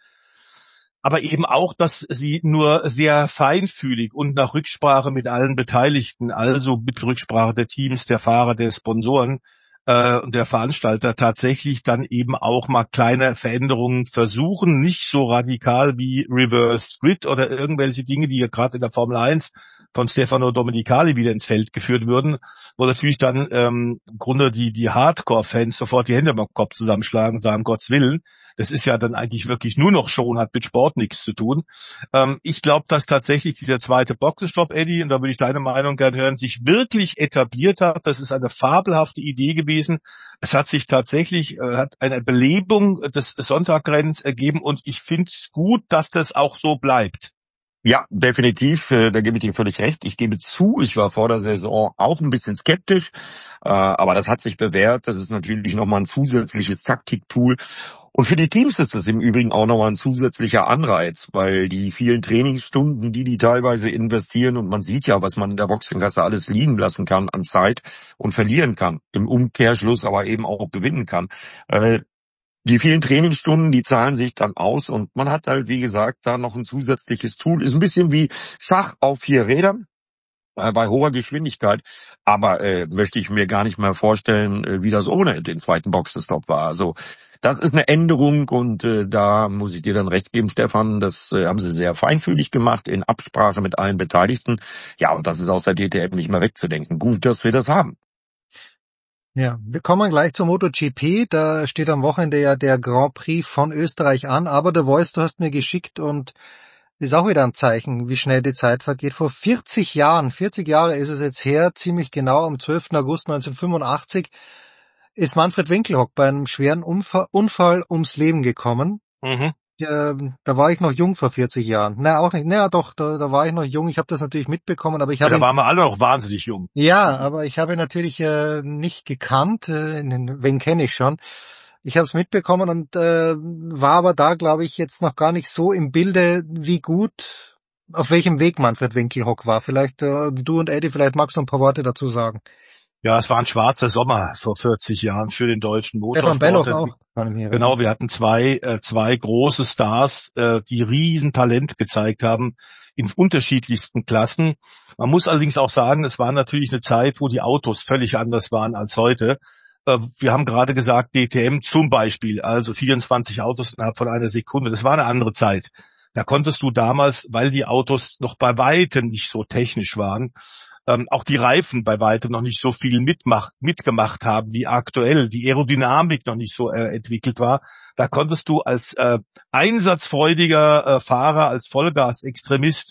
Aber eben auch, dass sie nur sehr feinfühlig und nach Rücksprache mit allen Beteiligten, also mit Rücksprache der Teams, der Fahrer, der Sponsoren und der Veranstalter tatsächlich dann eben auch mal kleine Veränderungen versuchen, nicht so radikal wie Reverse Grid oder irgendwelche Dinge, die ja gerade in der Formel 1 von Stefano Domenicali wieder ins Feld geführt würden, wo natürlich dann im Grunde die Hardcore-Fans sofort die Hände am Kopf zusammenschlagen und sagen, Gottes Willen, das ist ja dann eigentlich wirklich nur noch Show und hat mit Sport nichts zu tun. Ich glaube, dass tatsächlich dieser zweite Boxenstopp, Eddie, und da würde ich deine Meinung gerne hören, sich wirklich etabliert hat. Das ist eine fabelhafte Idee gewesen. Es hat sich tatsächlich hat eine Belebung des Sonntagrennens ergeben und ich finde es gut, dass das auch so bleibt. Ja, definitiv, da gebe ich dir völlig recht. Ich gebe zu, ich war vor der Saison auch ein bisschen skeptisch, aber das hat sich bewährt. Das ist natürlich nochmal ein zusätzliches Taktiktool. Und für die Teams ist es im Übrigen auch nochmal ein zusätzlicher Anreiz, weil die vielen Trainingsstunden, die teilweise investieren, und man sieht ja, was man in der Boxengasse alles liegen lassen kann an Zeit und verlieren kann, im Umkehrschluss aber eben auch gewinnen kann. Die vielen Trainingsstunden, die zahlen sich dann aus und man hat halt, wie gesagt, da noch ein zusätzliches Tool. Ist ein bisschen wie Schach auf 4 Rädern bei hoher Geschwindigkeit, aber möchte ich mir gar nicht mehr vorstellen, wie das ohne den zweiten Boxenstopp war. Also das ist eine Änderung und da muss ich dir dann recht geben, Stefan, das haben sie sehr feinfühlig gemacht, in Absprache mit allen Beteiligten. Ja, und das ist aus der DTM nicht mehr wegzudenken. Gut, dass wir das haben. Ja, wir kommen gleich zur MotoGP. Da steht am Wochenende ja der Grand Prix von Österreich an. Aber The Voice, du hast mir geschickt und ist auch wieder ein Zeichen, wie schnell die Zeit vergeht. Vor 40 Jahre ist es jetzt her, ziemlich genau am 12. August 1985, ist Manfred Winkelhock bei einem schweren Unfall ums Leben gekommen. Mhm. Da war ich noch jung vor 40 Jahren. Na, auch nicht. Naja, doch, da war ich noch jung. Ich habe das natürlich mitbekommen, aber ich habe... Da waren wir alle noch wahnsinnig jung. Ja, aber ich habe ihn natürlich nicht gekannt. Wen kenne ich schon? Ich habe es mitbekommen und war aber da, glaube ich, jetzt noch gar nicht so im Bilde, wie gut, auf welchem Weg Manfred Winkelhock war. Vielleicht du und Eddie, vielleicht magst du ein paar Worte dazu sagen. Ja, es war ein schwarzer Sommer vor 40 Jahren für den deutschen Motorsport. Stefan Bellof auch. Genau, wir hatten zwei große Stars, die Riesentalent gezeigt haben in unterschiedlichsten Klassen. Man muss allerdings auch sagen, es war natürlich eine Zeit, wo die Autos völlig anders waren als heute. Wir haben gerade gesagt, DTM zum Beispiel, also 24 Autos innerhalb von einer Sekunde. Das war eine andere Zeit. Da konntest du damals, weil die Autos noch bei weitem nicht so technisch waren, auch die Reifen bei weitem noch nicht so viel mitgemacht haben wie aktuell, die Aerodynamik noch nicht so entwickelt war. Da konntest du als einsatzfreudiger Fahrer, als Vollgas-Extremist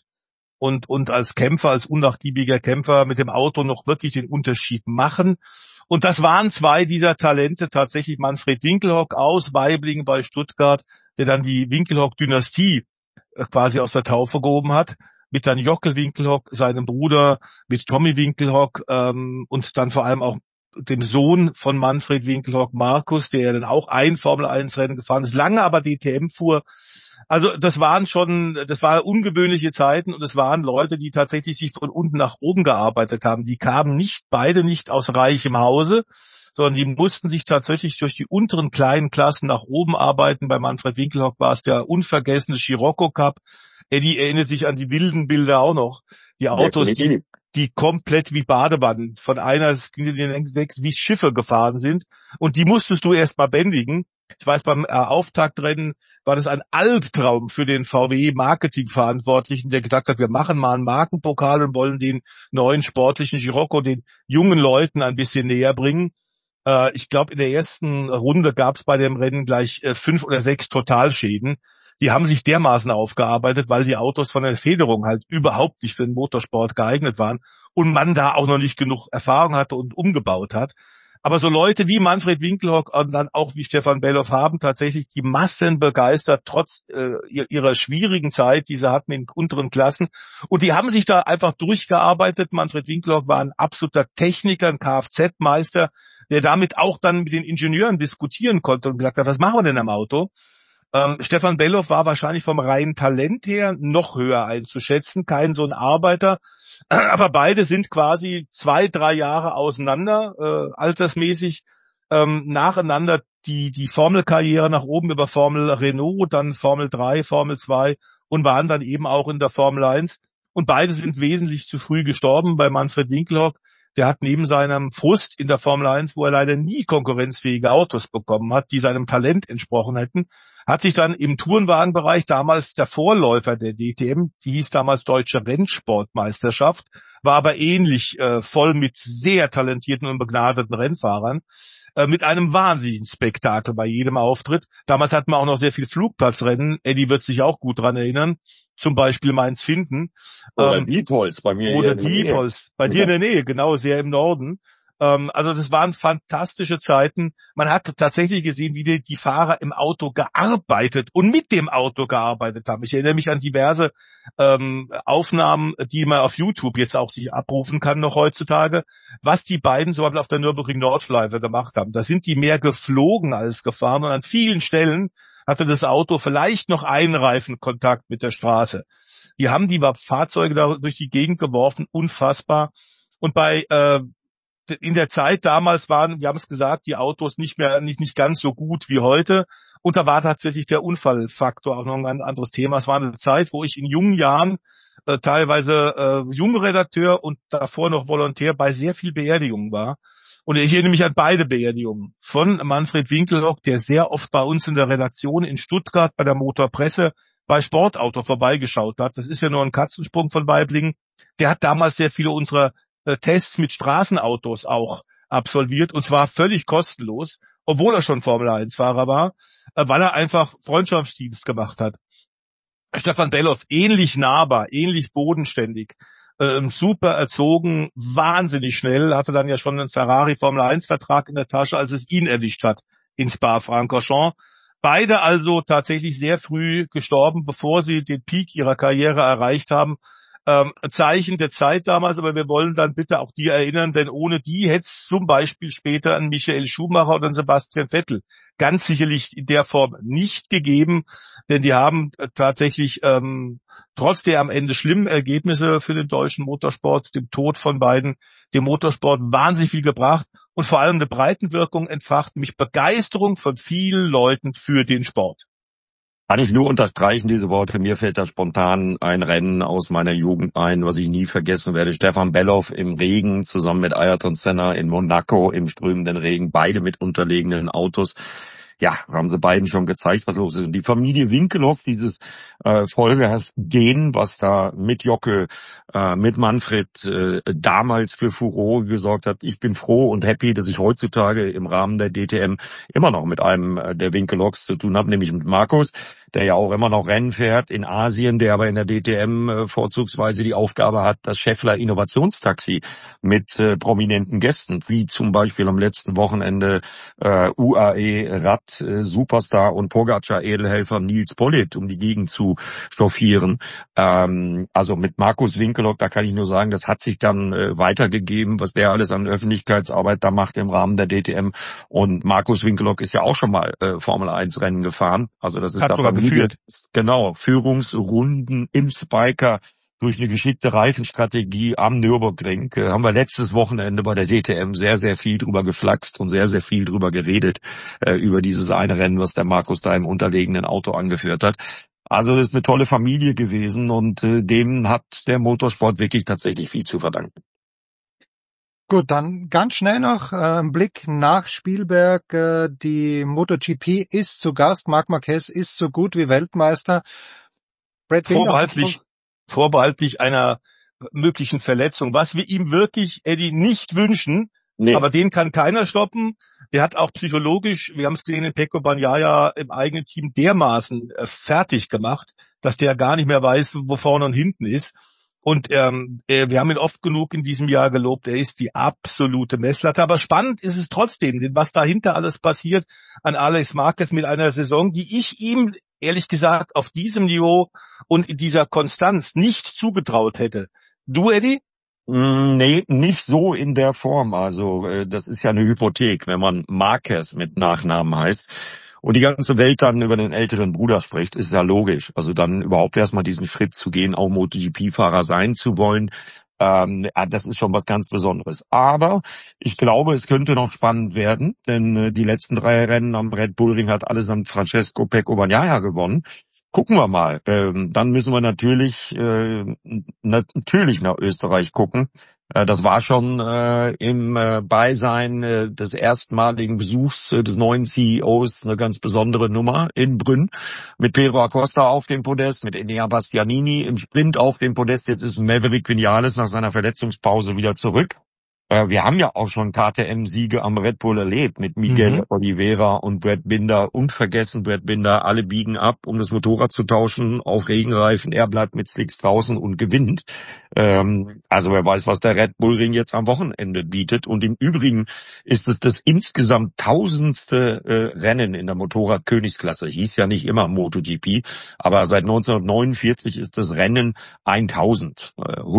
und als Kämpfer, als unnachgiebiger Kämpfer mit dem Auto noch wirklich den Unterschied machen. Und das waren zwei dieser Talente, tatsächlich Manfred Winkelhock aus Waiblingen bei Stuttgart, der dann die Winkelhock-Dynastie quasi aus der Taufe gehoben hat, mit dann Jockel Winkelhock, seinem Bruder, mit Tommy Winkelhock und dann vor allem auch dem Sohn von Manfred Winkelhock, Markus, der ja dann auch ein Formel-1-Rennen gefahren ist, lange aber DTM fuhr. Also das waren ungewöhnliche Zeiten und es waren Leute, die tatsächlich sich von unten nach oben gearbeitet haben. Die kamen beide nicht aus reichem Hause, sondern die mussten sich tatsächlich durch die unteren kleinen Klassen nach oben arbeiten. Bei Manfred Winkelhock war es der unvergessene Scirocco Cup. Eddie erinnert sich an die wilden Bilder auch noch. Die Autos, die komplett wie Badewannen von einer wie Schiffe gefahren sind. Und die musstest du erst mal bändigen. Ich weiß, beim Auftaktrennen war das ein Albtraum für den VW-Marketing-Verantwortlichen, der gesagt hat, wir machen mal einen Markenpokal und wollen den neuen sportlichen Scirocco den jungen Leuten ein bisschen näher bringen. Ich glaube, in der ersten Runde gab es bei dem Rennen gleich 5 oder 6 Totalschäden. Die haben sich dermaßen aufgearbeitet, weil die Autos von der Federung halt überhaupt nicht für den Motorsport geeignet waren und man da auch noch nicht genug Erfahrung hatte und umgebaut hat. Aber so Leute wie Manfred Winkelhock und dann auch wie Stefan Bellof haben tatsächlich die Massen begeistert, trotz ihrer schwierigen Zeit, die sie hatten in unteren Klassen. Und die haben sich da einfach durchgearbeitet. Manfred Winkelhock war ein absoluter Techniker, ein Kfz-Meister, der damit auch dann mit den Ingenieuren diskutieren konnte und gesagt hat, was machen wir denn am Auto? Stefan Bellof war wahrscheinlich vom reinen Talent her noch höher einzuschätzen, kein so ein Arbeiter, aber beide sind quasi 2-3 Jahre auseinander, altersmäßig, nacheinander die Formelkarriere nach oben über Formel Renault, dann Formel 3, Formel 2 und waren dann eben auch in der Formel 1 und beide sind wesentlich zu früh gestorben. Bei Manfred Winkelhock, der hat neben seinem Frust in der Formel 1, wo er leider nie konkurrenzfähige Autos bekommen hat, die seinem Talent entsprochen hätten, hat sich dann im Tourenwagenbereich, damals der Vorläufer der DTM, die hieß damals Deutsche Rennsportmeisterschaft, war aber ähnlich voll mit sehr talentierten und begnadeten Rennfahrern, mit einem wahnsinnigen Spektakel bei jedem Auftritt. Damals hatten wir auch noch sehr viel Flugplatzrennen. Eddie wird sich auch gut dran erinnern. Zum Beispiel Mainz-Finden. Oder Diepholz bei mir. Oder Diepholz. Bei dir in der Nähe, genau, sehr im Norden. Also das waren fantastische Zeiten. Man hat tatsächlich gesehen, wie die Fahrer im Auto gearbeitet und mit dem Auto gearbeitet haben. Ich erinnere mich an diverse Aufnahmen, die man auf YouTube jetzt auch sich abrufen kann noch heutzutage, was die beiden zum Beispiel auf der Nürburgring Nordschleife gemacht haben. Da sind die mehr geflogen als gefahren und an vielen Stellen hatte das Auto vielleicht noch einen Reifenkontakt mit der Straße. Die haben die Fahrzeuge da durch die Gegend geworfen, unfassbar. Und in der Zeit damals waren, wir haben es gesagt, die Autos nicht ganz so gut wie heute. Und da war tatsächlich der Unfallfaktor auch noch ein ganz anderes Thema. Es war eine Zeit, wo ich in jungen Jahren teilweise Jungredakteur und davor noch Volontär bei sehr viel Beerdigungen war. Und ich erinnere mich an beide Beerdigungen. Von Manfred Winkelhock, der sehr oft bei uns in der Redaktion in Stuttgart bei der Motorpresse bei Sportauto vorbeigeschaut hat. Das ist ja nur ein Katzensprung von Waiblingen. Der hat damals sehr viele unserer Tests mit Straßenautos auch absolviert und zwar völlig kostenlos, obwohl er schon Formel-1-Fahrer war, weil er einfach Freundschaftsdienst gemacht hat. Stefan Bellof, ähnlich nahbar, ähnlich bodenständig, super erzogen, wahnsinnig schnell, hatte dann ja schon einen Ferrari Formel-1-Vertrag in der Tasche, als es ihn erwischt hat in Spa-Francorchamps. Beide also tatsächlich sehr früh gestorben, bevor sie den Peak ihrer Karriere erreicht haben. Zeichen der Zeit damals, aber wir wollen dann bitte auch die erinnern, denn ohne die hätte es zum Beispiel später einen Michael Schumacher oder einen Sebastian Vettel ganz sicherlich in der Form nicht gegeben, denn die haben tatsächlich trotz der am Ende schlimmen Ergebnisse für den deutschen Motorsport, dem Tod von beiden, dem Motorsport wahnsinnig viel gebracht und vor allem eine Breitenwirkung entfacht, nämlich Begeisterung von vielen Leuten für den Sport. Kann ich nur unterstreichen, diese Worte. Mir fällt da spontan ein Rennen aus meiner Jugend ein, was ich nie vergessen werde. Stefan Bellof im Regen zusammen mit Ayrton Senna in Monaco im strömenden Regen, beide mit unterlegenen Autos. Ja, haben sie beiden schon gezeigt, was los ist. Und die Familie Winkelhock, dieses Vollgas-Gen, was da mit Jocke, mit Manfred damals für Furore gesorgt hat. Ich bin froh und happy, dass ich heutzutage im Rahmen der DTM immer noch mit einem der Winkelhocks zu tun habe, nämlich mit Markus, der ja auch immer noch Rennen fährt in Asien, der aber in der DTM vorzugsweise die Aufgabe hat, das Schaeffler Innovationstaxi mit prominenten Gästen, wie zum Beispiel am letzten Wochenende UAE Rad Superstar und Pogacar Edelhelfer Nils Pollitt, um die Gegend zu chauffieren. Also mit Markus Winkelhock, da kann ich nur sagen, das hat sich dann weitergegeben, was der alles an Öffentlichkeitsarbeit da macht im Rahmen der DTM. Und Markus Winkelhock ist ja auch schon mal Formel 1 Rennen gefahren. Also das ist hat sogar geführt. Genau, Führungsrunden im Spiker durch eine geschickte Reifenstrategie am Nürburgring. Haben wir letztes Wochenende bei der DTM sehr, sehr viel drüber geflaxt und sehr, sehr viel drüber geredet, über dieses eine Rennen, was der Markus da im unterlegenen Auto angeführt hat. Also das ist eine tolle Familie gewesen und dem hat der Motorsport wirklich tatsächlich viel zu verdanken. Gut, dann ganz schnell noch ein Blick nach Spielberg. Die MotoGP ist zu Gast. Marc Marquez ist so gut wie Weltmeister. Brad Binder vorbehaltlich einer möglichen Verletzung, was wir ihm wirklich, Eddie, nicht wünschen. Nee. Aber den kann keiner stoppen. Der hat auch psychologisch, wir haben es gesehen, in Pecco Bagnaia im eigenen Team dermaßen fertig gemacht, dass der gar nicht mehr weiß, wo vorne und hinten ist. Und wir haben ihn oft genug in diesem Jahr gelobt. Er ist die absolute Messlatte. Aber spannend ist es trotzdem, was dahinter alles passiert an Alex Marquez mit einer Saison, die ich ihm, ehrlich gesagt, auf diesem Niveau und in dieser Konstanz nicht zugetraut hätte. Du, Eddie? Nee, nicht so in der Form. Also das ist ja eine Hypothek, wenn man Marquez mit Nachnamen heißt und die ganze Welt dann über den älteren Bruder spricht, ist ja logisch. Also dann überhaupt erstmal diesen Schritt zu gehen, auch MotoGP-Fahrer sein zu wollen, das ist schon was ganz Besonderes. Aber ich glaube, es könnte noch spannend werden, denn die letzten 3 Rennen am Red Bull Ring hat allesamt Francesco Pecco Bagnaia gewonnen. Gucken wir mal. Dann müssen wir natürlich nach Österreich gucken. Das war schon im Beisein des erstmaligen Besuchs des neuen CEOs eine ganz besondere Nummer in Brünn. Mit Pedro Acosta auf dem Podest, mit Enea Bastianini im Sprint auf dem Podest. Jetzt ist Maverick Vinales nach seiner Verletzungspause wieder zurück. Wir haben ja auch schon KTM-Siege am Red Bull erlebt mit Miguel Oliveira und Brad Binder. Unvergessen Brad Binder, alle biegen ab, um das Motorrad zu tauschen auf Regenreifen. Er bleibt mit Slicks draußen und gewinnt. Also wer weiß, was der Red Bull Ring jetzt am Wochenende bietet. Und im Übrigen ist es das insgesamt 1000. Rennen in der Motorrad-Königsklasse. Hieß ja nicht immer MotoGP, aber seit 1949 ist das Rennen 1000.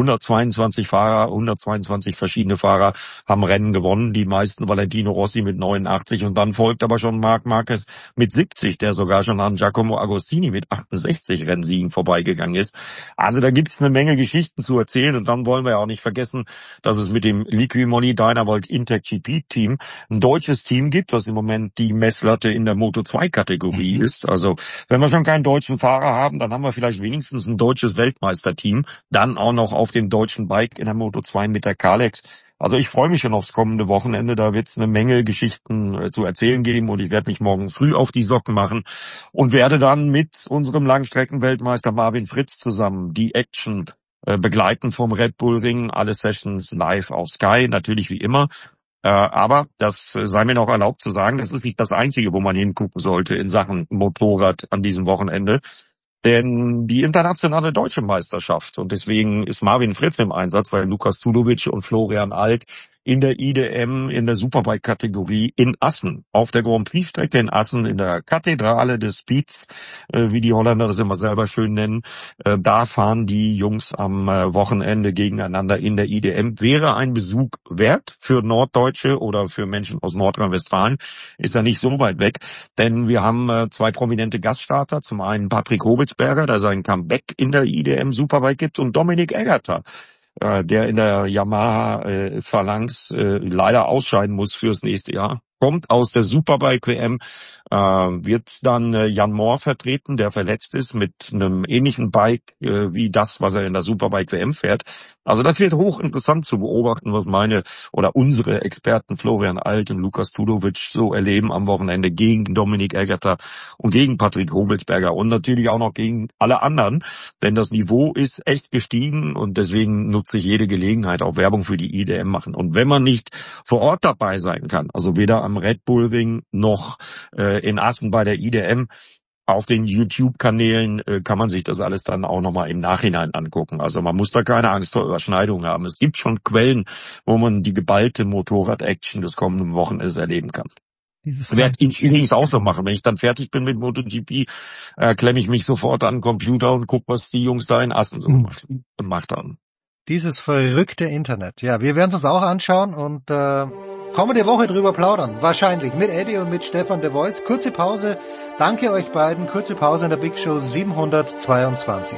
122 Fahrer, 122 verschiedene Fahrer haben Rennen gewonnen, die meisten Valentino Rossi mit 89 und dann folgt aber schon Marc Marquez mit 70, der sogar schon an Giacomo Agostini mit 68 Rennsiegen vorbeigegangen ist. Also da gibt's eine Menge Geschichten zu erzählen und dann wollen wir ja auch nicht vergessen, dass es mit dem Liqui-Moly Dynavolt Intec GP Team ein deutsches Team gibt, was im Moment die Messlatte in der Moto2-Kategorie ist. Also wenn wir schon keinen deutschen Fahrer haben, dann haben wir vielleicht wenigstens ein deutsches Weltmeisterteam, dann auch noch auf dem deutschen Bike in der Moto2 mit der Kalex. Also ich freue mich schon aufs kommende Wochenende, da wird es eine Menge Geschichten zu erzählen geben und ich werde mich morgen früh auf die Socken machen und werde dann mit unserem Langstreckenweltmeister Marvin Fritz zusammen die Action begleiten vom Red Bull Ring, alle Sessions live auf Sky, natürlich wie immer. Aber das sei mir noch erlaubt zu sagen, das ist nicht das Einzige, wo man hingucken sollte in Sachen Motorrad an diesem Wochenende. Denn die internationale deutsche Meisterschaft, und deswegen ist Marvin Fritz im Einsatz, weil Lukas Tudovic und Florian Alt in der IDM, in der Superbike-Kategorie in Assen, auf der Grand Prix-Strecke in Assen, in der Kathedrale des Speeds, wie die Holländer das immer selber schön nennen, da fahren die Jungs am Wochenende gegeneinander in der IDM. Wäre ein Besuch wert für Norddeutsche oder für Menschen aus Nordrhein-Westfalen, ist ja nicht so weit weg, denn wir haben 2 prominente Gaststarter, zum einen Patrick Hobelsberger, der sein Comeback in der IDM Superbike gibt, und Dominik Eggerter, der in der Yamaha Phalanx leider ausscheiden muss fürs nächste Jahr. Kommt aus der Superbike-WM, wird dann Jan Mohr vertreten, der verletzt ist, mit einem ähnlichen Bike wie das, was er in der Superbike-WM fährt. Also das wird hochinteressant zu beobachten, was meine oder unsere Experten Florian Alt und Lukas Tudovic so erleben am Wochenende gegen Dominik Eggerter und gegen Patrick Hobelsberger und natürlich auch noch gegen alle anderen, denn das Niveau ist echt gestiegen und deswegen nutze ich jede Gelegenheit, auch Werbung für die IDM machen. Und wenn man nicht vor Ort dabei sein kann, also weder am Red Bull Ring noch in Assen bei der IDM, auf den YouTube-Kanälen kann man sich das alles dann auch nochmal im Nachhinein angucken. Also man muss da keine Angst vor Überschneidungen haben. Es gibt schon Quellen, wo man die geballte Motorrad-Action des kommenden Wochenendes erleben kann. Das werde ich übrigens auch so machen. Wenn ich dann fertig bin mit MotoGP, klemme ich mich sofort an den Computer und gucke, was die Jungs da in Assen so gemacht haben. Dieses verrückte Internet. Ja, wir werden es uns auch anschauen und kommende Woche drüber plaudern. Wahrscheinlich mit Eddie und mit Stefan de Voice. Kurze Pause. Danke euch beiden. Kurze Pause in der Big Show 722.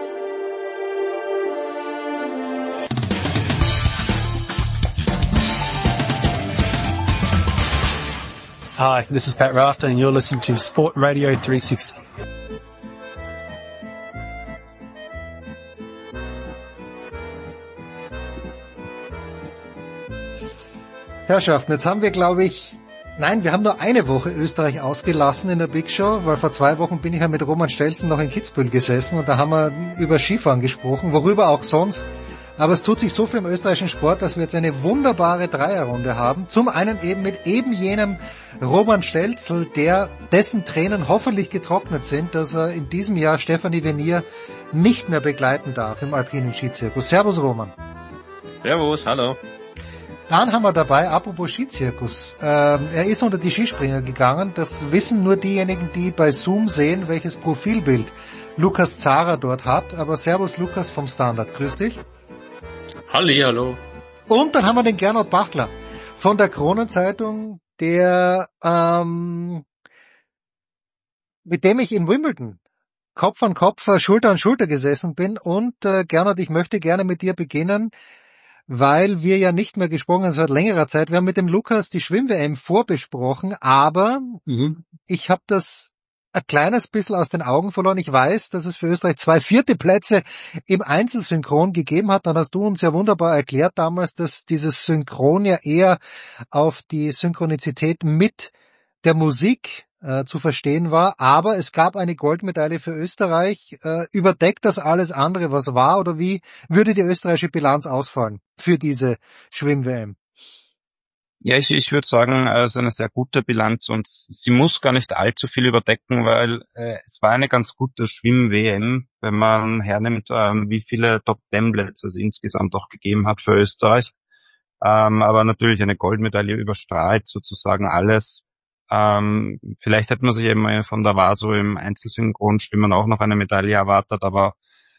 Hi, this is Pat Rafter and you're listening to Sport Radio 360. Herrschaften, jetzt haben wir, glaube ich, wir haben nur eine Woche Österreich ausgelassen in der Big Show, weil vor 2 Wochen bin ich ja mit Roman Stelzen noch in Kitzbühel gesessen und da haben wir über Skifahren gesprochen, worüber auch sonst. Aber es tut sich so viel im österreichischen Sport, dass wir jetzt eine wunderbare Dreierrunde haben. Zum einen eben mit eben jenem Roman Stelzl, dessen Tränen hoffentlich getrocknet sind, dass er in diesem Jahr Stefanie Venier nicht mehr begleiten darf im alpinen Skizirkus. Servus Roman. Servus, hallo. Dann haben wir dabei, apropos Skizirkus, er ist unter die Skispringer gegangen. Das wissen nur diejenigen, die bei Zoom sehen, welches Profilbild Lukas Zara dort hat. Aber Servus Lukas vom Standard, grüß dich. Hallo. Und dann haben wir den Gernot Bachler von der Kronenzeitung, der mit dem ich in Wimbledon Kopf an Kopf, Schulter an Schulter gesessen bin. Und Gernot, ich möchte gerne mit dir beginnen, weil wir ja nicht mehr gesprochen haben seit längerer Zeit. Wir haben mit dem Lukas die Schwimm-WM vorbesprochen, aber ich habe das ein kleines bisschen aus den Augen verloren. Ich weiß, dass es für Österreich 2 4. Plätze im Einzelsynchron gegeben hat. Dann hast du uns ja wunderbar erklärt damals, dass dieses Synchron ja eher auf die Synchronizität mit der Musik zu verstehen war. Aber es gab eine Goldmedaille für Österreich. Überdeckt das alles andere, was war? Oder wie würde die österreichische Bilanz ausfallen für diese Schwimm-WM? Ja, ich würde sagen, es ist eine sehr gute Bilanz und sie muss gar nicht allzu viel überdecken, weil es war eine ganz gute Schwimm-WM, wenn man hernimmt, wie viele Top-10-Plätze es insgesamt auch gegeben hat für Österreich. Aber natürlich eine Goldmedaille überstrahlt sozusagen alles. Vielleicht hätte man sich eben von der Vaso im Einzelsynchronschwimmen auch noch eine Medaille erwartet, aber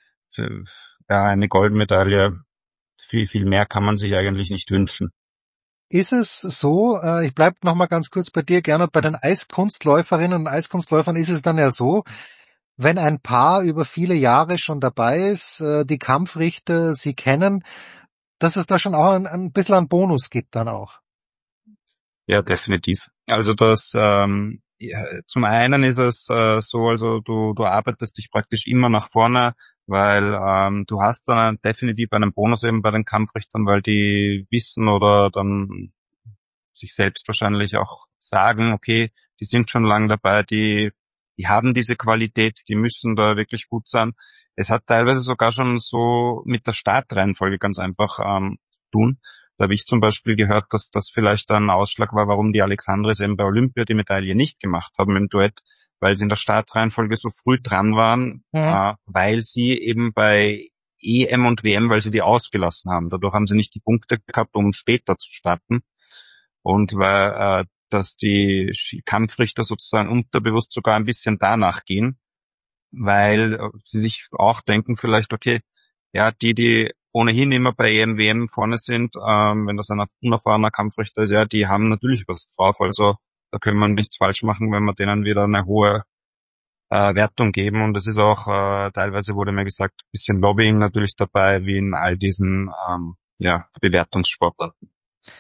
eine Goldmedaille, viel mehr kann man sich eigentlich nicht wünschen. Ist es so, ich bleib noch mal ganz kurz bei dir, Gernot, bei den Eiskunstläuferinnen und Eiskunstläufern ist es dann ja so, wenn ein Paar über viele Jahre schon dabei ist, die Kampfrichter sie kennen, dass es da schon auch ein bisschen einen Bonus gibt dann auch. Ja, definitiv. Also das zum einen ist es so, also du arbeitest dich praktisch immer nach vorne, weil du hast dann definitiv einen Bonus eben bei den Kampfrichtern, weil die wissen oder dann sich selbst wahrscheinlich auch sagen, okay, die sind schon lange dabei, die haben diese Qualität, die müssen da wirklich gut sein. Es hat teilweise sogar schon so mit der Startreihenfolge ganz einfach zu tun. Da habe ich zum Beispiel gehört, dass das vielleicht ein Ausschlag war, warum die Alexandres eben bei Olympia die Medaille nicht gemacht haben im Duett, weil sie in der Startreihenfolge so früh dran waren, weil sie eben bei EM und WM, weil sie die ausgelassen haben. Dadurch haben sie nicht die Punkte gehabt, um später zu starten. Und weil dass die Kampfrichter sozusagen unterbewusst sogar ein bisschen danach gehen, weil sie sich auch denken vielleicht, okay, ja, die ohnehin immer bei EM, WM vorne sind, wenn das ein unerfahrener Kampfrichter ist, ja, die haben natürlich was drauf, also da können wir nichts falsch machen, wenn wir denen wieder eine hohe Wertung geben. Und es ist auch, teilweise wurde mir gesagt, ein bisschen Lobbying natürlich dabei, wie in all diesen Bewertungssportarten.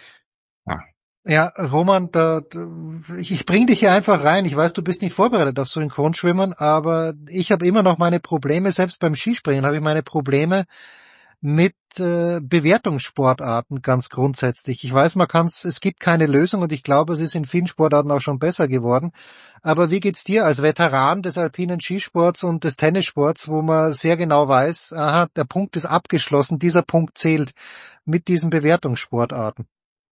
Ja, Roman, ich bring dich hier einfach rein. Ich weiß, du bist nicht vorbereitet auf Synchronschwimmen, aber ich habe immer noch meine Probleme, selbst beim Skispringen habe ich meine Probleme mit Bewertungssportarten ganz grundsätzlich. Ich weiß, es gibt keine Lösung und ich glaube, es ist in vielen Sportarten auch schon besser geworden. Aber wie geht's dir als Veteran des alpinen Skisports und des Tennissports, wo man sehr genau weiß, aha, der Punkt ist abgeschlossen, dieser Punkt zählt mit diesen Bewertungssportarten?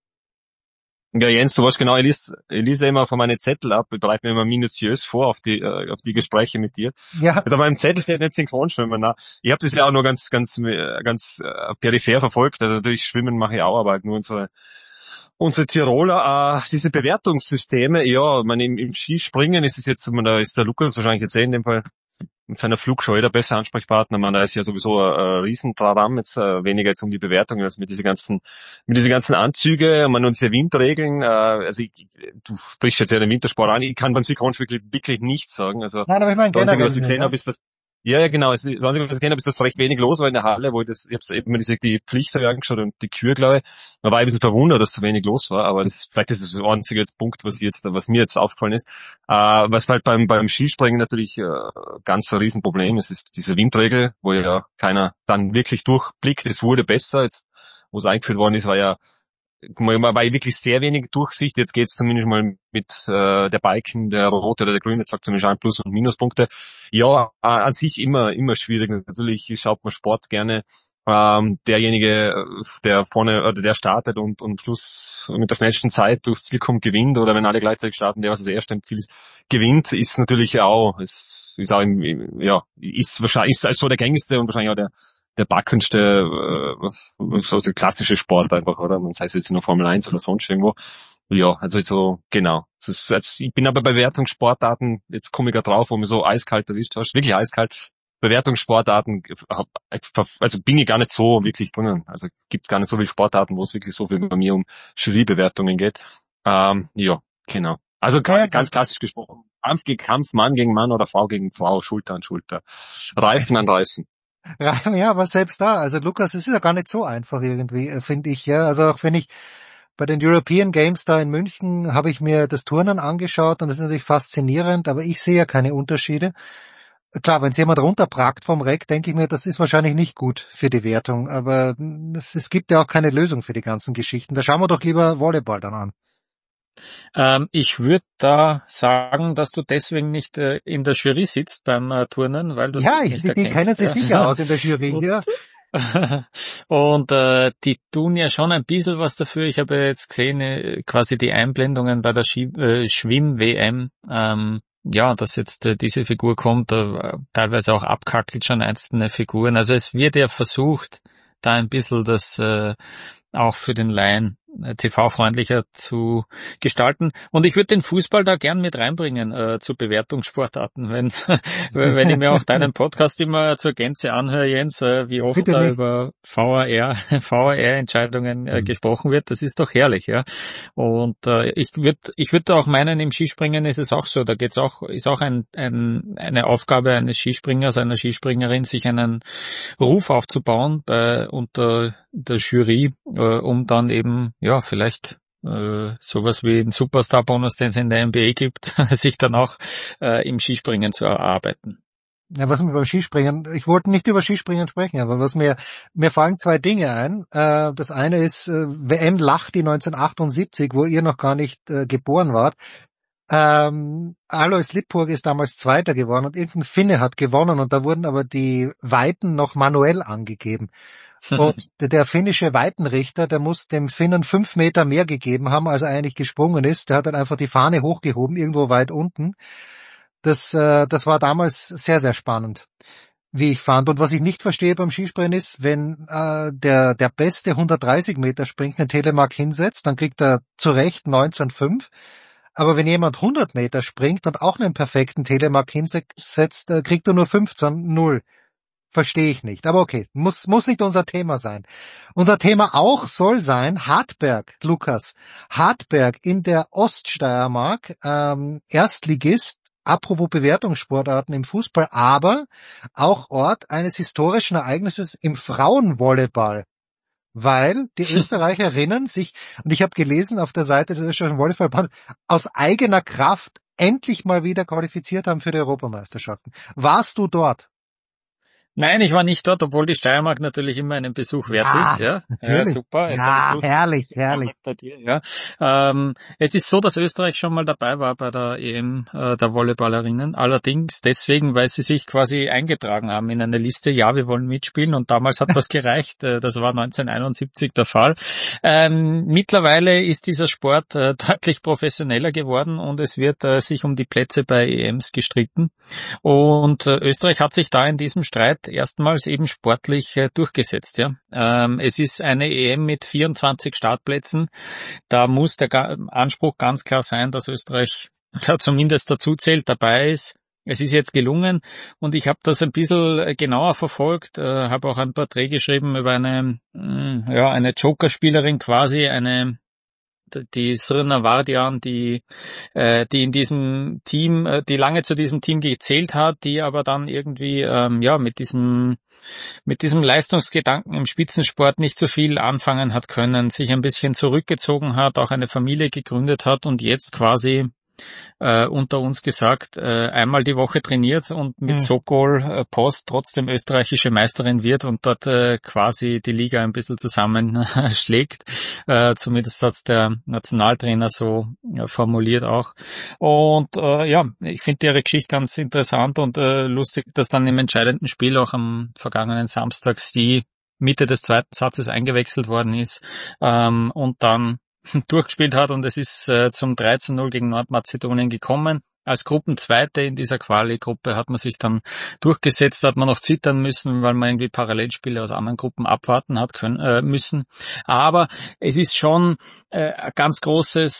Ja, Jens, du weißt genau, ich lese immer von meinen Zettel ab, ich bereite mir immer minutiös vor auf die Gespräche mit dir. Ja. Auf meinem Zettel steht nicht Synchronschwimmen. Na, ich habe das ja auch nur ganz peripher verfolgt. Also durch Schwimmen mache ich auch, aber halt nur unsere Tiroler, diese Bewertungssysteme, ja, im Skispringen ist es jetzt, da ist der Lukas wahrscheinlich jetzt in dem Fall mit seiner Flugscheu der beste Ansprechpartner. Da ist ja sowieso ein Riesentraram, jetzt weniger jetzt um die Bewertung, als mit diese ganzen Anzüge, und diese Windregeln. Du sprichst jetzt ja den Wintersport an. Ich kann beim Synchronschwimmen wirklich nichts sagen. Also, nein, aber ich meine generell, was ich gesehen habe, ist das. Ja, genau. Das Einzige, was ich gesehen habe, ist, dass recht wenig los war in der Halle, ich habe eben die Pflicht angeschaut und die Kür, glaube ich. Man war ein bisschen verwundert, dass so wenig los war, aber vielleicht ist das der einzige Punkt, was mir jetzt aufgefallen ist. Was halt beim Skispringen natürlich ganz ein Riesenproblem ist, ist diese Windregel, wo ja keiner dann wirklich durchblickt. Es wurde besser. Jetzt, wo es eingeführt worden ist, war ja war wirklich sehr wenig Durchsicht. Jetzt geht's zumindest mal mit der Balken, der rote oder der grüne, sagt zumindest Plus- und Minuspunkte. Ja, an sich immer schwierig. Natürlich schaut man Sport gerne. Derjenige, der vorne oder der startet und Schluss mit der schnellsten Zeit durchs Ziel kommt, gewinnt, oder wenn alle gleichzeitig starten, der was das erste im Ziel ist, gewinnt, ist natürlich auch, ist wahrscheinlich so der gängigste und wahrscheinlich auch der backendste, so der klassische Sport einfach, oder? Man sei es jetzt nur Formel 1 oder sonst irgendwo. Ja, also so, genau. Ich bin aber bei Bewertungssportarten, jetzt komme ich gerade drauf, wo mir so eiskalt erwischt hast, wirklich eiskalt. Bewertungssportarten, also bin ich gar nicht so wirklich drinnen. Also gibt's gar nicht so viele Sportarten, wo es wirklich so viel bei mir um Jurybewertungen geht. Ja, genau. Also ganz klassisch gesprochen. Kampf gegen Kampf, Mann gegen Mann oder Frau gegen Frau, Schulter an Schulter. Reifen an Reifen. Ja, aber selbst da, also Lukas, es ist ja gar nicht so einfach irgendwie, finde ich, ja. Also auch wenn ich bei den European Games da in München habe ich mir das Turnen angeschaut und das ist natürlich faszinierend, aber ich sehe ja keine Unterschiede. Klar, wenn es jemand runterpragt vom Reck, denke ich mir, das ist wahrscheinlich nicht gut für die Wertung, aber es gibt ja auch keine Lösung für die ganzen Geschichten. Da schauen wir doch lieber Volleyball dann an. Ich würde da sagen, dass du deswegen nicht in der Jury sitzt beim Turnen, weil du ja, nicht die kennen sich sicher aus in der Jury. Ja. Und die tun ja schon ein bisschen was dafür. Ich habe jetzt gesehen, quasi die Einblendungen bei der Schwimm-WM, ja, dass jetzt diese Figur kommt, teilweise auch abkackelt schon einzelne Figuren. Also es wird ja versucht, da ein bisschen das auch für den Laien TV-freundlicher zu gestalten. Und ich würde den Fußball da gern mit reinbringen zu Bewertungssportarten, wenn ich mir auch deinen Podcast immer zur Gänze anhöre, Jens, wie oft da über VR-Entscheidungen gesprochen wird. Das ist doch herrlich, ja. Und ich würde auch meinen, im Skispringen ist es auch so. Da ist auch eine Aufgabe eines Skispringers, einer Skispringerin, sich einen Ruf aufzubauen unter der Jury, um dann eben ja vielleicht sowas wie ein Superstar-Bonus, den es in der NBA gibt, sich dann auch im Skispringen zu erarbeiten. Ja, was mir beim Skispringen, ich wollte nicht über Skispringen sprechen, aber mir fallen zwei Dinge ein. Das eine ist WM Lahti 1978, wo ihr noch gar nicht geboren wart. Alois Lippurg ist damals Zweiter geworden und irgendein Finne hat gewonnen und da wurden aber die Weiten noch manuell angegeben. Und der finnische Weitenrichter, der muss dem Finnen 5 Meter mehr gegeben haben, als er eigentlich gesprungen ist. Der hat dann einfach die Fahne hochgehoben, irgendwo weit unten. Das war damals sehr, sehr spannend, wie ich fand. Und was ich nicht verstehe beim Skispringen ist, wenn der beste 130 Meter springt, einen Telemark hinsetzt, dann kriegt er zu Recht 19,5. Aber wenn jemand 100 Meter springt und auch einen perfekten Telemark hinsetzt, kriegt er nur 15,0. Verstehe ich nicht. Aber okay, muss nicht unser Thema sein. Unser Thema auch soll sein Hartberg, Lukas. Hartberg in der Oststeiermark, Erstligist, apropos Bewertungssportarten im Fußball, aber auch Ort eines historischen Ereignisses im Frauenvolleyball. Weil die Österreicherinnen sich, und ich habe gelesen auf der Seite des österreichischen Volleyballverbandes, aus eigener Kraft endlich mal wieder qualifiziert haben für die Europameisterschaften. Warst du dort? Nein, ich war nicht dort, obwohl die Steiermark natürlich immer einen Besuch wert ist. Ja, natürlich. Super. Jetzt herrlich. Bei dir, ja. Es ist so, dass Österreich schon mal dabei war bei der EM der Volleyballerinnen. Allerdings deswegen, weil sie sich quasi eingetragen haben in eine Liste. Ja, wir wollen mitspielen. Und damals hat das gereicht. Das war 1971 der Fall. Mittlerweile ist dieser Sport deutlich professioneller geworden und es wird sich um die Plätze bei EMs gestritten. Und Österreich hat sich da in diesem Streit erstmals eben sportlich durchgesetzt. Ja, es ist eine EM mit 24 Startplätzen. Da muss der Anspruch ganz klar sein, dass Österreich da zumindest dazu zählt, dabei ist. Es ist jetzt gelungen und ich habe das ein bisschen genauer verfolgt, habe auch ein Porträt geschrieben über eine Jokerspielerin quasi, die Srna Vardian, die in diesem Team, die lange zu diesem Team gezählt hat, die aber dann irgendwie mit diesem Leistungsgedanken im Spitzensport nicht so viel anfangen hat können, sich ein bisschen zurückgezogen hat, auch eine Familie gegründet hat und jetzt quasi unter uns gesagt, einmal die Woche trainiert und mit Sokol Post trotzdem österreichische Meisterin wird und dort quasi die Liga ein bisschen zusammenschlägt. Zumindest hat's der Nationaltrainer so formuliert auch. Und ich finde ihre Geschichte ganz interessant und lustig, dass dann im entscheidenden Spiel auch am vergangenen Samstag sie Mitte des zweiten Satzes eingewechselt worden ist und dann durchgespielt hat und es ist zum 13-0 gegen Nordmazedonien gekommen. Als Gruppenzweite in dieser Quali-Gruppe hat man sich dann durchgesetzt, hat man noch zittern müssen, weil man irgendwie Parallelspiele aus anderen Gruppen abwarten hat müssen. Aber es ist schon ein ganz großer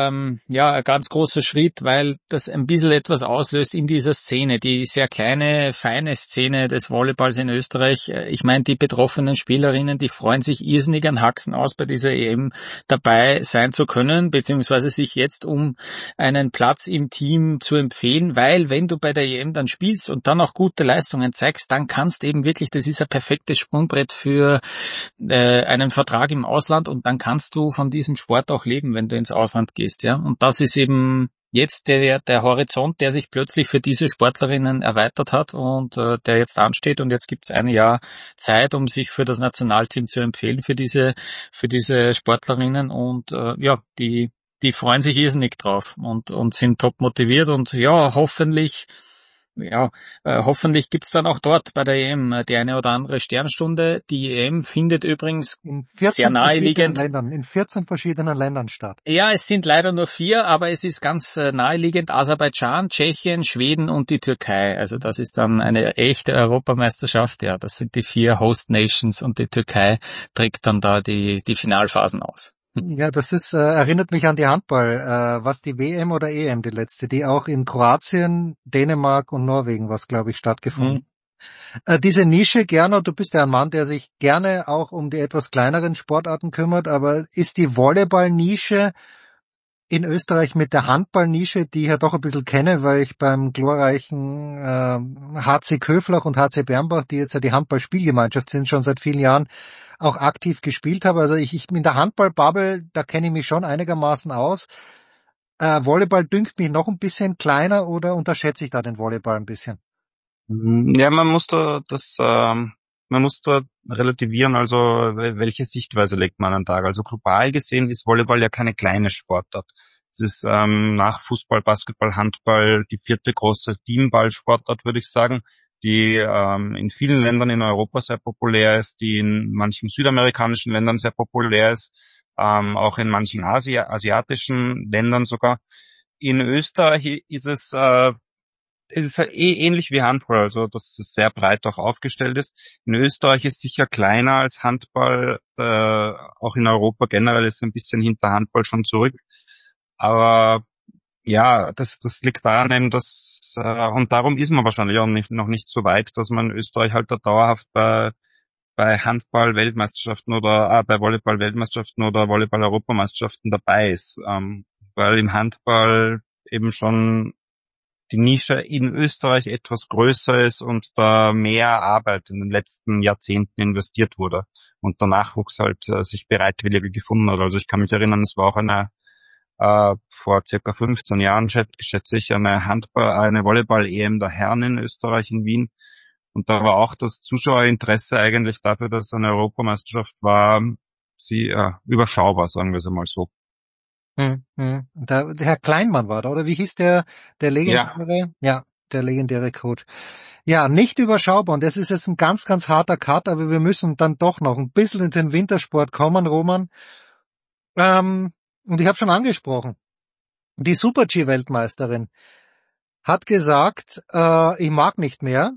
Schritt, weil das ein bisschen etwas auslöst in dieser Szene, die sehr kleine, feine Szene des Volleyballs in Österreich. Ich meine, die betroffenen Spielerinnen, die freuen sich irrsinnig an Haxen aus, bei dieser EM dabei sein zu können, beziehungsweise sich jetzt um einen Platz im Team zu empfehlen, weil wenn du bei der EM dann spielst und dann auch gute Leistungen zeigst, dann kannst eben wirklich, das ist ein perfektes Sprungbrett für einen Vertrag im Ausland und dann kannst du von diesem Sport auch leben, wenn du ins Ausland gehst, ja. Und das ist eben jetzt der Horizont, der sich plötzlich für diese Sportlerinnen erweitert hat und der jetzt ansteht und jetzt gibt es ein Jahr Zeit, um sich für das Nationalteam zu empfehlen, für diese Sportlerinnen und die freuen sich irrsinnig drauf und sind top motiviert und hoffentlich gibt's dann auch dort bei der EM die eine oder andere Sternstunde. Die EM findet übrigens sehr naheliegend in 14 verschiedenen Ländern statt. Ja, es sind leider nur 4, aber es ist ganz naheliegend Aserbaidschan, Tschechien, Schweden und die Türkei. Also das ist dann eine echte Europameisterschaft. Ja, das sind die 4 Host Nations und die Türkei trägt dann da die Finalphasen aus. Ja, das ist erinnert mich an die Handball, was die WM oder EM, die letzte, die auch in Kroatien, Dänemark und Norwegen glaube ich, stattgefunden. Diese Nische, Gernot, du bist ja ein Mann, der sich gerne auch um die etwas kleineren Sportarten kümmert, aber ist die Volleyball-Nische in Österreich mit der Handball-Nische, die ich ja doch ein bisschen kenne, weil ich beim glorreichen HC Köflach und HC Bernbach, die jetzt ja die Handball-Spielgemeinschaft sind, schon seit vielen Jahren auch aktiv gespielt habe. Also ich in der Handball-Bubble, da kenne ich mich schon einigermaßen aus. Volleyball dünkt mich noch ein bisschen kleiner oder unterschätze ich da den Volleyball ein bisschen? Ja, man muss da relativieren, also welche Sichtweise legt man an den Tag. Also global gesehen ist Volleyball ja keine kleine Sportart. Es ist nach Fußball, Basketball, Handball die 4. große Teamball-Sportart, würde ich sagen, die in vielen Ländern in Europa sehr populär ist, die in manchen südamerikanischen Ländern sehr populär ist, auch in manchen asiatischen Ländern sogar. In Österreich ist es ist ähnlich wie Handball, also dass es sehr breit auch aufgestellt ist. In Österreich ist sicher kleiner als Handball, auch in Europa generell ist es ein bisschen hinter Handball schon zurück. Aber ja, das liegt daran eben, dass und darum ist man wahrscheinlich auch noch nicht so weit, dass man in Österreich halt da dauerhaft bei Handball-Weltmeisterschaften oder bei Volleyball-Weltmeisterschaften oder Volleyball-Europameisterschaften dabei ist, weil im Handball eben schon die Nische in Österreich etwas größer ist und da mehr Arbeit in den letzten Jahrzehnten investiert wurde und der Nachwuchs halt sich bereitwillig gefunden hat. Also ich kann mich erinnern, es war auch vor circa 15 Jahren, schätze ich, eine Volleyball-EM der Herren in Österreich in Wien. Und da war auch das Zuschauerinteresse eigentlich dafür, dass es eine Europameisterschaft war, überschaubar, sagen wir es einmal so. Der Herr Kleinmann war da, oder wie hieß der legendäre? Ja, der legendäre Coach. Ja, nicht überschaubar. Und das ist jetzt ein ganz, ganz harter Cut, aber wir müssen dann doch noch ein bisschen in den Wintersport kommen, Roman. Und ich habe schon angesprochen, die Super-G-Weltmeisterin hat gesagt, ich mag nicht mehr.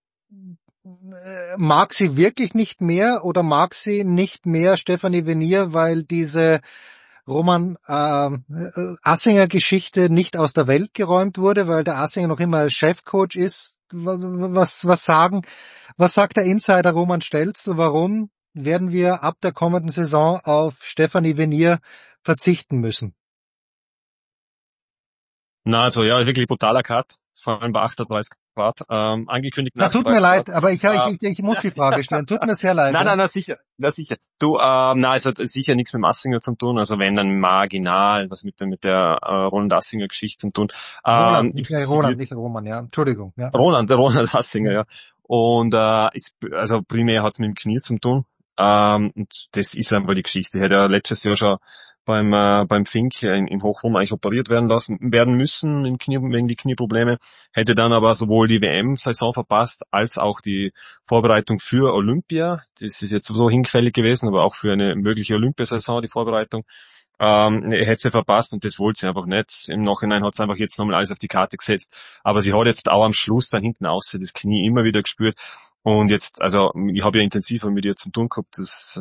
Mag sie wirklich nicht mehr oder mag sie nicht mehr Stefanie Venier, weil diese Roman Assinger-Geschichte nicht aus der Welt geräumt wurde, weil der Assinger noch immer Chefcoach ist? Was sagt der Insider Roman Stelzl? Warum werden wir ab der kommenden Saison auf Stefanie Venier verzichten müssen? Na, also ja, wirklich brutaler Cut, vor allem bei 38 Grad, angekündigt. Na, tut mir leid, aber ich muss die Frage stellen. Tut mir sehr leid. Nein, sicher. Du, es hat sicher nichts mit Assinger zu tun, also wenn dann marginal, was mit der Roland Assinger Geschichte zu tun. Roland, nicht Roman, ja. Entschuldigung. Ja. Roland Assinger, ja. Und also primär hat's mit dem Knie zu tun. Und das ist einfach die Geschichte. Er hat ja letztes Jahr schon beim Fink in Hochrum eigentlich operiert werden müssen im Knie, wegen die Knieprobleme, hätte dann aber sowohl die WM-Saison verpasst, als auch die Vorbereitung für Olympia. Das ist jetzt so hinfällig gewesen, aber auch für eine mögliche Olympiasaison, die Vorbereitung. Er hätte sie verpasst und das wollte sie einfach nicht. Im Nachhinein hat sie einfach jetzt nochmal alles auf die Karte gesetzt. Aber sie hat jetzt auch am Schluss dann hinten außer das Knie immer wieder gespürt. Und jetzt, also ich habe ja intensiver mit ihr zu tun gehabt, das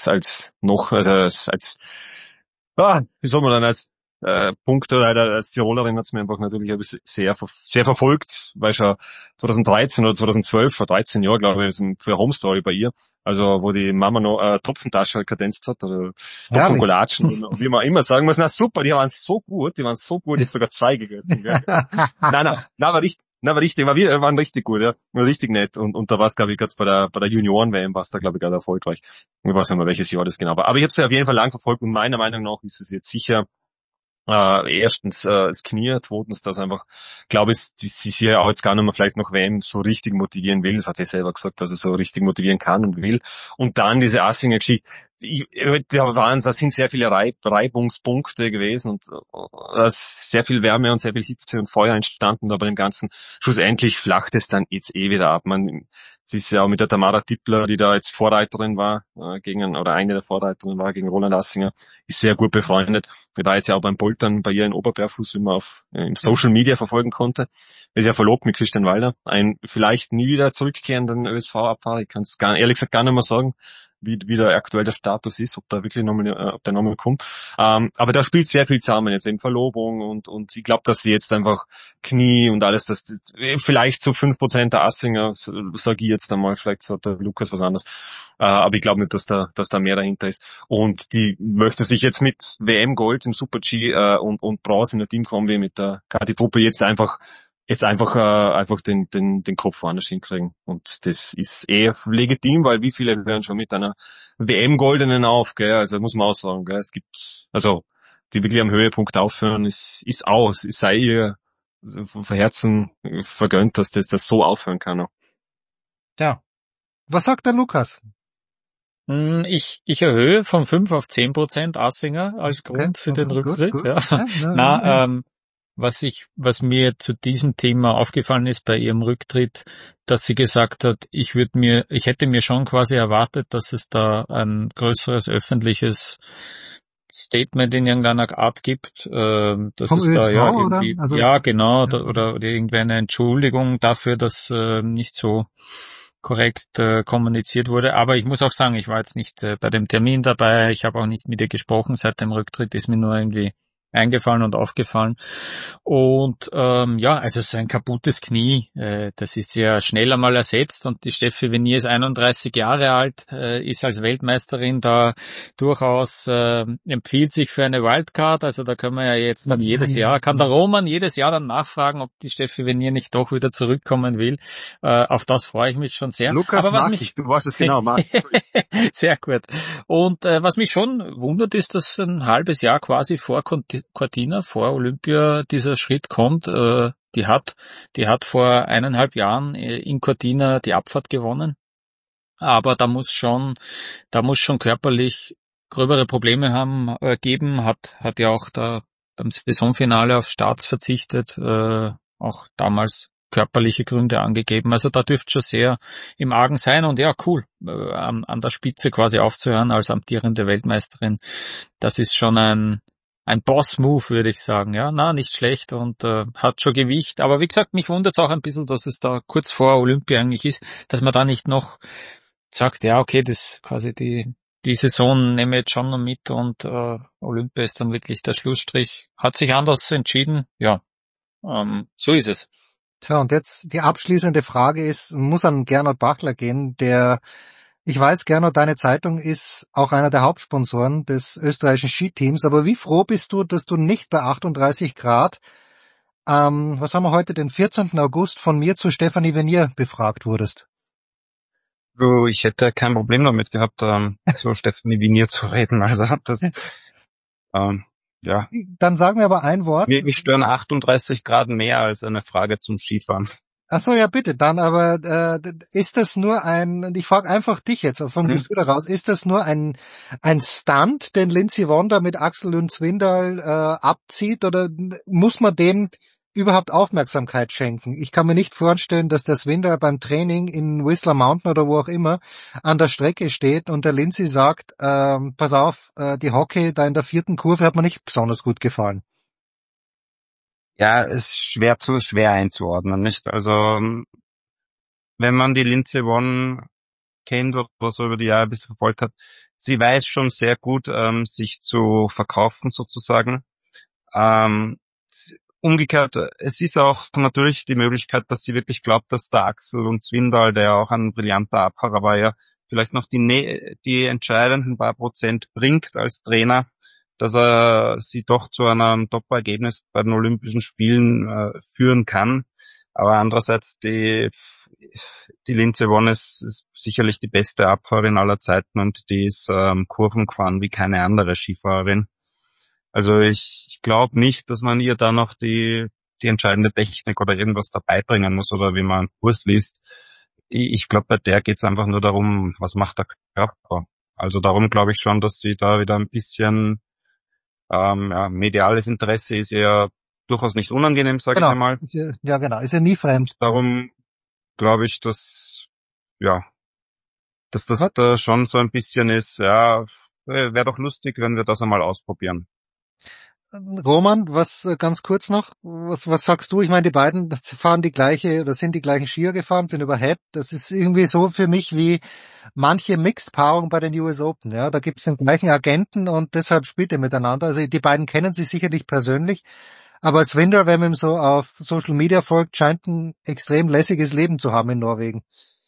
wie soll man dann als Punktereiter, als Tirolerin hat's mir einfach natürlich sehr verfolgt, weil schon 2013 oder 2012, vor 13 Jahren, glaube ich, für Home Story bei ihr, also wo die Mama noch Topfentasche kadenzt hat, oder Topfengolatschen, wie man immer sagen muss, na super, die waren so gut, ich habe sogar 2 gegessen. Gell? Nein, war richtig, waren richtig gut, ja. War richtig nett. Und da war es, glaube ich, gerade bei der Junioren-WM war es da, glaube ich, gerade erfolgreich. Ich weiß nicht mehr, welches Jahr das genau war. Aber ich habe es ja auf jeden Fall lang verfolgt und meiner Meinung nach ist es jetzt sicher erstens das Knie, zweitens, dass einfach, glaube ich, sie sich ja auch jetzt gar nicht mehr vielleicht noch WM so richtig motivieren will. Das hat er selber gesagt, dass er so richtig motivieren kann und will. Und dann diese Assinger Geschichte. Da sind sehr viele Reibungspunkte gewesen und sehr viel Wärme und sehr viel Hitze und Feuer entstanden, aber im Ganzen schlussendlich flacht es dann jetzt wieder ab. Sie ist ja auch mit der Tamara Tippler, die da jetzt Vorreiterin war, eine der Vorreiterinnen war gegen Roland Assinger, ist sehr gut befreundet. Ich war jetzt ja auch beim Poltern bei ihr in Oberbergfuß, wie man im Social Media verfolgen konnte. Ist ja verlobt mit Christian Walder, ein vielleicht nie wieder zurückkehrenden ÖSV-Abfahrer. Ich kann es ehrlich gesagt gar nicht mehr sagen, wie der aktuell der Status ist, ob der nochmal kommt. Aber da spielt sehr viel zusammen, jetzt eben Verlobung und ich glaube, dass sie jetzt einfach Knie und alles, das vielleicht so 5% der Assinger, sage ich jetzt einmal, vielleicht sagt der Lukas was anderes. Aber ich glaube nicht, dass da mehr dahinter ist. Und die möchte sich jetzt mit WM-Gold im Super-G und Bronze in der Teamkombi mit der Kati-Truppe jetzt einfach den Kopf woanders hinkriegen. Und das ist legitim, weil wie viele hören schon mit einer WM-Goldenen auf, gell? Also muss man auch sagen, gell? Es gibt, also, die wirklich am Höhepunkt aufhören, es sei ihr von Herzen vergönnt, dass das so aufhören kann. Ja. Was sagt der Lukas? Ich erhöhe von 5 auf 10% Assinger als Grund für den Rücktritt. Gut. Ja. Was mir zu diesem Thema aufgefallen ist bei ihrem Rücktritt, dass sie gesagt hat, ich hätte mir schon quasi erwartet, dass es da ein größeres öffentliches Statement in irgendeiner Art gibt, dass es da ja irgendwie, oder? Also, ja genau, ja. Oder irgendwie eine Entschuldigung dafür, dass nicht so korrekt kommuniziert wurde. Aber ich muss auch sagen, ich war jetzt nicht bei dem Termin dabei, ich habe auch nicht mit ihr gesprochen seit dem Rücktritt, ist mir nur irgendwie eingefallen und aufgefallen. Und also so ein kaputtes Knie, das ist ja schnell einmal ersetzt und die Steffi Venier ist 31 Jahre alt, ist als Weltmeisterin da durchaus empfiehlt sich für eine Wildcard, also da können wir ja jetzt dann kann der Roman jedes Jahr dann nachfragen, ob die Steffi Venier nicht doch wieder zurückkommen will. Auf das freue ich mich schon sehr. Lukas, aber du weißt es genau, Marc. Sehr gut. Und was mich schon wundert, ist, dass ein halbes Jahr quasi vor Cortina, vor Olympia dieser Schritt kommt. Die hat vor 1,5 Jahren in Cortina die Abfahrt gewonnen. Aber da muss schon körperlich gröbere Probleme geben, hat ja auch da beim Saisonfinale auf Starts verzichtet, auch damals körperliche Gründe angegeben. Also da dürfte schon sehr im Argen sein und ja, cool, an der Spitze quasi aufzuhören als amtierende Weltmeisterin. Das ist schon ein Boss-Move, würde ich sagen. Ja, nicht schlecht und hat schon Gewicht. Aber wie gesagt, mich wundert es auch ein bisschen, dass es da kurz vor Olympia eigentlich ist, dass man da nicht noch sagt, ja, okay, das quasi die Saison nehme ich jetzt schon noch mit und Olympia ist dann wirklich der Schlussstrich. Hat sich anders entschieden. Ja, so ist es. Tja, und jetzt die abschließende Frage muss an Gernot Bachler gehen, ich weiß, Gernot, deine Zeitung ist auch einer der Hauptsponsoren des österreichischen Skiteams, aber wie froh bist du, dass du nicht bei 38 Grad was haben wir heute, den 14. August, von mir zu Stefanie Venier befragt wurdest. So, ich hätte kein Problem damit gehabt, so Stefanie Venier zu reden. Also das, ja. Dann sagen wir aber ein Wort. Mich stören 38 Grad mehr als eine Frage zum Skifahren. Ach so, ja bitte, dann aber ist das nur ich frage einfach dich jetzt vom Gefühl heraus, ist das nur ein Stunt, den Lindsey Vonn da mit Axel Lund Svindal abzieht, oder muss man dem überhaupt Aufmerksamkeit schenken? Ich kann mir nicht vorstellen, dass der Svindal beim Training in Whistler Mountain oder wo auch immer an der Strecke steht und der Lindsey sagt, pass auf, die Hockey da in der 4. Kurve hat mir nicht besonders gut gefallen. Ja, ist schwer einzuordnen, nicht? Also, wenn man die Lindsey Vonn kennt oder so über die Jahre ein bisschen verfolgt hat, sie weiß schon sehr gut, sich zu verkaufen sozusagen. Umgekehrt, es ist auch natürlich die Möglichkeit, dass sie wirklich glaubt, dass der Axel Lund Svindal, der auch ein brillanter Abfahrer war, ja vielleicht noch die entscheidenden paar Prozent bringt als Trainer, dass er sie doch zu einem Top-Ergebnis bei den Olympischen Spielen führen kann. Aber andererseits, die Lindsey Vonn ist sicherlich die beste Abfahrerin aller Zeiten und die ist Kurven gefahren wie keine andere Skifahrerin. Also ich glaube nicht, dass man ihr da noch die entscheidende Technik oder irgendwas dabei bringen muss oder wie man einen Kurs liest. Ich glaube, bei der geht's einfach nur darum, was macht der Körper. Also darum glaube ich schon, dass sie da wieder ein bisschen mediales Interesse ist ja durchaus nicht unangenehm, sage ich einmal. Ja, genau, ist ja nie fremd. Darum glaube ich, dass das da schon so ein bisschen ist, ja, wäre doch lustig, wenn wir das einmal ausprobieren. Roman, was ganz kurz noch, was sagst du? Ich meine, die beiden fahren sind die gleichen Skier gefahren, sind über Head. Das ist irgendwie so für mich wie manche Mixed-Paarung bei den US Open. Ja, da gibt's den gleichen Agenten und deshalb spielt er miteinander. Also die beiden kennen sich sicherlich persönlich, aber Svindal, wenn man ihm so auf Social Media folgt, scheint ein extrem lässiges Leben zu haben in Norwegen.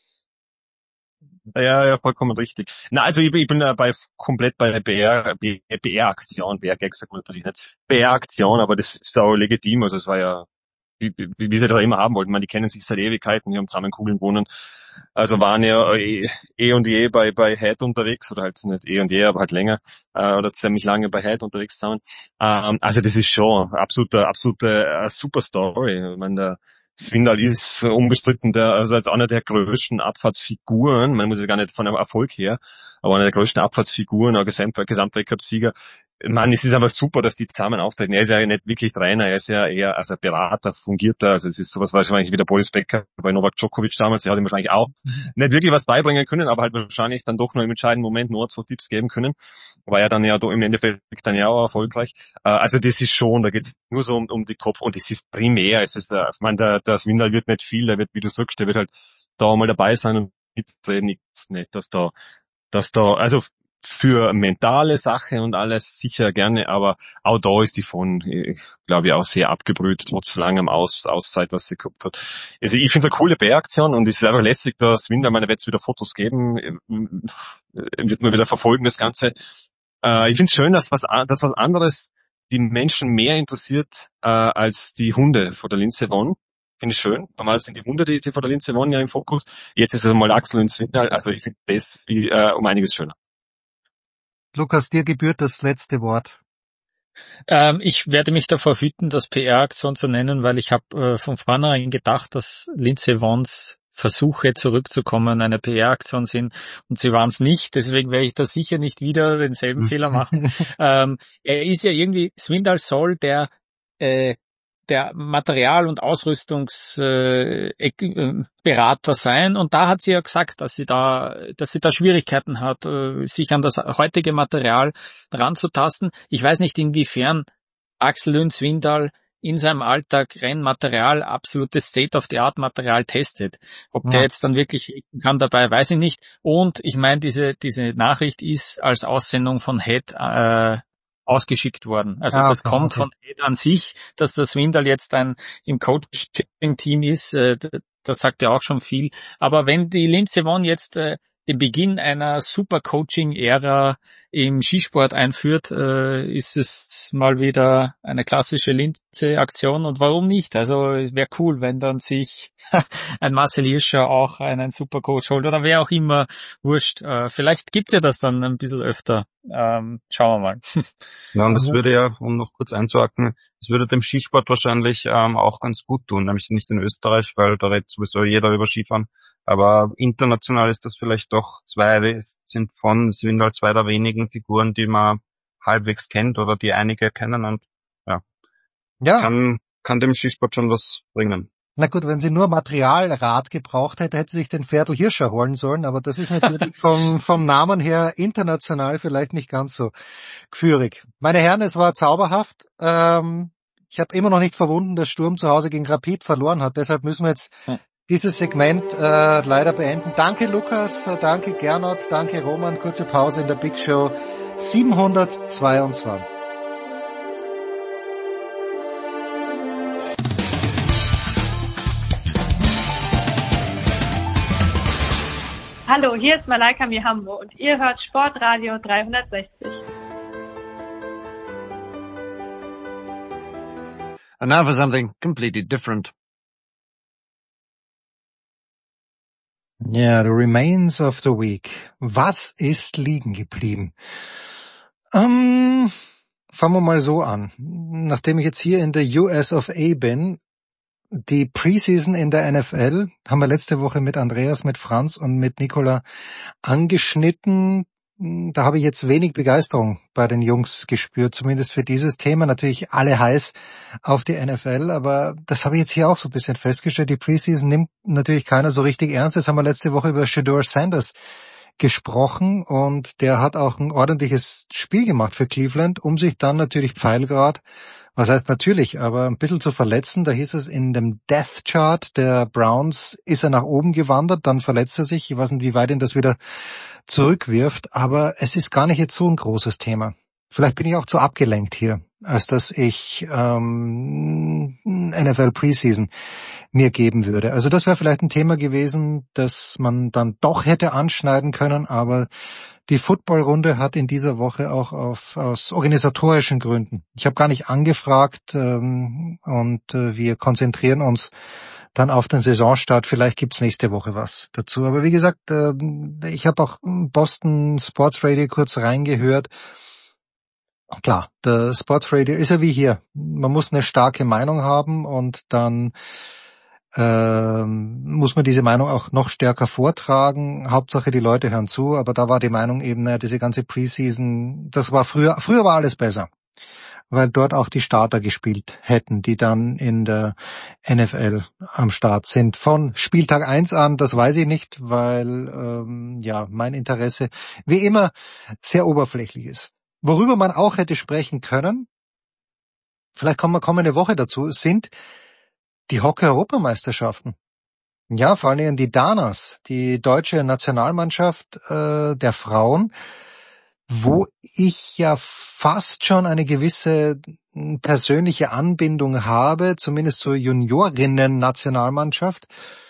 Ja, vollkommen richtig. Na, also ich bin komplett bei der BR-Aktion, BR-Gag sagt man natürlich nicht. BR-Aktion, aber das ist auch legitim, also es war ja, wie wir da immer haben wollten. Man, die kennen sich seit Ewigkeiten, die haben zusammen in Kugeln wohnen. Also waren ja und je bei Head unterwegs, oder halt nicht je, aber halt länger, oder ziemlich lange bei Head unterwegs zusammen. Also das ist schon absolute super Story. Ich meine, der Svindal ist unbestritten also als einer der größten Abfahrtsfiguren, man muss ja gar nicht von einem Erfolg her, aber einer der größten Abfahrtsfiguren, ein Gesamtweltcup-Sieger. Man, es ist einfach super, dass die zusammen auftreten. Er ist ja nicht wirklich Trainer, er ist ja eher als Berater, fungierter, also es ist sowas wahrscheinlich wie der Boris Becker bei Novak Djokovic damals, er hat ihm wahrscheinlich auch nicht wirklich was beibringen können, aber halt wahrscheinlich dann doch noch im entscheidenden Moment nur 2 Tipps geben können. War ja dann ja im Endeffekt dann ja auch erfolgreich. Also das ist schon, da geht es nur so um die Kopf, und es ist primär, ich meine, der Svindal wird nicht viel, der wird, wie du sagst, der wird halt da mal dabei sein und nichts nicht, dass da, also für mentale Sache und alles sicher gerne, aber auch da ist die von, glaube ich, auch sehr abgebrüht, trotz langem Auszeit, was sie gehabt hat. Also ich finde es eine coole PR-Aktion und es ist einfach lässig, dass Svindal, meine, wird es wieder Fotos geben, wird man wieder verfolgen, das Ganze. Ich finde es schön, dass was anderes die Menschen mehr interessiert, als die Hunde von der Lindsey Vonn. Finde ich schön. Normal sind die Hunde, die von der Lindsey Vonn ja im Fokus. Jetzt ist es mal Axel und Svindal, also ich finde das um einiges schöner. Lukas, dir gebührt das letzte Wort. Ich werde mich davor hüten, das PR-Aktion zu nennen, weil ich habe von vornherein gedacht, dass Lindsey Vonns Versuche zurückzukommen eine PR-Aktion sind, und sie waren es nicht, deswegen werde ich da sicher nicht wieder denselben Fehler machen. Er ist ja irgendwie, Svindal soll der Material- und Ausrüstungsberater sein, und da hat sie ja gesagt, dass sie da Schwierigkeiten hat, sich an das heutige Material ranzutasten. Ich weiß nicht, inwiefern Axel Lund Svindal in seinem Alltag Rennmaterial, absolutes State-of-the-Art-Material testet. Ob der jetzt dann wirklich kann dabei, weiß ich nicht. Und ich meine, diese Nachricht ist als Aussendung von Head ausgeschickt worden. Also das kommt von Head an sich, dass der Svindal jetzt im Coaching-Team ist, das sagt ja auch schon viel. Aber wenn die Lindsey Vonn jetzt den Beginn einer Super-Coaching-Ära im Skisport einführt, ist es mal wieder eine klassische Linze-Aktion und warum nicht? Also es wäre cool, wenn dann sich ein Marcel Hirscher auch einen Supercoach holt oder wer auch immer, wurscht. Vielleicht gibt's ja das dann ein bisschen öfter. Schauen wir mal. Ja, und das würde ja, um noch kurz einzuhaken, das würde dem Skisport wahrscheinlich auch ganz gut tun, nämlich nicht in Österreich, weil da redet sowieso jeder über Skifahren. Aber international ist das vielleicht doch sind halt zwei der wenigen Figuren, die man halbwegs kennt oder die einige kennen und kann dem Skisport schon was bringen. Na gut, wenn sie nur Materialrat gebraucht hätte, hätte sie sich den Fertel Hirscher holen sollen, aber das ist natürlich vom Namen her international vielleicht nicht ganz so geführig. Meine Herren, es war zauberhaft. Ich habe immer noch nicht verwunden, dass Sturm zu Hause gegen Rapid verloren hat, deshalb müssen wir jetzt dieses Segment leider beenden. Danke Lukas, danke Gernot, danke Roman. Kurze Pause in der Big Show 722. Hallo, hier ist Malaika Mihambo und ihr hört Sportradio 360. And now for something completely different. Ja, the remains of the week. Was ist liegen geblieben? Fangen wir mal so an. Nachdem ich jetzt hier in der US of A bin, die Preseason in der NFL haben wir letzte Woche mit Andreas, mit Franz und mit Nicola angeschnitten. Da habe ich jetzt wenig Begeisterung bei den Jungs gespürt, zumindest für dieses Thema. Natürlich alle heiß auf die NFL, aber das habe ich jetzt hier auch so ein bisschen festgestellt. Die Preseason nimmt natürlich keiner so richtig ernst. Jetzt haben wir letzte Woche über Shedeur Sanders gesprochen und der hat auch ein ordentliches Spiel gemacht für Cleveland, um sich dann natürlich Pfeilgrad, was heißt natürlich, aber ein bisschen zu verletzen. Da hieß es in dem Death Chart der Browns ist er nach oben gewandert, dann verletzt er sich. Ich weiß nicht, wie weit ihn das wieder zurückwirft, aber es ist gar nicht jetzt so ein großes Thema. Vielleicht bin ich auch zu abgelenkt hier, als dass ich NFL Preseason mir geben würde. Also das wäre vielleicht ein Thema gewesen, das man dann doch hätte anschneiden können, aber die Footballrunde hat in dieser Woche auch aus organisatorischen Gründen. Ich habe gar nicht angefragt und wir konzentrieren uns dann auf den Saisonstart. Vielleicht gibt's nächste Woche was dazu. Aber wie gesagt, ich habe auch Boston Sports Radio kurz reingehört. Klar, der Sports Radio ist ja wie hier. Man muss eine starke Meinung haben und dann muss man diese Meinung auch noch stärker vortragen. Hauptsache die Leute hören zu, aber da war die Meinung eben, diese ganze Preseason, das war früher war alles besser, weil dort auch die Starter gespielt hätten, die dann in der NFL am Start sind. Von Spieltag 1 an, das weiß ich nicht, weil mein Interesse wie immer sehr oberflächlich ist. Worüber man auch hätte sprechen können, vielleicht kommen wir kommende Woche dazu, sind die Hockey-Europameisterschaften. Ja, vor allen Dingen die Danas, die deutsche Nationalmannschaft der Frauen, wo ich ja fast schon eine gewisse persönliche Anbindung habe, zumindest zur Juniorinnen-Nationalmannschaft,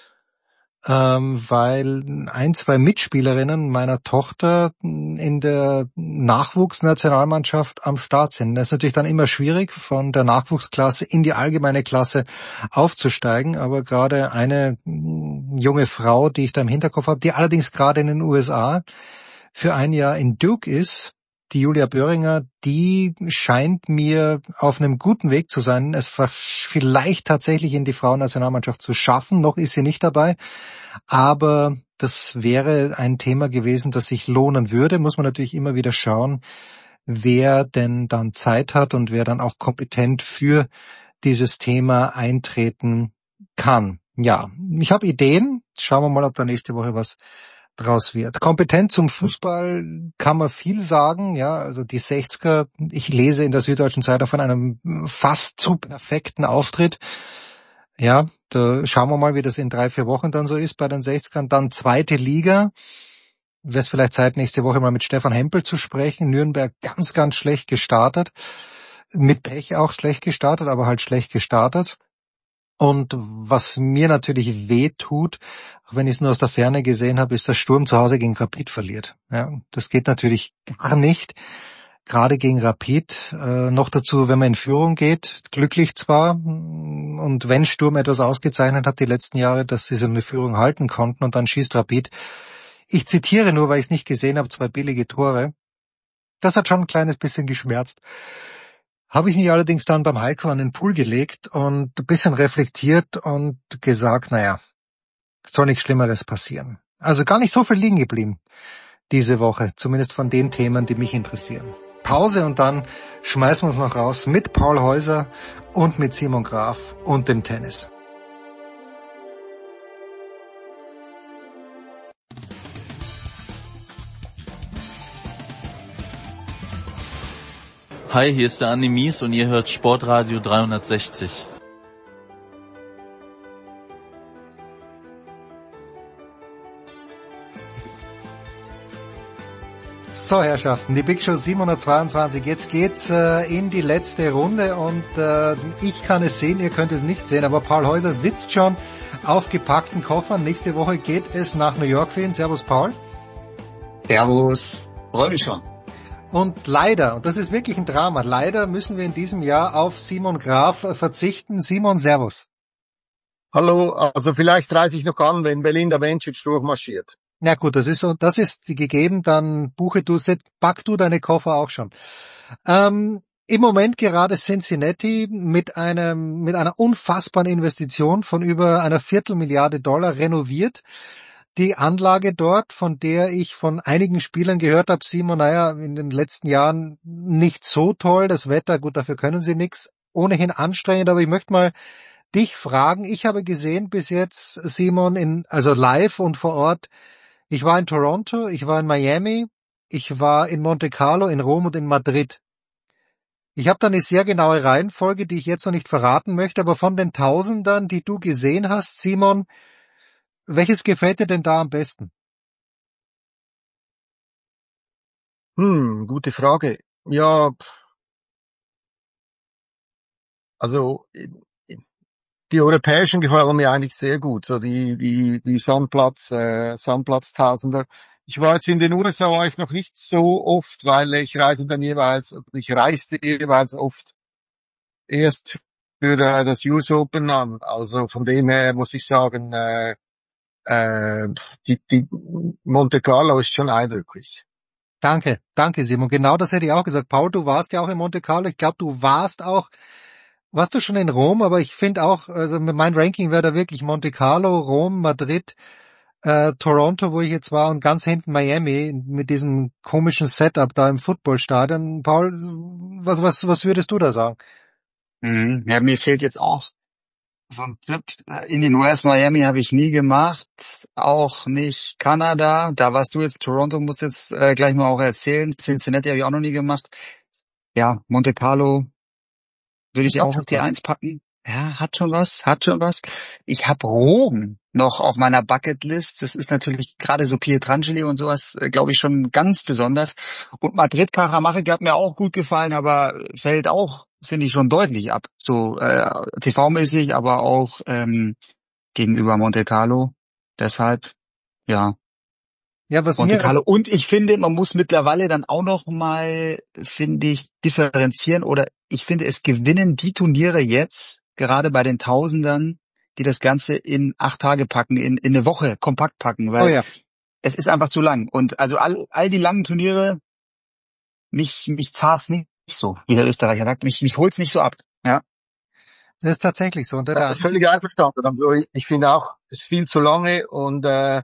weil 1, 2 Mitspielerinnen meiner Tochter in der Nachwuchsnationalmannschaft am Start sind. Das ist natürlich dann immer schwierig, von der Nachwuchsklasse in die allgemeine Klasse aufzusteigen, aber gerade eine junge Frau, die ich da im Hinterkopf habe, die allerdings gerade in den USA für ein Jahr in Duke ist, die Julia Böhringer, die scheint mir auf einem guten Weg zu sein, es vielleicht tatsächlich in die Frauennationalmannschaft zu schaffen. Noch ist sie nicht dabei, aber das wäre ein Thema gewesen, das sich lohnen würde. Muss man natürlich immer wieder schauen, wer denn dann Zeit hat und wer dann auch kompetent für dieses Thema eintreten kann. Ja, ich habe Ideen. Schauen wir mal, ob da nächste Woche was draus wird. Kompetent zum Fußball kann man viel sagen, ja, also die 60er, ich lese in der Süddeutschen Zeitung von einem fast zu perfekten Auftritt. Ja, da schauen wir mal, wie das in 3-4 Wochen dann so ist bei den 60ern. Dann zweite Liga. Wäre es vielleicht Zeit, nächste Woche mal mit Stefan Hempel zu sprechen. Nürnberg ganz, ganz schlecht gestartet. Mit Pech auch schlecht gestartet, aber halt schlecht gestartet. Und was mir natürlich weh tut, auch wenn ich es nur aus der Ferne gesehen habe, ist, dass Sturm zu Hause gegen Rapid verliert. Ja, das geht natürlich gar nicht. Gerade gegen Rapid, noch dazu, wenn man in Führung geht, glücklich zwar, und wenn Sturm etwas ausgezeichnet hat die letzten Jahre, dass sie so eine Führung halten konnten und dann schießt Rapid. Ich zitiere nur, weil ich es nicht gesehen habe, 2 billige Tore. Das hat schon ein kleines bisschen geschmerzt. Habe ich mich allerdings dann beim Heiko an den Pool gelegt und ein bisschen reflektiert und gesagt, naja, soll nichts Schlimmeres passieren. Also gar nicht so viel liegen geblieben diese Woche, zumindest von den Themen, die mich interessieren. Pause und dann schmeißen wir uns noch raus mit Paul Häuser und mit Simon Graf und dem Tennis. Hi, hier ist der Andi Mies und ihr hört Sportradio 360. So, Herrschaften, die Big Show 722. Jetzt geht's in die letzte Runde und ich kann es sehen, ihr könnt es nicht sehen, aber Paul Häuser sitzt schon auf gepackten Koffern. Nächste Woche geht es nach New York für ihn. Servus, Paul. Servus, freue mich schon. Und leider, und das ist wirklich ein Drama, leider müssen wir in diesem Jahr auf Simon Graf verzichten. Simon, servus. Hallo, also vielleicht reise ich noch an, wenn Belinda Bencic durchmarschiert. Na gut, das ist so, das ist gegeben, dann pack du deine Koffer auch schon. Im Moment gerade Cincinnati mit einer unfassbaren Investition von über einer $250 Million renoviert. Die Anlage dort, von der ich von einigen Spielern gehört habe, Simon, naja, in den letzten Jahren nicht so toll, das Wetter, gut, dafür können sie nichts, ohnehin anstrengend, aber ich möchte mal dich fragen, ich habe gesehen bis jetzt, Simon, also live und vor Ort, ich war in Toronto, ich war in Miami, ich war in Monte Carlo, in Rom und in Madrid. Ich habe da eine sehr genaue Reihenfolge, die ich jetzt noch nicht verraten möchte, aber von den Tausendern, die du gesehen hast, Simon, welches gefällt dir denn da am besten? Gute Frage. Ja, also die europäischen gefallen mir eigentlich sehr gut, so die Sandplatz-Tausender. Ich war in den USA war ich noch nicht so oft, weil ich reiste jeweils oft erst für das US Open an. Also von dem her muss ich sagen, die Monte Carlo ist schon eindrücklich. Danke Simon. Genau das hätte ich auch gesagt. Paul, du warst ja auch in Monte Carlo. Ich glaube, warst du schon in Rom, aber ich finde auch, also mein Ranking wäre da wirklich Monte Carlo, Rom, Madrid, Toronto, wo ich jetzt war, und ganz hinten Miami mit diesem komischen Setup da im Footballstadion. Paul, was würdest du da sagen? Ja, mir fehlt jetzt auch so ein Trip in den US. Miami habe ich nie gemacht, auch nicht Kanada. Da warst du jetzt, Toronto muss jetzt gleich mal auch erzählen. Cincinnati habe ich auch noch nie gemacht. Ja, Monte Carlo würde ich auch auf die 1 packen. Ja, hat schon was. Ich habe Rom noch auf meiner Bucketlist. Das ist natürlich gerade so Pietrangeli und sowas, glaube ich, schon ganz besonders. Und Madrid, Cajamarca hat mir auch gut gefallen, aber fällt auch, finde ich, schon deutlich ab. So TV-mäßig, aber auch gegenüber Monte Carlo. Deshalb, ja. Ja, was Monte Carlo. Und ich finde, man muss mittlerweile dann auch noch mal, finde ich, differenzieren, oder ich finde, es gewinnen die Turniere jetzt, gerade bei den Tausendern, die das Ganze in 8 Tage packen, in eine Woche kompakt packen, weil es ist einfach zu lang. Und also all die langen Turniere, mich zahlt nicht so, wie der Österreicher sagt, mich holt's nicht so ab. Ja. Das ist tatsächlich so. Völlig einverstanden. Also ich finde auch, es ist viel zu lange und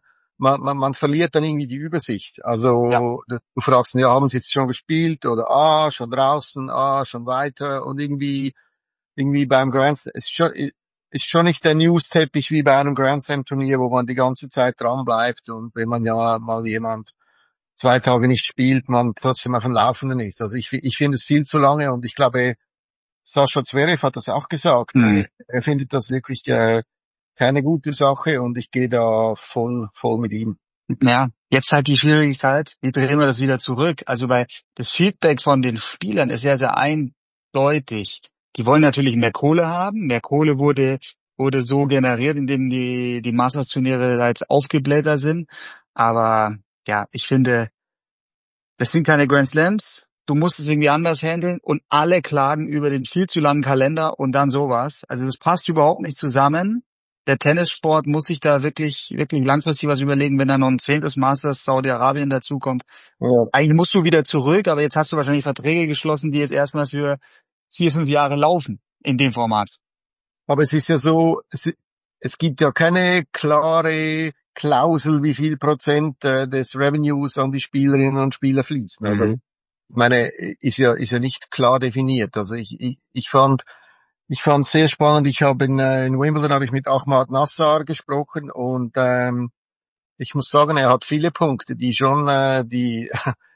man verliert dann irgendwie die Übersicht. Also du fragst, ja, haben sie jetzt schon gespielt oder schon draußen, schon weiter, und irgendwie beim Grand Slam ist schon nicht der News-Teppich wie bei einem Grand Slam Turnier, wo man die ganze Zeit dran bleibt, und wenn man ja mal jemand 2 Tage nicht spielt, man trotzdem auf dem Laufenden ist. Also ich finde es viel zu lange, und ich glaube, Sascha Zverev hat das auch gesagt. Er findet das wirklich keine gute Sache, und ich gehe da voll mit ihm. Ja, jetzt halt die Schwierigkeit, wie drehen wir das wieder zurück? Also das Feedback von den Spielern ist sehr, sehr eindeutig. Die wollen natürlich mehr Kohle haben. Mehr Kohle wurde wurde so generiert, indem die Masters-Turniere da jetzt aufgeblättert sind. Aber ja, ich finde, das sind keine Grand Slams. Du musst es irgendwie anders handeln und alle klagen über den viel zu langen Kalender und dann sowas. Also das passt überhaupt nicht zusammen. Der Tennissport muss sich da wirklich langfristig was überlegen, wenn da noch ein 10. Masters Saudi-Arabien dazukommt. Ja. Eigentlich musst du wieder zurück, aber jetzt hast du wahrscheinlich Verträge geschlossen, die jetzt erstmal für 4-5 Jahre laufen in dem Format. Aber es ist ja so, es gibt ja keine klare Klausel, wie viel Prozent des Revenues an die Spielerinnen und Spieler fließen. Also, ich meine, ist ja nicht klar definiert. Also ich fand sehr spannend. Ich habe in Wimbledon habe ich mit Ahmad Nassar gesprochen und ich muss sagen, er hat viele Punkte, die schon die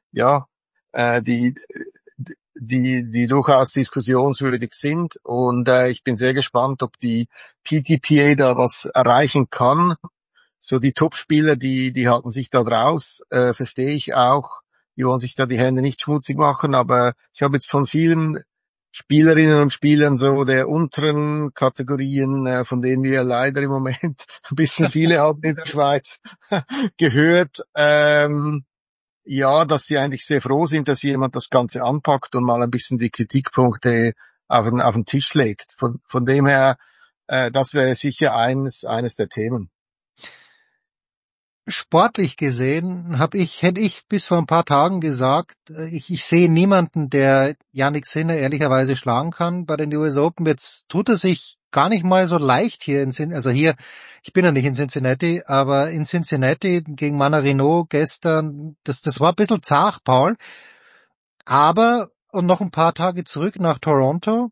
durchaus diskussionswürdig sind und ich bin sehr gespannt, ob die PTPA da was erreichen kann. So die Topspieler, die halten sich da draus, verstehe ich auch. Die wollen sich da die Hände nicht schmutzig machen, aber ich habe jetzt von vielen Spielerinnen und Spielern so der unteren Kategorien, von denen wir leider im Moment ein bisschen viele haben in der Schweiz, gehört, ja, dass sie eigentlich sehr froh sind, dass jemand das Ganze anpackt und mal ein bisschen die Kritikpunkte auf den Tisch legt. Von dem her, das wäre sicher eines der Themen. Sportlich gesehen hätte ich bis vor ein paar Tagen gesagt, ich sehe niemanden, der Jannik Sinner ehrlicherweise schlagen kann bei den US Open. Jetzt tut er sich gar nicht mal so leicht hier ich bin ja nicht in Cincinnati, aber in Cincinnati gegen Mannarino gestern, das war ein bisschen zart, Paul. Aber, und noch ein paar Tage zurück nach Toronto,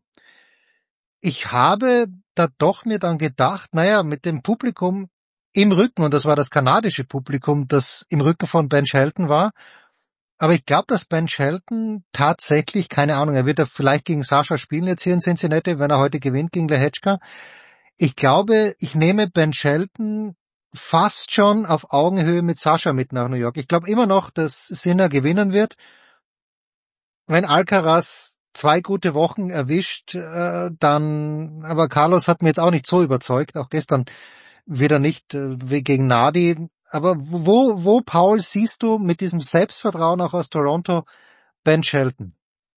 ich habe da doch mir dann gedacht, mit dem Publikum im Rücken, und das war das kanadische Publikum, das im Rücken von Ben Shelton war. Aber ich glaube, dass Ben Shelton tatsächlich, keine Ahnung, er wird ja vielleicht gegen Sascha spielen jetzt hier in Cincinnati, wenn er heute gewinnt gegen Lehečka. Ich glaube, ich nehme Ben Shelton fast schon auf Augenhöhe mit Sascha mit nach New York. Ich glaube immer noch, dass Sinner gewinnen wird. Wenn Alcaraz 2 gute Wochen erwischt, aber Carlos hat mir jetzt auch nicht so überzeugt, auch gestern wieder nicht gegen Nadi. Aber wo, Paul, siehst du mit diesem Selbstvertrauen auch aus Toronto Ben Shelton?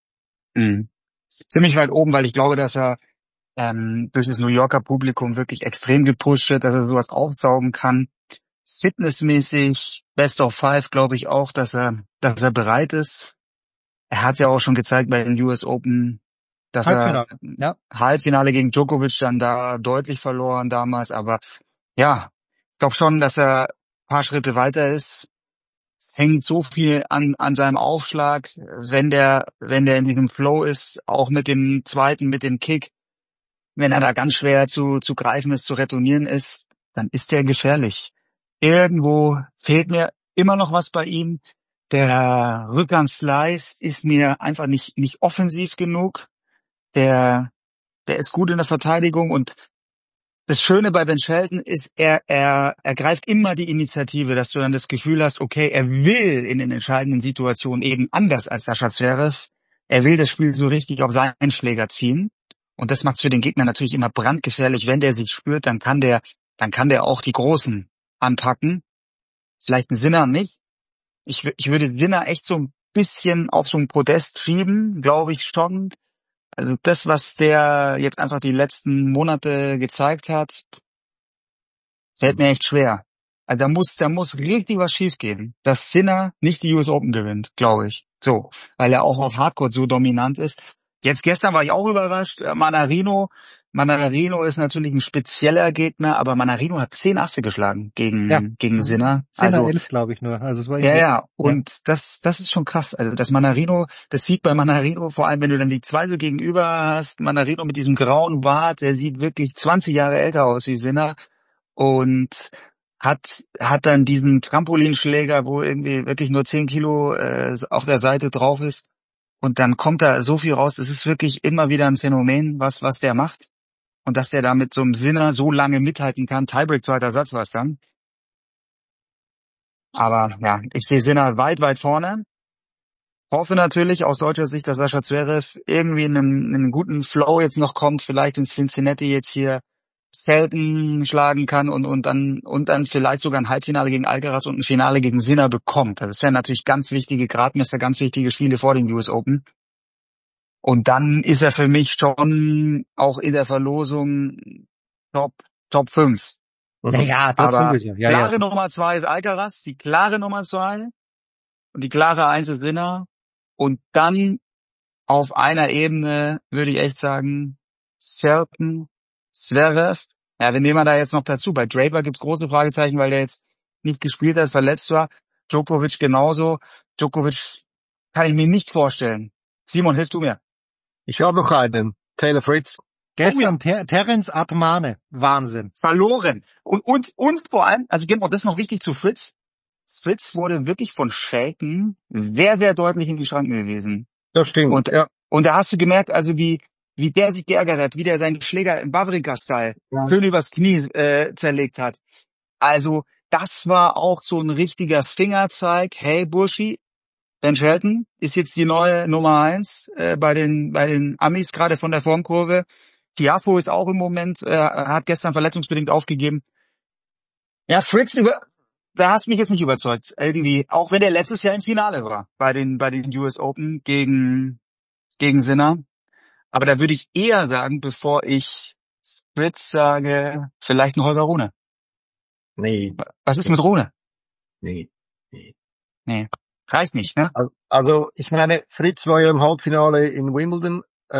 Ziemlich weit oben, weil ich glaube, dass er durch das New Yorker Publikum wirklich extrem gepusht wird, dass er sowas aufsaugen kann. Fitnessmäßig, Best of 5, glaube ich auch, dass er bereit ist. Er hat ja auch schon gezeigt bei den US Open, dass Halbfinale gegen Djokovic dann da deutlich verloren damals, aber ja, ich glaube schon, dass er ein paar Schritte weiter ist. Es hängt so viel an seinem Aufschlag, wenn der in diesem Flow ist, auch mit dem zweiten, mit dem Kick. Wenn er da ganz schwer zu greifen ist, zu retournieren ist, dann ist der gefährlich. Irgendwo fehlt mir immer noch was bei ihm. Der Rückhand-Slice ist mir einfach nicht offensiv genug. Der ist gut in der Verteidigung und das Schöne bei Ben Shelton ist, er greift immer die Initiative, dass du dann das Gefühl hast, okay, er will in den entscheidenden Situationen eben anders als Sascha Zverev. Er will das Spiel so richtig auf seinen Schläger ziehen. Und das macht es für den Gegner natürlich immer brandgefährlich. Wenn der sich spürt, dann kann der auch die Großen anpacken. Vielleicht ein Sinner nicht. Ich würde Sinner echt so ein bisschen auf so ein Podest schieben, glaube ich schon. Also das, was der jetzt einfach die letzten Monate gezeigt hat, fällt mir echt schwer. Also da muss richtig was schiefgehen, dass Sinner nicht die US Open gewinnt, glaube ich. So, weil er auch auf Hardcourt so dominant ist. Jetzt gestern war ich auch überrascht. Mannarino ist natürlich ein spezieller Gegner, aber Mannarino hat 10 Asse geschlagen gegen Sinner. 10-11, glaube ich nur. Also es war und das ist schon krass. Also das sieht bei Mannarino, vor allem wenn du dann die 2 so gegenüber hast, Mannarino mit diesem grauen Bart, der sieht wirklich 20 Jahre älter aus wie Sinner und hat dann diesen Trampolinschläger, wo irgendwie wirklich nur 10 Kilo auf der Seite drauf ist. Und dann kommt da so viel raus. Es ist wirklich immer wieder ein Phänomen, was der macht. Und dass der da mit so einem Sinner so lange mithalten kann. Tiebreak, 2. Satz war es dann. Aber ja, ich sehe Sinner weit, weit vorne. Hoffe natürlich aus deutscher Sicht, dass Sascha Zverev irgendwie in einen guten Flow jetzt noch kommt. Vielleicht in Cincinnati jetzt hier Shelton schlagen kann und dann vielleicht sogar ein Halbfinale gegen Alcaraz und ein Finale gegen Sinner bekommt. Das wären natürlich ganz wichtige Gradmesser, ganz wichtige Spiele vor den US Open. Und dann ist er für mich schon auch in der Verlosung Top 5. Naja, das sowieso. Ja, klare Nummer 2 ist Alcaraz, die klare Nummer 2 und die klare 1 ist Sinner. Und dann auf einer Ebene würde ich echt sagen, Shelton, Zverev. Ja, wir nehmen da jetzt noch dazu. Bei Draper gibt's große Fragezeichen, weil der jetzt nicht gespielt hat, verletzt war. Djokovic genauso. Djokovic kann ich mir nicht vorstellen. Simon, hilfst du mir? Ich habe noch einen. Taylor Fritz. Gestern Terence Atmane. Wahnsinn. Verloren. Und vor allem, also genau, das ist noch wichtig zu Fritz. Fritz wurde wirklich von Shelton sehr, sehr deutlich in die Schranken gewesen. Das stimmt, Und da hast du gemerkt, also wie der sich geärgert hat, wie der seinen Schläger im Wawrinka-Style schön übers Knie zerlegt hat. Also das war auch so ein richtiger Fingerzeig. Hey Burschi, Ben Shelton ist jetzt die neue Nummer 1 bei den Amis, gerade von der Formkurve. Tiafoe ist auch im Moment, hat gestern verletzungsbedingt aufgegeben. Ja, Fritz, da hast du mich jetzt nicht überzeugt. Irgendwie, auch wenn der letztes Jahr im Finale war bei den US Open gegen Sinner. Aber da würde ich eher sagen, bevor ich Fritz sage, vielleicht ein Holger Rune. Nee. Was ist mit Rune? Nee. Reicht nicht, ne? Also, ich meine, Fritz war ja im Halbfinale in Wimbledon,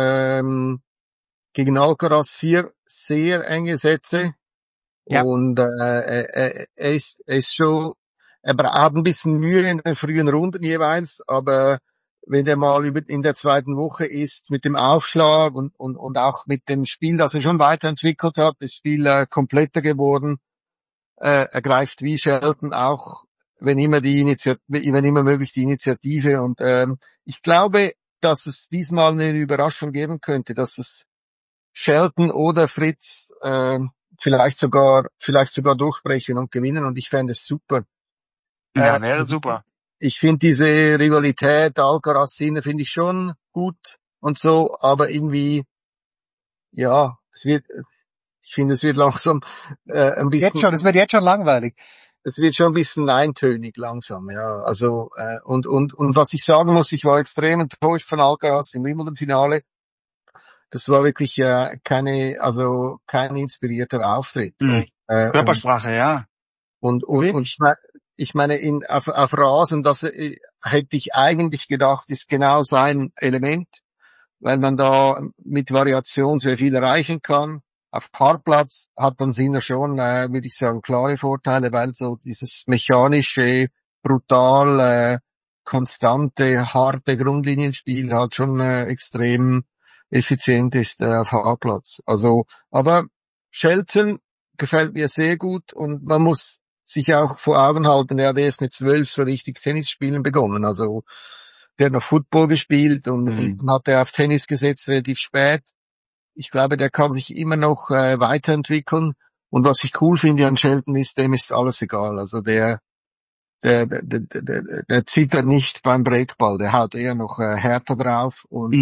gegen Alcaraz 4 sehr enge Sätze. Ja. Und er ist schon, er hat ein bisschen Mühe in den frühen Runden jeweils, aber wenn er mal in der zweiten Woche ist, mit dem Aufschlag und auch mit dem Spiel, das er schon weiterentwickelt hat, ist viel kompletter geworden. Er greift wie Shelton auch, wenn immer möglich die Initiative. Und ich glaube, dass es diesmal eine Überraschung geben könnte, dass es Shelton oder Fritz vielleicht sogar durchbrechen und gewinnen, und ich fände es super. Ja, wäre super. Ich finde diese Rivalität Alcaraz-Sinner finde ich schon gut und so, aber irgendwie, ja, ich finde, es wird langsam ein bisschen. Es wird jetzt schon langweilig. Es wird schon ein bisschen eintönig langsam, ja. Also und was ich sagen muss, ich war extrem enttäuscht von Alcaraz im Wimbledon-Finale. Das war wirklich kein inspirierter Auftritt. Körpersprache, ja. Und ich meine, auf Rasen, das hätte ich eigentlich gedacht, ist genau sein Element, weil man da mit Variation sehr viel erreichen kann. Auf Hartplatz hat dann Sinner schon, würde ich sagen, klare Vorteile, weil so dieses mechanische, brutal, konstante, harte Grundlinienspiel halt schon extrem effizient ist auf Hartplatz. Also, aber Shelton gefällt mir sehr gut, und man muss sich auch vor Augen halten, der hat erst mit 12 so richtig Tennis spielen begonnen. Also der hat noch Football gespielt und hat er auf Tennis gesetzt relativ spät. Ich glaube, der kann sich immer noch weiterentwickeln. Und was ich cool finde an Shelton ist, dem ist alles egal. Also der zittert nicht beim Breakball, der haut eher noch härter drauf. Und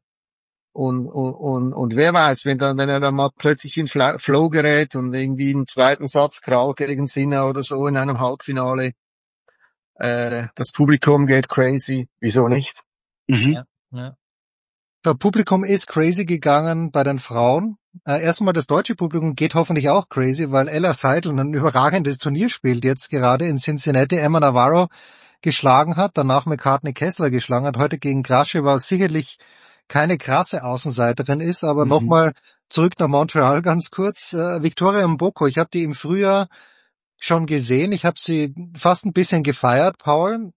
wer weiß, wenn er dann mal plötzlich in Flow gerät und irgendwie im zweiten Satz Kral gegen Sinner oder so in einem Halbfinale, das Publikum geht crazy, wieso nicht? Ja. Das Publikum ist crazy gegangen bei den Frauen. Erstmal das deutsche Publikum geht hoffentlich auch crazy, weil Ella Seidel ein überragendes Turnier spielt, jetzt gerade in Cincinnati, Emma Navarro geschlagen hat, danach McCartney Kessler geschlagen hat, heute gegen Krasche, sicherlich keine krasse Außenseiterin ist, aber nochmal zurück nach Montreal ganz kurz. Victoria Mboko, ich habe die im Frühjahr schon gesehen, ich habe sie fast ein bisschen gefeiert, Paul.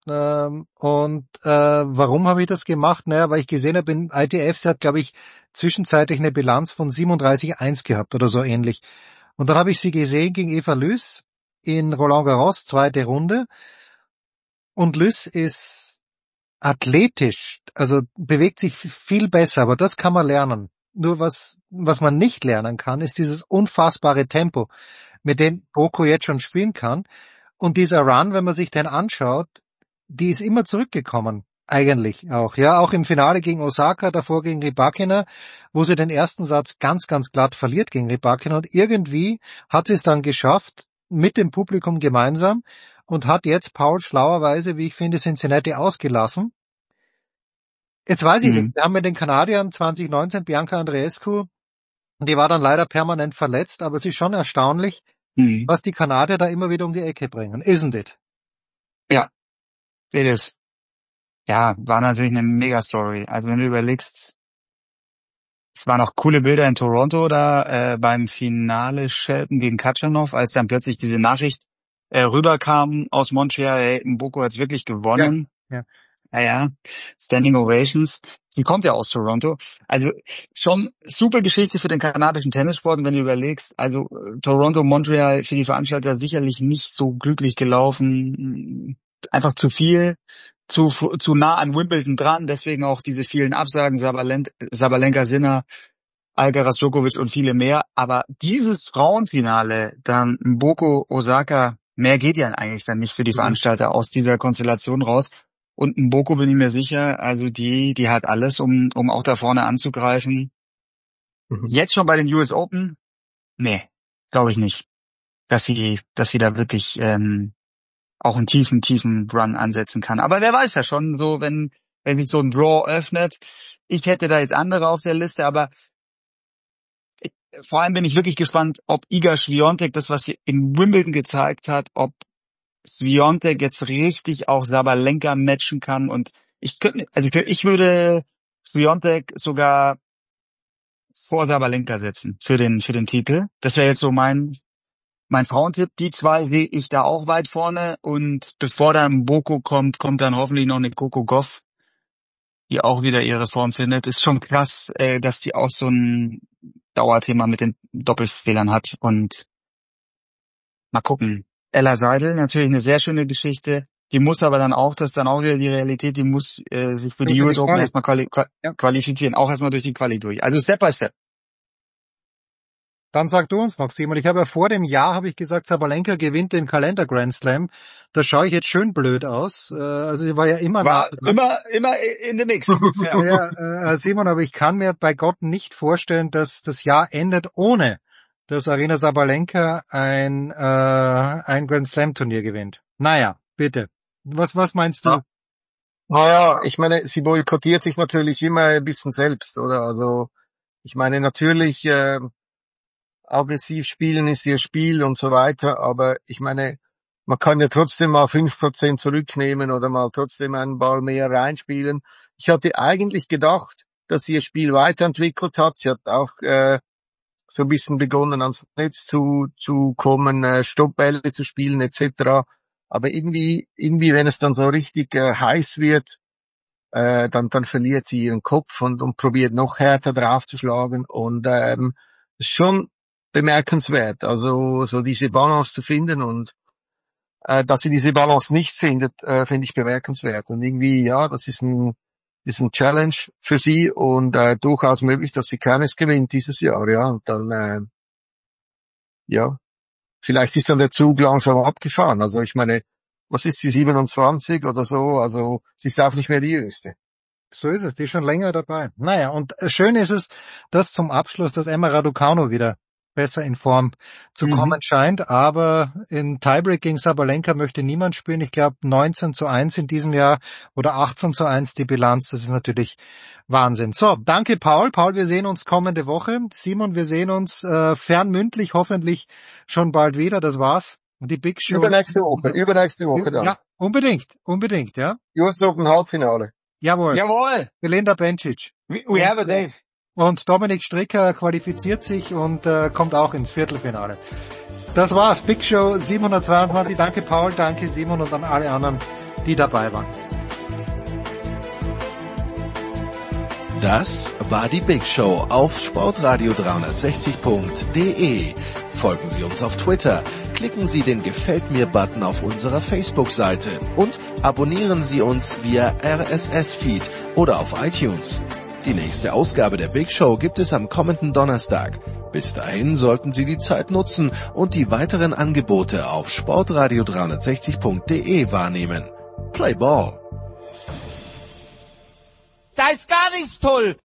Warum habe ich das gemacht? Naja, weil ich gesehen habe, in ITF, sie hat, glaube ich, zwischenzeitlich eine Bilanz von 37-1 gehabt oder so ähnlich. Und dann habe ich sie gesehen gegen Eva Lys in Roland Garros, zweite Runde. Und Lys ist athletisch, also bewegt sich viel besser, aber das kann man lernen. Nur was man nicht lernen kann, ist dieses unfassbare Tempo, mit dem Boko jetzt schon spielen kann. Und dieser Run, wenn man sich den anschaut, die ist immer zurückgekommen, eigentlich auch. Ja, auch im Finale gegen Osaka, davor gegen Rybakina. wo sie den ersten Satz ganz, ganz glatt verliert gegen Rybakina und irgendwie hat sie es dann geschafft, mit dem Publikum gemeinsam und hat jetzt Paul schlauerweise, wie ich finde, Cincinnati ausgelassen. Jetzt weiß ich nicht, wir haben mit den Kanadiern 2019 Bianca Andreescu, die war dann leider permanent verletzt, aber es ist schon erstaunlich, was die Kanadier da immer wieder um die Ecke bringen. Isn't it? Ja, it is. Ja, war natürlich eine Mega-Story. Also wenn du überlegst, es waren auch coole Bilder in Toronto da beim Finale Shelton gegen Khachanov, als dann plötzlich diese Nachricht rüberkam aus Montreal, hey, Mboko hat's wirklich gewonnen. Ja. Ja, Standing Ovations. Die kommt ja aus Toronto. Also schon super Geschichte für den kanadischen Tennissport. Und wenn du überlegst, also Toronto, Montreal für die Veranstalter sicherlich nicht so glücklich gelaufen. Einfach zu viel, zu nah an Wimbledon dran. Deswegen auch diese vielen Absagen, Sabalenka, Sinner, Alcaraz, Djokovic und viele mehr. Aber dieses Frauenfinale, dann Mboko, Osaka, mehr geht ja eigentlich dann nicht für die Veranstalter aus dieser Konstellation raus. Und Mboko bin ich mir sicher, also die hat alles, um auch da vorne anzugreifen. Jetzt schon bei den US Open? Nee, glaube ich nicht. Dass sie da wirklich auch einen tiefen Run ansetzen kann. Aber wer weiß ja schon, so wenn sich so ein Draw öffnet. Ich hätte da jetzt andere auf der Liste, aber vor allem bin ich wirklich gespannt, ob Iga Swiatek das, was sie in Wimbledon gezeigt hat, ob Swiatek jetzt richtig auch Sabalenka matchen kann und ich würde Swiatek sogar vor Sabalenka setzen für den Titel. Das wäre jetzt so mein Frauentipp. Die zwei sehe ich da auch weit vorne und bevor dann Mboko kommt dann hoffentlich noch eine Coco Gauff, die auch wieder ihre Form findet. Ist schon krass, dass die auch so ein Dauerthema mit den Doppelfehlern hat und mal gucken. Ella Seidel, natürlich eine sehr schöne Geschichte. Die muss aber dann auch, das ist dann auch wieder die Realität, die muss sich für die US Open erstmal qualifizieren, auch erstmal durch die Quali durch. Also Step by Step. Dann sag du uns noch, Simon, ich habe ja vor dem Jahr, gesagt, Sabalenka gewinnt den Kalender Grand Slam. Da schaue ich jetzt schön blöd aus. Also sie war ja immer immer in the mix. Ja, Simon, aber ich kann mir bei Gott nicht vorstellen, dass das Jahr endet ohne dass Aryna Sabalenka ein Grand Slam Turnier gewinnt. Naja, bitte. Was meinst du? Naja, ich meine, sie boykottiert sich natürlich immer ein bisschen selbst, oder? Also, ich meine, natürlich, aggressiv spielen ist ihr Spiel und so weiter, aber ich meine, man kann ja trotzdem mal 5% zurücknehmen oder mal trotzdem einen Ball mehr reinspielen. Ich hatte eigentlich gedacht, dass sie ihr Spiel weiterentwickelt hat. Sie hat auch, so ein bisschen begonnen, ans Netz zu kommen, Stoppbälle zu spielen, etc. Aber irgendwie, wenn es dann so richtig heiß wird, dann verliert sie ihren Kopf und probiert noch härter draufzuschlagen. Und ist schon bemerkenswert, also so diese Balance zu finden und dass sie diese Balance nicht findet, finde ich bemerkenswert. Und irgendwie, ja, das ist ein Challenge für sie und durchaus möglich, dass sie keines gewinnt dieses Jahr, ja. Und dann, ja, vielleicht ist dann der Zug langsam abgefahren. Also ich meine, was ist sie, 27 oder so? Also sie ist auch nicht mehr die Jüngste. So ist es, die ist schon länger dabei. Naja, und schön ist es, dass zum Abschluss das Emma Raducanu wieder besser in Form zu kommen scheint, aber in Tiebreak gegen Sabalenka möchte niemand spielen. Ich glaube 19:1 in diesem Jahr oder 18:1 die Bilanz, das ist natürlich Wahnsinn. So, danke Paul. Paul, wir sehen uns kommende Woche. Simon, wir sehen uns fernmündlich hoffentlich schon bald wieder. Das war's. Und die Big Show. Übernächste Woche dann. Ja, unbedingt, ja. US Open Halbfinale. Jawohl. Belinda Bencic. We have a day. Und Dominik Stricker qualifiziert sich und kommt auch ins Viertelfinale. Das war's. Big Show 722. Danke Paul, danke Simon und an alle anderen, die dabei waren. Das war die Big Show auf sportradio360.de. Folgen Sie uns auf Twitter, klicken Sie den Gefällt mir-Button auf unserer Facebook-Seite und abonnieren Sie uns via RSS-Feed oder auf iTunes. Die nächste Ausgabe der Big Show gibt es am kommenden Donnerstag. Bis dahin sollten Sie die Zeit nutzen und die weiteren Angebote auf sportradio360.de wahrnehmen. Play Ball! Da ist gar nichts toll!